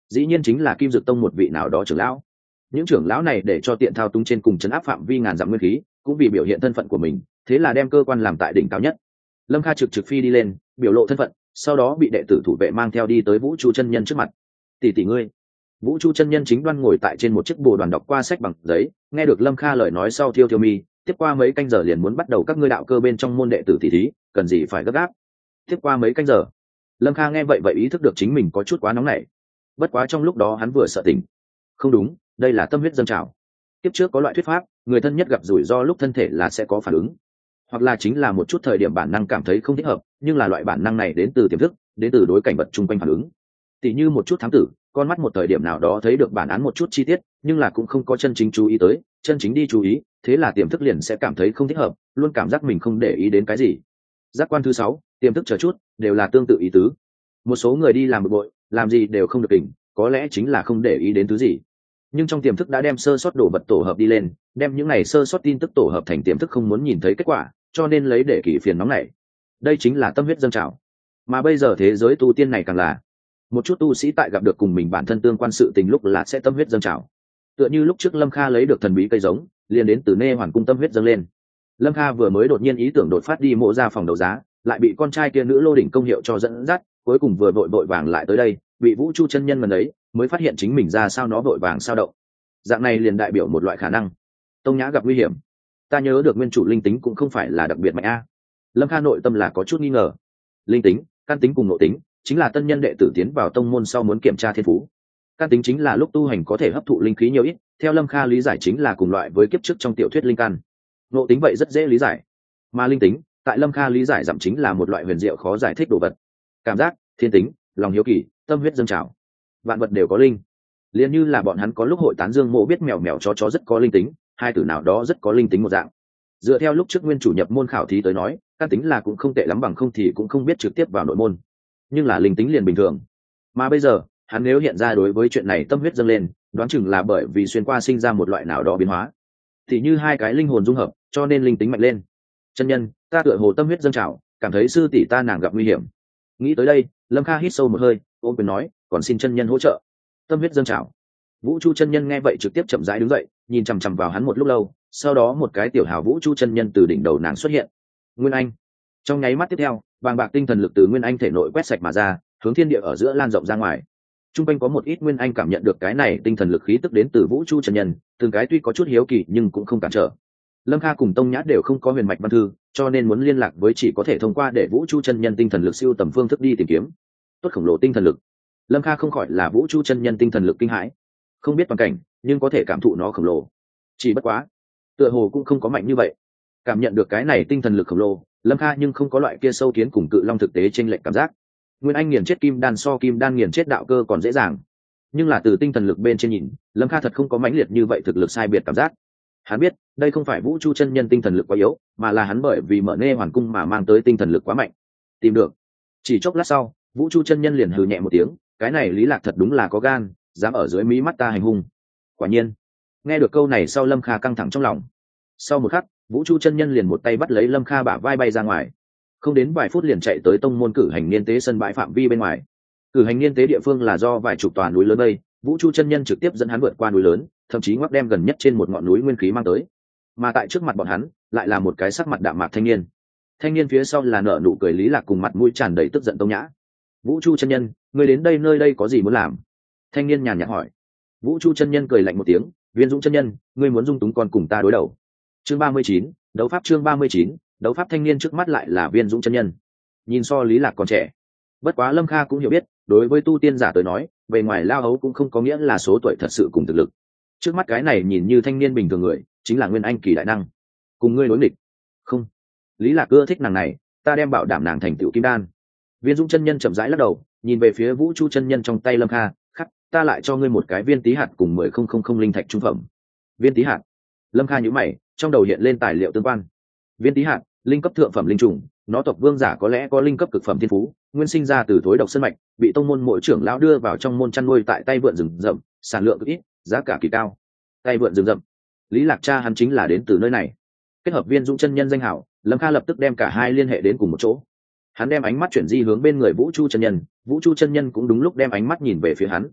Speaker 1: dĩ nhiên chính là Kim Dực Tông một vị nào đó trưởng lão. Những trưởng lão này để cho tiện thao túng trên cùng chấn áp phạm vi ngàn dặm nguyên khí, cũng vì biểu hiện thân phận của mình, thế là đem cơ quan làm tại đỉnh cao nhất. Lâm Kha trực trực phi đi lên, biểu lộ thân phận, sau đó bị đệ tử thủ vệ mang theo đi tới Vũ Chu chân nhân trước mặt. "Tỷ tỷ ngươi." Vũ Chu chân nhân chính đoan ngồi tại trên một chiếc bồ đoàn đọc qua sách bằng giấy, nghe được Lâm Kha lời nói sau thiêu thiêu mi, tiếp qua mấy canh giờ liền muốn bắt đầu các ngươi đạo cơ bên trong môn đệ tử tỷ thí, cần gì phải gấp gáp. Tiếp qua mấy canh giờ. Lâm Kha nghe vậy vậy ý thức được chính mình có chút quá nóng nảy. Bất quá trong lúc đó hắn vừa sợ tỉnh. Không đúng, đây là tâm huyết dâng trào. Tiếp trước có loại thuyết pháp, người thân nhất gặp rủi ro lúc thân thể là sẽ có phản ứng, hoặc là chính là một chút thời điểm bản năng cảm thấy không thích hợp, nhưng là loại bản năng này đến từ tiềm thức, đến từ đối cảnh vật chung quanh phản ứng. Tỷ như một chút thám tử, con mắt một thời điểm nào đó thấy được bản án một chút chi tiết, nhưng là cũng không có chân chính chú ý tới, chân chính đi chú ý, thế là tiềm thức liền sẽ cảm thấy không thích hợp, luôn cảm giác mình không để ý đến cái gì. Giác quan thứ sáu, tiềm thức chờ chút, đều là tương tự ý tứ. Một số người đi làm bực bội, làm gì đều không được tỉnh, có lẽ chính là không để ý đến thứ gì. Nhưng trong tiềm thức đã đem sơ sót đồ vật tổ hợp đi lên, đem những này sơ sót tin tức tổ hợp thành tiềm thức không muốn nhìn thấy kết quả, cho nên lấy để kỷ phiền nóng này. Đây chính là tâm huyết dâng trào. Mà bây giờ thế giới tu tiên này càng là một chút tu sĩ tại gặp được cùng mình bản thân tương quan sự tình lúc là sẽ tâm huyết dâng trào. Tựa như lúc trước Lâm Kha lấy được thần bí cây giống, liền đến từ Nê Hoàn cung tâm huyết dâng lên. Lâm Kha vừa mới đột nhiên ý tưởng đột phát đi mộ ra phòng đấu giá, lại bị con trai kia nữ Lô đỉnh công hiệu cho dẫn dắt, cuối cùng vừa vội vội vàng lại tới đây, bị Vũ Chu chân nhân gần đấy, mới phát hiện chính mình ra sao nó vội vàng sao động. Dạng này liền đại biểu một loại khả năng. Tông Nhã gặp nguy hiểm. Ta nhớ được nguyên chủ linh tính cũng không phải là đặc biệt mạnh a. Lâm Kha nội tâm là có chút nghi ngờ. Linh tính, căn tính cùng nội tính, chính là tân nhân đệ tử tiến vào tông môn sau muốn kiểm tra thiên phú. Căn tính chính là lúc tu hành có thể hấp thụ linh khí nhiều ít, theo Lâm Kha lý giải chính là cùng loại với kiếp trước trong tiểu thuyết linh căn. Nội tính vậy rất dễ lý giải. Mà linh tính, tại Lâm Kha lý giải giảm chính là một loại huyền diệu khó giải thích đồ vật. Cảm giác, thiên tính, lòng hiếu kỳ, tâm huyết dâng trào. Vạn vật đều có linh. Liên như là bọn hắn có lúc hội tán dương mộ biết mèo mèo chó chó rất có linh tính, hai từ nào đó rất có linh tính một dạng. Dựa theo lúc trước nguyên chủ nhập môn khảo thí tới nói, căn tính là cũng không tệ lắm, bằng không thì cũng không biết trực tiếp vào nội môn. Nhưng là linh tính liền bình thường. Mà bây giờ, hắn nếu hiện ra đối với chuyện này tâm huyết dâng lên, đoán chừng là bởi vì xuyên qua sinh ra một loại nào đó biến hóa. Thì như hai cái linh hồn dung hợp, cho nên linh tính mạnh lên. Chân nhân, ta tựa hồ tâm huyết dâng trào, cảm thấy sư tỷ ta nàng gặp nguy hiểm. Nghĩ tới đây, Lâm Kha hít sâu một hơi, ôm quyền nói, còn xin chân nhân hỗ trợ. Tâm huyết dâng trào. Vũ Chu chân nhân nghe vậy trực tiếp chậm rãi đứng dậy, nhìn chằm chằm vào hắn một lúc lâu, sau đó một cái tiểu hào Vũ Chu chân nhân từ đỉnh đầu nàng xuất hiện. Nguyên Anh. Trong nháy mắt tiếp theo, bàng bạc tinh thần lực từ Nguyên Anh thể nội quét sạch mà ra, hướng thiên địa ở giữa lan rộng ra ngoài. Trung quanh có một ít Nguyên Anh cảm nhận được cái này tinh thần lực khí tức đến từ Vũ Chu chân nhân, từng cái tuy có chút hiếu kỳ nhưng cũng không cản trở. Lâm Kha cùng Tông Nhã đều không có huyền mạch văn thư, cho nên muốn liên lạc với chỉ có thể thông qua để Vũ Chu chân nhân tinh thần lực siêu tầm phương thức đi tìm kiếm. Tốt khổng lồ tinh thần lực. Lâm Kha không khỏi là Vũ Chu chân nhân tinh thần lực kinh hãi. Không biết toàn cảnh, nhưng có thể cảm thụ nó khổng lồ. Chỉ bất quá, tựa hồ cũng không có mạnh như vậy. Cảm nhận được cái này tinh thần lực khổng lồ, Lâm Kha nhưng không có loại kia sâu kiến cùng cự long thực tế chênh lệch cảm giác. Nguyên Anh nghiền chết kim đan so kim đan nghiền chết đạo cơ còn dễ dàng, nhưng là từ tinh thần lực bên trên nhìn, Lâm Kha thật không có mãnh liệt như vậy thực lực sai biệt cảm giác. Hắn biết, đây không phải Vũ Chu chân nhân tinh thần lực quá yếu, mà là hắn bởi vì mở Nê Hoàn cung mà mang tới tinh thần lực quá mạnh. Tìm được. Chỉ chốc lát sau, Vũ Chu chân nhân liền hừ nhẹ một tiếng, cái này Lý Lạc thật đúng là có gan, dám ở dưới mí mắt ta hành hung. Quả nhiên, nghe được câu này sau Lâm Kha căng thẳng trong lòng. Sau một khắc, Vũ Chu chân nhân liền một tay bắt lấy Lâm Kha bả vai bay ra ngoài. Không đến vài phút liền chạy tới tông môn cử hành niên tế sân bãi phạm vi bên ngoài. Cử hành niên tế địa phương là do vài chục tòa núi lớn đây, Vũ Chu chân nhân trực tiếp dẫn hắn vượt qua núi lớn, thậm chí ngoắc đem gần nhất trên một ngọn núi nguyên khí mang tới. Mà tại trước mặt bọn hắn, lại là một cái sắc mặt đạm mạc thanh niên. Thanh niên phía sau là nở nụ cười Lý Lạc cùng mặt mũi tràn đầy tức giận Tông Nhã. Vũ Chu chân nhân, ngươi đến đây nơi đây có gì muốn làm? Thanh niên nhàn nhạt hỏi. Vũ Chu chân nhân cười lạnh một tiếng, Viên Dũng chân nhân, ngươi muốn dung túng con cùng ta đối đầu. Chương ba mươi chín, đấu pháp chương ba mươi chín, đấu pháp thanh niên trước mắt lại là Viên Dũng chân nhân. Nhìn so Lý Lạc còn trẻ. Bất quá Lâm Kha cũng hiểu biết, đối với tu tiên giả tới nói, bề ngoài lao hấu cũng không có nghĩa là số tuổi thật sự cùng thực lực. Trước mắt cái này nhìn như thanh niên bình thường người, chính là Nguyên Anh kỳ đại năng. Cùng ngươi đối nghịch. Không. Lý Lạc ưa thích nàng này, ta đem bảo đảm nàng thành tựu kim đan. Viên Dũng chân nhân chậm rãi lắc đầu, nhìn về phía Vũ Chu chân nhân trong tay Lâm Kha, khắc, ta lại cho ngươi một cái viên tí hạt cùng mười không không không linh thạch trung phẩm. Viên tí hạt. Lâm Kha nhíu mày, trong đầu hiện lên tài liệu tương quan. Viên tí hạt, linh cấp thượng phẩm linh trùng, nó tộc vương giả có lẽ có linh cấp cực phẩm thiên phú, nguyên sinh ra từ thối độc sơn mạch, bị tông môn mỗi trưởng lão đưa vào trong môn chăn nuôi tại tay vượn rừng rậm, sản lượng cực ít, giá cả kỳ cao. Tay vượn rừng rậm. Lý Lạc cha hắn chính là đến từ nơi này. Kết hợp Viên Dũng chân nhân danh hảo, Lâm Kha lập tức đem cả hai liên hệ đến cùng một chỗ. Hắn đem ánh mắt chuyển di hướng bên người Vũ Chu chân nhân, Vũ Chu chân nhân cũng đúng lúc đem ánh mắt nhìn về phía hắn.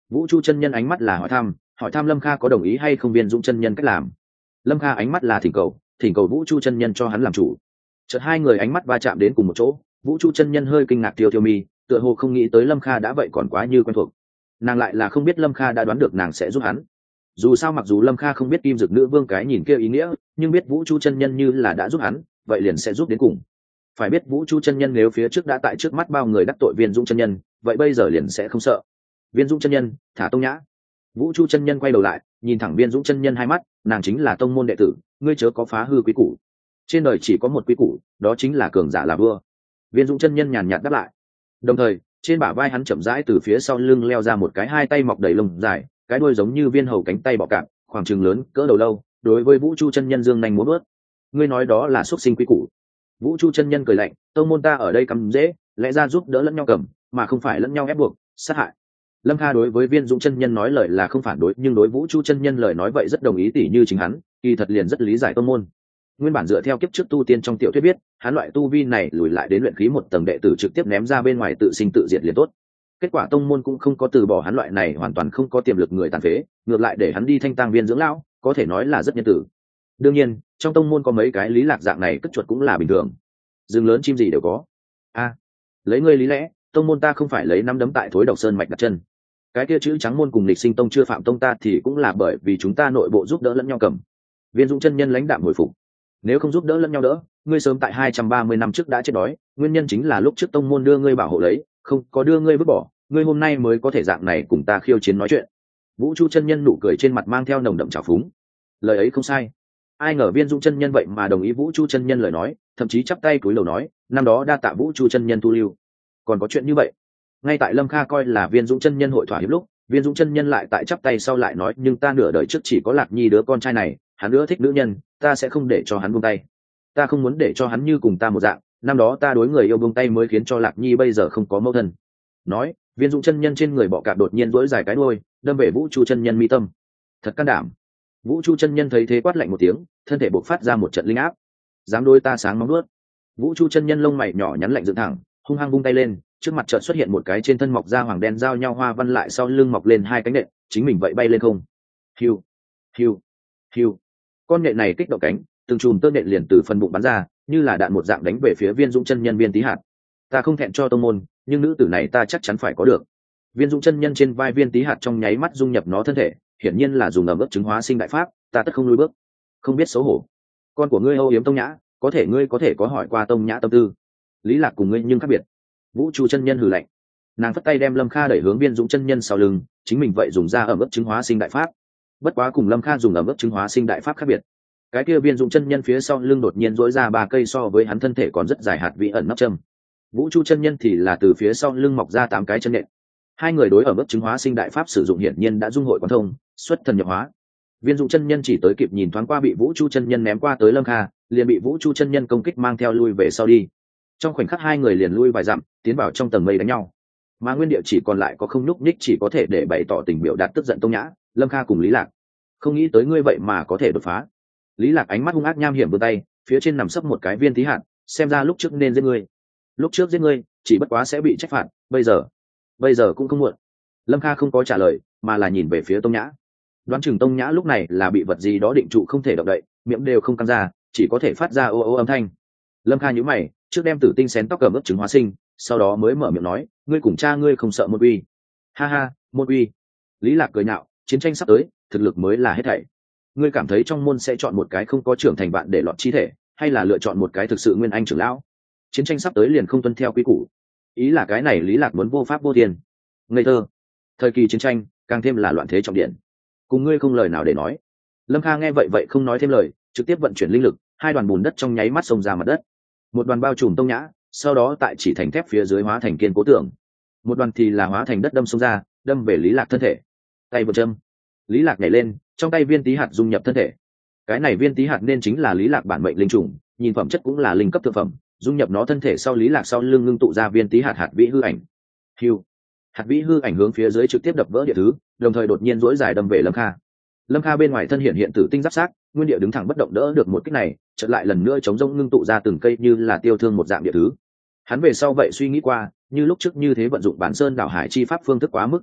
Speaker 1: Vũ Chu chân nhân ánh mắt là hỏi thăm, hỏi thăm Lâm Kha có đồng ý hay không Viên Dũng chân nhân cách làm. Lâm Kha ánh mắt là thỉnh cầu, thỉnh cầu Vũ Chu chân nhân cho hắn làm chủ. Chợt hai người ánh mắt va chạm đến cùng một chỗ, Vũ Chu chân nhân hơi kinh ngạc tiêu tiêu mi, tựa hồ không nghĩ tới Lâm Kha đã vậy còn quá như quen thuộc. Nàng lại là không biết Lâm Kha đã đoán được nàng sẽ giúp hắn. Dù sao mặc dù Lâm Kha không biết Kim Dực Nữ Vương cái nhìn kia ý nghĩa, nhưng biết Vũ Chu chân nhân như là đã giúp hắn, vậy liền sẽ giúp đến cùng. Phải biết Vũ Chu chân nhân nếu phía trước đã tại trước mắt bao người đắc tội Viên Dũng chân nhân, vậy bây giờ liền sẽ không sợ. Viên Dũng chân nhân, thả Tông Nhã. Vũ Chu chân nhân quay đầu lại, nhìn thẳng Viên Dũng chân nhân hai mắt, nàng chính là tông môn đệ tử, ngươi chớ có phá hư quý củ. Trên đời chỉ có một quý củ, đó chính là cường giả là vua. Viên Dũng chân nhân nhàn nhạt đáp lại. Đồng thời, trên bả vai hắn chậm rãi từ phía sau lưng leo ra một cái hai tay mọc đầy lông dài, cái đuôi giống như viên hầu cánh tay bọ cạp, khoảng chừng lớn cỡ đầu lâu, đối với Vũ Chu chân nhân dương nhanh múa vớt. Ngươi nói đó là xuất sinh quý củ. Vũ Chu chân nhân cười lạnh, tông môn ta ở đây cắm dễ, lẽ ra giúp đỡ lẫn nhau cầm, mà không phải lẫn nhau ép buộc, sát hại. Lâm Kha đối với Viên Dũng chân nhân nói lời là không phản đối, nhưng đối Vũ Chu chân nhân lời nói vậy rất đồng ý, tỉ như chính hắn, kỳ thật liền rất lý giải tông môn. Nguyên bản dựa theo kiếp trước tu tiên trong tiểu thuyết biết, hắn loại tu vi này lùi lại đến luyện khí một tầng đệ tử trực tiếp ném ra bên ngoài tự sinh tự diệt liền tốt. Kết quả tông môn cũng không có từ bỏ hắn loại này hoàn toàn không có tiềm lực người tàn phế, ngược lại để hắn đi thanh tang viên dưỡng lão, có thể nói là rất nhân tử. Đương nhiên, trong tông môn có mấy cái lý lạc dạng này cất chuột cũng là bình thường. Rừng lớn chim gì đều có. A, à, lấy ngươi lý lẽ, tông môn ta không phải lấy năm đấm tại thối độc sơn mạch đặt chân. Cái kia chữ trắng môn cùng lịch sinh tông chưa phạm tông ta thì cũng là bởi vì chúng ta nội bộ giúp đỡ lẫn nhau cầm. Viên Dũng chân nhân lãnh đạm hồi phục. Nếu không giúp đỡ lẫn nhau đỡ, ngươi sớm tại hai trăm ba mươi năm trước đã chết đói, nguyên nhân chính là lúc trước tông môn đưa ngươi bảo hộ lấy, không có đưa ngươi vứt bỏ, ngươi hôm nay mới có thể dạng này cùng ta khiêu chiến nói chuyện. Vũ Chu chân nhân nụ cười trên mặt mang theo nồng đậm trào phúng. Lời ấy không sai. Ai ngờ Viên Dũng chân nhân vậy mà đồng ý Vũ Chu chân nhân lời nói, thậm chí chắp tay cúi đầu nói, năm đó đa tạ Vũ Chu chân nhân thu lưu. Còn có chuyện như vậy. Ngay tại Lâm Kha coi là Viên Dũng chân nhân hội thỏa hiệp lúc, Viên Dũng chân nhân lại tại chắp tay sau lại nói, nhưng ta nửa đời trước chỉ có Lạc Nhi đứa con trai này, hắn nữa thích nữ nhân, ta sẽ không để cho hắn buông tay. Ta không muốn để cho hắn như cùng ta một dạng, năm đó ta đối người yêu buông tay mới khiến cho Lạc Nhi bây giờ không có mẫu thân. Nói, Viên Dũng chân nhân trên người bọ cạp đột nhiên duỗi dài cái đuôi, đâm về Vũ Chu chân nhân mi tâm. Thật can đảm. Vũ Chu chân nhân thấy thế quát lạnh một tiếng, thân thể bộc phát ra một trận linh áp. Dám đối ta sáng móng nuốt. Vũ Chu chân nhân lông mày nhỏ nhắn lạnh dựng thẳng, hung hăng vung tay lên, trước mặt chợt xuất hiện một cái trên thân mọc da hoàng đen giao nhau hoa văn, lại sau lưng mọc lên hai cánh nện, chính mình vậy bay lên không. Hiu, hiu, hiu. Con nện này kích động cánh, từng chùm tơ nện liền từ phần bụng bắn ra, như là đạn một dạng đánh về phía Viên Dũng chân nhân Viên Tí Hạt. Ta không thẹn cho tông môn, nhưng nữ tử này ta chắc chắn phải có được. Viên Dũng chân nhân trên vai Viên Tí Hạt trong nháy mắt dung nhập nó thân thể, hiển nhiên là dùng ẩm ướt chứng hóa sinh đại pháp, ta tất không lùi bước. Không biết xấu hổ. Con của ngươi âu yếm Tông Nhã, có thể ngươi có thể có hỏi qua Tông Nhã tâm tư. Lý Lạc cùng ngươi nhưng khác biệt. Vũ Chu chân nhân hừ lạnh. Nàng phất tay đem Lâm Kha đẩy hướng Viên Dũng chân nhân sau lưng, chính mình vậy dùng ra ẩm ướt chứng hóa sinh đại pháp. Bất quá cùng Lâm Kha dùng ẩm ướt chứng hóa sinh đại pháp khác biệt. Cái kia Viên Dũng chân nhân phía sau lưng đột nhiên rỗi ra ba cây so với hắn thân thể còn rất dài hạt vị ẩn nắp châm. Vũ Chu chân nhân thì là từ phía sau lưng mọc ra tám cái chân nện. Hai người đối ở mức chứng hóa sinh đại pháp sử dụng hiển nhiên đã dung hội quán thông, xuất thần nhập hóa. Viên Dũng chân nhân chỉ tới kịp nhìn thoáng qua bị Vũ Chu chân nhân ném qua tới Lâm Kha, liền bị Vũ Chu chân nhân công kích mang theo lui về sau đi. Trong khoảnh khắc hai người liền lui vài dặm, tiến vào trong tầng mây đánh nhau. Mà nguyên địa chỉ còn lại có không nhúc nhích, chỉ có thể để bày tỏ tình biểu đạt tức giận Tông Nhã, Lâm Kha cùng Lý Lạc. Không nghĩ tới ngươi vậy mà có thể đột phá. Lý Lạc ánh mắt hung ác nham hiểm vươn tay, phía trên nằm sấp một cái viên tí hạt, xem ra lúc trước nên giết ngươi. Lúc trước giết ngươi, chỉ bất quá sẽ bị trách phạt, bây giờ, bây giờ cũng không muộn. Lâm Kha không có trả lời, mà là nhìn về phía Tông Nhã. Đoán chừng Tông Nhã lúc này là bị vật gì đó định trụ không thể động đậy, miệng đều không căng ra, chỉ có thể phát ra ô ô âm thanh. Lâm Kha nhíu mày, trước đem tử tinh xén tóc cầm ướp trứng hóa sinh, sau đó mới mở miệng nói, ngươi cùng cha ngươi không sợ môn uy. Ha ha, môn uy. Lý Lạc cười nhạo, chiến tranh sắp tới, thực lực mới là hết thảy. Ngươi cảm thấy trong môn sẽ chọn một cái không có trưởng thành bạn để lọt chi thể, hay là lựa chọn một cái thực sự nguyên anh trưởng lão? Chiến tranh sắp tới liền không tuân theo quy củ. Ý là cái này Lý Lạc muốn vô pháp vô thiên. Ngây thơ. Thời kỳ chiến tranh, càng thêm là loạn thế trọng điện. Cùng ngươi không lời nào để nói. Lâm Kha nghe vậy vậy không nói thêm lời, trực tiếp vận chuyển linh lực, hai đoàn bùn đất trong nháy mắt xông ra mặt đất. Một đoàn bao trùm Tông Nhã, sau đó tại chỉ thành thép phía dưới hóa thành kiên cố tượng. Một đoàn thì là hóa thành đất đâm xông ra, đâm về Lý Lạc thân thể. Tay vừa châm, Lý Lạc nhảy lên, trong tay viên tí hạt dung nhập thân thể. Cái này viên tí hạt nên chính là Lý Lạc bản mệnh linh trùng, nhìn phẩm chất cũng là linh cấp thượng phẩm, dung nhập nó thân thể sau Lý Lạc sau lưng ngưng tụ ra viên tí hạt hạt vĩ hư ảnh. Hưu. Hạt vĩ hư ảnh hướng phía dưới trực tiếp đập vỡ địa thứ, đồng thời đột nhiên duỗi dài đâm về Lâm Kha. Lâm Kha bên ngoài thân hiện hiện tử tinh giáp sát, nguyên địa đứng thẳng bất động đỡ được một kích này, chợt lại lần nữa chống rông ngưng tụ ra từng cây như là tiêu thương một dạng địa thứ. Hắn về sau vậy suy nghĩ qua, như lúc trước như thế vận dụng bản sơn đảo hải chi pháp phương thức quá mức thô giáp,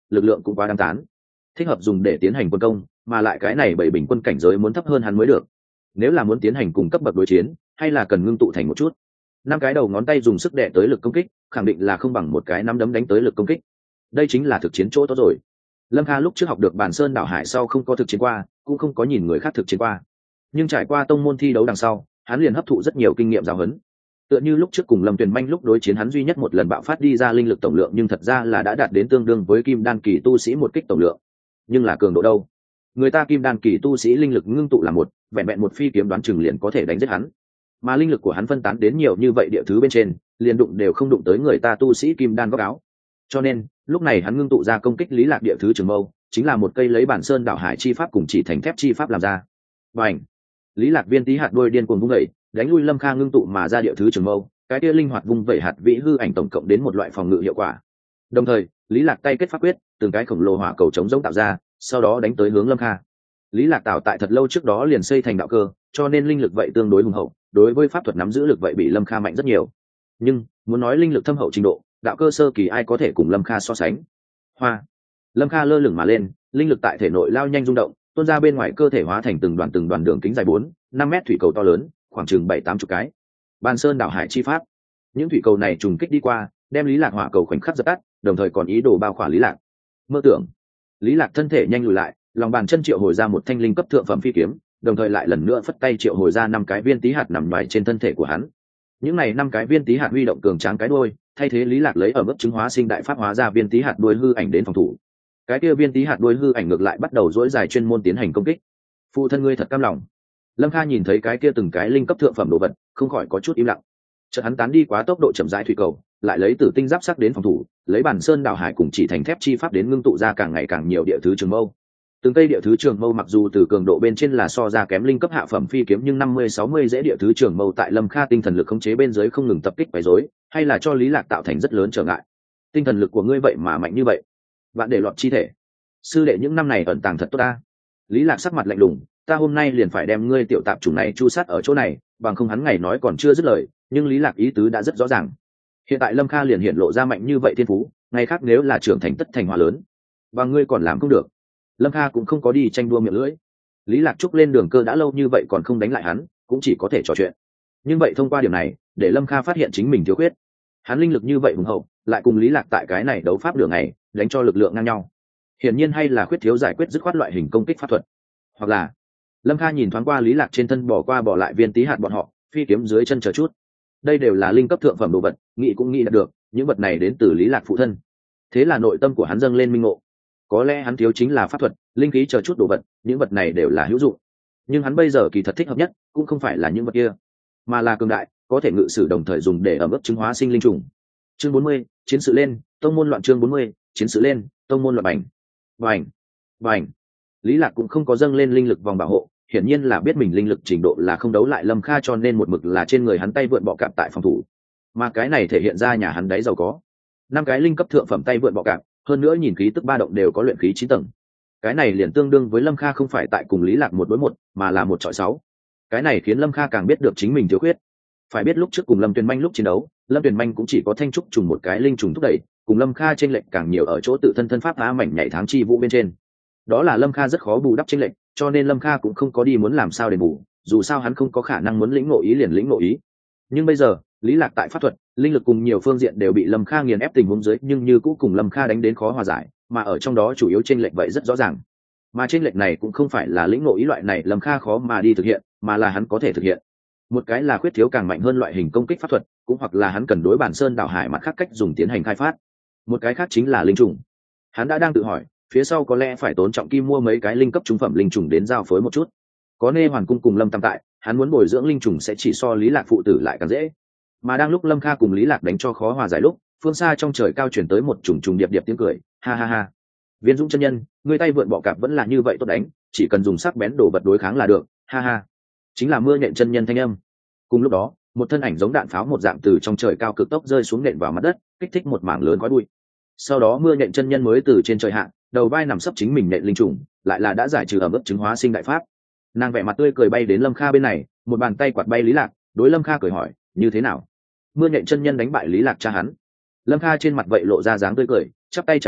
Speaker 1: lực lượng cũng quá đáng tán, thích hợp dùng để tiến hành quân công, mà lại cái này bảy bình quân cảnh giới muốn thấp hơn hắn mới được. Nếu là muốn tiến hành cùng cấp bậc đối chiến, hay là cần ngưng tụ thành một chút. Năm cái đầu ngón tay dùng sức đè tới lực công kích, khẳng định là không bằng một cái nắm đấm đánh tới lực công kích. Đây chính là thực chiến chỗ tốt rồi. Lâm Kha lúc trước học được Bản Sơn Đảo Hải sau không có thực chiến qua, cũng không có nhìn người khác thực chiến qua. Nhưng trải qua tông môn thi đấu đằng sau, hắn liền hấp thụ rất nhiều kinh nghiệm giáo huấn. Tựa như lúc trước cùng Lâm Tuyền Manh lúc đối chiến, hắn duy nhất một lần bạo phát đi ra linh lực tổng lượng, nhưng thật ra là đã đạt đến tương đương với kim đan kỳ tu sĩ một kích tổng lượng. Nhưng là cường độ đâu? Người ta kim đan kỳ tu sĩ linh lực ngưng tụ là một, vẹn vẹn một phi kiếm đoán chừng liền có thể đánh giết hắn. Mà linh lực của hắn phân tán đến nhiều như vậy địa thứ bên trên, liền đụng đều không đụng tới người ta tu sĩ kim đan góc áo. Cho nên, lúc này hắn ngưng tụ ra công kích Lý Lạc địa thứ trường mâu, chính là một cây lấy Bản Sơn Đảo Hải chi pháp cùng chỉ thành thép chi pháp làm ra. Bành! Lý Lạc viên tí hạt đuôi điên cuồng vung dậy, đánh lui Lâm Kha ngưng tụ mà ra địa thứ trường mâu, cái kia linh hoạt vung vẩy hạt vĩ hư ảnh tổng cộng đến một loại phòng ngự hiệu quả. Đồng thời, Lý Lạc tay kết pháp quyết, từng cái khổng lồ hỏa cầu chống giống tạo ra, sau đó đánh tới hướng Lâm Kha. Lý Lạc tạo tại thật lâu trước đó liền xây thành đạo cơ, cho nên linh lực vậy tương đối hùng hậu, đối với pháp thuật nắm giữ lực vậy bị Lâm Kha mạnh rất nhiều. Nhưng muốn nói linh lực thâm hậu trình độ, đạo cơ sơ kỳ ai có thể cùng Lâm Kha so sánh. Hoa! Lâm Kha lơ lửng mà lên, linh lực tại thể nội lao nhanh rung động, tuôn ra bên ngoài cơ thể hóa thành từng đoàn từng đoàn đường kính dài bốn, năm mét thủy cầu to lớn, khoảng chừng bảy tám chục cái. Ban Sơn Đảo Hải chi pháp. Những thủy cầu này trùng kích đi qua, đem Lý Lạc hỏa cầu khoảnh khắc dập tắt, đồng thời còn ý đồ bao khỏa Lý Lạc. Mơ tưởng. Lý Lạc thân thể nhanh lùi lại, lòng bàn chân triệu hồi ra một thanh linh cấp thượng phẩm phi kiếm, đồng thời lại lần nữa phất tay triệu hồi ra năm cái viên tí hạt nằm ngoài trên thân thể của hắn. Những này năm cái viên tí hạt huy động cường tráng cái đuôi, thay thế Lý Lạc lấy ở mức chứng hóa sinh đại pháp hóa ra viên tí hạt đuôi hư ảnh đến phòng thủ. Cái kia viên tí hạt đuôi hư ảnh ngược lại bắt đầu duỗi dài chuyên môn tiến hành công kích. Phụ thân ngươi thật cam lòng. Lâm Kha nhìn thấy cái kia từng cái linh cấp thượng phẩm đồ vật, không khỏi có chút im lặng. Chợt hắn tán đi quá tốc độ chậm rãi thủy cầu, lại lấy tử tinh giáp sắc đến phòng thủ, lấy Bản Sơn Đảo Hải cùng chỉ thành thép chi pháp đến ngưng tụ ra càng ngày càng nhiều địa thứ trường mâu. Từng cây địa thứ trường mâu mặc dù từ cường độ bên trên là so ra kém linh cấp hạ phẩm phi kiếm, nhưng năm mươi sáu mươi dễ địa thứ trường mâu tại Lâm Kha tinh thần lực khống chế bên dưới không ngừng tập kích quấy rối, hay là cho Lý Lạc tạo thành rất lớn trở ngại. Tinh thần lực của ngươi vậy mà mạnh như vậy, bạn để lọt chi thể. Sư đệ những năm này ẩn tàng thật tốt ta. Lý Lạc sắc mặt lạnh lùng, ta hôm nay liền phải đem ngươi tiểu tạp chủng này chu sát ở chỗ này, bằng không hắn ngày nói còn chưa dứt lời, nhưng Lý Lạc ý tứ đã rất rõ ràng. Hiện tại Lâm Kha liền hiện lộ ra mạnh như vậy thiên phú, ngày khác nếu là trưởng thành tất thành hòa lớn, và ngươi còn làm không được. Lâm Kha cũng không có đi tranh đua miệng lưỡi. Lý Lạc trúc lên đường cơ đã lâu như vậy còn không đánh lại hắn, cũng chỉ có thể trò chuyện. Nhưng vậy thông qua điểm này, để Lâm Kha phát hiện chính mình thiếu khuyết. Hắn linh lực như vậy hùng hậu, lại cùng Lý Lạc tại cái này đấu pháp đường này, đánh cho lực lượng ngang nhau. Hiển nhiên hay là khuyết thiếu giải quyết dứt khoát loại hình công kích pháp thuật, hoặc là Lâm Kha nhìn thoáng qua Lý Lạc trên thân bỏ qua bỏ lại viên tí hạt bọn họ, phi kiếm dưới chân chờ chút. Đây đều là linh cấp thượng phẩm đồ vật, nghĩ cũng nghĩ đạt được, những vật này đến từ Lý Lạc phụ thân. Thế là nội tâm của hắn dâng lên minh ngộ. Có lẽ hắn thiếu chính là pháp thuật, linh khí chờ chút đồ vật, những vật này đều là hữu dụng. Nhưng hắn bây giờ kỳ thật thích hợp nhất, cũng không phải là những vật kia, mà là cường đại, có thể ngự sử đồng thời dùng để ẩm ướt chứng hóa sinh linh trùng. Chương bốn mươi, chiến sự lên, tông môn loạn. Chương bốn mươi, chiến sự lên, tông môn loạn. Bành, bành, bành. Lý Lạc cũng không có dâng lên linh lực vòng bảo hộ, hiển nhiên là biết mình linh lực trình độ là không đấu lại Lâm Kha, cho nên một mực là trên người hắn tay vượn bọ cạp tại phòng thủ. Mà cái này thể hiện ra nhà hắn đáy giàu có. Năm cái linh cấp thượng phẩm tay vượn bọ cạp, hơn nữa nhìn khí tức ba động đều có luyện khí chín tầng. Cái này liền tương đương với Lâm Kha không phải tại cùng Lý Lạc một đối một, mà là một chọi sáu. Cái này khiến Lâm Kha càng biết được chính mình thiếu khuyết. Phải biết lúc trước cùng Lâm Tuyền Manh lúc chiến đấu, Lâm Tuyền Manh cũng chỉ có thanh trúc trùng một cái linh trùng thúc đẩy, cùng Lâm Kha chênh lệch càng nhiều ở chỗ tự thân thân pháp phá mảnh nhảy tháng chi vũ bên trên. Đó là Lâm Kha rất khó bù đắp chênh lệch, cho nên Lâm Kha cũng không có đi muốn làm sao để bù, dù sao hắn không có khả năng muốn lĩnh ngộ ý liền lĩnh ngộ ý. Nhưng bây giờ, Lý Lạc tại pháp thuật, linh lực cùng nhiều phương diện đều bị Lâm Kha nghiền ép tình huống dưới, nhưng như cũ cùng Lâm Kha đánh đến khó hòa giải, mà ở trong đó chủ yếu chênh lệch vậy rất rõ ràng. Mà chênh lệch này cũng không phải là lĩnh ngộ ý loại này Lâm Kha khó mà đi thực hiện, mà là hắn có thể thực hiện. Một cái là khuyết thiếu càng mạnh hơn loại hình công kích pháp thuật, cũng hoặc là hắn cần đối Bản Sơn Đảo Hải mặt khác cách dùng tiến hành khai phát. Một cái khác chính là linh trùng. Hắn đã đang tự hỏi, phía sau có lẽ phải tốn trọng kim mua mấy cái linh cấp trung phẩm linh trùng đến giao phối một chút. Có Nê Hoàn cung cùng Lâm Tam tại, hắn muốn bồi dưỡng linh trùng sẽ chỉ so Lý Lạc phụ tử lại càng dễ. Mà đang lúc Lâm Kha cùng Lý Lạc đánh cho khó hòa giải lúc, phương xa trong trời cao truyền tới một trùng trùng điệp điệp tiếng cười, ha ha ha. Viên Dũng chân nhân, người tay vượn bọ cạp vẫn là như vậy tốt đánh, chỉ cần dùng sắc bén đổ vật đối kháng là được, ha ha. Chính là Mưa Nhện chân nhân thanh âm. Cùng lúc đó, một thân ảnh giống đạn pháo một dạng từ trong trời cao cực tốc rơi xuống nện vào mặt đất, kích thích một mảng lớn khói bụi. Sau đó Mưa Nhện chân nhân mới từ trên trời hạ, đầu vai nằm sấp chính mình nện linh trùng, lại là đã giải trừ ẩm ướt chứng hóa sinh đại pháp. Nàng vẻ mặt tươi cười bay đến Lâm Kha bên này, một bàn tay quạt bay Lý Lạc, đối Lâm Kha cười hỏi, như thế nào? Mưa Nhện chân nhân đánh bại Lý Lạc cha hắn. Lâm Kha trên mặt vậy lộ ra dáng tươi cười, chắp tay trả lời,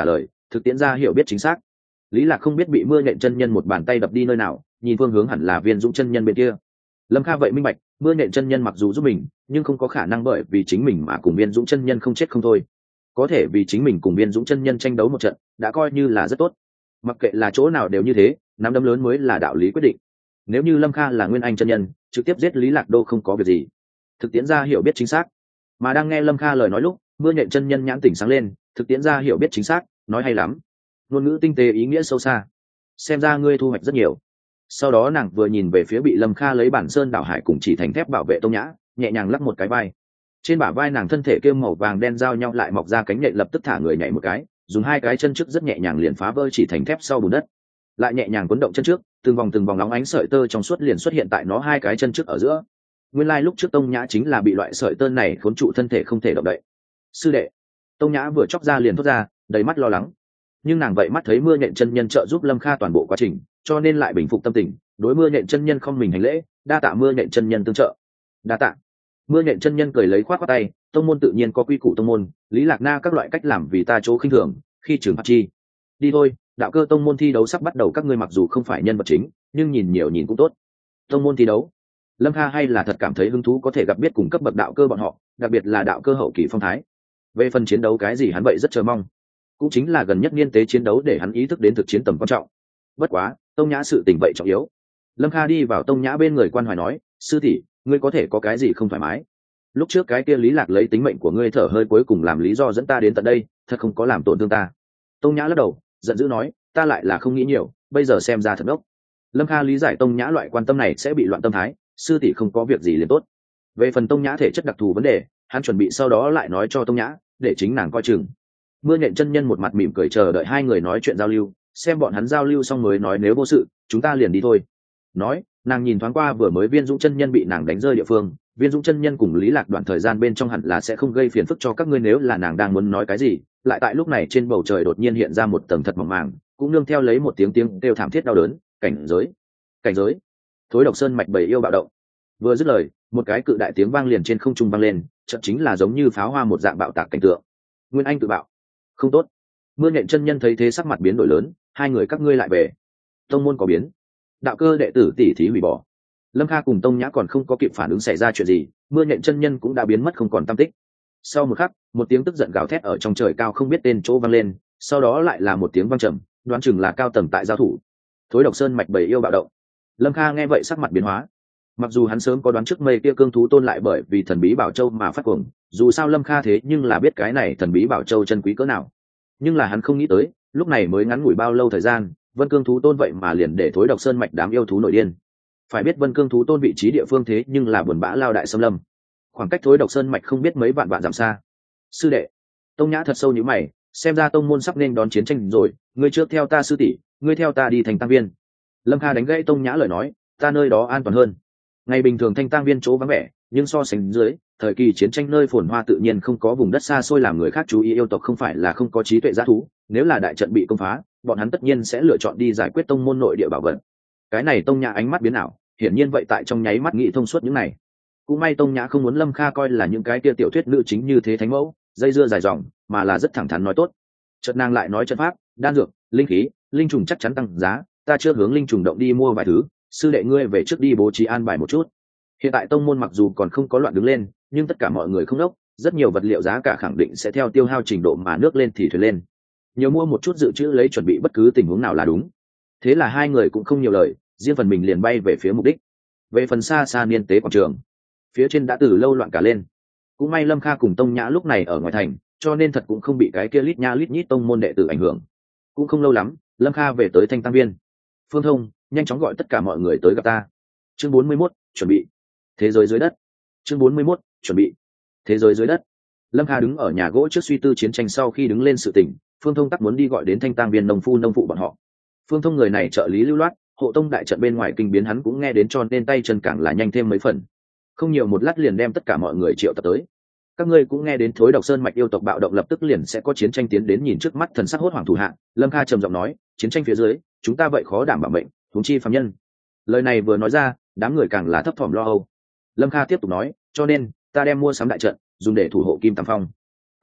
Speaker 1: thực tiễn ra hiểu biết chính xác. Lý Lạc không biết bị mưa nhện chân nhân một bàn tay đập đi nơi nào, nhìn phương hướng hẳn là Viên Dũng chân nhân bên kia. Lâm Kha vậy minh bạch, mưa nhện chân nhân mặc dù giúp mình, nhưng không có khả năng bởi vì chính mình mà cùng Viên Dũng chân nhân không chết không thôi. Có thể vì chính mình cùng Viên Dũng chân nhân tranh đấu một trận, đã coi như là rất tốt. Mặc kệ là chỗ nào đều như thế, nắm đấm lớn mới là đạo lý quyết định. Nếu như Lâm Kha là Nguyên Anh chân nhân, trực tiếp giết Lý Lạc Đô không có việc gì. Thực tiễn ra hiểu biết chính xác. Mà đang nghe Lâm Kha lời nói lúc, mưa nhện chân nhân nhãn tỉnh sáng lên, thực tiễn ra hiểu biết chính xác, nói hay lắm. Ngôn ngữ tinh tế ý nghĩa sâu xa. Xem ra ngươi thu hoạch rất nhiều. Sau đó nàng vừa nhìn về phía bị Lâm Kha lấy bản sơn đảo hải cùng chỉ thành thép bảo vệ Tông Nhã, nhẹ nhàng lắc một cái vai. Trên bả vai nàng thân thể kêu màu vàng đen giao nhau lại mọc ra cánh nhện, lập tức thả người nhảy một cái, dùng hai cái chân trước rất nhẹ nhàng liền phá vỡ chỉ thành thép sau bùn đất, lại nhẹ nhàng cuốn động chân trước, từng vòng từng vòng nóng ánh sợi tơ trong suốt liền xuất hiện tại nó hai cái chân trước ở giữa. Nguyên lai like lúc trước Tông Nhã chính là bị loại sợi tơ này khốn trụ thân thể không thể động đậy. Sư đệ. Tông Nhã vừa chóc ra liền thốt ra, đầy mắt lo lắng. Nhưng nàng vậy mắt thấy mưa nhện chân nhân trợ giúp Lâm Kha toàn bộ quá trình, cho nên lại bình phục tâm tình, đối mưa nhện chân nhân không mình hành lễ, đa tạ mưa nhện chân nhân tương trợ. Đa tạ. Mưa nhện chân nhân cười lấy khoát khoát tay, tông môn tự nhiên có quy củ tông môn, Lý Lạc Na các loại cách làm vì ta chỗ khinh thường, khi trường phạt chi. Đi thôi, đạo cơ tông môn thi đấu sắp bắt đầu, các ngươi mặc dù không phải nhân vật chính, nhưng nhìn nhiều nhìn cũng tốt. Tông môn thi đấu. Lâm Kha hay là thật cảm thấy hứng thú có thể gặp biết cùng cấp bậc đạo cơ bọn họ, đặc biệt là đạo cơ hậu kỳ phong thái. Về phần chiến đấu cái gì hắn vậy rất chờ mong, cũng chính là gần nhất niên tế chiến đấu để hắn ý thức đến thực chiến tầm quan trọng. Bất quá, Tông Nhã sự tình vậy trọng yếu. Lâm Kha đi vào Tông Nhã bên người quan hoài nói, sư tỷ, ngươi có thể có cái gì không thoải mái? Lúc trước cái kia Lý Lạc lấy tính mệnh của ngươi thở hơi cuối cùng làm lý do dẫn ta đến tận đây, thật không có làm tổn thương ta. Tông Nhã lắc đầu, giận dữ nói, ta lại là không nghĩ nhiều, bây giờ xem ra thật ngốc. Lâm Kha lý giải Tông Nhã loại quan tâm này sẽ bị loạn tâm thái, sư tỷ không có việc gì liền tốt. Về phần Tông Nhã thể chất đặc thù vấn đề, hắn chuẩn bị sau đó lại nói cho Tông Nhã, để chính nàng coi chừng. Mưa nhện chân nhân một mặt mỉm cười chờ đợi hai người nói chuyện giao lưu, xem bọn hắn giao lưu xong mới nói nếu vô sự, chúng ta liền đi thôi. Nói, nàng nhìn thoáng qua vừa mới Viên Dũng chân nhân bị nàng đánh rơi địa phương, Viên Dũng chân nhân cùng Lý Lạc đoạn thời gian bên trong hẳn là sẽ không gây phiền phức cho các ngươi, nếu là nàng đang muốn nói cái gì, lại tại lúc này trên bầu trời đột nhiên hiện ra một tầng thật mỏng màng, cũng nương theo lấy một tiếng tiếng kêu thảm thiết đau đớn, cảnh giới, cảnh giới. Thối Độc Sơn mạch bầy yêu bạo động. Vừa dứt lời, một cái cự đại tiếng vang liền trên không trung vang lên, chợt chính là giống như pháo hoa một dạng bạo tạc cảnh tượng. Nguyên Anh tự bạo. Không tốt. Mưa nhện chân nhân thấy thế sắc mặt biến đổi lớn, hai người các ngươi lại về. Tông môn có biến. Đạo cơ đệ tử tỷ thí hủy bỏ. Lâm Kha cùng Tông Nhã còn không có kịp phản ứng xảy ra chuyện gì, mưa nhện chân nhân cũng đã biến mất không còn tăm tích. Sau một khắc, một tiếng tức giận gào thét ở trong trời cao không biết tên chỗ vang lên, sau đó lại là một tiếng vang trầm, đoán chừng là cao tầng tại giao thủ. Thối Độc Sơn mạch bầy yêu bạo động. Lâm Kha nghe vậy sắc mặt biến hóa. Mặc dù hắn sớm có đoán trước mây kia cương thú tôn lại bởi vì thần bí bảo châu mà phát cuồng, dù sao Lâm Kha thế nhưng là biết cái này thần bí bảo châu chân quý cỡ nào. Nhưng là hắn không nghĩ tới, lúc này mới ngắn ngủi bao lâu thời gian, Vân Cương thú tôn vậy mà liền để Thối Độc Sơn mạch đám yêu thú nổi điên. Phải biết Vân Cương thú tôn vị trí địa phương thế nhưng là buồn bã lao đại xâm lâm, khoảng cách Thối Độc Sơn mạch không biết mấy vạn vạn dặm xa. Sư đệ. Tông Nhã thật sâu nhíu mày, xem ra tông môn sắp nên đón chiến tranh rồi, ngươi trước theo ta sư tỷ, ngươi theo ta đi thành tăng viên. Lâm Kha đánh gãy Tông Nhã lời nói, ta nơi đó an toàn hơn. Ngày bình thường thanh tang viên chỗ vắng vẻ, nhưng so sánh dưới, thời kỳ chiến tranh nơi phồn hoa tự nhiên không có vùng đất xa xôi làm người khác chú ý, yêu tộc không phải là không có trí tuệ dã thú, nếu là đại trận bị công phá, bọn hắn tất nhiên sẽ lựa chọn đi giải quyết tông môn nội địa bảo vật. Cái này Tông Nhã ánh mắt biến ảo, hiển nhiên vậy tại trong nháy mắt nghĩ thông suốt những này. Cũng may Tông Nhã không muốn Lâm Kha coi là những cái kia tiểu thuyết nữ chính như thế thánh mẫu, dây dưa dài dòng, mà là rất thẳng thắn nói tốt. Chợt nàng lại nói trận pháp, đan dược, linh khí, linh trùng chắc chắn tăng giá, ta chưa hướng linh trùng động đi mua vài thứ, sư đệ ngươi về trước đi bố trí an bài một chút. Hiện tại tông môn mặc dù còn không có loạn đứng lên, nhưng tất cả mọi người không đốc, rất nhiều vật liệu giá cả khẳng định sẽ theo tiêu hao trình độ mà nước lên thì thuyền lên. Nhiều mua một chút dự trữ lấy chuẩn bị bất cứ tình huống nào là đúng. Thế là hai người cũng không nhiều lời, riêng phần mình liền bay về phía mục đích. Về phần xa xa niên tế quảng trường, phía trên đã từ lâu loạn cả lên. Cũng may Lâm Kha cùng Tông Nhã lúc này ở ngoài thành, cho nên thật cũng không bị cái kia lít nha lít nhít tông môn đệ tử ảnh hưởng. Cũng không lâu lắm, Lâm Kha về tới Thanh Tăng Viên. Phương Thông, nhanh chóng gọi tất cả mọi người tới gặp ta. Chương bốn mươi mốt, chuẩn bị. Thế giới dưới đất. Chương bốn mươi mốt, chuẩn bị. Thế giới dưới đất. Lâm Kha đứng ở nhà gỗ trước suy tư chiến tranh, sau khi đứng lên sự tình, Phương Thông tắc muốn đi gọi đến Thanh Tăng Viên nông phu nông phụ bọn họ. Phương Thông người này trợ lý lưu loát, hộ tông đại trận bên ngoài kinh biến hắn cũng nghe đến, cho nên tay chân càng là nhanh thêm mấy phần. Không nhiều một lát liền đem tất cả mọi người triệu tập tới. Các ngươi cũng nghe đến Thối Độc Sơn mạch yêu tộc bạo động, lập tức liền sẽ có chiến tranh tiến đến, nhìn trước mắt thần sắc hốt hoảng thủ hạ, Lâm Kha trầm giọng nói, chiến tranh phía dưới, chúng ta vậy khó đảm bảo mệnh, huống chi phàm nhân. Lời này vừa nói ra, đám người càng là thấp thỏm lo âu. Lâm Kha tiếp tục nói, cho nên ta đem mua sắm đại trận, dùng để thủ hộ Kim Tam Phong.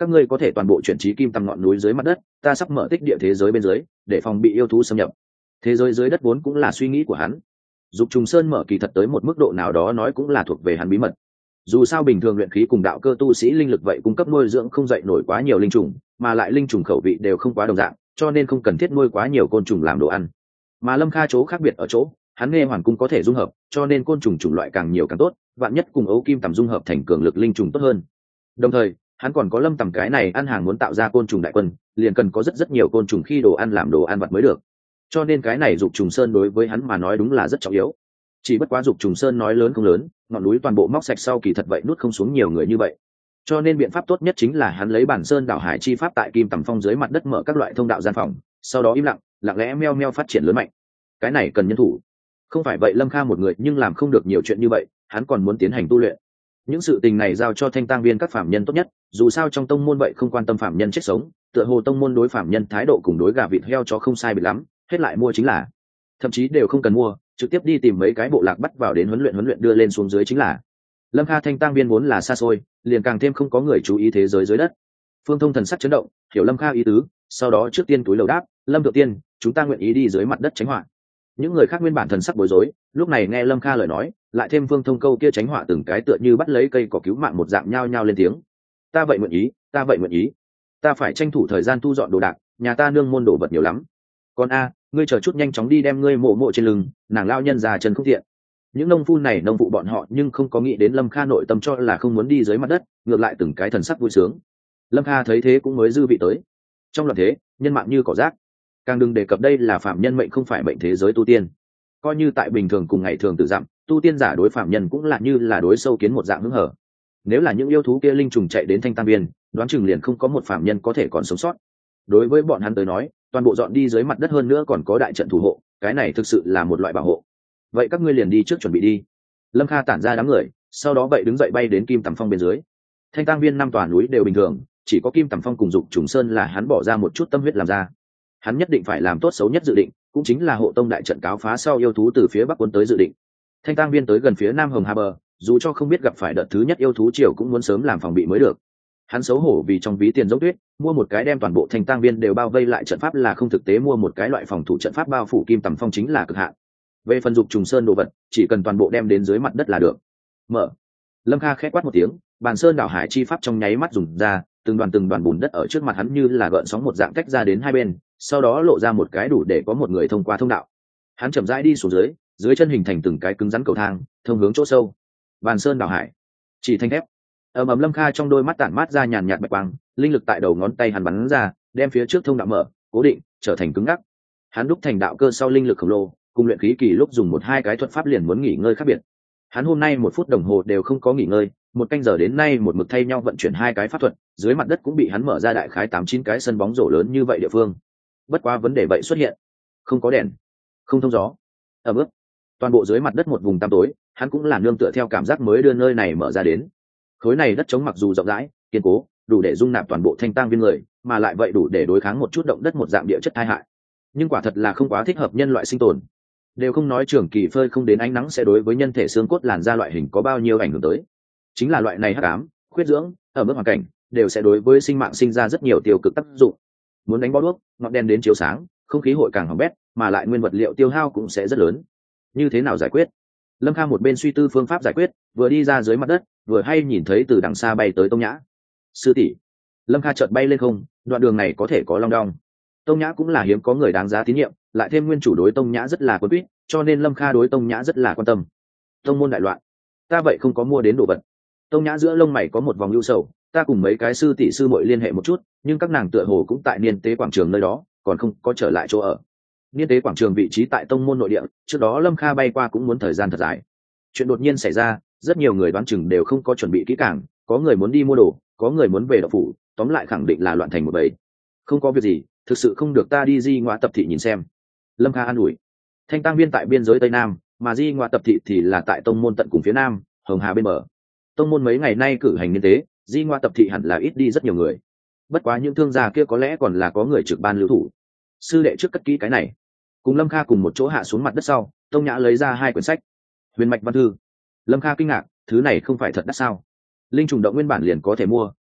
Speaker 1: các ngươi có thể toàn bộ chuyển trí kim tầm ngọn núi dưới mặt đất, ta sắp mở tích địa thế giới bên dưới để phòng bị yêu thú xâm nhập. Thế giới dưới đất vốn cũng là suy nghĩ của hắn. Dục Trùng Sơn mở kỳ thật tới một mức độ nào đó nói cũng là thuộc về hắn bí mật. Dù sao bình thường luyện khí cùng đạo cơ tu sĩ linh lực vậy cung cấp nuôi dưỡng không dậy nổi quá nhiều linh trùng, mà lại linh trùng khẩu vị đều không quá đồng dạng, cho nên không cần thiết nuôi quá nhiều côn trùng làm đồ ăn. Mà Lâm Kha chỗ khác biệt ở chỗ, hắn nghe hoàn cung có thể dung hợp, cho nên côn trùng chủng loại càng nhiều càng tốt, vạn nhất cùng ấu kim tầm dung hợp thành cường lực linh trùng tốt hơn. Đồng thời, hắn còn có Lâm Tầm cái này ăn hàng muốn tạo ra côn trùng đại quân, liền cần có rất rất nhiều côn trùng khi đồ ăn làm đồ ăn vặt mới được. Cho nên cái này Dục Trùng Sơn đối với hắn mà nói đúng là rất trọng yếu. Chỉ bất quá Dục Trùng Sơn nói lớn không lớn, ngọn núi toàn bộ móc sạch sau kỳ thật vậy nuốt không xuống nhiều người như vậy. Cho nên biện pháp tốt nhất chính là hắn lấy bản sơn đảo hải chi pháp tại kim tầm phong dưới mặt đất mở các loại thông đạo gian phòng, sau đó im lặng, lặng lẽ meo meo phát triển lớn mạnh. Cái này cần nhân thủ. Không phải vậy Lâm Kha một người nhưng làm không được nhiều chuyện như vậy, hắn còn muốn tiến hành tu luyện. Những sự tình này giao cho thanh tang viên các phạm nhân tốt nhất, dù sao trong tông môn vậy không quan tâm phạm nhân chết sống, tựa hồ tông môn đối phạm nhân thái độ cùng đối gà vịt heo chó không sai biệt lắm, hết lại mua chính là. Thậm chí đều không cần mua, trực tiếp đi tìm mấy cái bộ lạc bắt vào đến huấn luyện huấn luyện đưa lên xuống dưới chính là. Lâm Kha thanh tang viên vốn là xa xôi, liền càng thêm không có người chú ý thế giới dưới đất. Phương Thông thần sắc chấn động, hiểu Lâm Kha ý tứ, sau đó trước tiên túi lầu đáp, Lâm thượng tiên, chúng ta nguyện ý đi dưới mặt đất tránh họa. Những người khác nguyên bản thần sắc bối rối, lúc này nghe Lâm Kha lời nói, lại thêm Phương Thông câu kia tránh họa từng cái tựa như bắt lấy cây cỏ cứu mạng một dạng nhao nhao lên tiếng. Ta vậy nguyện ý, ta vậy nguyện ý. Ta phải tranh thủ thời gian thu dọn đồ đạc, nhà ta nương môn đồ vật nhiều lắm. Con a, ngươi chờ chút nhanh chóng đi đem ngươi mộ mộ trên lưng, nàng lao nhân già chân không tiện. Những nông phu này nông phụ bọn họ nhưng không có nghĩ đến Lâm Kha nội tâm cho là không muốn đi dưới mặt đất, ngược lại từng cái thần sắc vui sướng. Lâm Kha thấy thế cũng mới dư vị tới. Trong loạn thế, nhân mạng như cỏ rác, càng đừng đề cập đây là phạm nhân mệnh không phải mệnh thế giới tu tiên. Coi như tại bình thường cùng ngày thường tự dặm, tu tiên giả đối phạm nhân cũng là như là đối sâu kiến một dạng hứng hở. Nếu là những yêu thú kia linh trùng chạy đến thanh tam viên, đoán chừng liền không có một phạm nhân có thể còn sống sót. Đối với bọn hắn tới nói, toàn bộ dọn đi dưới mặt đất hơn nữa còn có đại trận thủ hộ, cái này thực sự là một loại bảo hộ. Vậy các ngươi liền đi trước chuẩn bị đi. Lâm Kha tản ra đám người, sau đó vậy đứng dậy bay đến kim tầm phong bên dưới. Thanh tang viên năm tòa núi đều bình thường, chỉ có kim tầm phong cùng Dục Trùng Sơn là hắn bỏ ra một chút tâm huyết làm ra. Hắn nhất định phải làm tốt xấu nhất dự định, cũng chính là hộ tông đại trận cáo phá sau yêu thú từ phía bắc cuốn tới dự định. Thanh tang viên tới gần phía nam Hồng Hà bờ, dù cho không biết gặp phải đợt thứ nhất yêu thú triều cũng muốn sớm làm phòng bị mới được. Hắn xấu hổ vì trong ví tiền dốc tuyết, mua một cái đem toàn bộ thanh tang viên đều bao vây lại trận pháp là không thực tế, mua một cái loại phòng thủ trận pháp bao phủ kim tầm phong chính là cực hạn. Về phần Dục Trùng Sơn đồ vật, chỉ cần toàn bộ đem đến dưới mặt đất là được. Mở. Lâm Kha khẽ quát một tiếng, bàn sơn đảo hải chi pháp trong nháy mắt dùng ra, từng đoàn từng đoàn bùn đất ở trước mặt hắn như là gợn sóng một dạng tách ra đến hai bên, sau đó lộ ra một cái đủ để có một người thông qua thông đạo. Hắn chậm rãi đi xuống dưới, dưới chân hình thành từng cái cứng rắn cầu thang, thông hướng chỗ sâu. Bàn sơn đảo hải, chỉ thanh thép. Ầm ầm, Lâm Kha trong đôi mắt tản mát ra nhàn nhạt bạch quang, linh lực tại đầu ngón tay hắn bắn ra, đem phía trước thông đạo mở, cố định, trở thành cứng ngắc. Hắn đúc thành đạo cơ sau linh lực khổng lồ, cùng luyện khí kỳ lúc dùng một hai cái thuật pháp liền muốn nghỉ ngơi khác biệt. Hắn hôm nay một phút đồng hồ đều không có nghỉ ngơi, một canh giờ đến nay một mực thay nhau vận chuyển hai cái pháp thuật, dưới mặt đất cũng bị hắn mở ra đại khái tám chín cái sân bóng rổ lớn như vậy địa phương. Bất quá vấn đề vậy xuất hiện, không có đèn, không thông gió. Ở bước, toàn bộ dưới mặt đất một vùng tăm tối, hắn cũng là nương tựa theo cảm giác mới đưa nơi này mở ra đến. Khối này đất trống mặc dù rộng rãi, kiên cố, đủ để dung nạp toàn bộ thanh tang viên người, mà lại vậy đủ để đối kháng một chút động đất một dạng địa chất tai hại. Nhưng quả thật là không quá thích hợp nhân loại sinh tồn. Đều không nói trường kỳ phơi không đến ánh nắng sẽ đối với nhân thể xương cốt làn da loại hình có bao nhiêu ảnh hưởng tới. Chính là loại này hắc ám, khuyết dưỡng, ở mức hoàn cảnh, đều sẽ đối với sinh mạng sinh ra rất nhiều tiêu cực tác dụng. Muốn đánh bó đuốc, ngọn đèn đến chiếu sáng, không khí hội càng hỏng bét, mà lại nguyên vật liệu tiêu hao cũng sẽ rất lớn. Như thế nào giải quyết? Lâm Kha một bên suy tư phương pháp giải quyết, vừa đi ra dưới mặt đất, vừa hay nhìn thấy từ đằng xa bay tới Tông Nhã. Sư tỷ. Lâm Kha chợt bay lên không, đoạn đường này có thể có long đong. Tông Nhã cũng là hiếm có người đáng giá tín nhiệm, lại thêm nguyên chủ đối Tông Nhã rất là quen biết, cho nên Lâm Kha đối Tông Nhã rất là quan tâm. Tông môn đại loạn, ta vậy không có mua đến đồ vật. Tông Nhã giữa lông mày có một vòng lưu sầu, ta cùng mấy cái sư tỷ sư muội liên hệ một chút, nhưng các nàng tựa hồ cũng tại niên tế quảng trường nơi đó, còn không có trở lại chỗ ở. Niên tế quảng trường vị trí tại tông môn nội địa, trước đó Lâm Kha bay qua cũng muốn thời gian thật dài. Chuyện đột nhiên xảy ra, rất nhiều người đoán chừng đều không có chuẩn bị kỹ càng, có người muốn đi mua đồ, có người muốn về đậu phủ, tóm lại khẳng định là loạn thành một bầy. Không có việc gì, thực sự không được ta đi Di Ngoa tập thị nhìn xem. Lâm Kha an ủi. Thanh tang viên tại biên giới tây nam, mà Di Ngoa tập thị thì là tại tông môn tận cùng phía nam, Hồng Hà bên bờ. Tông môn mấy ngày nay cử hành niên tế, Di Ngoa tập thị hẳn là ít đi rất nhiều người. Bất quá những thương gia kia có lẽ còn là có người trực ban lưu thủ. Sư đệ trước cất kỹ cái này. Cùng Lâm Kha cùng một chỗ hạ xuống mặt đất sau, Tông Nhã lấy ra hai quyển sách. Huyền mạch văn thư. Lâm Kha kinh ngạc, thứ này không phải thật đắt sao? Linh trùng động nguyên bản liền có thể mua,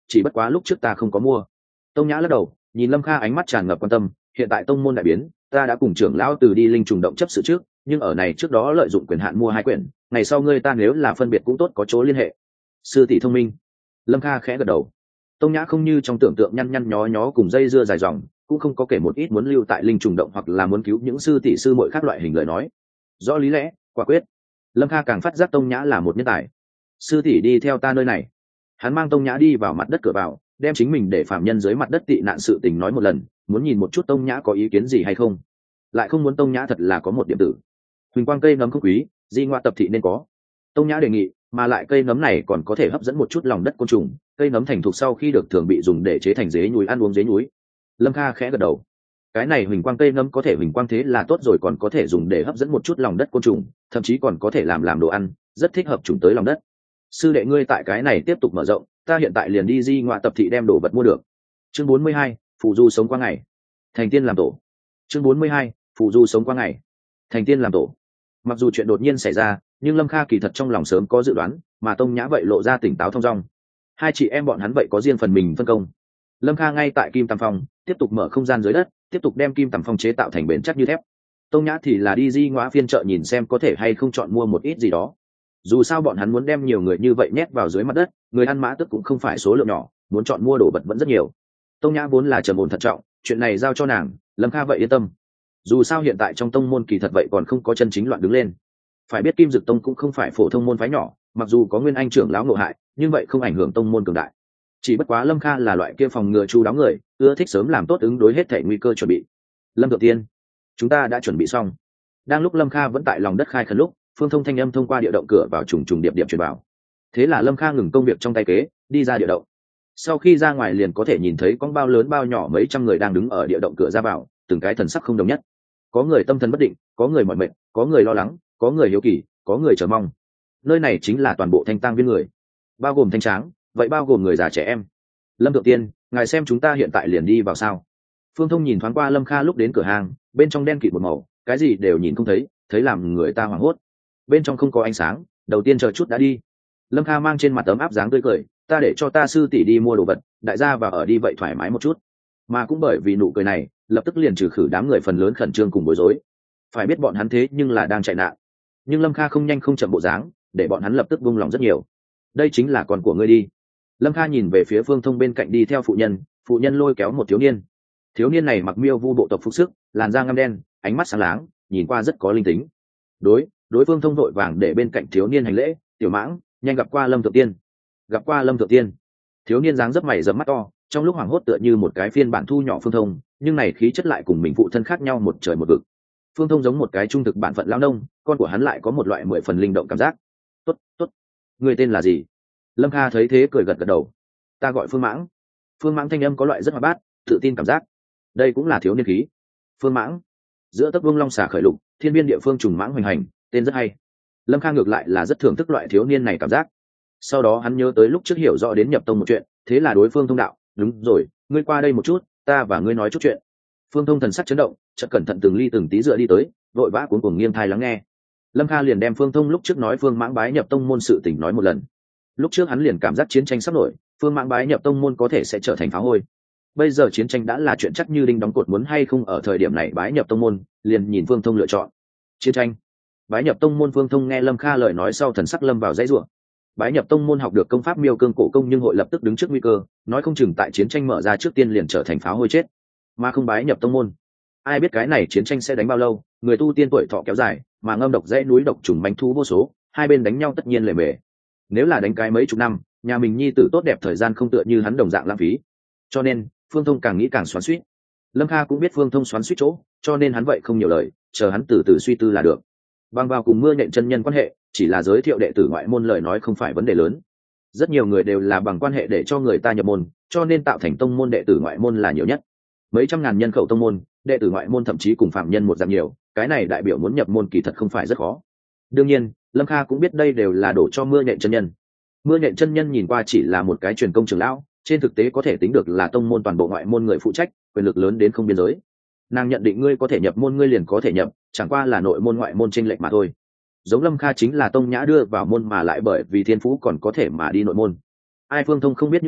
Speaker 1: chỉ bất quá lúc trước ta không có mua. Tông Nhã lắc đầu, nhìn Lâm Kha ánh mắt tràn ngập quan tâm, hiện tại tông môn đại biến, ta đã cùng trưởng lão từ đi linh trùng động chấp sự trước, nhưng ở này trước đó lợi dụng quyền hạn mua hai quyển, ngày sau ngươi ta nếu là phân biệt cũng tốt có chỗ liên hệ. Sư tỷ thông minh. Lâm Kha khẽ gật đầu. Tông Nhã không như trong tưởng tượng nhăn nhăn nhó nhó cùng dây dưa dài dòng, cũng không có kể một ít muốn lưu tại linh trùng động hoặc là muốn cứu những sư tỷ sư muội khác loại hình lời nói. Rõ lý lẽ, quả quyết. Lâm Kha càng phát giác Tông Nhã là một nhân tài. Sư tỷ đi theo ta nơi này. Hắn mang Tông Nhã đi vào mặt đất cửa vào, đem chính mình để phạm nhân dưới mặt đất tị nạn sự tình nói một lần, muốn nhìn một chút Tông Nhã có ý kiến gì hay không. Lại không muốn Tông Nhã thật là có một điểm tử. Huỳnh quang cây nấm không quý, di ngoa tập thị nên có. Tông Nhã đề nghị, mà lại cây nấm này còn có thể hấp dẫn một chút lòng đất côn trùng, cây nấm thành thục sau khi được thường bị dùng để chế thành dế nhúi ăn uống dế nhúi. Lâm Kha khẽ gật đầu. Cái này huỳnh quang cây nấm có thể huỳnh quang thế là tốt rồi, còn có thể dùng để hấp dẫn một chút lòng đất côn trùng, thậm chí còn có thể làm làm đồ ăn, rất thích hợp trùng tới lòng đất. Sư đệ ngươi tại cái này tiếp tục mở rộng, ta hiện tại liền đi di ngoại tập thị đem đồ vật mua được. Chương bốn mươi hai, phù du sống qua ngày. Thành tiên làm tổ. Chương bốn mươi hai, phù du sống qua ngày. Thành tiên làm tổ. Mặc dù chuyện đột nhiên xảy ra, nhưng Lâm Kha kỳ thật trong lòng sớm có dự đoán, mà Tông Nhã vậy lộ ra tỉnh táo thông dong. Hai chị em bọn hắn vậy có riêng phần mình phân công. Lâm Kha ngay tại Kim Tầm Phong tiếp tục mở không gian dưới đất, tiếp tục đem Kim Tầm Phong chế tạo thành bền chắc như thép. Tông Nhã thì là đi di ngoã phiên chợ nhìn xem có thể hay không chọn mua một ít gì đó. Dù sao bọn hắn muốn đem nhiều người như vậy nhét vào dưới mặt đất, người ăn mã tức cũng không phải số lượng nhỏ, muốn chọn mua đồ vật vẫn rất nhiều. Tông Nhã vốn là trầm ổn thận trọng, chuyện này giao cho nàng, Lâm Kha vậy yên tâm. Dù sao hiện tại trong tông môn kỳ thật vậy còn không có chân chính loạn đứng lên. Phải biết Kim Dực Tông cũng không phải phổ thông môn phái nhỏ, mặc dù có nguyên anh trưởng lão ngộ hại, nhưng vậy không ảnh hưởng tông môn cường đại. Chỉ bất quá Lâm Kha là loại kia phòng ngừa chu đáo người, ưa thích sớm làm tốt ứng đối hết thể nguy cơ chuẩn bị. Lâm Thượng Tiên, chúng ta đã chuẩn bị xong. Đang lúc Lâm Kha vẫn tại lòng đất khai khẩn lúc, Phương Thông thanh âm thông qua địa động cửa vào trùng trùng điệp điệp truyền vào. Thế là Lâm Kha ngừng công việc trong tay kế, đi ra địa động. Sau khi ra ngoài liền có thể nhìn thấy con bao lớn bao nhỏ mấy trăm người đang đứng ở địa động cửa ra vào, từng cái thần sắc không đồng nhất. Có người tâm thần bất định, có người mỏi mệt, có người lo lắng, có người hiếu kỳ, có người chờ mong. Nơi này chính là toàn bộ Thanh Tang viên người, bao gồm thanh tráng, vậy bao gồm người già trẻ em. Lâm Thượng Tiên, ngài xem chúng ta hiện tại liền đi vào sao? Phương Thông nhìn thoáng qua Lâm Kha lúc đến cửa hàng, bên trong đen kịt một màu, cái gì đều nhìn không thấy, thấy làm người ta hoảng hốt. Bên trong không có ánh sáng, đầu tiên chờ chút đã đi. Lâm Kha mang trên mặt ấm áp dáng tươi cười, ta để cho ta sư tỷ đi mua đồ vật, đại gia vào ở đi vậy thoải mái một chút. Mà cũng bởi vì nụ cười này, lập tức liền trừ khử đám người phần lớn khẩn trương cùng bối rối. Phải biết bọn hắn thế nhưng là đang chạy nạn. Nhưng Lâm Kha không nhanh không chậm bộ dáng, để bọn hắn lập tức buông lòng rất nhiều. Đây chính là con của ngươi đi. Lâm Kha nhìn về phía Phương Thông bên cạnh đi theo phụ nhân, phụ nhân lôi kéo một thiếu niên. Thiếu niên này mặc miêu vu bộ tộc phục sức, làn da ngăm đen, ánh mắt sáng láng, nhìn qua rất có linh tính. Đối, đối Phương Thông vội vàng để bên cạnh thiếu niên hành lễ, tiểu mãng, nhanh gặp qua Lâm Thượng Tiên. Gặp qua Lâm Thượng Tiên. Thiếu niên dáng dấp mày rậm mắt to, trong lúc hoảng hốt tựa như một cái phiên bản thu nhỏ Phương Thông, nhưng này khí chất lại cùng mình phụ thân khác nhau một trời một vực. Phương Thông giống một cái trung thực bản phận lao nông, con của hắn lại có một loại mười phần linh động cảm giác. Tốt, tốt. Người tên là gì? Lâm Kha thấy thế cười gật gật đầu. Ta gọi Phương Mãng. Phương Mãng thanh âm có loại rất hoạt bát, tự tin cảm giác. Đây cũng là thiếu niên khí. Phương Mãng. Giữa tấc vương long xà khởi lục, thiên biên địa phương trùng mãng hoành hành, tên rất hay. Lâm Kha ngược lại là rất thưởng thức loại thiếu niên này cảm giác. Sau đó hắn nhớ tới lúc trước hiểu rõ đến nhập tông một chuyện, thế là đối Phương Thông đạo, đúng rồi, ngươi qua đây một chút, ta và ngươi nói chút chuyện. Phương Thông thần sắc chấn động, chợt cẩn thận từng ly từng tí dựa đi tới, vội vã cuống cuồng nghiêng thai lắng nghe. Lâm Kha liền đem Phương Thông lúc trước nói Phương Mãng bái nhập tông môn sự tình nói một lần. Lúc trước hắn liền cảm giác chiến tranh sắp nổi, Phương Mãng bái nhập tông môn có thể sẽ trở thành phá hôi. Bây giờ chiến tranh đã là chuyện chắc như đinh đóng cột, muốn hay không ở thời điểm này bái nhập tông môn, liền nhìn Phương Thông lựa chọn. Chiến tranh, bái nhập tông môn. Phương Thông nghe Lâm Kha lời nói sau thần sắc lâm vào dãy rủa. Bái nhập tông môn học được công pháp miêu cương cổ công, nhưng hội lập tức đứng trước nguy cơ, nói không chừng tại chiến tranh mở ra trước tiên liền trở thành phá hôi chết. Mà không bái nhập tông môn, ai biết cái này chiến tranh sẽ đánh bao lâu, người tu tiên tuổi thọ kéo dài, mà ngâm độc dãy núi độc trùng bánh thú vô số, hai bên đánh nhau tất nhiên lề mề. Nếu là đánh cái mấy chục năm, nhà mình nhi tử tốt đẹp thời gian không tựa như hắn đồng dạng lãng phí. Cho nên Phương Thông càng nghĩ càng xoắn xuýt. Lâm Kha cũng biết Phương Thông xoắn xuýt chỗ, cho nên hắn vậy không nhiều lời, chờ hắn từ từ suy tư là được. Bằng vào cùng Mưa Nhện chân nhân quan hệ, chỉ là giới thiệu đệ tử ngoại môn lời nói không phải vấn đề lớn. Rất nhiều người đều là bằng quan hệ để cho người ta nhập môn, cho nên tạo thành tông môn đệ tử ngoại môn là nhiều nhất. Mấy trăm ngàn nhân khẩu tông môn, đệ tử ngoại môn thậm chí cùng phạm nhân một dạng nhiều, cái này đại biểu muốn nhập môn kỳ thật không phải rất khó. Đương nhiên, Lâm Kha cũng biết đây đều là đổ cho Mưa Nhện chân nhân. Mưa Nhện chân nhân nhìn qua chỉ là một cái truyền công trưởng lão, trên thực tế có thể tính được là tông môn toàn bộ ngoại môn người phụ trách, quyền lực lớn đến không biên giới. Nàng nhận định ngươi có thể nhập môn ngươi liền có thể nhập, chẳng qua là nội môn ngoại môn chênh lệch mà thôi. Giống Lâm Kha chính là tông nhã đưa vào môn mà lại bởi vì thiên phú còn có thể mà đi nội môn. Ai Phương Thông không biết những này,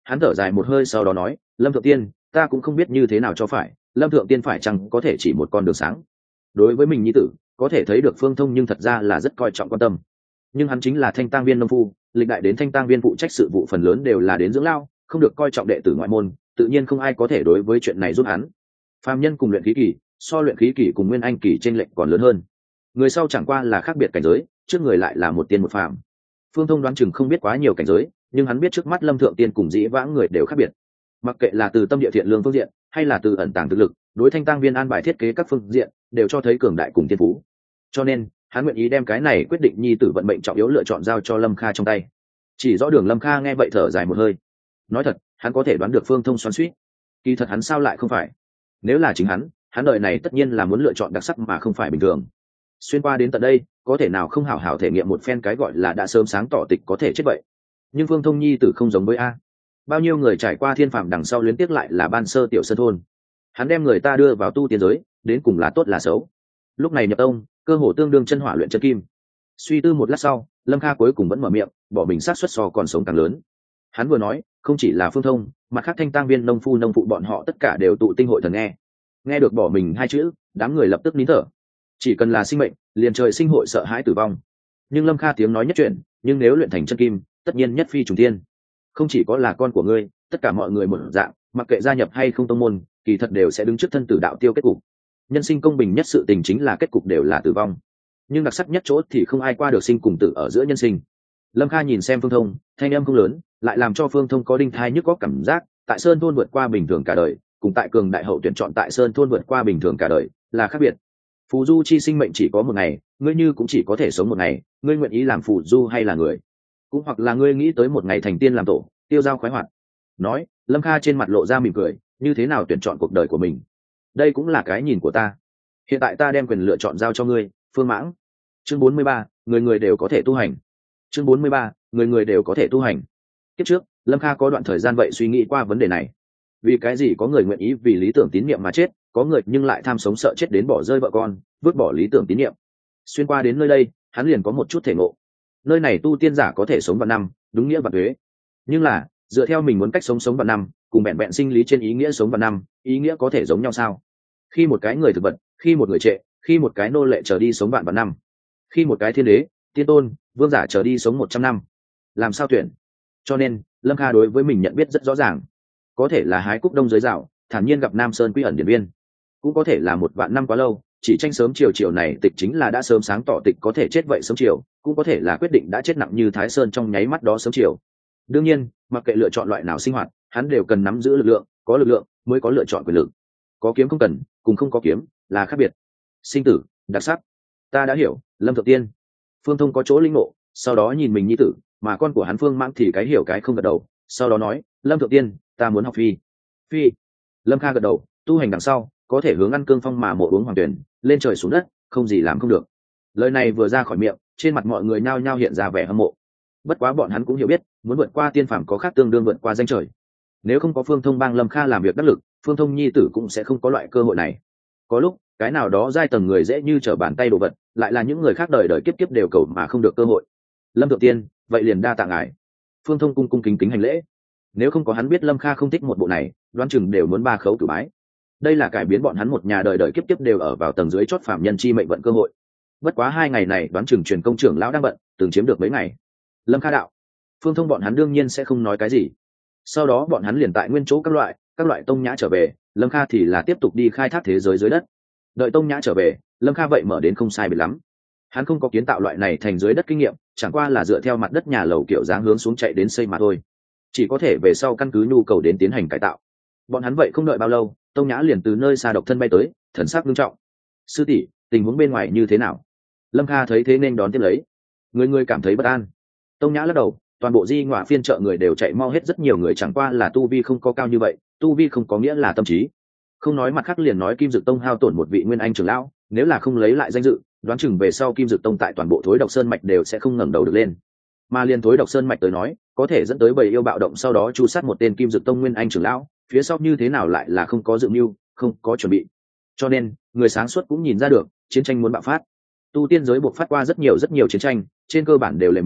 Speaker 1: hắn thở dài một hơi sau đó nói, Lâm Thượng Tiên, ta cũng không biết như thế nào cho phải, Lâm Thượng Tiên phải chăng có thể chỉ một con đường sáng. Đối với mình nhi tử có thể thấy được Phương Thông nhưng thật ra là rất coi trọng quan tâm, nhưng hắn chính là thanh tang viên nông phu, lịch đại đến thanh tang viên phụ trách sự vụ phần lớn đều là đến dưỡng lao, không được coi trọng đệ tử ngoại môn, tự nhiên không ai có thể đối với chuyện này giúp hắn. Phàm nhân cùng luyện khí kỳ, so luyện khí kỳ cùng nguyên anh kỳ trên lệnh còn lớn hơn, người sau chẳng qua là khác biệt cảnh giới, trước người lại là một tiên một phàm. Phương Thông đoán chừng không biết quá nhiều cảnh giới, nhưng hắn biết trước mắt Lâm Thượng Tiên cùng dĩ vãng người đều khác biệt, mặc kệ là từ tâm địa thiện lương phương diện hay là từ ẩn tàng thực lực, đối thanh tang viên an bài thiết kế các phương diện đều cho thấy cường đại cùng tiên phú. Cho nên hắn nguyện ý đem cái này quyết định nhi tử vận mệnh trọng yếu lựa chọn giao cho Lâm Kha trong tay. Chỉ rõ đường Lâm Kha nghe vậy thở dài một hơi, nói thật hắn có thể đoán được Phương Thông xoắn xuýt, kỳ thật hắn sao lại không phải. Nếu là chính hắn, hắn đời này tất nhiên là muốn lựa chọn đặc sắc mà không phải bình thường. Xuyên qua đến tận đây, có thể nào không hảo hảo thể nghiệm một phen cái gọi là đã sớm sáng tỏ tịch có thể chết vậy. Nhưng Phương Thông nhi tử không giống với a, bao nhiêu người trải qua thiên phàm đằng sau luyến tiếc lại là ban sơ tiểu sơn thôn. Hắn đem người ta đưa vào tu tiên giới, đến cùng là tốt là xấu. Lúc này nhập tông, cơ hồ tương đương chân hỏa luyện chân kim. Suy tư một lát sau, Lâm Kha cuối cùng vẫn mở miệng, bỏ mình sát suất so còn sống càng lớn. Hắn vừa nói, không chỉ là Phương Thông, mặt khác thanh tang viên nông phu nông phụ bọn họ tất cả đều tụ tinh hội thần nghe. Nghe được bỏ mình hai chữ, đám người lập tức nín thở. Chỉ cần là sinh mệnh, liền trời sinh hội sợ hãi tử vong. Nhưng Lâm Kha tiếng nói nhất chuyện, nhưng nếu luyện thành chân kim, tất nhiên nhất phi trùng thiên. Không chỉ có là con của ngươi, tất cả mọi người một dạng, mặc kệ gia nhập hay không tông môn, kỳ thật đều sẽ đứng trước thân tử đạo tiêu kết cục. Nhân sinh công bình nhất sự tình chính là kết cục đều là tử vong, nhưng đặc sắc nhất chỗ thì không ai qua được sinh cùng tử ở giữa nhân sinh. Lâm Kha nhìn xem Phương Thông, thanh âm không lớn, lại làm cho Phương Thông có đinh thai nhức góc cảm giác, tại sơn thôn vượt qua bình thường cả đời, cùng tại cường đại hậu tuyển chọn tại sơn thôn vượt qua bình thường cả đời là khác biệt. Phù du chi sinh mệnh chỉ có một ngày, ngươi như cũng chỉ có thể sống một ngày, ngươi nguyện ý làm phù du hay là người, cũng hoặc là ngươi nghĩ tới một ngày thành tiên làm tổ, tiêu dao khoái hoạt. Nói, Lâm Kha trên mặt lộ ra mỉm cười, như thế nào tuyển chọn cuộc đời của mình, đây cũng là cái nhìn của ta. Hiện tại ta đem quyền lựa chọn giao cho ngươi, Phương Mãng. Chương bốn mươi ba, người người đều có thể tu hành. Chương bốn mươi ba, người người đều có thể tu hành. Kiếp trước, Lâm Kha có đoạn thời gian vậy suy nghĩ qua vấn đề này. Vì cái gì có người nguyện ý vì lý tưởng tín niệm mà chết, có người nhưng lại tham sống sợ chết đến bỏ rơi vợ con, vứt bỏ lý tưởng tín niệm. Xuyên qua đến nơi đây, hắn liền có một chút thể ngộ. Nơi này tu tiên giả có thể sống vạn năm, đúng nghĩa và thuế. Nhưng là, dựa theo mình muốn cách sống sống vạn năm, cùng vẹn vẹn sinh lý trên ý nghĩa sống vạn năm, ý nghĩa có thể giống nhau sao? Khi một cái người thực vật, khi một người trệ, khi một cái nô lệ trở đi sống vạn vạn năm, khi một cái thiên đế, tiên tôn, vương giả trở đi sống một trăm năm, làm sao tuyển? Cho nên, Lâm Kha đối với mình nhận biết rất rõ ràng. Có thể là hái cúc đông dưới rào, thản nhiên gặp Nam Sơn quy ẩn điển viên, cũng có thể là một vạn năm quá lâu, chỉ tranh sớm chiều chiều này tịch chính là đã sớm sáng tỏ tịch có thể chết vậy sớm chiều, cũng có thể là quyết định đã chết nặng như Thái Sơn trong nháy mắt đó sớm chiều. Đương nhiên, mặc kệ lựa chọn loại nào sinh hoạt, hắn đều cần nắm giữ lực lượng, có lực lượng mới có lựa chọn quyền lực. Có kiếm không cần, cùng không có kiếm là khác biệt. Sinh tử, đặc sắc. Ta đã hiểu, Lâm Thượng Tiên. Phương Thông có chỗ linh ngộ, sau đó nhìn mình nhi tử, mà con của hắn Phương Mãng thì cái hiểu cái không gật đầu, sau đó nói, Lâm Thượng Tiên, ta muốn học phi. Phi. Lâm Kha gật đầu, tu hành đằng sau, có thể hướng ăn cương phong mà mộ uống hoàng tuyển, lên trời xuống đất, không gì làm không được. Lời này vừa ra khỏi miệng, trên mặt mọi người nhao nhao hiện ra vẻ hâm mộ. Bất quá bọn hắn cũng hiểu biết, muốn vượt qua tiên phàm có khác tương đương vượt qua danh trời. Nếu không có Phương Thông bang Lâm Kha làm việc đắc lực, Phương Thông nhi tử cũng sẽ không có loại cơ hội này. Có lúc, cái nào đó giai tầng người dễ như trở bàn tay đồ vật, lại là những người khác đời đời kiếp kiếp đều cầu mà không được cơ hội. Lâm Thượng Tiên, vậy liền đa tạ ngài. Phương Thông cung cung kính kính hành lễ. Nếu không có hắn biết Lâm Kha không thích một bộ này, đoán chừng đều muốn ba khấu cử bái. Đây là cải biến bọn hắn một nhà đời đời kiếp kiếp đều ở vào tầng dưới chót phàm nhân chi mệnh vận cơ hội. Bất quá hai ngày này đoán chừng truyền công trưởng lão đang bận, từng chiếm được mấy ngày. Lâm Kha đạo. Phương Thông bọn hắn đương nhiên sẽ không nói cái gì. Sau đó bọn hắn liền tại nguyên chỗ các loại các loại tông nhã trở về, Lâm Kha thì là tiếp tục đi khai thác thế giới dưới đất. Đợi tông nhã trở về, Lâm Kha vậy mở đến không sai biệt lắm. Hắn không có kiến tạo loại này thành dưới đất kinh nghiệm, chẳng qua là dựa theo mặt đất nhà lầu kiểu dáng hướng xuống chạy đến xây mà thôi, chỉ có thể về sau căn cứ nhu cầu đến tiến hành cải tạo. Bọn hắn vậy không đợi bao lâu, tông nhã liền từ nơi xa độc thân bay tới, thần sắc nghiêm trọng. Sư tỷ, tình huống bên ngoài như thế nào? Lâm Kha thấy thế nên đón tiếp lấy. Người người cảm thấy bất an. Tông nhã lắc đầu, toàn bộ di ngọa phiên chợ người đều chạy mau hết, rất nhiều người chẳng qua là tu vi không có cao như vậy, tu vi không có nghĩa là tâm trí. Không nói mặt khác, liền nói Kim Dực Tông hao tổn một vị nguyên anh trưởng lão, nếu là không lấy lại danh dự, đoán chừng về sau Kim Dực Tông tại toàn bộ Thối Độc Sơn mạch đều sẽ không ngẩng đầu được lên. Mà liền Thối Độc Sơn mạch tới nói, có thể dẫn tới bầy yêu bạo động sau đó chu sát một tên Kim Dực Tông nguyên anh trưởng lão, phía sau như thế nào lại là không có dự mưu, không có chuẩn bị. Cho nên, người sáng suốt cũng nhìn ra được, chiến tranh muốn bạo phát. Tu tiên giới buộc phát qua rất nhiều rất nhiều chiến tranh, trên cơ bản đều lề mề,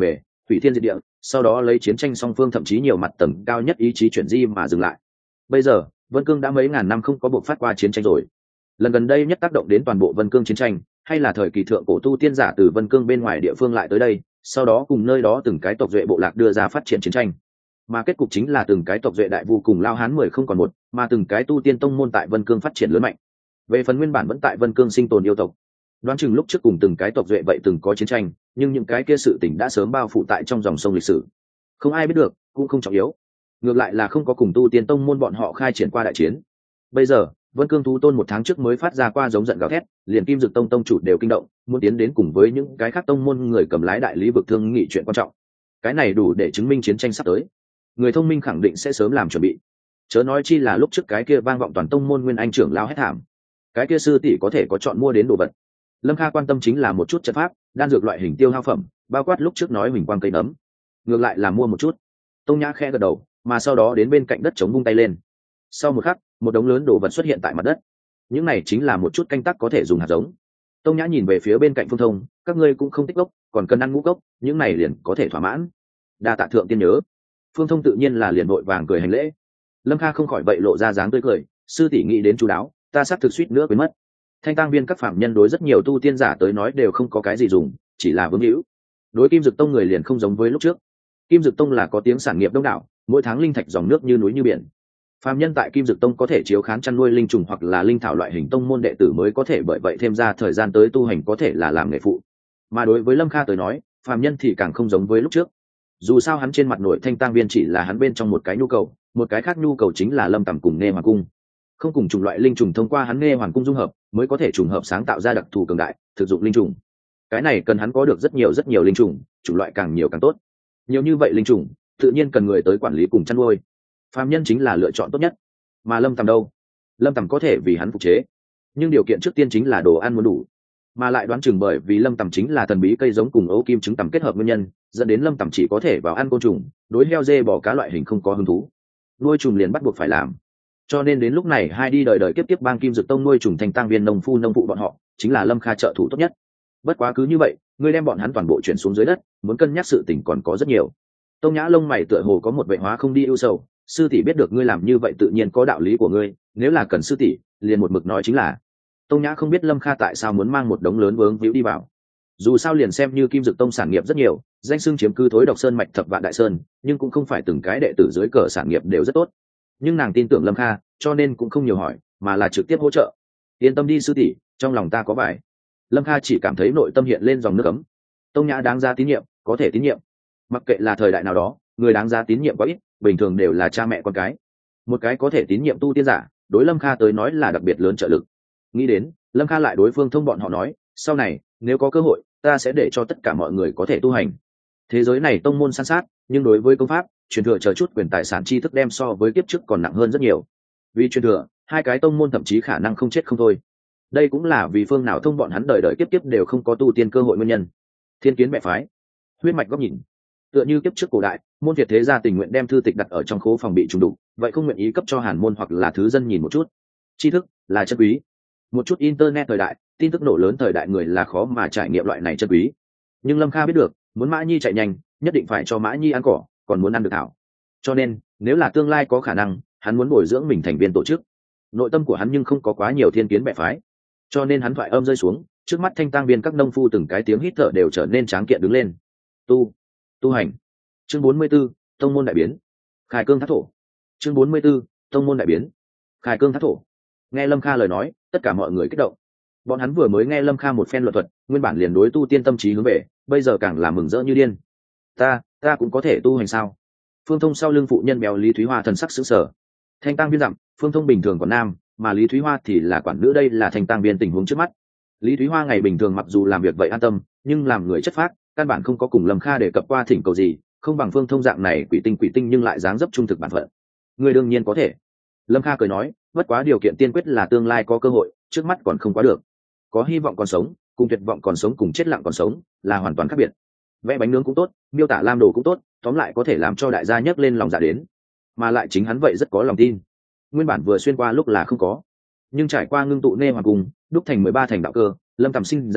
Speaker 1: hủy thiên diệt địa, sau đó lấy chiến tranh song phương thậm chí nhiều mặt tầng cao nhất ý chí chuyển di mà dừng lại. Bây giờ Vân Cương đã mấy ngàn năm không có buộc phát qua chiến tranh rồi. Lần gần đây nhất tác động đến toàn bộ Vân Cương chiến tranh, hay là thời kỳ thượng cổ tu tiên giả từ Vân Cương bên ngoài địa phương lại tới đây, sau đó cùng nơi đó từng cái tộc duệ bộ lạc đưa ra phát triển chiến tranh. Mà kết cục chính là từng cái tộc duệ đại vu cùng lao hán mười không còn một, mà từng cái tu tiên tông môn tại Vân Cương phát triển lớn mạnh. Về phần nguyên bản vẫn tại Vân Cương sinh tồn yêu tộc, đoán chừng lúc trước cùng từng cái tộc duệ vậy từng có chiến tranh, nhưng những cái kia sự tình đã sớm bao phủ tại trong dòng sông lịch sử, không ai biết được, cũng không trọng yếu. Ngược lại là không có cùng tu tiên tông môn bọn họ khai triển qua đại chiến. Bây giờ Vân Cương thú tôn một tháng trước mới phát ra qua giống giận gào thét, liền Kim Dực Tông tông chủ đều kinh động, muốn tiến đến cùng với những cái khác tông môn người cầm lái đại lý vực thương nghị chuyện quan trọng. Cái này đủ để chứng minh chiến tranh sắp tới. Người thông minh khẳng định sẽ sớm làm chuẩn bị. Chớ nói chi là lúc trước cái kia vang vọng toàn tông môn nguyên anh trưởng lao hét thảm. Cái kia sư tỷ có thể có chọn mua đến đồ vật. Lâm Kha quan tâm chính là một chút trận pháp, đan dược loại hình tiêu hao phẩm, bao quát lúc trước nói mình quang cây nấm. Ngược lại là mua một chút. Tông Nhã khẽ gật đầu, mà sau đó đến bên cạnh đất chống vung tay lên. Sau một khắc, một đống lớn đồ vật xuất hiện tại mặt đất. Những này chính là một chút canh tác có thể dùng hạt giống. Tông Nhã nhìn về phía bên cạnh Phương Thông, các ngươi cũng không tích gốc, còn cần ăn ngũ cốc, những này liền có thể thỏa mãn. Đa tạ thượng tiên nhớ. Phương Thông tự nhiên là liền vội vàng cười hành lễ. Lâm Kha không khỏi vậy lộ ra dáng tươi cười, sư tỷ nghĩ đến chú đáo, ta sắp thực suýt nữa quên mất. Thanh tang viên các phạm nhân đối rất nhiều tu tiên giả tới nói đều không có cái gì dùng, chỉ là vướng hữu. Đối Kim Dực Tông người liền không giống với lúc trước. Kim Dực Tông là có tiếng sản nghiệp đông đảo, mỗi tháng linh thạch dòng nước như núi như biển. Phạm nhân tại Kim Dực Tông có thể chiếu khán chăn nuôi linh trùng hoặc là linh thảo loại hình tông môn đệ tử mới có thể, bởi vậy thêm ra thời gian tới tu hành có thể là làm nghề phụ. Mà đối với Lâm Kha tới nói, phạm nhân thì càng không giống với lúc trước. Dù sao hắn trên mặt nội thanh tang viên chỉ là hắn bên trong một cái nhu cầu, một cái khác nhu cầu chính là Lâm Tầm cùng Nghe Hoàng cung. Không cùng chủng loại linh trùng thông qua hắn Nghe Hoàng cung dung hợp, mới có thể trùng hợp sáng tạo ra đặc thù cường đại, thực dụng linh trùng. Cái này cần hắn có được rất nhiều rất nhiều linh trùng, chủng loại càng nhiều càng tốt. Nhiều như vậy linh trùng, tự nhiên cần người tới quản lý cùng chăn nuôi. Phạm nhân chính là lựa chọn tốt nhất. Mà Lâm Tầm đâu? Lâm Tầm có thể vì hắn phục chế, nhưng điều kiện trước tiên chính là đồ ăn muốn đủ. Mà lại đoán chừng bởi vì Lâm Tầm chính là thần bí cây giống cùng ấu kim trứng tầm kết hợp nguyên nhân, dẫn đến Lâm Tầm chỉ có thể vào ăn côn trùng, đối heo dê bò cá loại hình không có hứng thú. Nuôi trùng liền bắt buộc phải làm. Cho nên đến lúc này hai đi đời đời kiếp kiếp bang Kim Dực Tông nuôi trùng thành tăng viên nông phu nông phụ bọn họ, chính là Lâm Kha trợ thủ tốt nhất. Bất quá cứ như vậy, ngươi đem bọn hắn toàn bộ chuyển xuống dưới đất, muốn cân nhắc sự tình còn có rất nhiều. Tông Nhã lông mày tựa hồ có một vệ hóa không đi ưu sầu, sư tỷ biết được ngươi làm như vậy tự nhiên có đạo lý của ngươi, nếu là cần sư tỷ, liền một mực nói chính là. Tông Nhã không biết Lâm Kha tại sao muốn mang một đống lớn vướng víu đi vào. Dù sao liền xem như Kim Dực Tông sản nghiệp rất nhiều, danh xưng chiếm cứ thối độc sơn mạch thập vạn đại sơn, nhưng cũng không phải từng cái đệ tử dưới cờ sản nghiệp đều rất tốt. Nhưng nàng tin tưởng Lâm Kha, cho nên cũng không nhiều hỏi, mà là trực tiếp hỗ trợ. Yên tâm đi sư tỷ, trong lòng ta có vải. Lâm Kha chỉ cảm thấy nội tâm hiện lên dòng nước ấm. Tông Nhã đáng giá tín nhiệm, có thể tín nhiệm. Mặc kệ là thời đại nào đó, người đáng giá tín nhiệm có ít, bình thường đều là cha mẹ con cái. Một cái có thể tín nhiệm tu tiên giả, đối Lâm Kha tới nói là đặc biệt lớn trợ lực. Nghĩ đến, Lâm Kha lại đối Phương Thông bọn họ nói, sau này nếu có cơ hội, ta sẽ để cho tất cả mọi người có thể tu hành. Thế giới này tông môn san sát, nhưng đối với công pháp, truyền thừa chờ chút quyền tài sản tri thức đem so với kiếp trước còn nặng hơn rất nhiều. Vì truyền thừa, hai cái tông môn thậm chí khả năng không chết không thôi. Đây cũng là vì Phương Nào Thông bọn hắn đời đời kiếp kiếp đều không có tu tiên cơ hội nguyên nhân. Thiên Kiến Bệ phái, huyết mạch góc nhìn. Tựa như kiếp trước cổ đại, môn Việt thế gia tình nguyện đem thư tịch đặt ở trong khố phòng bị trùng đục, vậy không nguyện ý cấp cho Hàn môn hoặc là thứ dân nhìn một chút. Tri thức là chân quý. Một chút internet thời đại, tin tức nổ lớn thời đại người là khó mà trải nghiệm loại này chân quý. Nhưng Lâm Kha biết được, muốn Mã Nhi chạy nhanh, nhất định phải cho Mã Nhi ăn cỏ, còn muốn ăn được thảo. Cho nên, nếu là tương lai có khả năng, hắn muốn bồi dưỡng mình thành viên tổ chức. Nội tâm của hắn nhưng không có quá nhiều thiên kiến bệ phái, cho nên hắn thoại âm rơi xuống, trước mắt thanh tang viên các nông phu từng cái tiếng hít thở đều trở nên tráng kiện đứng lên. Tu, tu hành. Chương bốn mươi 44, tông môn đại biến. Khai cương thác thổ. Chương bốn mươi 44, tông môn đại biến. Khai cương thác thổ. Nghe Lâm Kha lời nói, tất cả mọi người kích động. Bọn hắn vừa mới nghe Lâm Kha một phen luận thuật, nguyên bản liền đối tu tiên tâm trí hướng về, bây giờ càng là mừng rỡ như điên. Ta, ta cũng có thể tu hành sao? Phương Thông sau lưng phụ nhân béo Lý Thúy Hoa thần sắc sững sờ. Thanh tang viên dặm, Phương Thông bình thường còn nam, mà Lý Thúy Hoa thì là quản nữ, đây là thanh tang viên tình huống trước mắt. Lý Thúy Hoa ngày bình thường mặc dù làm việc vậy an tâm, nhưng làm người chất phác, căn bản không có cùng Lâm Kha đề cập qua thỉnh cầu gì, không bằng Phương Thông dạng này quỷ tinh quỷ tinh nhưng lại dáng dấp trung thực bản phận. Người đương nhiên có thể. Lâm Kha cười nói, bất quá điều kiện tiên quyết là tương lai có cơ hội, trước mắt còn không quá được. Có hy vọng còn sống, cùng tuyệt vọng còn sống cùng chết lặng còn sống là hoàn toàn khác biệt. Vẽ bánh nướng cũng tốt, miêu tả lam đồ cũng tốt, tóm lại có thể làm cho đại gia nhấc lên lòng dạ đến, mà lại chính hắn vậy rất có lòng tin. Nguyên bản vừa xuyên qua lúc là không có, nhưng trải qua ngưng tụ nê hoàng cung, đúc thành mười ba thành đạo cơ, Lâm Tầm sinh ra,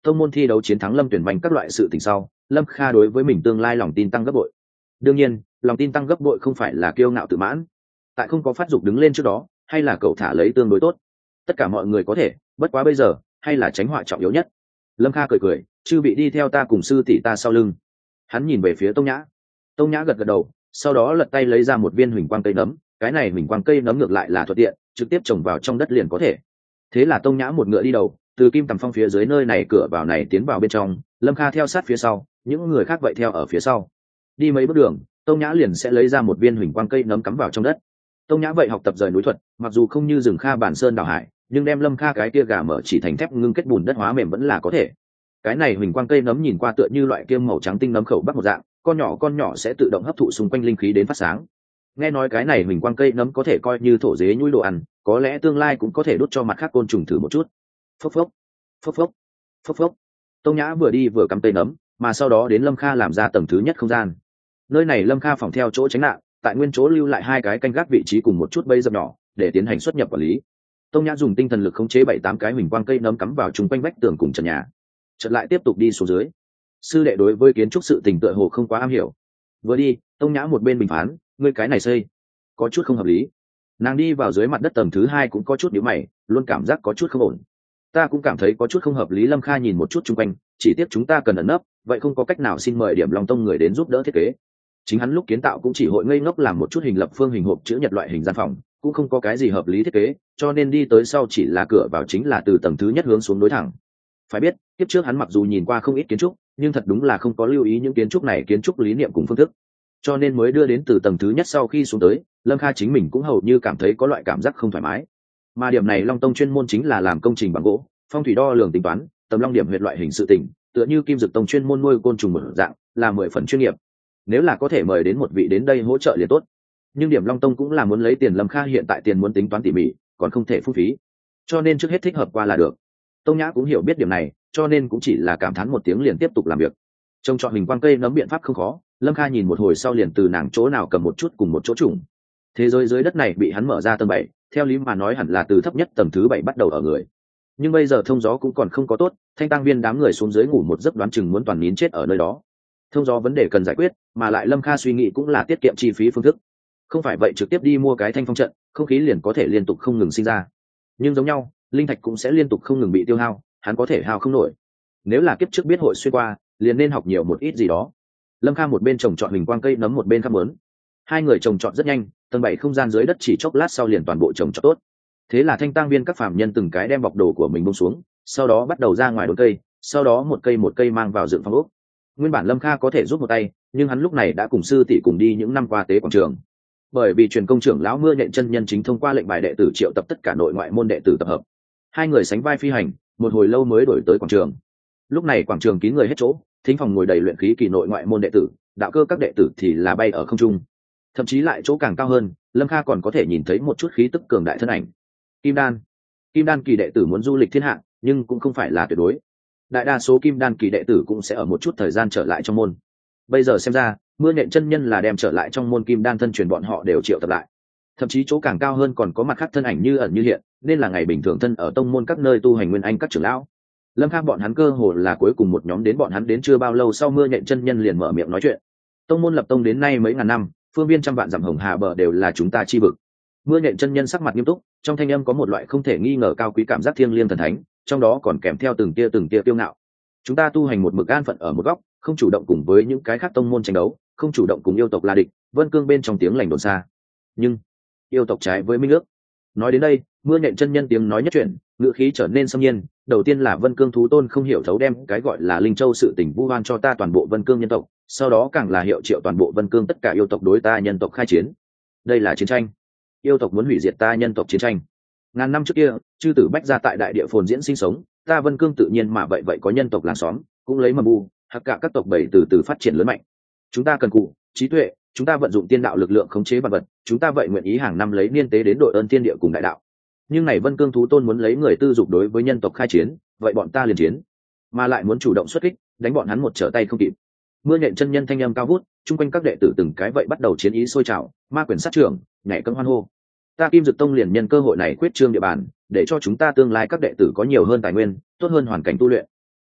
Speaker 1: tông môn thi đấu chiến thắng Lâm Tuyển Bành các loại sự tình sau, Lâm Kha đối với mình tương lai lòng tin tăng gấp bội. Đương nhiên, lòng tin tăng gấp bội không phải là kiêu ngạo tự mãn. Tại không có phát dục đứng lên trước đó, hay là cậu thả lấy tương đối tốt. Tất cả mọi người có thể, bất quá bây giờ, hay là tránh họa trọng yếu nhất. Lâm Kha cười cười, chư vị đi theo ta cùng sư tỷ ta sau lưng. Hắn nhìn về phía Tông Nhã. Tông Nhã gật gật đầu, sau đó lật tay lấy ra một viên huỳnh quang cây nấm. Cái này huỳnh quang cây nấm ngược lại là thuận tiện, trực tiếp trồng vào trong đất liền có thể. Thế là Tông Nhã một ngựa đi đầu, từ Kim Tầm Phong phía dưới nơi này cửa vào này tiến vào bên trong, Lâm Kha theo sát phía sau, những người khác vậy theo ở phía sau. Đi mấy bước đường, Tông Nhã liền sẽ lấy ra một viên huỳnh quang cây nấm cắm vào trong đất. Tông Nhã vậy học tập rời núi thuật, mặc dù không như rừng Kha bản sơn đảo hải, nhưng đem Lâm Kha cái kia gà mở chỉ thành thép ngưng kết bùn đất hóa mềm vẫn là có thể. Cái này huỳnh quang cây nấm nhìn qua tựa như loại kiêm màu trắng tinh nấm khẩu bắc một dạng, con nhỏ con nhỏ sẽ tự động hấp thụ xung quanh linh khí đến phát sáng. Nghe nói cái này huỳnh quang cây nấm có thể coi như thổ dế nhũi đồ ăn, có lẽ tương lai cũng có thể đốt cho mặt khác côn trùng thử một chút. Phốc phốc, phốc phốc, phốc phốc. Tông Nhã vừa đi vừa cắm cây nấm, mà sau đó đến Lâm Kha làm ra tầng thứ nhất không gian. Nơi này Lâm Kha phòng theo chỗ tránh nạn, tại nguyên chỗ lưu lại hai cái canh gác vị trí cùng một chút bẫy dập nhỏ để tiến hành xuất nhập quản lý. Tông Nhã dùng tinh thần lực khống chế bảy tám cái huỳnh quang cây nấm cắm vào chung quanh vách tường cùng trần nhà, chợt lại tiếp tục đi xuống dưới. Sư đệ đối với kiến trúc sự tình tựa hồ không quá am hiểu. Vừa đi, Tông Nhã một bên bình phán, ngươi cái này xây có chút không hợp lý. Nàng đi vào dưới mặt đất tầng thứ hai cũng có chút nhíu mày, luôn cảm giác có chút không ổn. Ta cũng cảm thấy có chút không hợp lý. Lâm Kha nhìn một chút chung quanh, chỉ tiếc chúng ta cần ẩn nấp, vậy không có cách nào xin mời Điểm Long Tông người đến giúp đỡ thiết kế. Chính hắn lúc kiến tạo cũng chỉ hội ngây ngốc làm một chút hình lập phương hình hộp chữ nhật loại hình gian phòng, cũng không có cái gì hợp lý thiết kế, cho nên đi tới sau chỉ là cửa vào chính là từ tầng thứ nhất hướng xuống đối thẳng. Phải biết, tiếp trước hắn mặc dù nhìn qua không ít kiến trúc, nhưng thật đúng là không có lưu ý những kiến trúc này kiến trúc lý niệm cùng phương thức, cho nên mới đưa đến từ tầng thứ nhất. Sau khi xuống tới, Lâm Kha chính mình cũng hầu như cảm thấy có loại cảm giác không thoải mái. Mà điểm này Long Tông chuyên môn chính là làm công trình bằng gỗ, phong thủy đo lường tính toán, tầm long điểm huyệt loại hình sự tình, tựa như Kim Dực Tông chuyên môn nuôi côn trùng một dạng, là mười phần chuyên nghiệp. Nếu là có thể mời đến một vị đến đây hỗ trợ liền tốt. Nhưng Điểm Long Tông cũng là muốn lấy tiền, Lâm Kha hiện tại tiền muốn tính toán tỉ mỉ, còn không thể phung phí, cho nên trước hết thích hợp qua là được. Tông Nhã cũng hiểu biết điểm này, cho nên cũng chỉ là cảm thán một tiếng liền tiếp tục làm việc. Trông chọn hình quang cây nấm biện pháp không khó, Lâm Kha nhìn một hồi sau liền từ nàng chỗ nào cầm một chút cùng một chỗ trùng. Thế giới dưới đất này bị hắn mở ra tầng bảy, theo lý mà nói hẳn là từ thấp nhất tầng thứ bảy bắt đầu ở người. Nhưng bây giờ thông gió cũng còn không có tốt, Thanh Tăng Viên đám người xuống dưới ngủ một giấc đoán chừng muốn toàn nín chết ở nơi đó. Thông gió vấn đề cần giải quyết, mà lại Lâm Kha suy nghĩ cũng là tiết kiệm chi phí phương thức. Không phải vậy trực tiếp đi mua cái thanh phong trận, không khí liền có thể liên tục không ngừng sinh ra. Nhưng giống nhau, linh thạch cũng sẽ liên tục không ngừng bị tiêu hao, hắn có thể hao không nổi. Nếu là kiếp trước biết hội xuyên qua, liền nên học nhiều một ít gì đó. Lâm Kha một bên trồng trọt hình quang cây nấm một bên khắp muốn. Hai người trồng trọt rất nhanh, tầng bảy không gian dưới đất chỉ chốc lát sau liền toàn bộ trồng trọt tốt. Thế là Thanh Tăng Viên các phàm nhân từng cái đem bọc đồ của mình buông xuống, sau đó bắt đầu ra ngoài đốn cây, sau đó một cây một cây mang vào dựng phong ốc. Nguyên bản Lâm Kha có thể giúp một tay, nhưng hắn lúc này đã cùng sư tỷ cùng đi những năm qua tế quảng trường. Bởi vì truyền công trưởng lão Mưa Nhện chân nhân chính thông qua lệnh bài đệ tử triệu tập tất cả nội ngoại môn đệ tử tập hợp. Hai người sánh vai phi hành, một hồi lâu mới đổi tới quảng trường. Lúc này quảng trường kín người hết chỗ, thính phòng ngồi đầy luyện khí kỳ nội ngoại môn đệ tử, đạo cơ các đệ tử thì là bay ở không trung. Thậm chí lại chỗ càng cao hơn, Lâm Kha còn có thể nhìn thấy một chút khí tức cường đại thân ảnh. Kim đan, kim đan kỳ đệ tử muốn du lịch thiên hạ, nhưng cũng không phải là tuyệt đối. Đại đa số kim đan kỳ đệ tử cũng sẽ ở một chút thời gian trở lại trong môn. Bây giờ xem ra, Mưa Nhện chân nhân là đem trở lại trong môn kim đan thân truyền bọn họ đều triệu tập lại. Thậm chí chỗ càng cao hơn còn có mặt khác thân ảnh như ẩn như hiện, nên là ngày bình thường thân ở tông môn các nơi tu hành nguyên anh các trưởng lão. Lâm Kha bọn hắn cơ hồ là cuối cùng một nhóm đến, bọn hắn đến chưa bao lâu sau Mưa Nhện chân nhân liền mở miệng nói chuyện. Tông môn lập tông đến nay mấy ngàn năm, phương viên trăm vạn dặm hồng hà bờ đều là chúng ta chi vực. Mưa Nhện chân nhân sắc mặt nghiêm túc, trong thanh âm có một loại không thể nghi ngờ cao quý cảm giác thiêng liêng thần thánh, trong đó còn kèm theo từng tia từng tia tiêu ngạo. Chúng ta tu hành một mực an phận ở một góc, không chủ động cùng với những cái khác tông môn tranh đấu, không chủ động cùng yêu tộc là địch, Vân Cương bên trong tiếng lành đồn xa. Nhưng yêu tộc trái với minh ước. Nói đến đây, Mưa Nhện chân nhân tiếng nói nhất chuyển, ngữ khí trở nên xâm nhiên. Đầu tiên là Vân Cương thú tôn không hiểu thấu đem cái gọi là Linh Châu sự tình vu oan cho ta toàn bộ Vân Cương nhân tộc, sau đó càng là hiệu triệu toàn bộ Vân Cương tất cả yêu tộc đối ta nhân tộc khai chiến. Đây là chiến tranh. Yêu tộc muốn hủy diệt ta nhân tộc chiến tranh. Ngàn năm trước kia, chư tử bách gia tại đại địa phồn diễn sinh sống, ta Vân Cương tự nhiên mà vậy vậy có nhân tộc làng xóm, cũng lấy mầm u, hoặc cả các tộc bảy từ từ phát triển lớn mạnh. Chúng ta cần cụ, trí tuệ, chúng ta vận dụng tiên đạo lực lượng khống chế vật vật, chúng ta vậy nguyện ý hàng năm lấy niên tế đến đội ơn tiên địa cùng đại đạo. Nhưng này Vân Cương thú tôn muốn lấy người tư dục đối với nhân tộc khai chiến, vậy bọn ta liền chiến, mà lại muốn chủ động xuất kích, đánh bọn hắn một trở tay không kịp. Mưa Nhện chân nhân thanh âm cao vút, chung quanh các đệ tử từng cái vậy bắt đầu chiến ý sôi trào, ma quyền sát trưởng, nhảy cẫng hoan hô. Ta Kim Dực Tông liền nhân cơ hội này quyết trương địa bàn, để cho chúng ta tương lai các đệ tử có nhiều hơn tài nguyên, tốt hơn hoàn cảnh tu luyện.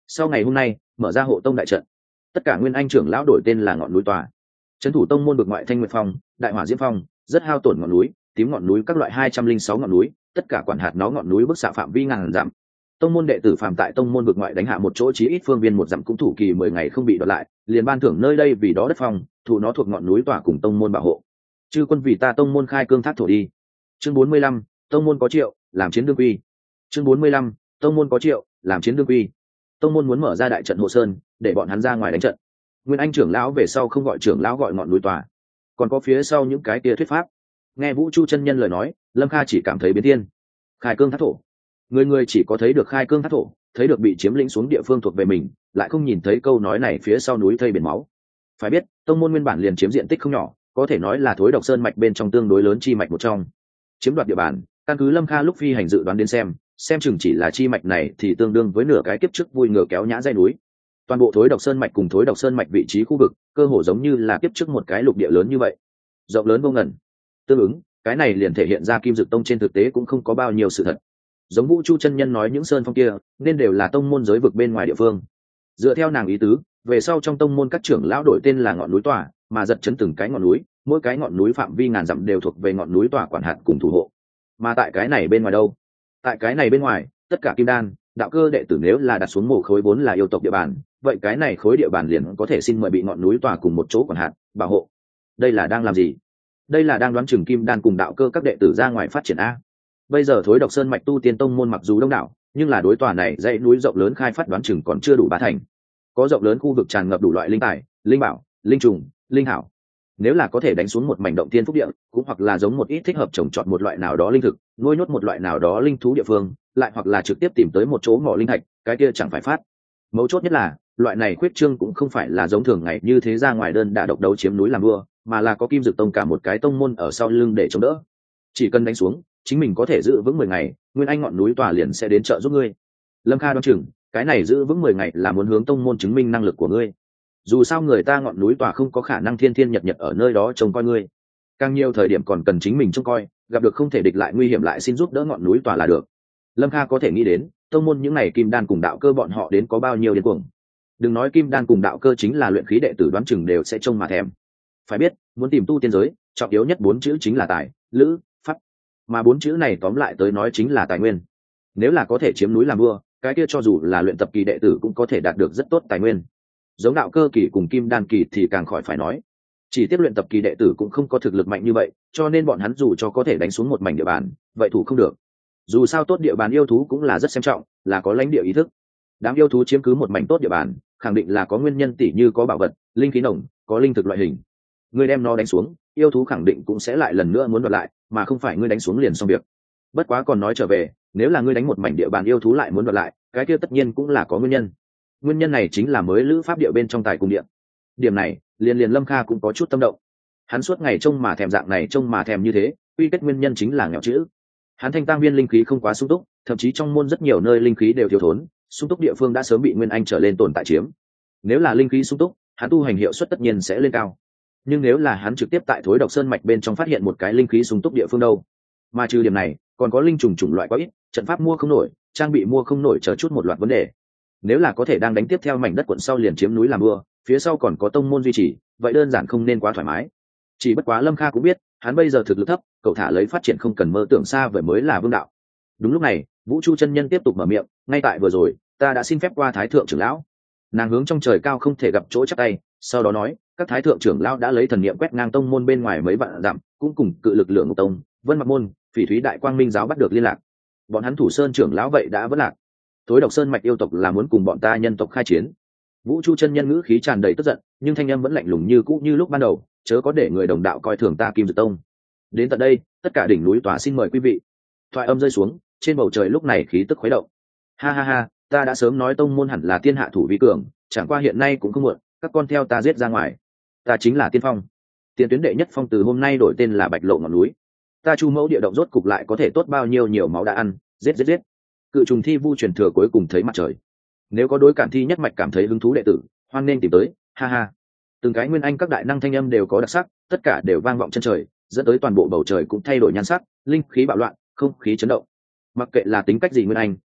Speaker 1: sau ngày hôm nay mở ra hộ tông đại trận, tất cả nguyên anh trưởng lão đổi tên là ngọn núi tòa. Trấn thủ tông môn vực ngoại Thanh Nguyệt Phong, Đại Hỏa Diễm Phong, rất hao tổn ngọn núi, tím ngọn núi các loại hai trăm linh sáu ngọn núi, tất cả quản hạt nó ngọn núi bức xạ phạm vi ngàn dặm. Tông môn đệ tử phàm tại tông môn vực ngoại đánh hạ một chỗ chí ít phương viên một dặm cũng thủ kỳ mười ngày không bị đoạt lại, liền ban thưởng nơi đây vì đó đất phong, thủ nó thuộc ngọn núi tòa cùng tông môn bảo hộ. Chư quân vì ta tông môn khai cương thác thổ đi. Chương bốn mươi lăm, tông môn có triệu, làm chiến đương quy. Chương bốn mươi lăm, tông môn có triệu, làm chiến đương quy. Tông môn muốn mở ra đại trận hộ sơn, để bọn hắn ra ngoài đánh trận. Nguyên anh trưởng lão về sau không gọi trưởng lão gọi ngọn núi tòa, còn có phía sau những cái kia thuyết pháp. Nghe Vũ Chu chân nhân lời nói, Lâm Kha chỉ cảm thấy biến thiên. Khai cương thác thổ, người người chỉ có thấy được khai cương thác thổ, thấy được bị chiếm lĩnh xuống địa phương thuộc về mình, lại không nhìn thấy câu nói này phía sau núi thây biển máu. Phải biết tông môn nguyên bản liền chiếm diện tích không nhỏ, có thể nói là thối độc sơn mạch bên trong tương đối lớn chi mạch một trong. Chiếm đoạt địa bàn, căn cứ Lâm Kha lúc phi hành dự đoán đến xem xem chừng chỉ là chi mạch này thì tương đương với nửa cái kiếp trước vui ngựa kéo nhã dây núi. Toàn bộ thối độc sơn mạch cùng thối độc sơn mạch vị trí khu vực cơ hồ giống như là kiếp trước một cái lục địa lớn như vậy, rộng lớn vô ngần. Tương ứng cái này liền thể hiện ra Kim Dực Tông trên thực tế cũng không có bao nhiêu sự thật. Giống Vũ Chu chân nhân nói những sơn phong kia nên đều là tông môn giới vực bên ngoài địa phương. Dựa theo nàng ý tứ, về sau trong tông môn các trưởng lão đổi tên là ngọn núi tòa, mà giật chấn từng cái ngọn núi, mỗi cái ngọn núi phạm vi ngàn dặm đều thuộc về ngọn núi tòa quản hạt cùng thủ hộ. Mà tại cái này bên ngoài đâu? Tại cái này bên ngoài, tất cả kim đan, đạo cơ đệ tử nếu là đặt xuống mồ khối vốn là yêu tộc địa bàn, vậy cái này khối địa bàn liền có thể xin mời bị ngọn núi tòa cùng một chỗ quản hạt, bảo hộ. Đây là đang làm gì? Đây là đang đoán chừng kim đan cùng đạo cơ các đệ tử ra ngoài phát triển a. Bây giờ thối độc sơn mạch tu tiên tông môn mặc dù đông đảo, nhưng là đối tòa này dãy núi rộng lớn khai phát đoán chừng còn chưa đủ ba thành. Có rộng lớn khu vực tràn ngập đủ loại linh tài, linh bảo, linh trùng, linh hảo. Nếu là có thể đánh xuống một mảnh động tiên phúc địa, cũng hoặc là giống một ít thích hợp trồng trọt một loại nào đó linh thực, nuôi nhốt một loại nào đó linh thú địa phương, lại hoặc là trực tiếp tìm tới một chỗ mỏ linh thạch, cái kia chẳng phải phát. Mấu chốt nhất là, loại này khuyết trương cũng không phải là giống thường ngày như thế ra ngoài đơn đả độc đấu chiếm núi làm vua, mà là có Kim Dực Tông cả một cái tông môn ở sau lưng để chống đỡ. Chỉ cần đánh xuống, chính mình có thể giữ vững mười ngày, nguyên anh ngọn núi tòa liền sẽ đến trợ giúp ngươi. Lâm Kha đoán chừng, cái này giữ vững mười ngày là muốn hướng tông môn chứng minh năng lực của ngươi. Dù sao người ta ngọn núi tòa không có khả năng thiên thiên nhật nhật ở nơi đó trông coi ngươi, càng nhiều thời điểm còn cần chính mình trông coi, gặp được không thể địch lại nguy hiểm lại xin giúp đỡ ngọn núi tòa là được. Lâm Kha có thể nghĩ đến tông môn những này kim đan cùng đạo cơ bọn họ đến có bao nhiêu điên cuồng. Đừng nói kim đan cùng đạo cơ, chính là luyện khí đệ tử đoán chừng đều sẽ trông mà thèm. Phải biết muốn tìm tu tiên giới, trọng yếu nhất bốn chữ chính là tài, lữ, pháp, mà bốn chữ này tóm lại tới nói chính là tài nguyên. Nếu là có thể chiếm núi làm vua, cái kia cho dù là luyện tập kỳ đệ tử cũng có thể đạt được rất tốt tài nguyên. Giống đạo cơ kỳ cùng kim đan kỳ thì càng khỏi phải nói, chỉ tiếp luyện tập kỳ đệ tử cũng không có thực lực mạnh như vậy, cho nên bọn hắn dù cho có thể đánh xuống một mảnh địa bàn, vậy thủ không được. Dù sao tốt địa bàn yêu thú cũng là rất xem trọng, là có lãnh địa ý thức. Đám yêu thú chiếm cứ một mảnh tốt địa bàn, khẳng định là có nguyên nhân, tỉ như có bảo vật, linh khí nồng, có linh thực loại hình. Ngươi đem nó đánh xuống, yêu thú khẳng định cũng sẽ lại lần nữa muốn đoạt lại, mà không phải ngươi đánh xuống liền xong việc. Bất quá còn nói trở về, nếu là ngươi đánh một mảnh địa bàn yêu thú lại muốn đoạt lại, cái kia tất nhiên cũng là có nguyên nhân. Nguyên nhân này chính là mới lữ pháp địa bên trong tài cung địa. Điểm này liền liền Lâm Kha cũng có chút tâm động. Hắn suốt ngày trông mà thèm dạng này trông mà thèm như thế, quy kết nguyên nhân chính là nghèo chữ. Hắn thanh tang viên linh khí không quá sung túc, thậm chí trong môn rất nhiều nơi linh khí đều thiếu thốn, sung túc địa phương đã sớm bị nguyên anh trở lên tồn tại chiếm. Nếu là linh khí sung túc, hắn tu hành hiệu suất tất nhiên sẽ lên cao. Nhưng nếu là hắn trực tiếp tại thối độc sơn mạch bên trong phát hiện một cái linh khí sung túc địa phương đâu, mà trừ điểm này còn có linh trùng chủng loại quá ít, trận pháp mua không nổi, trang bị mua không nổi, chờ chút một loạt vấn đề. Nếu là có thể đang đánh tiếp theo mảnh đất quận sau liền chiếm núi làm vua, phía sau còn có tông môn duy trì, vậy đơn giản không nên quá thoải mái. Chỉ bất quá Lâm Kha cũng biết, hắn bây giờ thực lực thấp, cậu thả lấy phát triển không cần mơ tưởng xa vời mới là vương đạo. Đúng lúc này, Vũ Chu chân nhân tiếp tục mở miệng, ngay tại vừa rồi, ta đã xin phép qua thái thượng trưởng lão. Nàng hướng trong trời cao không thể gặp chỗ chắc tay, sau đó nói, các thái thượng trưởng lão đã lấy thần niệm quét ngang tông môn bên ngoài mấy vạn dặm, cũng cùng cự lực lượng Ngục Tông, Vân Mặc môn, Phỉ Thúy Đại Quang Minh giáo bắt được liên lạc. Bọn hắn Thủ Sơn trưởng lão vậy đã vỡ lạc. Thối độc sơn mạch yêu tộc là muốn cùng bọn ta nhân tộc khai chiến. Vũ Chu chân nhân ngữ khí tràn đầy tức giận, nhưng thanh âm vẫn lạnh lùng như cũ như lúc ban đầu, chớ có để người đồng đạo coi thường ta Kim Dực Tông. Đến tận đây, tất cả đỉnh núi tòa xin mời quý vị. Thoại âm rơi xuống, trên bầu trời lúc này khí tức khuấy động. Ha ha ha, ta đã sớm nói tông môn hẳn là tiên hạ thủ vi cường, chẳng qua hiện nay cũng không muộn, các con theo ta giết ra ngoài. Ta chính là tiên phong. Tiên tuyến đệ nhất phong từ hôm nay đổi tên là Bạch Lộ ngọn núi. Ta Chu mẫu địa động rốt cục lại có thể tốt bao nhiêu nhiều máu đã ăn, giết giết giết. Cự trùng thi vu truyền thừa cuối cùng thấy mặt trời. Nếu có đối cản thi nhất mạch cảm thấy hứng thú đệ tử, hoan nên tìm tới, ha ha. Từng cái nguyên anh các đại năng thanh âm đều có đặc sắc, tất cả đều vang vọng chân trời, dẫn tới toàn bộ bầu trời cũng thay đổi nhan sắc, linh khí bạo loạn, không khí chấn động. Mặc kệ là tính cách gì nguyên anh,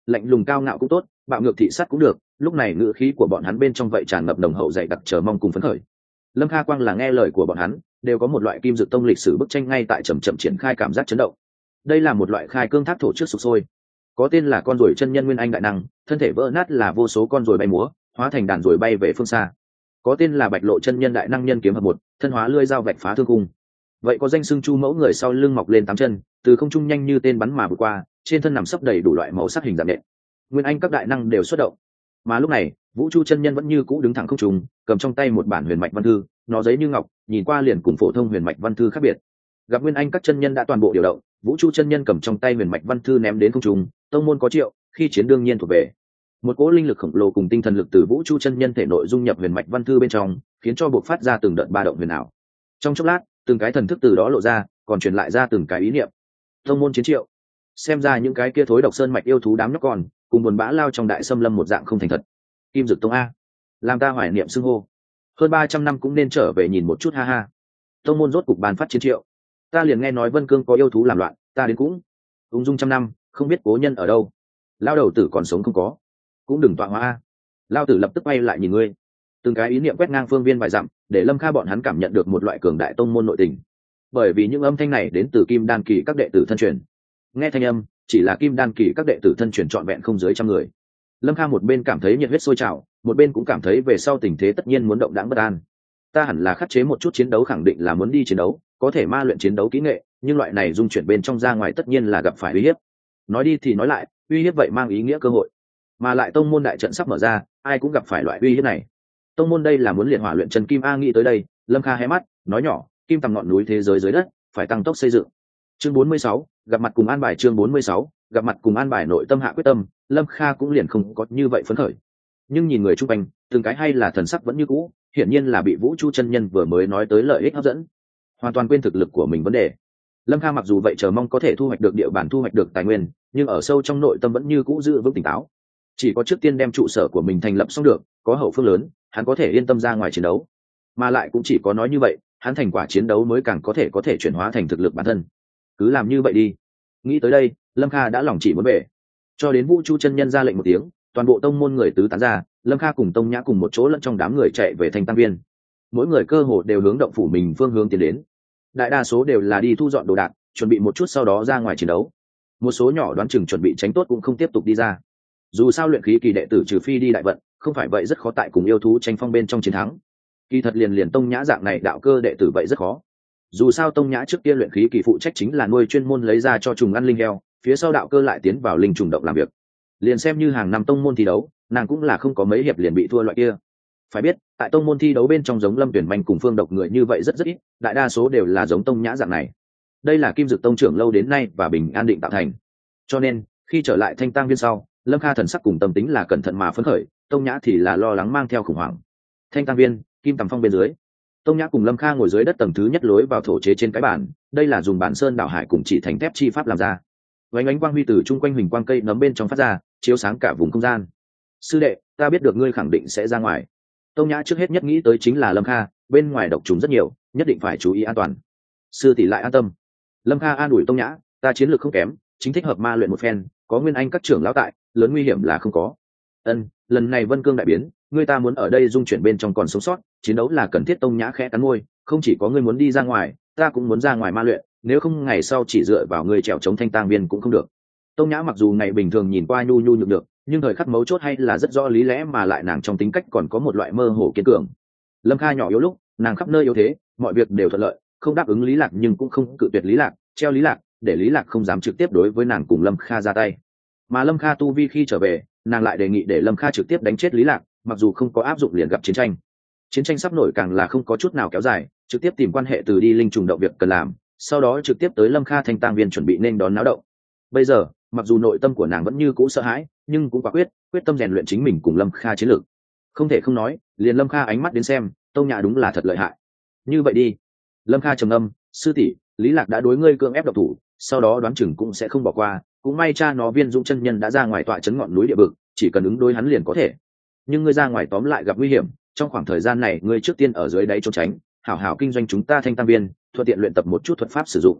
Speaker 1: lạnh lùng cao ngạo cũng tốt, bạo ngược thị sát cũng được, lúc này ngữ khí của bọn hắn bên trong vậy tràn ngập nồng hậu dày đặc chờ mong cùng phấn khởi. Lâm Kha quang là nghe lời của bọn hắn, đều có một loại kim dược tông lịch sử bức tranh ngay tại chậm chậm triển khai cảm giác chấn động. Đây là một loại khai cương thác thổ trước sục sôi. Có tên là con ruồi chân nhân nguyên anh đại năng, thân thể vỡ nát là vô số con ruồi bay múa, hóa thành đàn ruồi bay về phương xa. Có tên là bạch lộ chân nhân đại năng nhân kiếm hợp một, thân hóa lưỡi dao vạch phá thương cung. Vậy có danh xưng chu mẫu người sau lưng mọc lên tám chân, từ không trung nhanh như tên bắn mà vượt qua, trên thân nằm sấp đầy đủ loại màu sắc hình dạng nện. Nguyên anh các đại năng đều xuất động. Mà lúc này, Vũ Chu chân nhân vẫn như cũ đứng thẳng không trung, cầm trong tay một bản huyền mạch văn thư, nó giấy như ngọc, nhìn qua liền cùng phổ thông huyền mạch văn thư khác biệt. Gặp Nguyên anh các chân nhân đã toàn bộ điều động, Vũ Chu chân nhân cầm trong tay huyền mạch văn thư ném đến không trung, tông môn có triệu, khi chiến đương nhiên thuộc về. Một cỗ linh lực khổng lồ cùng tinh thần lực từ Vũ Chu chân nhân thể nội dung nhập huyền mạch văn thư bên trong, khiến cho bộc phát ra từng đợt ba động huyền ảo. Trong chốc lát, từng cái thần thức từ đó lộ ra, còn truyền lại ra từng cái ý niệm. Tông môn chiến triệu. Xem ra những cái kia thối độc sơn mạch yêu thú đám nhóc con, cùng buồn bã lao trong đại xâm lâm một dạng không thành thật. Kim Dực Tông a, làm ta hoài niệm xưng hô. Hơn ba trăm năm cũng nên trở về nhìn một chút ha ha. Tông môn rốt cục bàn phát chiến triệu. Ta liền nghe nói Vân Cương có yêu thú làm loạn, ta đến cũng ung dung trăm năm, không biết cố nhân ở đâu. Lao đầu tử còn sống không có, cũng đừng tọa hóa a. Lao tử lập tức quay lại nhìn ngươi. Từng cái ý niệm quét ngang phương viên vài dặm, để Lâm Kha bọn hắn cảm nhận được một loại cường đại tông môn nội tình. Bởi vì những âm thanh này đến từ Kim Đan kỳ các đệ tử thân truyền. Nghe thanh âm, chỉ là Kim Đan kỳ các đệ tử thân truyền trọn vẹn không dưới trăm người. Lâm Kha một bên cảm thấy nhiệt huyết sôi trào, một bên cũng cảm thấy về sau tình thế tất nhiên muốn động đãng bất an. Ta hẳn là khắc chế một chút chiến đấu, khẳng định là muốn đi chiến đấu, có thể ma luyện chiến đấu kỹ nghệ, nhưng loại này dung chuyển bên trong ra ngoài tất nhiên là gặp phải uy hiếp. Nói đi thì nói lại, uy hiếp vậy mang ý nghĩa cơ hội, mà lại tông môn đại trận sắp mở ra, ai cũng gặp phải loại uy hiếp này. Tông môn đây là muốn liệt hỏa luyện chân kim a, nghĩ tới đây, Lâm Kha hé mắt, nói nhỏ, kim tầm ngọn núi thế giới dưới đất, phải tăng tốc xây dựng. Chương bốn mươi sáu, gặp mặt cùng an bài. Chương bốn mươi sáu, gặp mặt cùng an bài. Nội tâm hạ quyết tâm, Lâm Kha cũng liền không có như vậy phấn khởi. Nhưng nhìn người chung quanh, từng cái hay là thần sắc vẫn như cũ, hiển nhiên là bị Vũ Chu chân nhân vừa mới nói tới lợi ích hấp dẫn, hoàn toàn quên thực lực của mình vấn đề. Lâm Kha mặc dù vậy chờ mong có thể thu hoạch được địa bàn, thu hoạch được tài nguyên, nhưng ở sâu trong nội tâm vẫn như cũ giữ vững tỉnh táo. Chỉ có trước tiên đem trụ sở của mình thành lập xong được, có hậu phương lớn, hắn có thể yên tâm ra ngoài chiến đấu. Mà lại cũng chỉ có nói như vậy, hắn thành quả chiến đấu mới càng có thể có thể chuyển hóa thành thực lực bản thân. Cứ làm như vậy đi. Nghĩ tới đây, Lâm Kha đã lòng chỉ muốn về. Cho đến Vũ Chu chân nhân ra lệnh một tiếng, toàn bộ tông môn người tứ tán ra, Lâm Kha cùng Tông Nhã cùng một chỗ lẫn trong đám người chạy về thành tăng viên. Mỗi người cơ hồ đều hướng động phủ mình phương hướng tiến đến. Đại đa số đều là đi thu dọn đồ đạc, chuẩn bị một chút sau đó ra ngoài chiến đấu. Một số nhỏ đoán chừng chuẩn bị tránh tốt cũng không tiếp tục đi ra. Dù sao luyện khí kỳ đệ tử trừ phi đi đại vận, không phải vậy rất khó tại cùng yêu thú tranh phong bên trong chiến thắng. Kỳ thật liền liền Tông Nhã dạng này đạo cơ đệ tử vậy rất khó. Dù sao Tông Nhã trước kia luyện khí kỳ phụ trách chính là nuôi chuyên môn lấy ra cho trùng ăn linh heo, phía sau đạo cơ lại tiến vào linh trùng động làm việc. Liền xem như hàng năm tông môn thi đấu, nàng cũng là không có mấy hiệp liền bị thua loại kia. Phải biết, tại tông môn thi đấu bên trong giống Lâm Tuyển Manh cùng Phương Độc người như vậy rất rất ít, đại đa số đều là giống Tông Nhã dạng này. Đây là Kim Dực Tông trưởng lâu đến nay và bình an định tạo thành. Cho nên, khi trở lại Thanh Tang viên sau, Lâm Kha thần sắc cùng tâm tính là cẩn thận mà phấn khởi, Tông Nhã thì là lo lắng mang theo khủng hoảng. Thanh Tang viên, Kim Tầm Phong bên dưới, Tông Nhã cùng Lâm Kha ngồi dưới đất tầng thứ nhất lối vào thổ chế trên cái bàn, đây là dùng bản sơn đảo hải cùng chỉ thành thép chi pháp làm ra. Vánh ánh quang huy từ chung quanh huỳnh quang cây nấm bên trong phát ra, chiếu sáng cả vùng không gian. Sư đệ, ta biết được ngươi khẳng định sẽ ra ngoài. Tông Nhã trước hết nhất nghĩ tới chính là Lâm Kha, bên ngoài độc trùng rất nhiều, nhất định phải chú ý an toàn. Sư tỷ lại an tâm. Lâm Kha an ủi Tông Nhã, ta chiến lược không kém, chính thích hợp ma luyện một phen, có Nguyên Anh các trưởng lão tại, lớn nguy hiểm là không có. Ân, lần này Vân Cương đại biến, ngươi ta muốn ở đây dung chuyển bên trong còn sống sót, chiến đấu là cần thiết. Tông Nhã khẽ cắn môi, không chỉ có ngươi muốn đi ra ngoài, ta cũng muốn ra ngoài ma luyện, nếu không ngày sau chỉ dựa vào ngươi trèo chống Thanh Tang viên cũng không được. Tông Nhã mặc dù ngày bình thường nhìn qua nhu nhu nhược được, nhưng thời khắc mấu chốt hay là rất rõ lý lẽ, mà lại nàng trong tính cách còn có một loại mơ hồ kiên cường. Lâm Kha nhỏ yếu lúc, nàng khắp nơi yếu thế, mọi việc đều thuận lợi, không đáp ứng Lý Lạc nhưng cũng không cự tuyệt Lý Lạc, treo Lý Lạc, để Lý Lạc không dám trực tiếp đối với nàng cùng Lâm Kha ra tay. Mà Lâm Kha tu vi khi trở về, nàng lại đề nghị để Lâm Kha trực tiếp đánh chết Lý Lạc, mặc dù không có áp dụng liền gặp chiến tranh. Chiến tranh sắp nổi càng là không có chút nào kéo dài, trực tiếp tìm quan hệ từ đi linh trùng động việc cần làm, sau đó trực tiếp tới Lâm Kha Thanh Tang viên chuẩn bị nên đón náo động. Bây giờ, mặc dù nội tâm của nàng vẫn như cũ sợ hãi, nhưng cũng quả quyết, quyết tâm rèn luyện chính mình cùng Lâm Kha chiến lược. Không thể không nói, liền Lâm Kha ánh mắt đến xem, Tông Nhã đúng là thật lợi hại. Như vậy đi. Lâm Kha trầm ngâm, sư tỷ, Lý Lạc đã đối ngươi cưỡng ép độc thủ, sau đó đoán chừng cũng sẽ không bỏ qua, cũng may cha nó Viên Dũng chân nhân đã ra ngoài tọa trấn ngọn núi địa vực, chỉ cần ứng đối hắn liền có thể. Nhưng ngươi ra ngoài tóm lại gặp nguy hiểm, trong khoảng thời gian này ngươi trước tiên ở dưới đáy trốn tránh, hảo hảo kinh doanh chúng ta Thanh Tang viên, thuận tiện luyện tập một chút thuật pháp sử dụng.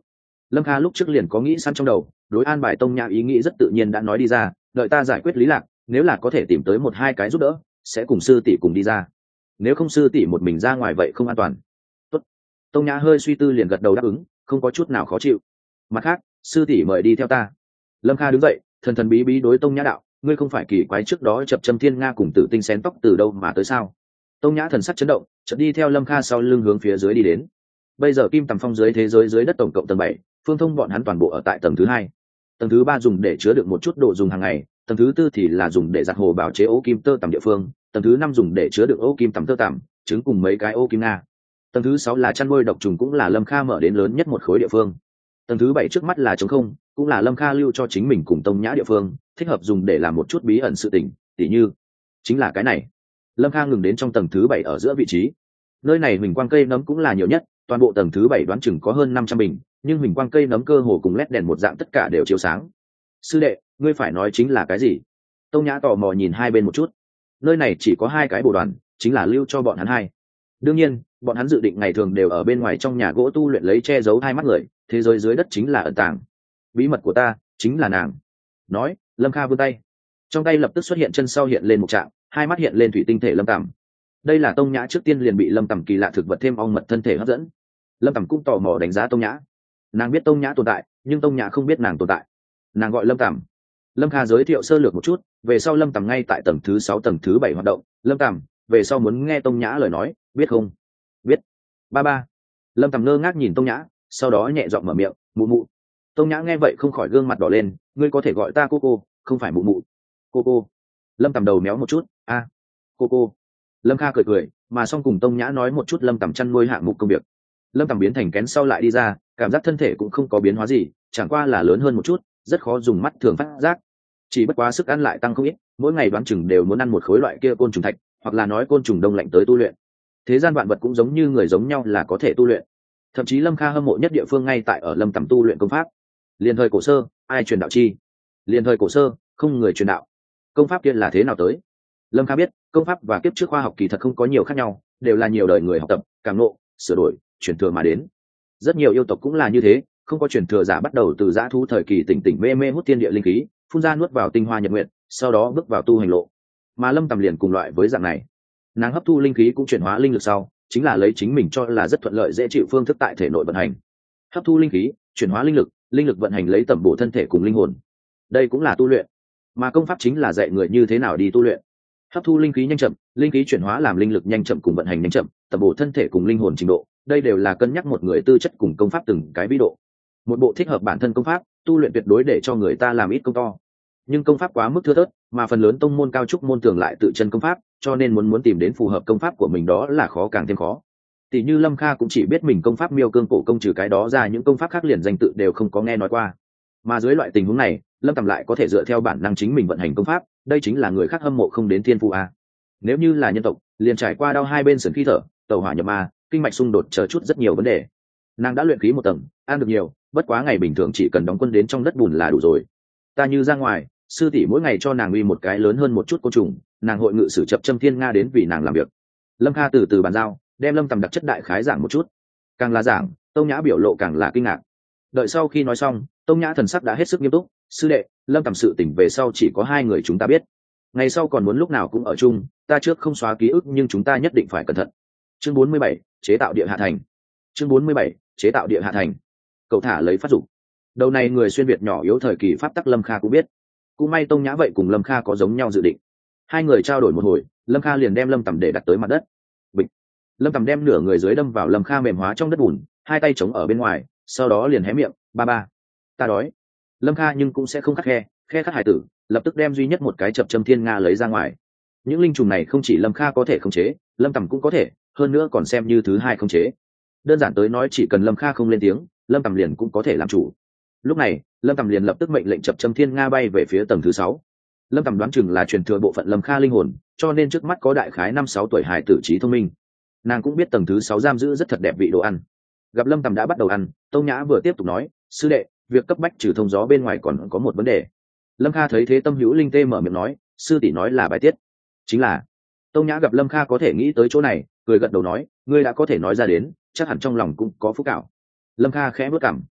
Speaker 1: Lâm Kha lúc trước liền có nghĩ sẵn trong đầu, đối an bài Tông Nhã ý nghĩ rất tự nhiên đã nói đi ra, đợi ta giải quyết Lý Lạc, nếu là có thể tìm tới một hai cái giúp đỡ, sẽ cùng sư tỷ cùng đi ra. Nếu không sư tỷ một mình ra ngoài vậy không an toàn. Tốt. Tông Nhã hơi suy tư liền gật đầu đáp ứng, không có chút nào khó chịu. Mặt khác, sư tỷ mời đi theo ta. Lâm Kha đứng dậy, thần thần bí bí đối Tông Nhã đạo, ngươi không phải kỳ quái trước đó chập châm thiên nga cùng tử tinh xén tóc từ đâu mà tới sao? Tông Nhã thần sắc chấn động, chợt đi theo Lâm Kha sau lưng hướng phía dưới đi đến. Bây giờ Kim Tầm Phong dưới thế giới dưới đất tổng cộng tầng bảy, Phương Thông bọn hắn toàn bộ ở tại tầng thứ hai. Tầng thứ ba dùng để chứa đựng một chút đồ dùng hàng ngày, tầng thứ tư thì là dùng để giặt hồ bào chế ô kim tơ tằm địa phương, tầng thứ năm dùng để chứa đựng ô kim tằm tơ tằm, trứng cùng mấy cái ô kim nga. Tầng thứ sáu là chăn nuôi độc trùng, cũng là Lâm Kha mở đến lớn nhất một khối địa phương. Tầng thứ bảy trước mắt là trống không, cũng là Lâm Kha lưu cho chính mình cùng Tông Nhã địa phương, thích hợp dùng để làm một chút bí ẩn sự tình, tỉ như chính là cái này. Lâm Kha ngừng đến trong tầng thứ bảy ở giữa vị trí. Nơi này huỳnh quang cây nấm cũng là nhiều nhất, toàn bộ tầng thứ bảy đoán chừng có hơn năm trăm bình, nhưng huỳnh quang cây nấm cơ hồ cùng led đèn một dạng, tất cả đều chiếu sáng. Sư đệ, ngươi phải nói chính là cái gì? Tông Nhã tò mò nhìn hai bên một chút. Nơi này chỉ có hai cái bồ đoàn, chính là lưu cho bọn hắn hai. Đương nhiên, bọn hắn dự định ngày thường đều ở bên ngoài trong nhà gỗ tu luyện lấy che giấu hai mắt người, thế giới dưới đất chính là ẩn tàng. Bí mật của ta chính là nàng. Nói, Lâm Kha vươn tay, trong tay lập tức xuất hiện chân sau hiện lên một trạng, hai mắt hiện lên thủy tinh thể Lâm Tầm. Đây là Tông Nhã trước tiên liền bị Lâm Tầm kỳ lạ thực vật thêm ong mật thân thể hấp dẫn. Lâm Tầm cũng tò mò đánh giá Tông Nhã. Nàng biết Tông Nhã tồn tại, nhưng Tông Nhã không biết nàng tồn tại. Nàng gọi Lâm Tầm. Lâm Kha giới thiệu sơ lược một chút, về sau Lâm Tầm ngay tại tầng thứ sáu tầng thứ bảy hoạt động. Lâm Tầm, về sau muốn nghe Tông Nhã lời nói, biết không? Biết. Ba ba. Lâm Tầm ngơ ngác nhìn Tông Nhã, sau đó nhẹ giọng mở miệng, mụ mụ. Tông Nhã nghe vậy không khỏi gương mặt đỏ lên, ngươi có thể gọi ta cô cô, không phải mụ mụ. Cô cô. Lâm Tầm đầu méo một chút, a, à, cô cô. Lâm Kha cười cười, mà xong cùng Tông Nhã nói một chút Lâm Tầm chăn nuôi hạng mục công việc. Lâm Tầm biến thành kén sau lại đi ra, cảm giác thân thể cũng không có biến hóa gì, chẳng qua là lớn hơn một chút, rất khó dùng mắt thường phát giác. Chỉ bất quá sức ăn lại tăng không ít, mỗi ngày đoán chừng đều muốn ăn một khối loại kia côn trùng thạch, hoặc là nói côn trùng đông lạnh tới tu luyện. Thế gian vạn vật cũng giống như người giống nhau là có thể tu luyện. Thậm chí Lâm Kha hâm mộ nhất địa phương ngay tại ở Lâm Tầm tu luyện công pháp. Liên thời cổ sơ, ai truyền đạo chi? Liên thời cổ sơ, không người truyền đạo. Công pháp kia là thế nào tới? Lâm Kha biết, công pháp và kiếp trước khoa học kỳ thật không có nhiều khác nhau, đều là nhiều đời người học tập, cảm ngộ, sửa đổi, truyền thừa mà đến. Rất nhiều yêu tộc cũng là như thế, không có truyền thừa giả bắt đầu từ dã thú thời kỳ tỉnh tỉnh mê mê hút thiên địa linh khí, phun ra nuốt vào tinh hoa nhật nguyện, sau đó bước vào tu hành lộ. Mà Lâm Tầm liền cùng loại với dạng này. Nàng hấp thu linh khí cũng chuyển hóa linh lực sau, chính là lấy chính mình cho là rất thuận lợi dễ chịu phương thức tại thể nội vận hành. Hấp thu linh khí, chuyển hóa linh lực, linh lực vận hành lấy tẩm bổ thân thể cùng linh hồn. Đây cũng là tu luyện. Mà công pháp chính là dạy người như thế nào đi tu luyện. Hấp thu linh khí nhanh chậm, linh khí chuyển hóa làm linh lực nhanh chậm cùng vận hành nhanh chậm, tẩm bổ thân thể cùng linh hồn trình độ, đây đều là cân nhắc một người tư chất cùng công pháp từng cái vĩ độ. Một bộ thích hợp bản thân công pháp, tu luyện tuyệt đối để cho người ta làm ít công to. Nhưng công pháp quá mức thưa thớt, mà phần lớn tông môn cao trúc môn tưởng lại tự chân công pháp, cho nên muốn muốn tìm đến phù hợp công pháp của mình đó là khó càng thêm khó. Tỷ như Lâm Kha cũng chỉ biết mình công pháp Miêu Cương Cổ Công, trừ cái đó ra những công pháp khác liền danh tự đều không có nghe nói qua. Mà dưới loại tình huống này, Lâm Tầm lại có thể dựa theo bản năng chính mình vận hành công pháp, đây chính là người khác hâm mộ không đến thiên phú a. Nếu như là nhân tộc, liền trải qua đau hai bên sườn khí thở, tẩu hỏa nhập ma, kinh mạch xung đột chờ chút rất nhiều vấn đề. Nàng đã luyện khí một tầng, ăn được nhiều, bất quá ngày bình thường chỉ cần đóng quân đến trong đất bùn là đủ rồi. Ta như ra ngoài, sư tỷ mỗi ngày cho nàng uy một cái lớn hơn một chút côn trùng, nàng hội ngự sử chập châm thiên nga đến vì nàng làm việc. Lâm Kha từ từ bàn giao, đem Lâm Tầm đặc chất đại khái giảng một chút. Càng là giảng, Tông Nhã biểu lộ càng là kinh ngạc. Đợi sau khi nói xong, Tông Nhã thần sắc đã hết sức nghiêm túc, sư đệ, Lâm Tầm sự tỉnh về sau chỉ có hai người chúng ta biết. Ngày sau còn muốn lúc nào cũng ở chung, ta trước không xóa ký ức nhưng chúng ta nhất định phải cẩn thận. Chương bốn mươi bảy, chế tạo địa hạ thành. Chương bốn mươi bảy, chế tạo địa hạ thành. Cậu thả lấy phát dục. Đầu này người xuyên việt nhỏ yếu thời kỳ pháp tắc Lâm Kha cũng biết. Cũng may Tông Nhã vậy cùng Lâm Kha có giống nhau dự định. Hai người trao đổi một hồi, Lâm Kha liền đem Lâm Tầm để đặt tới mặt đất. Bịch. Lâm Tầm đem nửa người dưới đâm vào Lâm Kha mềm hóa trong đất bùn, hai tay chống ở bên ngoài, sau đó liền hé miệng, ba ba, ta đói. Lâm Kha nhưng cũng sẽ không khắt khe, khe khắt hải tử, lập tức đem duy nhất một cái chập châm thiên nga lấy ra ngoài. Những linh trùng này không chỉ Lâm Kha có thể khống chế, Lâm Tầm cũng có thể, hơn nữa còn xem như thứ hai khống chế. Đơn giản tới nói chỉ cần Lâm Kha không lên tiếng, Lâm Tầm liền cũng có thể làm chủ. Lúc này, Lâm Tầm liền lập tức mệnh lệnh chập châm thiên nga bay về phía tầng thứ sáu. Lâm Tầm đoán chừng là truyền thừa bộ phận Lâm Kha linh hồn, cho nên trước mắt có đại khái năm sáu tuổi hài tử trí thông minh. Nàng cũng biết tầng thứ sáu giam giữ rất thật đẹp vị đồ ăn. Gặp Lâm Tầm đã bắt đầu ăn, Tông Nhã vừa tiếp tục nói, sư đệ, việc cấp bách trừ thông gió bên ngoài còn có một vấn đề. Lâm Kha thấy thế tâm hữu linh tê mở miệng nói, sư tỷ nói là bài tiết. Chính là. Tông Nhã gặp Lâm Kha có thể nghĩ tới chỗ này, cười gật đầu nói, ngươi đã có thể nói ra đến, chắc hẳn trong lòng cũng có phúc cảo. Lâm Kha khẽ bước cằm.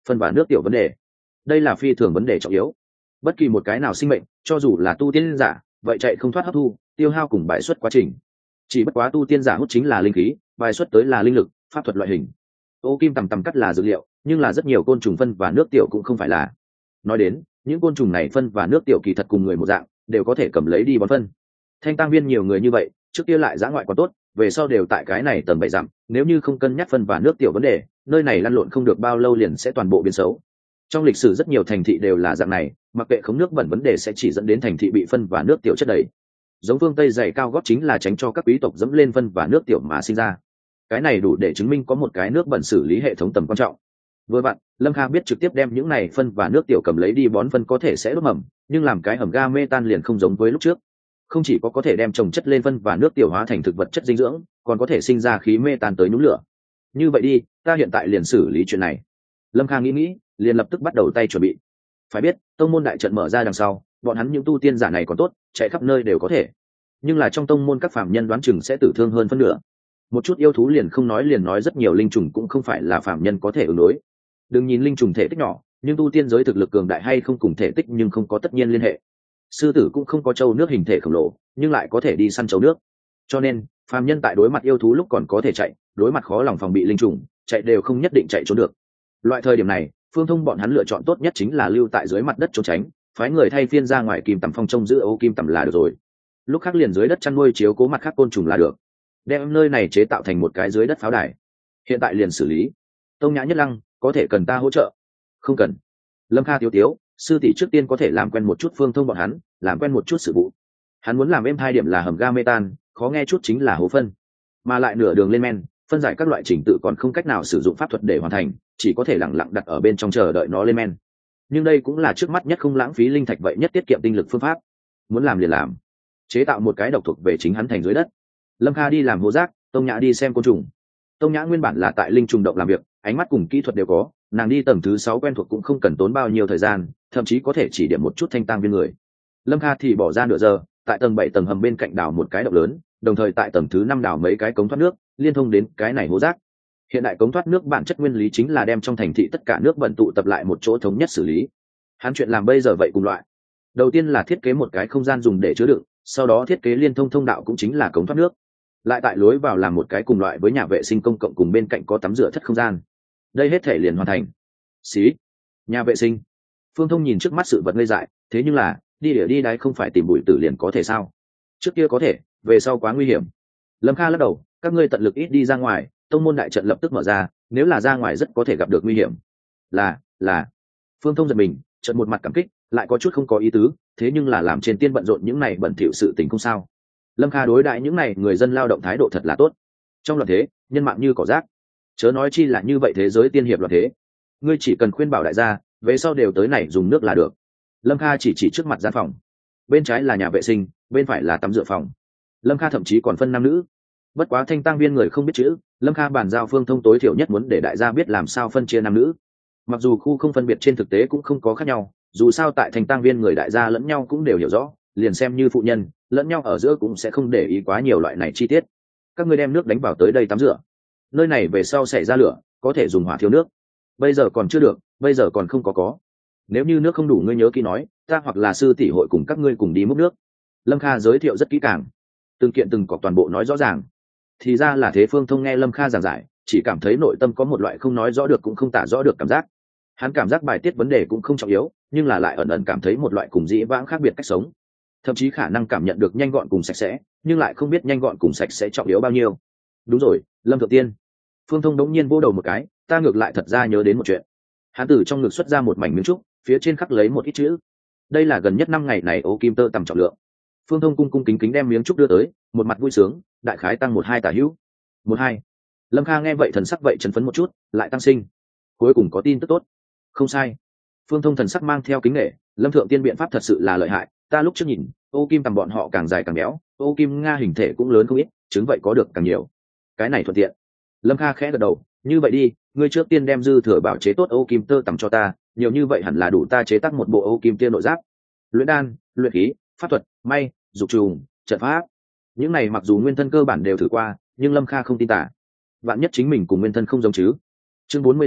Speaker 1: phân và nước tiểu vấn đề. Đây là phi thường vấn đề trọng yếu. Bất kỳ một cái nào sinh mệnh, cho dù là tu tiên giả, vậy chạy không thoát hấp thu, tiêu hao cùng bài xuất quá trình. Chỉ bất quá tu tiên giả hút chính là linh khí, bài xuất tới là linh lực, pháp thuật loại hình. Ô kim tầm tầm cắt là dược liệu, nhưng là rất nhiều côn trùng phân và nước tiểu cũng không phải là. Nói đến, những côn trùng này phân và nước tiểu kỳ thật cùng người một dạng, đều có thể cầm lấy đi bón phân. Thanh Tăng Viên nhiều người như vậy, trước kia lại giã ngoại còn tốt, về sau đều tại cái này tầng bảy dặm, nếu như không cân nhắc phân và nước tiểu vấn đề, nơi này lăn lộn không được bao lâu liền sẽ toàn bộ biến xấu. Trong lịch sử rất nhiều thành thị đều là dạng này, mặc kệ khống nước bẩn vấn đề sẽ chỉ dẫn đến thành thị bị phân và nước tiểu chất đầy. Giống phương Tây dày cao gót chính là tránh cho các quý tộc dẫm lên phân và nước tiểu mà sinh ra. Cái này đủ để chứng minh có một cái nước bẩn xử lý hệ thống tầm quan trọng. Vừa vặn, Lâm Kha biết trực tiếp đem những này phân và nước tiểu cầm lấy đi bón phân có thể sẽ đốt mầm, nhưng làm cái hầm ga metan liền không giống với lúc trước. Không chỉ có có thể đem trồng chất lên phân và nước tiểu hóa thành thực vật chất dinh dưỡng, còn có thể sinh ra khí metan tới nhúng lửa. Như vậy đi, ta hiện tại liền xử lý chuyện này. Lâm Kha nghĩ nghĩ, liền lập tức bắt đầu tay chuẩn bị. Phải biết, tông môn đại trận mở ra đằng sau, bọn hắn những tu tiên giả này còn tốt, chạy khắp nơi đều có thể. Nhưng là trong tông môn các phạm nhân đoán chừng sẽ tử thương hơn phân nửa. Một chút yêu thú liền không nói liền nói rất nhiều linh trùng cũng không phải là phạm nhân có thể ứng đối. Đừng nhìn linh trùng thể tích nhỏ, nhưng tu tiên giới thực lực cường đại hay không cùng thể tích nhưng không có tất nhiên liên hệ. Sư tử cũng không có trâu nước hình thể khổng lồ, nhưng lại có thể đi săn trâu nước. Cho nên, phàm nhân tại đối mặt yêu thú lúc còn có thể chạy, đối mặt khó lòng phòng bị linh trùng, chạy đều không nhất định chạy trốn được. Loại thời điểm này, Phương Thông bọn hắn lựa chọn tốt nhất chính là lưu tại dưới mặt đất trốn tránh, phái người thay phiên ra ngoài kim tầm phong trông giữ ô kim tầm là được rồi. Lúc khác liền dưới đất chăn nuôi chiếu cố mặt khác côn trùng là được. Đem nơi này chế tạo thành một cái dưới đất pháo đài. Hiện tại liền xử lý. Tông Nhã Nhất Lăng, có thể cần ta hỗ trợ? Không cần. Lâm Kha tiếu tiếu, sư tỷ trước tiên có thể làm quen một chút Phương Thông bọn hắn, làm quen một chút sự vụ. Hắn muốn làm êm hai điểm là hầm ga metan, khó nghe chút chính là hố phân, mà lại nửa đường lên men, phân giải các loại trình tự còn không cách nào sử dụng pháp thuật để hoàn thành, chỉ có thể lẳng lặng đặt ở bên trong chờ đợi nó lên men. Nhưng đây cũng là trước mắt nhất không lãng phí linh thạch vậy nhất tiết kiệm tinh lực phương pháp. Muốn làm liền làm, chế tạo một cái độc thuộc về chính hắn thành dưới đất. Lâm Kha đi làm hố rác, Tông Nhã đi xem côn trùng. Tông Nhã nguyên bản là tại linh trùng động làm việc, ánh mắt cùng kỹ thuật đều có, nàng đi tầng thứ sáu quen thuộc cũng không cần tốn bao nhiêu thời gian, thậm chí có thể chỉ điểm một chút thanh tang viên người. Lâm Kha thì bỏ ra nửa giờ, tại tầng bảy tầng hầm bên cạnh đào một cái động lớn, đồng thời tại tầng thứ năm đào mấy cái cống thoát nước, liên thông đến cái này hố rác. Hiện đại cống thoát nước bản chất nguyên lý chính là đem trong thành thị tất cả nước bẩn tụ tập lại một chỗ thống nhất xử lý. Hắn chuyện làm bây giờ vậy cùng loại. Đầu tiên là thiết kế một cái không gian dùng để chứa đựng, sau đó thiết kế liên thông thông đạo cũng chính là cống thoát nước. Lại tại lối vào làm một cái cùng loại với nhà vệ sinh công cộng cùng bên cạnh có tắm rửa thất không gian. Đây hết thể liền hoàn thành. Xí, nhà vệ sinh. Phương Thông nhìn trước mắt sự vật ngây dại, thế nhưng là đi địa đi đáy không phải tìm bụi tử liền có thể sao? Trước kia có thể, về sau quá nguy hiểm. Lâm Kha lắc đầu, các ngươi tận lực ít đi ra ngoài, tông môn đại trận lập tức mở ra, nếu là ra ngoài rất có thể gặp được nguy hiểm. Là, là. Phương Thông giật mình, chợt một mặt cảm kích, lại có chút không có ý tứ, thế nhưng là làm trên tiên bận rộn những này bẩn thỉu sự tình không sao. Lâm Kha đối đãi những này người dân lao động thái độ thật là tốt. Trong loạn thế, nhân mạng như cỏ rác, chớ nói chi là như vậy thế giới tiên hiệp loạn thế. Ngươi chỉ cần khuyên bảo đại gia, về sau đều tới này dùng nước là được. Lâm Kha chỉ chỉ trước mặt gian phòng, bên trái là nhà vệ sinh, bên phải là tắm rửa phòng. Lâm Kha thậm chí còn phân nam nữ. Bất quá thanh tang viên người không biết chữ, Lâm Kha bàn giao Phương Thông tối thiểu nhất muốn để đại gia biết làm sao phân chia nam nữ. Mặc dù khu không phân biệt trên thực tế cũng không có khác nhau, dù sao tại thanh tang viên người đại gia lẫn nhau cũng đều hiểu rõ, liền xem như phụ nhân lẫn nhau ở giữa cũng sẽ không để ý quá nhiều loại này chi tiết. Các ngươi đem nước đánh vào tới đây tắm rửa. Nơi này về sau xảy ra lửa, có thể dùng hỏa thiêu nước. Bây giờ còn chưa được, bây giờ còn không có có. Nếu như nước không đủ ngươi nhớ kỹ nói, ta hoặc là sư tỷ hội cùng các ngươi cùng đi múc nước. Lâm Kha giới thiệu rất kỹ càng, từng kiện từng cọc toàn bộ nói rõ ràng. Thì ra là thế. Phương Thông nghe Lâm Kha giảng giải, chỉ cảm thấy nội tâm có một loại không nói rõ được cũng không tả rõ được cảm giác. Hắn cảm giác bài tiết vấn đề cũng không trọng yếu, nhưng là lại ẩn ẩn cảm thấy một loại cùng dĩ vãng khác biệt cách sống. Thậm chí khả năng cảm nhận được nhanh gọn cùng sạch sẽ, nhưng lại không biết nhanh gọn cùng sạch sẽ trọng yếu bao nhiêu. Đúng rồi, Lâm Thượng Tiên. Phương Thông đống nhiên vô đầu một cái, ta ngược lại thật ra nhớ đến một chuyện. Hắn từ trong ngực xuất ra một mảnh miếng trúc, phía trên khắc lấy một ít chữ. Đây là gần nhất năm ngày này ô kim tơ tầm trọng lượng. Phương Thông cung cung kính kính đem miếng trúc đưa tới, một mặt vui sướng, đại khái tăng một hai tả hữu. Một hai. Lâm Kha nghe vậy thần sắc vậy chấn phấn một chút, lại tăng sinh. Cuối cùng có tin tức tốt. Không sai. Phương Thông thần sắc mang theo kính nể, Lâm Thượng Tiên biện pháp thật sự là lợi hại, ta lúc trước nhìn, ô kim tầm bọn họ càng dài càng béo, ô kim nga hình thể cũng lớn không ít, chứng vậy có được càng nhiều. Cái này thuận tiện. Lâm Kha khẽ gật đầu, như vậy đi, ngươi trước tiên đem dư thừa bảo chế tốt ô kim tơ tầm cho ta, nhiều như vậy hẳn là đủ ta chế tác một bộ ô kim tiên nội giáp. Luyện đan, luyện khí, pháp thuật, may, dục trùng, trận pháp. Những này mặc dù nguyên thân cơ bản đều thử qua, nhưng Lâm Kha không tin tả. Vạn nhất chính mình cùng nguyên thân không giống chứ. Chương bốn mươi tám,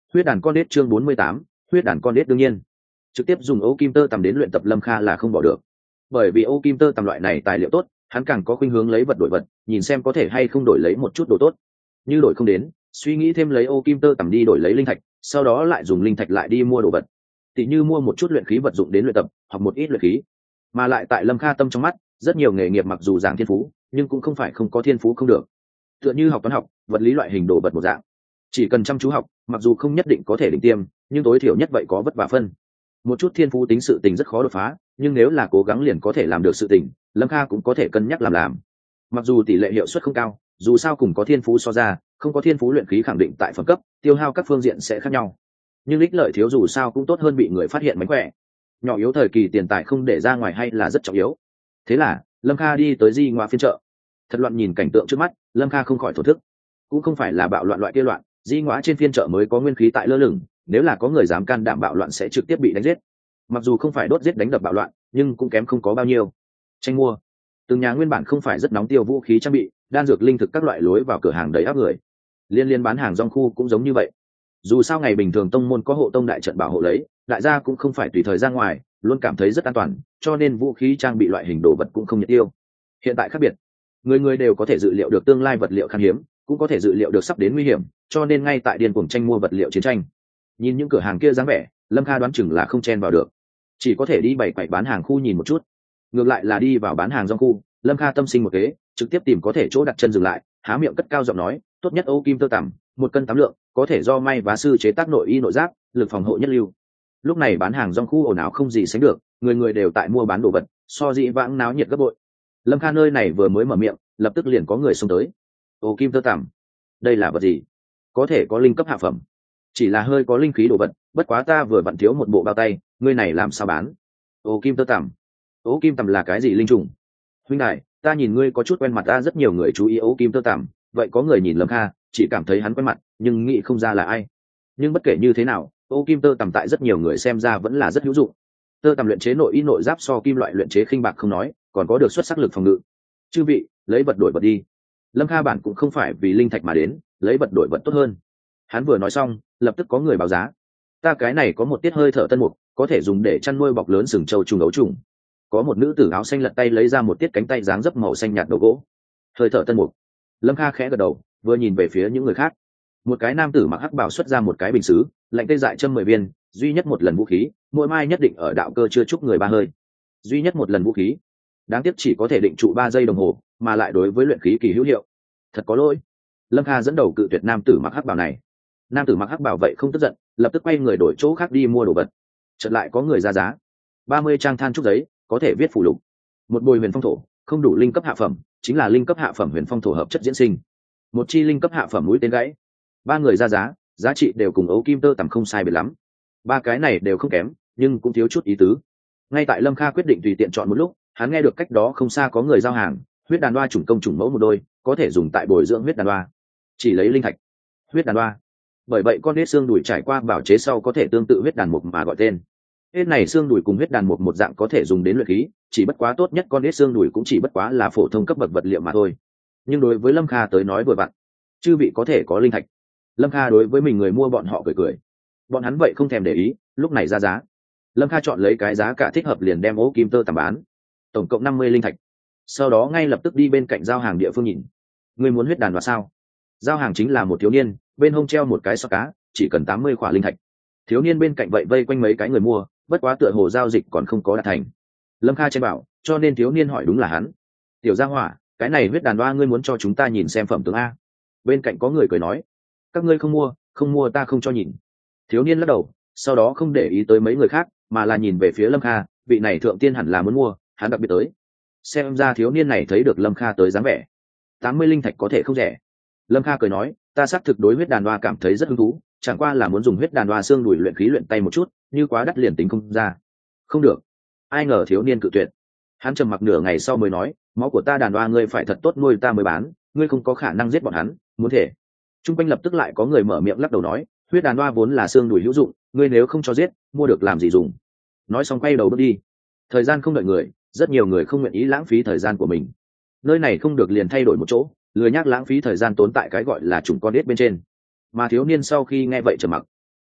Speaker 1: Huyết đàn con đết chương bốn mươi tám, huyết đàn con đết đương nhiên trực tiếp dùng ô kim tơ tằm đến luyện tập Lâm Kha là không bỏ được, bởi vì ô kim tơ tằm loại này tài liệu tốt, hắn càng có khuynh hướng lấy vật đổi vật, nhìn xem có thể hay không đổi lấy một chút đồ tốt. Như đổi không đến, suy nghĩ thêm lấy ô kim tơ tằm đi đổi lấy linh thạch, sau đó lại dùng linh thạch lại đi mua đồ vật, tỉ như mua một chút luyện khí vật dụng đến luyện tập, hoặc một ít luyện khí. Mà lại tại Lâm Kha tâm trong mắt, rất nhiều nghề nghiệp mặc dù giảng thiên phú, nhưng cũng không phải không có thiên phú không được. Tựa như học toán học, vật lý loại hình đồ vật một dạng, chỉ cần chăm chú học, mặc dù không nhất định có thể đỉnh tiêm, nhưng tối thiểu nhất vậy có vất vả phân. Một chút thiên phú tính sự tình rất khó đột phá, nhưng nếu là cố gắng liền có thể làm được sự tình, Lâm Kha cũng có thể cân nhắc làm làm. Mặc dù tỷ lệ hiệu suất không cao, dù sao cùng có thiên phú so ra, không có thiên phú luyện khí khẳng định tại phẩm cấp, tiêu hao các phương diện sẽ khác nhau. Nhưng ích lợi thiếu dù sao cũng tốt hơn bị người phát hiện mánh khỏe. Nhỏ yếu thời kỳ tiền tài không để ra ngoài hay là rất trọng yếu. Thế là Lâm Kha đi tới di ngoại phiên chợ. Thật loạn nhìn cảnh tượng trước mắt, Lâm Kha không khỏi thổ thức. Cũng không phải là bạo loạn loại kia loạn, di ngoại trên phiên chợ mới có nguyên khí tại lơ lửng, nếu là có người dám can đảm bạo loạn sẽ trực tiếp bị đánh giết. Mặc dù không phải đốt giết đánh đập bạo loạn, nhưng cũng kém không có bao nhiêu. Tranh mua, từng nhà nguyên bản không phải rất nóng tiêu vũ khí trang bị, đan dược linh thực các loại lối vào cửa hàng đầy áp người. Liên liên bán hàng rong khu cũng giống như vậy. Dù sao ngày bình thường tông môn có hộ tông đại trận bảo hộ lấy, đại gia cũng không phải tùy thời ra ngoài, luôn cảm thấy rất an toàn, cho nên vũ khí trang bị loại hình đồ vật cũng không nhiệt tiêu. Hiện tại khác biệt, người người đều có thể dự liệu được tương lai vật liệu khan hiếm, cũng có thể dự liệu được sắp đến nguy hiểm, cho nên ngay tại điên cuồng tranh mua vật liệu chiến tranh. Nhìn những cửa hàng kia dáng vẻ, Lâm Kha đoán chừng là không chen vào được, chỉ có thể đi bày quậy bán hàng khu nhìn một chút. Ngược lại là đi vào bán hàng rong khu, Lâm Kha tâm sinh một kế, trực tiếp tìm có thể chỗ đặt chân dừng lại, há miệng cất cao giọng nói, tốt nhất ô kim tơ tằm, một cân tám lượng, có thể do may vá sư chế tác nội y nội giáp, lực phòng hộ nhất lưu. Lúc này bán hàng rong khu ồn ào không gì sánh được, người người đều tại mua bán đồ vật, so dĩ vãng náo nhiệt gấp bội. Lâm Kha nơi này vừa mới mở miệng, lập tức liền có người xông tới. Ô kim tơ tằm, đây là vật gì? Có thể có linh cấp hạ phẩm, chỉ là hơi có linh khí đồ vật, bất quá ta vừa vặn thiếu một bộ bao tay, ngươi này làm sao bán? Ô kim tơ tằm, ô kim tằm là cái gì linh trùng? Huynh đại, ta nhìn ngươi có chút quen mặt, ta rất nhiều người chú ý ô kim tơ tằm, vậy có người nhìn Lâm Kha, chỉ cảm thấy hắn quen mặt, nhưng nghĩ không ra là ai. Nhưng bất kể như thế nào, ô kim tơ tằm tại rất nhiều người xem ra vẫn là rất hữu dụng. Tơ tằm luyện chế nội y nội giáp so kim loại luyện chế khinh bạc không nói, còn có được xuất sắc lực phòng ngự. Chư vị, lấy vật đổi vật đi. Lâm Kha bản cũng không phải vì linh thạch mà đến, lấy vật đổi vật tốt hơn. Hắn vừa nói xong, lập tức có người báo giá. Ta cái này có một tiết hơi thở tân mục, có thể dùng để chăn nuôi bọc lớn sừng trâu trùng ấu trùng. Có một nữ tử áo xanh lật tay lấy ra một tiết cánh tay dáng dấp màu xanh nhạt đầu gỗ. Hơi thở tân mục. Lâm Kha khẽ gật đầu, vừa nhìn về phía những người khác. Một cái nam tử mặc hắc bào xuất ra một cái bình sứ, lạnh tê dại châm mười viên, duy nhất một lần vũ khí, mỗi mai nhất định ở đạo cơ chưa chúc người ba hơi. Duy nhất một lần vũ khí, đáng tiếc chỉ có thể định trụ ba giây đồng hồ, mà lại đối với luyện khí kỳ hữu hiệu. Thật có lỗi. Lâm Kha dẫn đầu cự tuyệt nam tử mặc hắc bào này. Nam tử mặc hắc bào vậy không tức giận, lập tức quay người đổi chỗ khác đi mua đồ vật. Chợt lại có người ra giá. ba mươi trang than trúc giấy, có thể viết phù lục. Một bồi huyền phong thổ, không đủ linh cấp hạ phẩm, chính là linh cấp hạ phẩm huyền phong thổ hợp chất diễn sinh. Một chi linh cấp hạ phẩm mũi tên gãy. Ba người ra giá, giá trị đều cùng ấu kim tơ tằm không sai biệt lắm. Ba cái này đều không kém, nhưng cũng thiếu chút ý tứ. Ngay tại Lâm Kha quyết định tùy tiện chọn một lúc, hắn nghe được cách đó không xa có người giao hàng, huyết đàn đoa chủng công chủng mẫu một đôi, có thể dùng tại bồi dưỡng huyết đàn đoa. Chỉ lấy linh thạch. Huyết đàn đoa. Bởi vậy con nết xương đùi trải qua bảo chế sau có thể tương tự huyết đàn mục mà gọi tên. Hết này xương đùi cùng huyết đàn mục một dạng có thể dùng đến luyện khí, chỉ bất quá tốt nhất con nết xương đùi cũng chỉ bất quá là phổ thông cấp bậc vật liệu mà thôi. Nhưng đối với Lâm Kha tới nói vừa vặn, chư vị có thể có linh thạch. Lâm Kha đối với mình người mua bọn họ cười cười. Bọn hắn vậy không thèm để ý, lúc này ra giá. Lâm Kha chọn lấy cái giá cả thích hợp liền đem ố kim tơ tằm bán. Tổng cộng năm mươi linh thạch. Sau đó ngay lập tức đi bên cạnh giao hàng địa phương nhìn. Người muốn huyết đàn đoa sao? Giao hàng chính là một thiếu niên, bên hông treo một cái sọ cá, chỉ cần tám mươi khỏa linh thạch. Thiếu niên bên cạnh vậy vây quanh mấy cái người mua, bất quá tựa hồ giao dịch còn không có đạt thành. Lâm Kha chen bảo, cho nên thiếu niên hỏi đúng là hắn. Tiểu gia hỏa, cái này huyết đàn đoa ngươi muốn cho chúng ta nhìn xem phẩm tướng a? Bên cạnh có người cười nói, các ngươi không mua, không mua ta không cho nhìn. Thiếu niên lắc đầu, sau đó không để ý tới mấy người khác, mà là nhìn về phía Lâm Kha, vị này thượng tiên hẳn là muốn mua, hắn đặc biệt tới. Xem ra thiếu niên này thấy được Lâm Kha tới dáng vẻ. tám mươi linh thạch có thể không rẻ. Lâm Kha cười nói, ta xác thực đối huyết đàn đoa cảm thấy rất hứng thú, chẳng qua là muốn dùng huyết đàn đoa xương đùi luyện khí luyện tay một chút, như quá đắt liền tính không ra. Không được. Ai ngờ thiếu niên cự tuyệt. Hắn trầm mặc nửa ngày sau mới nói, máu của ta đàn đoa ngươi phải thật tốt nuôi ta mới bán, ngươi không có khả năng giết bọn hắn, muốn thể. Trung quanh lập tức lại có người mở miệng lắc đầu nói, huyết đàn đoa vốn là xương đùi hữu dụng, ngươi nếu không cho giết, mua được làm gì dùng. Nói xong quay đầu bước đi. Thời gian không đợi người, rất nhiều người không nguyện ý lãng phí thời gian của mình. Nơi này không được liền thay đổi một chỗ, lười nhác lãng phí thời gian tốn tại cái gọi là chủng con đết bên trên. Mà thiếu niên sau khi nghe vậy trầm mặc.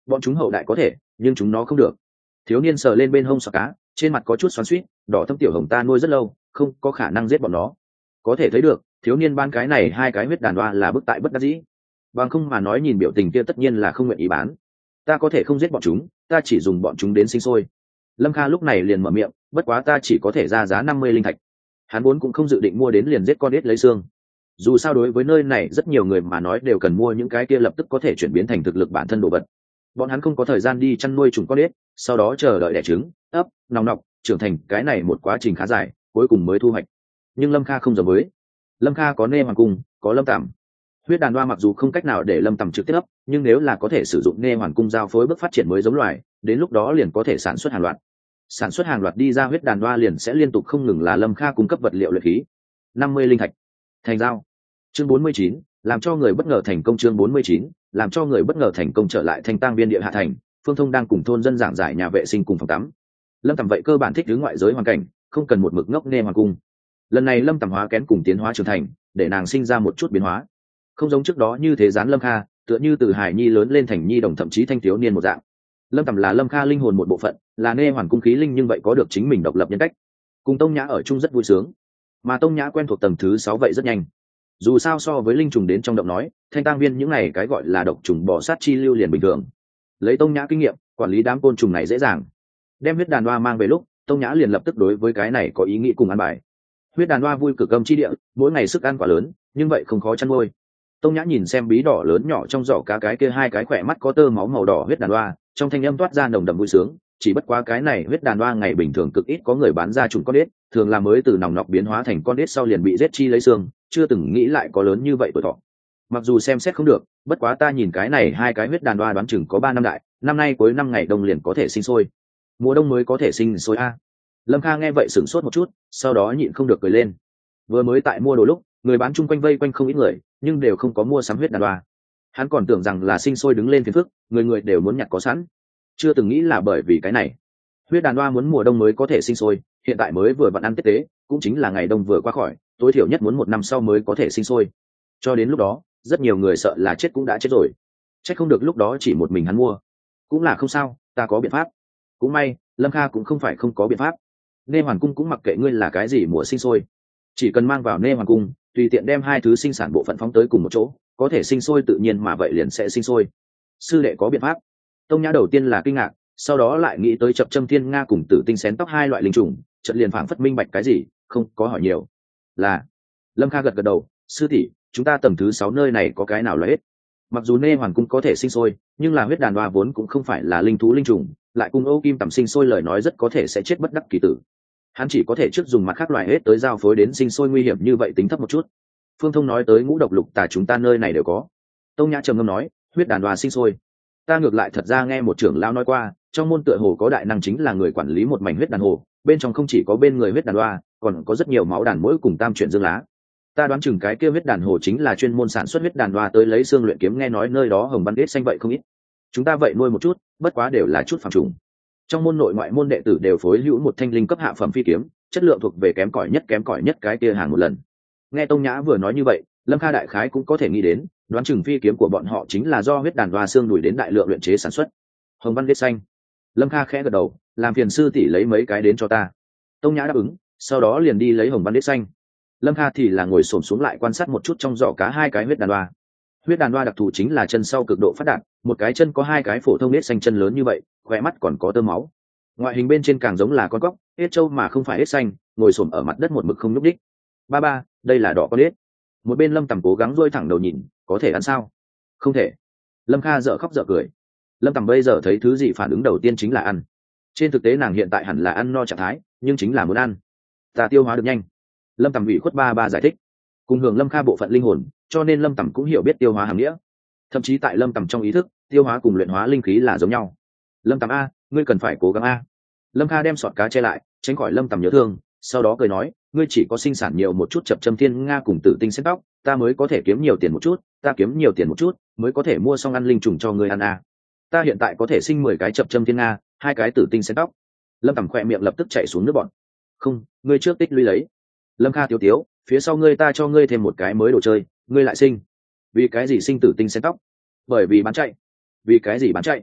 Speaker 1: bọn chúng hậu đại có thể, nhưng chúng nó không được. Thiếu niên sờ lên bên hông sọ cá, trên mặt có chút xoắn xuýt, đỏ thâm tiểu hồng ta nuôi rất lâu, không có khả năng giết bọn nó. Có thể thấy được, thiếu niên ban cái này hai cái huyết đàn đoa là bức tại bất đắc dĩ. Bằng không mà nói nhìn biểu tình kia tất nhiên là không nguyện ý bán. Ta có thể không giết bọn chúng, ta chỉ dùng bọn chúng đến sinh sôi. Lâm Kha lúc này liền mở miệng, bất quá ta chỉ có thể ra giá năm mươi linh thạch. Hắn vốn cũng không dự định mua đến liền giết con ếch lấy xương. Dù sao đối với nơi này rất nhiều người mà nói đều cần mua những cái kia lập tức có thể chuyển biến thành thực lực bản thân đồ vật. Bọn hắn không có thời gian đi chăn nuôi trùng con ếch, sau đó chờ đợi đẻ trứng, ấp, nòng nọc, trưởng thành, cái này một quá trình khá dài, cuối cùng mới thu hoạch. Nhưng Lâm Kha không giống với. Lâm Kha có Nê Hoàng Cung, có Lâm Tẩm. Huyết đàn đoa mặc dù không cách nào để Lâm Tẩm trực tiếp ấp, nhưng nếu là có thể sử dụng Nê Hoàng Cung giao phối bước phát triển mới giống loài, đến lúc đó liền có thể sản xuất hàng loạt. Sản xuất hàng loạt đi ra huyết đàn đoa liền sẽ liên tục không ngừng là Lâm Kha cung cấp vật liệu luyện khí. năm mươi linh thạch. Thành giao. Chương bốn mươi chín, làm cho người bất ngờ thành công. Chương bốn mươi chín, làm cho người bất ngờ thành công. Trở lại Thanh Tang Biên địa hạ thành, Phương Thông đang cùng thôn dân giảng giải nhà vệ sinh cùng phòng tắm. Lâm Tẩm vậy cơ bản thích ứng ngoại giới hoàn cảnh, không cần một mực ngốc Nê Hoàng Cung. Lần này Lâm Tẩm hóa kén cùng tiến hóa trưởng thành, để nàng sinh ra một chút biến hóa. Không giống trước đó như thế gián Lâm Kha, tựa như từ hài nhi lớn lên thành nhi đồng thậm chí thanh thiếu niên một dạng. Lâm Tẩm là Lâm Kha linh hồn một bộ phận, là Nê Hoàn Cung khí linh nhưng vậy có được chính mình độc lập nhân cách. Cùng Tông Nhã ở chung rất vui sướng, mà Tông Nhã quen thuộc tầng thứ sáu vậy rất nhanh. Dù sao so với linh trùng đến trong động nói, Thanh Tang Viên những này cái gọi là độc trùng bò sát chi lưu liền bình thường. Lấy Tông Nhã kinh nghiệm, quản lý đám côn trùng này dễ dàng. Đem huyết đàn đoa mang về lúc, Tông Nhã liền lập tức đối với cái này có ý nghĩ cùng ăn bài. Huyết đàn đoa vui cực âm chi địa, mỗi ngày sức ăn quả lớn, nhưng vậy không khó chăn nuôi. Tông Nhã nhìn xem bí đỏ lớn nhỏ trong giỏ cá cái kia hai cái khỏe mắt có tơ máu màu đỏ huyết đàn đoa, trong thanh âm toát ra nồng đậm vui sướng. Chỉ bất quá cái này huyết đàn đoa ngày bình thường cực ít có người bán ra trùng con ếch, thường là mới từ nòng nọc biến hóa thành con ếch sau liền bị giết chi lấy xương, chưa từng nghĩ lại có lớn như vậy tuổi thọ. Mặc dù xem xét không được, bất quá ta nhìn cái này hai cái huyết đàn đoa đoán chừng có ba năm đại, năm nay cuối năm ngày đông liền có thể sinh sôi. Mùa đông mới có thể sinh sôi a. Lâm Kha nghe vậy sửng sốt một chút, sau đó nhịn không được cười lên. Vừa mới tại mua đồ lúc, người bán chung quanh vây quanh không ít người, nhưng đều không có mua sắm huyết đàn đoa. Hắn còn tưởng rằng là sinh sôi đứng lên phiền phức, người người đều muốn nhặt có sẵn. Chưa từng nghĩ là bởi vì cái này. Huyết đàn đoa muốn mùa đông mới có thể sinh sôi, hiện tại mới vừa vặn ăn Tết tế, cũng chính là ngày đông vừa qua khỏi, tối thiểu nhất muốn một năm sau mới có thể sinh sôi. Cho đến lúc đó, rất nhiều người sợ là chết cũng đã chết rồi. Chắc không được lúc đó chỉ một mình hắn mua. Cũng là không sao, ta có biện pháp. Cũng may, Lâm Kha cũng không phải không có biện pháp. Nê Hoàn Cung cũng mặc kệ ngươi là cái gì mùa sinh sôi, chỉ cần mang vào Nê Hoàn Cung, tùy tiện đem hai thứ sinh sản bộ phận phóng tới cùng một chỗ, có thể sinh sôi tự nhiên mà vậy liền sẽ sinh sôi. Sư đệ có biện pháp. Tông Nhã đầu tiên là kinh ngạc, sau đó lại nghĩ tới Chập Châm Thiên Nga cùng Tử Tinh xén tóc hai loại linh trùng, chợt liền phảng phất minh bạch cái gì, không có hỏi nhiều. Là. Lâm Kha gật gật đầu, sư tỷ, chúng ta tầng thứ sáu nơi này có cái nào loại hết. Mặc dù Nê Hoàn Cung có thể sinh sôi, nhưng là huyết đàn đoa vốn cũng không phải là linh thú linh trùng, lại cùng Âu Kim Tầm sinh sôi lời nói rất có thể sẽ chết bất đắc kỳ tử. Hắn chỉ có thể trước dùng mặt khác loại hết tới giao phối đến sinh sôi nguy hiểm như vậy tính thấp một chút. Phương Thông nói tới ngũ độc lục tà chúng ta nơi này đều có. Tông Nhã trầm ngâm nói, huyết đàn đoa sinh sôi. Ta ngược lại thật ra nghe một trưởng lão nói qua, trong môn tựa hồ có đại năng chính là người quản lý một mảnh huyết đàn hồ, bên trong không chỉ có bên người huyết đàn đoa, còn có rất nhiều máu đàn mỗi cùng tam chuyển dương lá. Ta đoán chừng cái kia huyết đàn hồ chính là chuyên môn sản xuất huyết đàn đoa tới lấy xương luyện kiếm, nghe nói nơi đó hồng văn đết xanh vậy không ít. Chúng ta vậy nuôi một chút, bất quá đều là chút phàm trùng. Trong môn nội ngoại môn đệ tử đều phối hữu một thanh linh cấp hạ phẩm phi kiếm, chất lượng thuộc về kém cỏi nhất kém cỏi nhất cái kia hàng một lần. Nghe Tông Nhã vừa nói như vậy, Lâm Kha đại khái cũng có thể nghĩ đến, đoán chừng phi kiếm của bọn họ chính là do huyết đàn đoa xương đùi đến đại lượng luyện chế sản xuất. Hồng văn đết xanh. Lâm Kha khẽ gật đầu, làm phiền sư tỷ lấy mấy cái đến cho ta. Tông Nhã đáp ứng, sau đó liền đi lấy hồng văn đết xanh. Lâm Kha thì là ngồi xổm xuống lại quan sát một chút trong giỏ cá hai cái huyết đàn đoa. Huyết đàn đoa đặc thù chính là chân sau cực độ phát đạt, một cái chân có hai cái phổ thông đết xanh chân lớn như vậy, khỏe mắt còn có tơ máu. Ngoại hình bên trên càng giống là con cóc, hết trâu mà không phải hết xanh, ngồi xổm ở mặt đất một mực không nhúc đích. Ba ba, đây là đỏ con đết. Một bên Lâm Tầm cố gắng dôi thẳng đầu nhìn, có thể ăn sao? Không thể. Lâm Kha dở khóc dở cười. Lâm Tầm bây giờ thấy thứ gì phản ứng đầu tiên chính là ăn. Trên thực tế nàng hiện tại hẳn là ăn no trạng thái, nhưng chính là muốn ăn. Ta tiêu hóa được nhanh. Lâm Tầm ủy khuất ba ba giải thích. Cùng hưởng Lâm Kha bộ phận linh hồn, cho nên Lâm Tầm cũng hiểu biết tiêu hóa hàm nghĩa. Thậm chí tại Lâm Tầm trong ý thức, tiêu hóa cùng luyện hóa linh khí là giống nhau. Lâm Tầm a, ngươi cần phải cố gắng a. Lâm Kha đem sọt cá che lại, tránh khỏi Lâm Tầm nhớ thương, sau đó cười nói, ngươi chỉ có sinh sản nhiều một chút Chập Châm Thiên Nga cùng Tử Tinh xén tóc, ta mới có thể kiếm nhiều tiền một chút, ta kiếm nhiều tiền một chút, mới có thể mua xong ăn linh trùng cho ngươi ăn a. Ta hiện tại có thể sinh mười cái Chập Châm Thiên Nga, hai cái Tử Tinh xén tóc. Lâm Tầm khỏe miệng lập tức chảy xuống nước bọt. Không, ngươi trước tích lũy lấy. Lâm Kha tiếu tiếu, phía sau ngươi ta cho ngươi thêm một cái mới đồ chơi, ngươi lại sinh. Vì cái gì sinh Tử Tinh xén tóc? Bởi vì bán chạy. Vì cái gì bán chạy?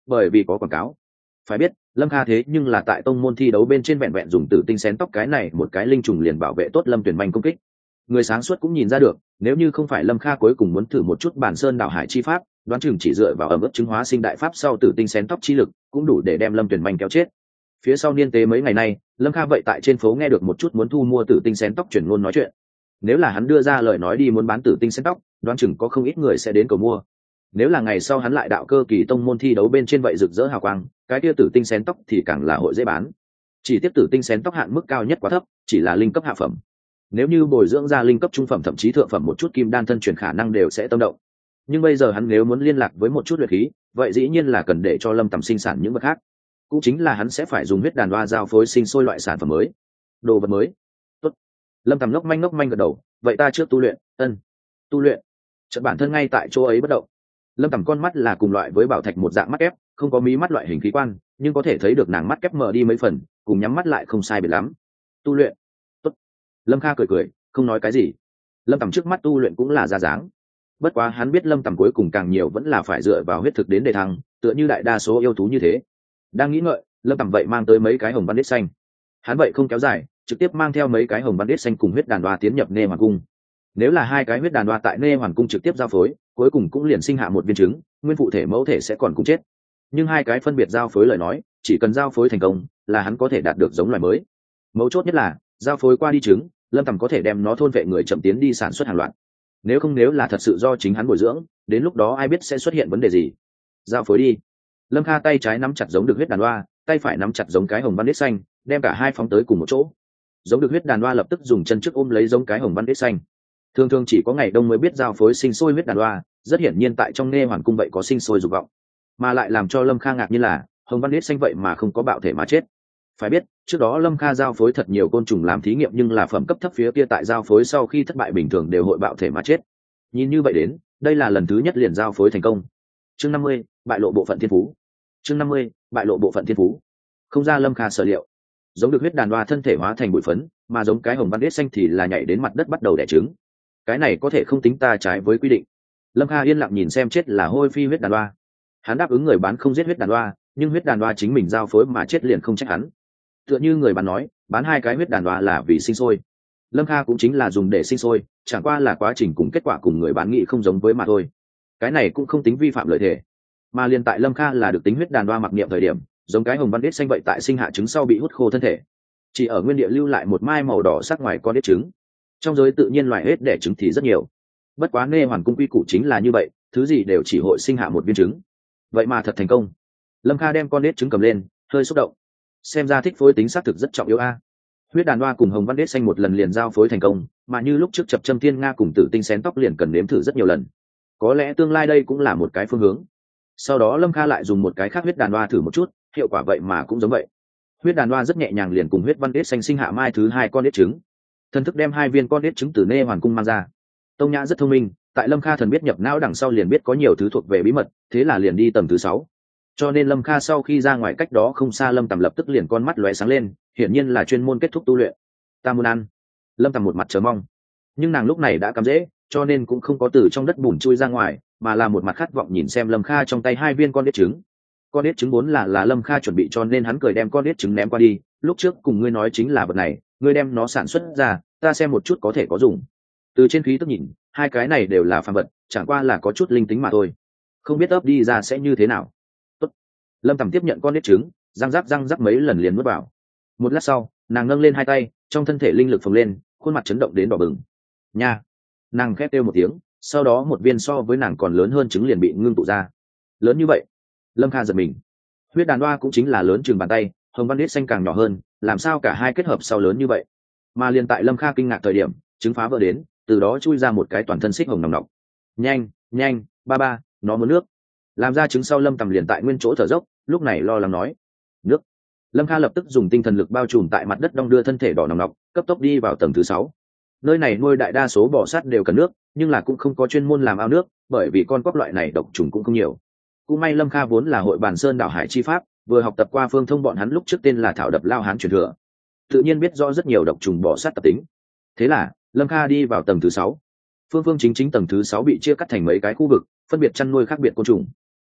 Speaker 1: bởi vì có quảng cáo. Phải biết Lâm Kha thế nhưng là tại tông môn thi đấu bên trên vẹn vẹn dùng tử tinh xén tóc cái này một cái linh trùng liền bảo vệ tốt Lâm Tuyển Manh công kích. Người sáng suốt cũng nhìn ra được, nếu như không phải Lâm Kha cuối cùng muốn thử một chút bản sơn đảo hải chi pháp, đoán chừng chỉ dựa vào ẩm ướt chứng hóa sinh đại pháp sau tử tinh xén tóc chi lực cũng đủ để đem Lâm Tuyển Manh kéo chết. Phía sau niên tế mấy ngày nay, Lâm Kha vậy tại trên phố nghe được một chút muốn thu mua tử tinh xén tóc chuyển ngôn nói chuyện. Nếu là hắn đưa ra lời nói đi muốn bán tử tinh xén tóc, đoán chừng có không ít người sẽ đến cầu mua. Nếu là ngày sau hắn lại đạo cơ kỳ tông môn thi đấu bên trên vậy rực rỡ hào quang, cái kia tử tinh xén tóc thì càng là hội dễ bán. Chỉ tiếp tử tinh xén tóc hạn mức cao nhất quá thấp, chỉ là linh cấp hạ phẩm. Nếu như bồi dưỡng ra linh cấp trung phẩm thậm chí thượng phẩm một chút kim đan thân truyền khả năng đều sẽ tâm động. Nhưng bây giờ hắn nếu muốn liên lạc với một chút luyện khí, vậy dĩ nhiên là cần để cho Lâm Tầm sinh sản những vật khác. Cũng chính là hắn sẽ phải dùng huyết đàn đoa giao phối sinh sôi loại sản phẩm mới, đồ vật mới. Tốt. Lâm Tầm ngốc manh ngốc manh gật đầu, vậy ta trước tu luyện. Ân. Tu luyện. Chợt bản thân ngay tại chỗ ấy bất động. Lâm Tầm con mắt là cùng loại với bảo thạch một dạng mắt ép, không có mí mắt loại hình khí quan, nhưng có thể thấy được nàng mắt kép mở đi mấy phần, cùng nhắm mắt lại không sai biệt lắm. Tu luyện. Tốt. Lâm Kha cười cười, không nói cái gì. Lâm Tầm trước mắt tu luyện cũng là ra dáng. Bất quá hắn biết Lâm Tầm cuối cùng càng nhiều vẫn là phải dựa vào huyết thực đến đề thăng, tựa như đại đa số yêu thú như thế. Đang nghĩ ngợi, Lâm Tầm vậy mang tới mấy cái hồng văn đít xanh. Hắn vậy không kéo dài, trực tiếp mang theo mấy cái hồng văn đít xanh cùng huyết đàn đoa tiến nhập Nê Hoàn cung. Nếu là hai cái huyết đàn đoa tại Nê Hoàn cung trực tiếp giao phối, cuối cùng cũng liền sinh hạ một viên trứng, nguyên phụ thể mẫu thể sẽ còn cùng chết. Nhưng hai cái phân biệt giao phối lời nói, chỉ cần giao phối thành công, là hắn có thể đạt được giống loài mới. Mấu chốt nhất là, giao phối qua đi trứng, Lâm Tầm có thể đem nó thôn vệ người chậm tiến đi sản xuất hàng loạt. Nếu không nếu là thật sự do chính hắn bồi dưỡng, đến lúc đó ai biết sẽ xuất hiện vấn đề gì. Giao phối đi. Lâm Kha tay trái nắm chặt giống được huyết đàn đoa, tay phải nắm chặt giống cái hồng văn đít xanh, đem cả hai phóng tới cùng một chỗ. Giống được huyết đàn đoa lập tức dùng chân trước ôm lấy giống cái hồng văn đít xanh. Thường thường chỉ có ngày đông mới biết giao phối sinh sôi huyết đàn đoa, rất hiển nhiên tại trong Nê Hoàn cung vậy có sinh sôi dục vọng. Mà lại làm cho Lâm Kha ngạc nhiên là, hồng văn đít xanh vậy mà không có bạo thể mà chết. Phải biết, trước đó Lâm Kha giao phối thật nhiều côn trùng làm thí nghiệm nhưng là phẩm cấp thấp phía kia tại giao phối sau khi thất bại bình thường đều hội bạo thể mà chết. Nhìn như vậy đến, đây là lần thứ nhất liền giao phối thành công. Chương năm mươi, bại lộ bộ phận thiên phú. Chương năm mươi, bại lộ bộ phận thiên phú. Không ra Lâm Kha sở liệu, giống được huyết đàn đoa thân thể hóa thành bụi phấn, mà giống cái hồng văn đít xanh thì là nhảy đến mặt đất bắt đầu đẻ trứng. Cái này có thể không tính ta trái với quy định. Lâm Kha yên lặng nhìn xem chết là hôi phi huyết đàn đoa. Hắn đáp ứng người bán không giết huyết đàn đoa, nhưng huyết đàn đoa chính mình giao phối mà chết liền không trách hắn. Tựa như người bán nói, bán hai cái huyết đàn đoa là vì sinh sôi. Lâm Kha cũng chính là dùng để sinh sôi, chẳng qua là quá trình cùng kết quả cùng người bán nghị không giống với mà thôi. Cái này cũng không tính vi phạm lợi thể. Mà liền tại Lâm Kha là được tính huyết đàn đoa mặc niệm thời điểm, giống cái hồng văn đít xanh vậy tại sinh hạ trứng sau bị hút khô thân thể, chỉ ở nguyên địa lưu lại một mai màu đỏ sắc ngoài con đít trứng. Trong giới tự nhiên loài hết đẻ trứng thì rất nhiều, bất quá Nê Hoàn cung quy củ chính là như vậy, thứ gì đều chỉ hội sinh hạ một viên trứng. Vậy mà thật thành công. Lâm Kha đem con đít trứng cầm lên, hơi xúc động. Xem ra thích phối tính xác thực rất trọng yếu a. Huyết đàn đoa cùng hồng văn đít xanh một lần liền giao phối thành công, mà như lúc trước chập châm thiên nga cùng tử tinh xén tóc liền cần nếm thử rất nhiều lần. Có lẽ tương lai đây cũng là một cái phương hướng. Sau đó Lâm Kha lại dùng một cái khác huyết đàn đoa thử một chút, hiệu quả vậy mà cũng giống vậy. Huyết đàn đoa rất nhẹ nhàng liền cùng huyết văn đít xanh sinh hạ mai thứ hai con đít trứng. Thần thức đem hai viên con đít trứng từ Nê Hoàn cung mang ra. Tông Nhã rất thông minh, tại Lâm Kha thần biết nhập não đằng sau liền biết có nhiều thứ thuộc về bí mật, thế là liền đi tầng thứ sáu. Cho nên Lâm Kha sau khi ra ngoài cách đó không xa, Lâm Tầm lập tức liền con mắt lóe sáng lên, hiển nhiên là chuyên môn kết thúc tu luyện. Ta muốn ăn. Lâm Tầm một mặt chờ mong, nhưng nàng lúc này đã cắm rễ, cho nên cũng không có từ trong đất bùn chui ra ngoài, mà là một mặt khát vọng nhìn xem Lâm Kha trong tay hai viên con đít trứng. Con đít trứng vốn là là Lâm Kha chuẩn bị, cho nên hắn cười đem con đít trứng ném qua đi. Lúc trước cùng ngươi nói chính là vật này, ngươi đem nó sản xuất ra, ta xem một chút có thể có dùng. Từ trên khí tức nhìn, hai cái này đều là phàm vật, chẳng qua là có chút linh tính mà thôi, không biết ấp đi ra sẽ như thế nào. Tốt. Lâm Tầm tiếp nhận con đít trứng, răng rắc răng rắc mấy lần liền nuốt vào. Một lát sau, nàng nâng lên hai tay, trong thân thể linh lực phồng lên, khuôn mặt chấn động đến đỏ bừng. Nha. Nàng khét kêu một tiếng, sau đó một viên so với nàng còn lớn hơn trứng liền bị ngưng tụ ra. Lớn như vậy. Lâm Kha giật mình. Huyết đàn đoa cũng chính là lớn chừng bàn tay, hồng văn đít xanh càng nhỏ hơn, làm sao cả hai kết hợp sau lớn như vậy. Mà liền tại Lâm Kha kinh ngạc thời điểm, trứng phá vỡ đến, từ đó chui ra một cái toàn thân xích hồng nòng nọc. Nhanh nhanh, ba ba, nó muốn nước. Làm ra trứng sau, Lâm Tầm liền tại nguyên chỗ thở dốc, lúc này lo lắng nói: nước. Lâm Kha lập tức dùng tinh thần lực bao trùm tại mặt đất, đong đưa thân thể đỏ nòng nọc, cấp tốc đi vào tầng thứ sáu. Nơi này nuôi đại đa số bò sát đều cần nước, nhưng là cũng không có chuyên môn làm ao nước, bởi vì con cóc loại này độc trùng cũng không nhiều. Cũng may Lâm Kha vốn là hội bàn sơn đảo hải chi pháp, vừa học tập qua phương thông bọn hắn lúc trước tên là thảo đập lao hán truyền thừa, tự nhiên biết rõ rất nhiều độc trùng bò sát tập tính. Thế là Lâm Kha đi vào tầng thứ sáu. Phương phương chính chính tầng thứ sáu bị chia cắt thành mấy cái khu vực, phân biệt chăn nuôi khác biệt côn trùng.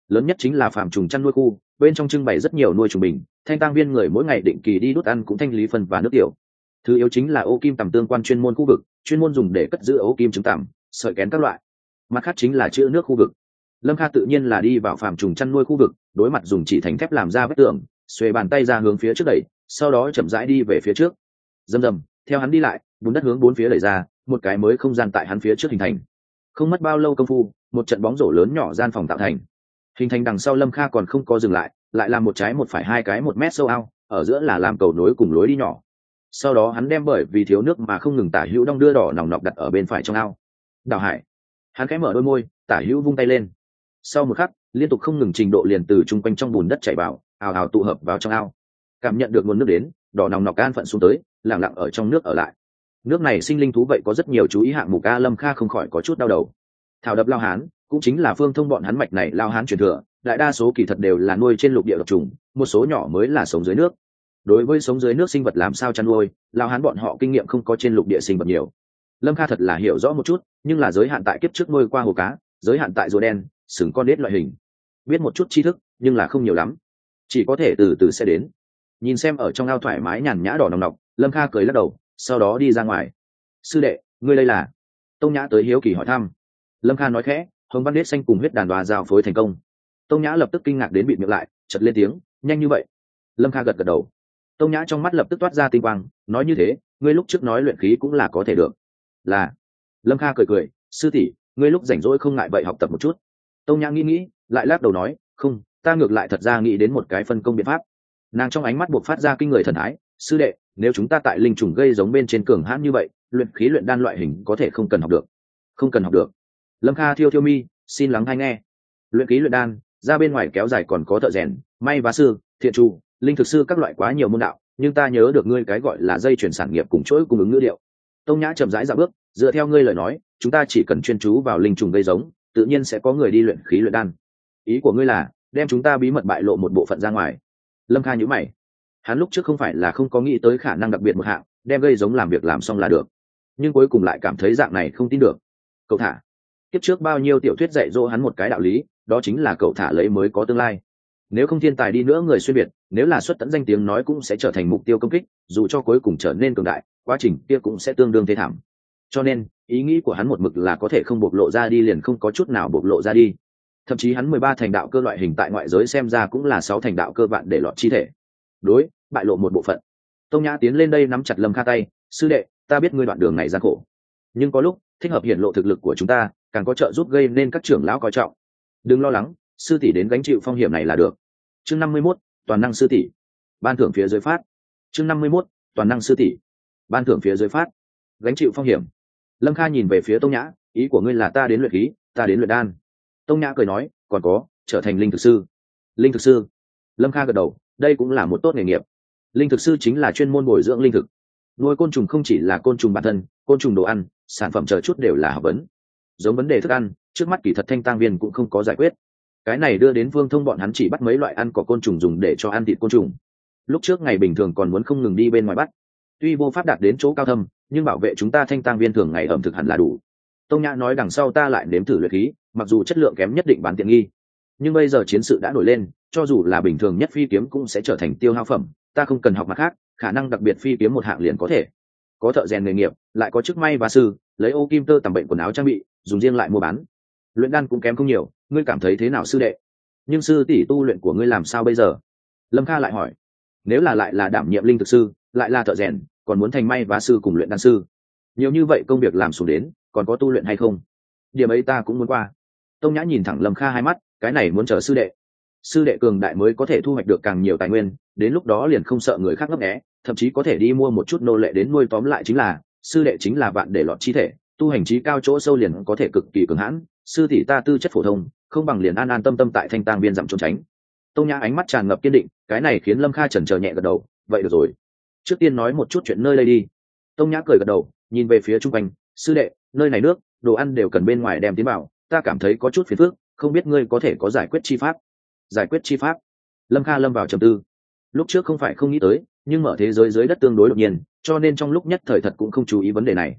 Speaker 1: lớn nhất chính là phạm trùng chăn nuôi khu, bên trong trưng bày rất nhiều nuôi trùng bình, thanh tang viên người mỗi ngày định kỳ đi đốt ăn cũng thanh lý phân và nước tiểu. Thứ yếu chính là ô kim tằm tương quan chuyên môn khu vực, chuyên môn dùng để cất giữ ô kim trứng tằm, sợi kén các loại. Mặt khác chính là chữ nước khu vực. Lâm Kha tự nhiên là đi vào phạm trùng chăn nuôi khu vực, đối mặt dùng chỉ thành thép làm ra vách tường, xuề bàn tay ra hướng phía trước đẩy, sau đó chậm rãi đi về phía trước. Rầm rầm, theo hắn đi lại, bùn đất hướng bốn phía đẩy ra, một cái mới không gian tại hắn phía trước hình thành. Không mất bao lâu công phu, một trận bóng rổ lớn nhỏ gian phòng tạo thành. Hình thành đằng sau Lâm Kha còn không có dừng lại, lại làm một trái một phải hai cái một mét sâu ao, ở giữa là làm cầu nối cùng lối đi nhỏ. Sau đó hắn đem bởi vì thiếu nước mà không ngừng tả hữu đong đưa đỏ nòng nọc đặt ở bên phải trong ao. Đào Hải, hắn khẽ mở đôi môi, tả hữu vung tay lên. Sau một khắc, liên tục không ngừng trình độ liền từ chung quanh trong bùn đất chảy vào, ào ào tụ hợp vào trong ao. Cảm nhận được nguồn nước đến, đỏ nòng nọc an phận xuống tới, lặng lặng ở trong nước ở lại. Nước này sinh linh thú vậy có rất nhiều chú ý hạng mục a. Lâm Kha không khỏi có chút đau đầu. Thảo đập lao hán cũng chính là phương thông bọn hắn mạch này lao hán truyền thừa, đại đa số kỳ thật đều là nuôi trên lục địa độc trùng, một số nhỏ mới là sống dưới nước. Đối với sống dưới nước sinh vật làm sao chăn nuôi, lao hán bọn họ kinh nghiệm không có trên lục địa sinh vật nhiều. Lâm Kha thật là hiểu rõ một chút, nhưng là giới hạn tại kiếp trước nuôi qua hồ cá, giới hạn tại rùa đen, sừng con đết loại hình, biết một chút tri thức nhưng là không nhiều lắm, chỉ có thể từ từ sẽ đến. Nhìn xem ở trong ao thoải mái nhàn nhã đỏ nồng nọc, Lâm Kha cười lắc đầu, sau đó đi ra ngoài. Sư đệ, ngươi đây là? Tông Nhã tới hiếu kỳ hỏi thăm. Lâm Kha nói khẽ, hồng văn đết xanh cùng huyết đàn đoà giao phối thành công. Tông Nhã lập tức kinh ngạc đến bịt miệng lại, chợt lên tiếng, nhanh như vậy? Lâm Kha gật gật đầu. Tông Nhã trong mắt lập tức toát ra tinh quang, nói như thế, ngươi lúc trước nói luyện khí cũng là có thể được. Là. Lâm Kha cười cười, sư tỷ, ngươi lúc rảnh rỗi không ngại vậy học tập một chút. Tông Nhã nghĩ nghĩ, lại lắc đầu nói, không, ta ngược lại thật ra nghĩ đến một cái phân công biện pháp. Nàng trong ánh mắt buộc phát ra kinh người thần thái, sư đệ, nếu chúng ta tại linh trùng gây giống bên trên cường hãn như vậy, luyện khí luyện đan loại hình có thể không cần học được. Không cần học được. Lâm Kha thiêu thiêu mi, xin lắng hay nghe. Luyện khí luyện đan, ra bên ngoài kéo dài còn có thợ rèn, may vá sư, thiện trù, linh thực sư các loại quá nhiều môn đạo, nhưng ta nhớ được ngươi cái gọi là dây chuyển sản nghiệp cùng chuỗi cung ứng ngữ điệu. Tông Nhã chậm rãi dạo bước, dựa theo ngươi lời nói, chúng ta chỉ cần chuyên chú vào linh trùng gây giống, tự nhiên sẽ có người đi luyện khí luyện đan. Ý của ngươi là đem chúng ta bí mật bại lộ một bộ phận ra ngoài? Lâm Kha nhíu mày. Hắn lúc trước không phải là không có nghĩ tới khả năng đặc biệt một hạng, đem gây giống làm việc làm xong là được, nhưng cuối cùng lại cảm thấy dạng này không tin được. Cậu thả. Kiếp trước bao nhiêu tiểu thuyết dạy dỗ hắn một cái đạo lý, đó chính là cậu thả lấy mới có tương lai. Nếu không thiên tài đi nữa người xuyên biệt, nếu là xuất tận danh tiếng nói cũng sẽ trở thành mục tiêu công kích, dù cho cuối cùng trở nên cường đại, quá trình kia cũng sẽ tương đương thê thảm. Cho nên, ý nghĩ của hắn một mực là có thể không bộc lộ ra đi liền không có chút nào bộc lộ ra đi. Thậm chí hắn mười ba thành đạo cơ loại hình tại ngoại giới xem ra cũng là sáu thành đạo cơ vạn để lọt chi thể. Đối, bại lộ một bộ phận. Tông Nhã tiến lên đây nắm chặt Lâm Kha tay, sư đệ, ta biết ngươi đoạn đường này gian khổ, nhưng có lúc thích hợp hiển lộ thực lực của chúng ta, càng có trợ giúp gây nên các trưởng lão coi trọng. Đừng lo lắng, sư tỷ đến gánh chịu phong hiểm này là được. Chương năm mươi mốt, toàn năng sư tỷ. Ban thưởng phía dưới phát. Chương năm mươi mốt, toàn năng sư tỷ. Ban thưởng phía dưới phát. Gánh chịu phong hiểm. Lâm Kha nhìn về phía Tông Nhã, ý của ngươi là ta đến luyện khí, ta đến luyện đan. Tông Nhã cười nói, còn có, trở thành linh thực sư. Linh thực sư. Lâm Kha gật đầu, đây cũng là một tốt nghề nghiệp. Linh thực sư chính là chuyên môn bồi dưỡng linh thực. Nuôi côn trùng không chỉ là côn trùng bản thân, côn trùng đồ ăn, sản phẩm chờ chút đều là học vấn. Giống vấn đề thức ăn, trước mắt kỳ thật thanh tang viên cũng không có giải quyết. Cái này đưa đến Vương Thông bọn hắn chỉ bắt mấy loại ăn cỏ côn trùng dùng để cho ăn thịt côn trùng. Lúc trước ngày bình thường còn muốn không ngừng đi bên ngoài bắt. Tuy vô pháp đạt đến chỗ cao thâm, nhưng bảo vệ chúng ta thanh tang viên thường ngày ẩm thực hẳn là đủ. Tông Nhã nói đằng sau ta lại nếm thử luyện khí, mặc dù chất lượng kém nhất định bán tiện nghi, nhưng bây giờ chiến sự đã nổi lên, cho dù là bình thường nhất phi kiếm cũng sẽ trở thành tiêu hao phẩm, ta không cần học mặt khác, khả năng đặc biệt phi kiếm một hạng liền có thể. Có thợ rèn nghề nghiệp, lại có chức may và sư, lấy ô kim tơ tầm bệnh quần áo trang bị, dùng riêng lại mua bán. Luyện đan cũng kém không nhiều, ngươi cảm thấy thế nào sư đệ? Nhưng sư tỷ tu luyện của ngươi làm sao bây giờ? Lâm Kha lại hỏi. Nếu là lại là đảm nhiệm linh thực sư, lại là thợ rèn, còn muốn thành may và sư cùng luyện đan sư, nhiều như vậy công việc làm xuống đến, còn có tu luyện hay không? Điểm ấy ta cũng muốn qua. Tông Nhã nhìn thẳng Lâm Kha hai mắt, cái này muốn chờ sư đệ. Sư đệ cường đại mới có thể thu hoạch được càng nhiều tài nguyên, đến lúc đó liền không sợ người khác ngấp nghé, thậm chí có thể đi mua một chút nô lệ đến nuôi. Tóm lại chính là, sư đệ chính là vạn để lọt chi thể, tu hành trí cao chỗ sâu liền có thể cực kỳ cường hãn. Sư tỷ ta tư chất phổ thông, không bằng liền an an tâm tâm tại thanh tang viên dặm trốn tránh. Tông Nhã ánh mắt tràn ngập kiên định, cái này khiến Lâm Kha chần chờ nhẹ gật đầu, vậy được rồi, trước tiên nói một chút chuyện nơi đây đi. Tông Nhã cười gật đầu, nhìn về phía trung quanh, sư đệ, nơi này nước, đồ ăn đều cần bên ngoài đem tiến vào, ta cảm thấy có chút phiền phức, không biết ngươi có thể có giải quyết chi pháp. Giải quyết chi pháp? Lâm Kha lâm vào trầm tư. Lúc trước không phải không nghĩ tới, nhưng mở thế giới dưới đất tương đối đột nhiên, cho nên trong lúc nhất thời thật cũng không chú ý vấn đề này.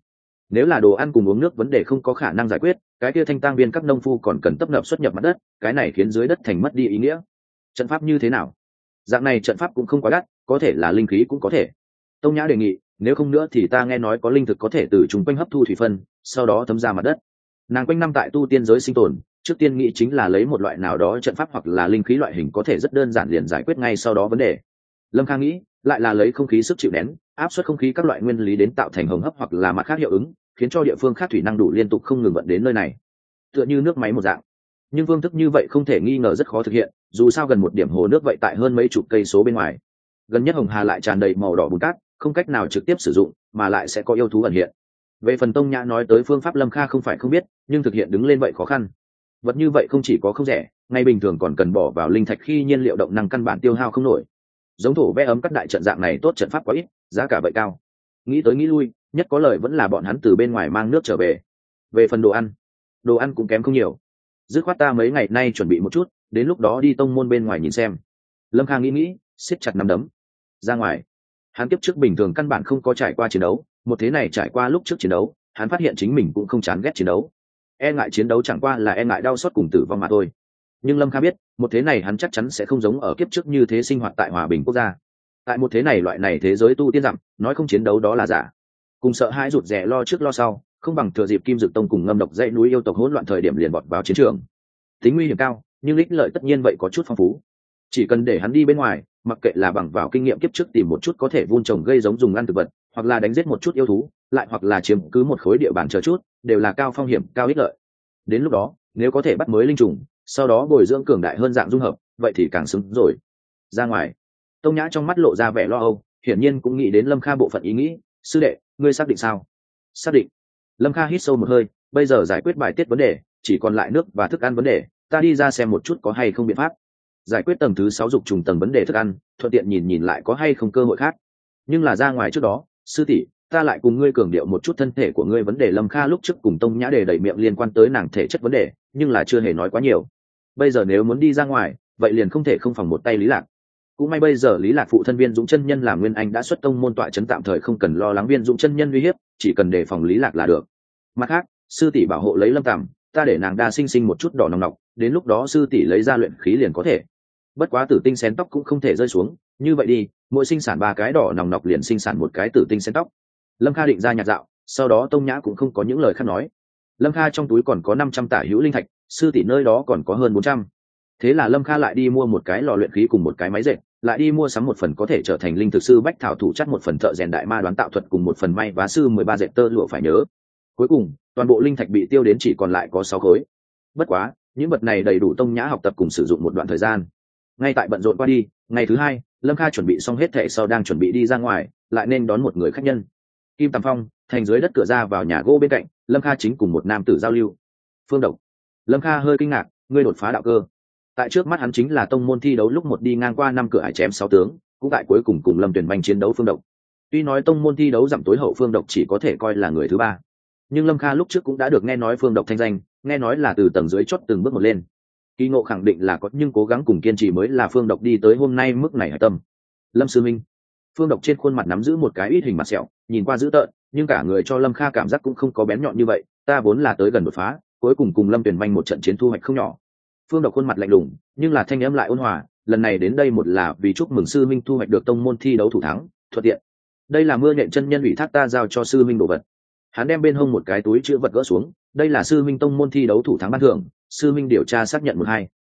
Speaker 1: Nếu là đồ ăn cùng uống nước vấn đề không có khả năng giải quyết, cái kia thanh tang viên các nông phu còn cần tấp nập xuất nhập mặt đất, cái này khiến dưới đất thành mất đi ý nghĩa. Trận pháp như thế nào? Dạng này trận pháp cũng không quá đắt, có thể là linh khí cũng có thể. Tông Nhã đề nghị, nếu không nữa thì ta nghe nói có linh thực có thể từ chúng quanh hấp thu thủy phân, sau đó thấm ra mặt đất. Nàng quanh năm tại tu tiên giới sinh tồn, trước tiên nghĩ chính là lấy một loại nào đó trận pháp hoặc là linh khí loại hình có thể rất đơn giản liền giải quyết ngay sau đó vấn đề. Lâm Kha nghĩ, lại là lấy không khí sức chịu nén, áp suất không khí các loại nguyên lý đến tạo thành hồng hấp hoặc là mặt khác hiệu ứng, khiến cho địa phương khác thủy năng đủ liên tục không ngừng vận đến nơi này, tựa như nước máy một dạng. Nhưng phương thức như vậy không thể nghi ngờ rất khó thực hiện, dù sao gần một điểm hồ nước vậy tại hơn mấy chục cây số bên ngoài, gần nhất hồng hà lại tràn đầy màu đỏ bùn cát, không cách nào trực tiếp sử dụng, mà lại sẽ có yêu thú ẩn hiện. Về phần Tông Nhã nói tới phương pháp, Lâm Kha không phải không biết, nhưng thực hiện đứng lên vậy khó khăn. Vật như vậy không chỉ có không rẻ, ngay bình thường còn cần bỏ vào linh thạch khi nhiên liệu động năng căn bản tiêu hao không nổi. Giống thổ vẽ ấm cắt đại trận dạng này tốt trận pháp quá ít, giá cả vậy cao. Nghĩ tới nghĩ lui, nhất có lời vẫn là bọn hắn từ bên ngoài mang nước trở về. Về phần đồ ăn, đồ ăn cũng kém không nhiều. Dứt khoát ta mấy ngày nay chuẩn bị một chút, đến lúc đó đi tông môn bên ngoài nhìn xem. Lâm Kha nghĩ nghĩ, siết chặt nắm đấm. Ra ngoài, hắn kiếp trước bình thường căn bản không có trải qua chiến đấu, một thế này trải qua lúc trước chiến đấu, hắn phát hiện chính mình cũng không chán ghét chiến đấu. E ngại chiến đấu chẳng qua là e ngại đau xót cùng tử vong mà thôi. Nhưng Lâm Kha biết, một thế này hắn chắc chắn sẽ không giống ở kiếp trước như thế sinh hoạt tại hòa bình quốc gia. Tại một thế này loại này thế giới tu tiên dặm, nói không chiến đấu đó là giả. Cùng sợ hãi rụt rè lo trước lo sau, không bằng thừa dịp Kim Dực Tông cùng Ngâm Độc dãy núi yêu tộc hỗn loạn thời điểm liền bọt vào chiến trường. Tính nguy hiểm cao, nhưng ích lợi tất nhiên vậy có chút phong phú. Chỉ cần để hắn đi bên ngoài, mặc kệ là bằng vào kinh nghiệm kiếp trước tìm một chút có thể vun trồng gây giống dùng ăn thực vật, hoặc là đánh giết một chút yêu thú, lại hoặc là chiếm cứ một khối địa bàn chờ chút, đều là cao phong hiểm, cao ích lợi. Đến lúc đó, nếu có thể bắt mới linh trùng, sau đó bồi dưỡng cường đại hơn dạng dung hợp, vậy thì càng xứng rồi. Ra ngoài, Tông Nhã trong mắt lộ ra vẻ lo âu, hiển nhiên cũng nghĩ đến Lâm Kha bộ phận ý nghĩ. Sư đệ, ngươi xác định sao? Xác định. Lâm Kha hít sâu một hơi, bây giờ giải quyết bài tiết vấn đề, chỉ còn lại nước và thức ăn vấn đề, ta đi ra xem một chút có hay không biện pháp giải quyết tầng thứ sáu dục trùng tầng vấn đề thức ăn, thuận tiện nhìn nhìn lại có hay không cơ hội khác. Nhưng là ra ngoài trước đó, sư tỷ, ta lại cùng ngươi cường điệu một chút thân thể của ngươi vấn đề. Lâm Kha lúc trước cùng Tông Nhã đề đầy miệng liên quan tới nàng thể chất vấn đề, nhưng là chưa hề nói quá nhiều. Bây giờ nếu muốn đi ra ngoài, vậy liền không thể không phòng một tay Lý Lạc. Cũng may bây giờ Lý Lạc phụ thân Viên Dũng chân nhân làm Nguyên Anh đã xuất tông môn tọa trấn, tạm thời không cần lo lắng Viên Dũng chân nhân uy hiếp, chỉ cần đề phòng Lý Lạc là được. Mặt khác, sư tỷ bảo hộ lấy Lâm Tầm, ta để nàng đa sinh sinh một chút đỏ nòng nọc, đến lúc đó sư tỷ lấy ra luyện khí liền có thể. Bất quá tử tinh xén tóc cũng không thể rơi xuống, như vậy đi, mỗi sinh sản ba cái đỏ nòng nọc liền sinh sản một cái tử tinh xén tóc. Lâm Kha định ra nhạc dạo, sau đó Tông Nhã cũng không có những lời khác nói. Lâm Kha trong túi còn có năm trăm tả hữu linh thạch, sư tỷ nơi đó còn có hơn bốn trăm. Thế là Lâm Kha lại đi mua một cái lò luyện khí cùng một cái máy dệt, lại đi mua sắm một phần có thể trở thành linh thực sư bách thảo thủ chất, một phần thợ rèn đại ma đoán tạo thuật cùng một phần may vá sư mười ba dệt tơ lụa phải nhớ. Cuối cùng, toàn bộ linh thạch bị tiêu đến chỉ còn lại có sáu khối. Bất quá, những vật này đầy đủ Tông Nhã học tập cùng sử dụng một đoạn thời gian. Ngay tại bận rộn qua đi, ngày thứ hai, Lâm Kha chuẩn bị xong hết thảy sau đang chuẩn bị đi ra ngoài, lại nên đón một người khách nhân. Kim Tầm Phong, thành dưới đất cửa ra vào nhà gỗ bên cạnh, Lâm Kha chính cùng một nam tử giao lưu. Phương Độc. Lâm Kha hơi kinh ngạc, ngươi đột phá đạo cơ. Tại trước mắt hắn chính là tông môn thi đấu lúc một đi ngang qua năm cửa ải chém sáu tướng, cũng tại cuối cùng cùng Lâm Tuyển Banh chiến đấu Phương Độc. Tuy nói tông môn thi đấu giảm tối hậu Phương Độc chỉ có thể coi là người thứ ba, nhưng Lâm Kha lúc trước cũng đã được nghe nói Phương Độc thanh danh, nghe nói là từ tầng dưới chót từng bước một lên. Kỳ Ngộ khẳng định là có, nhưng cố gắng cùng kiên trì mới là Phương Độc đi tới hôm nay mức này hải tâm. Lâm sư minh. Phương Độc trên khuôn mặt nắm giữ một cái ít hình mặt sẹo, nhìn qua dữ tợn, nhưng cả người cho Lâm Kha cảm giác cũng không có bén nhọn như vậy. Ta vốn là tới gần đột phá, cuối cùng cùng Lâm Tuyển Banh một trận chiến thu hoạch không nhỏ. Phương Độc khuôn mặt lạnh lùng, nhưng là thanh âm lại ôn hòa, lần này đến đây một là vì chúc mừng sư minh thu hoạch được tông môn thi đấu thủ thắng, thuận tiện. Đây là Mưa Nhện chân nhân ủy thác ta giao cho sư minh đồ vật. Hắn đem bên hông một cái túi chứa vật gỡ xuống, đây là sư minh tông môn thi đấu thủ thắng ban thưởng, sư minh điều tra xác nhận một hai.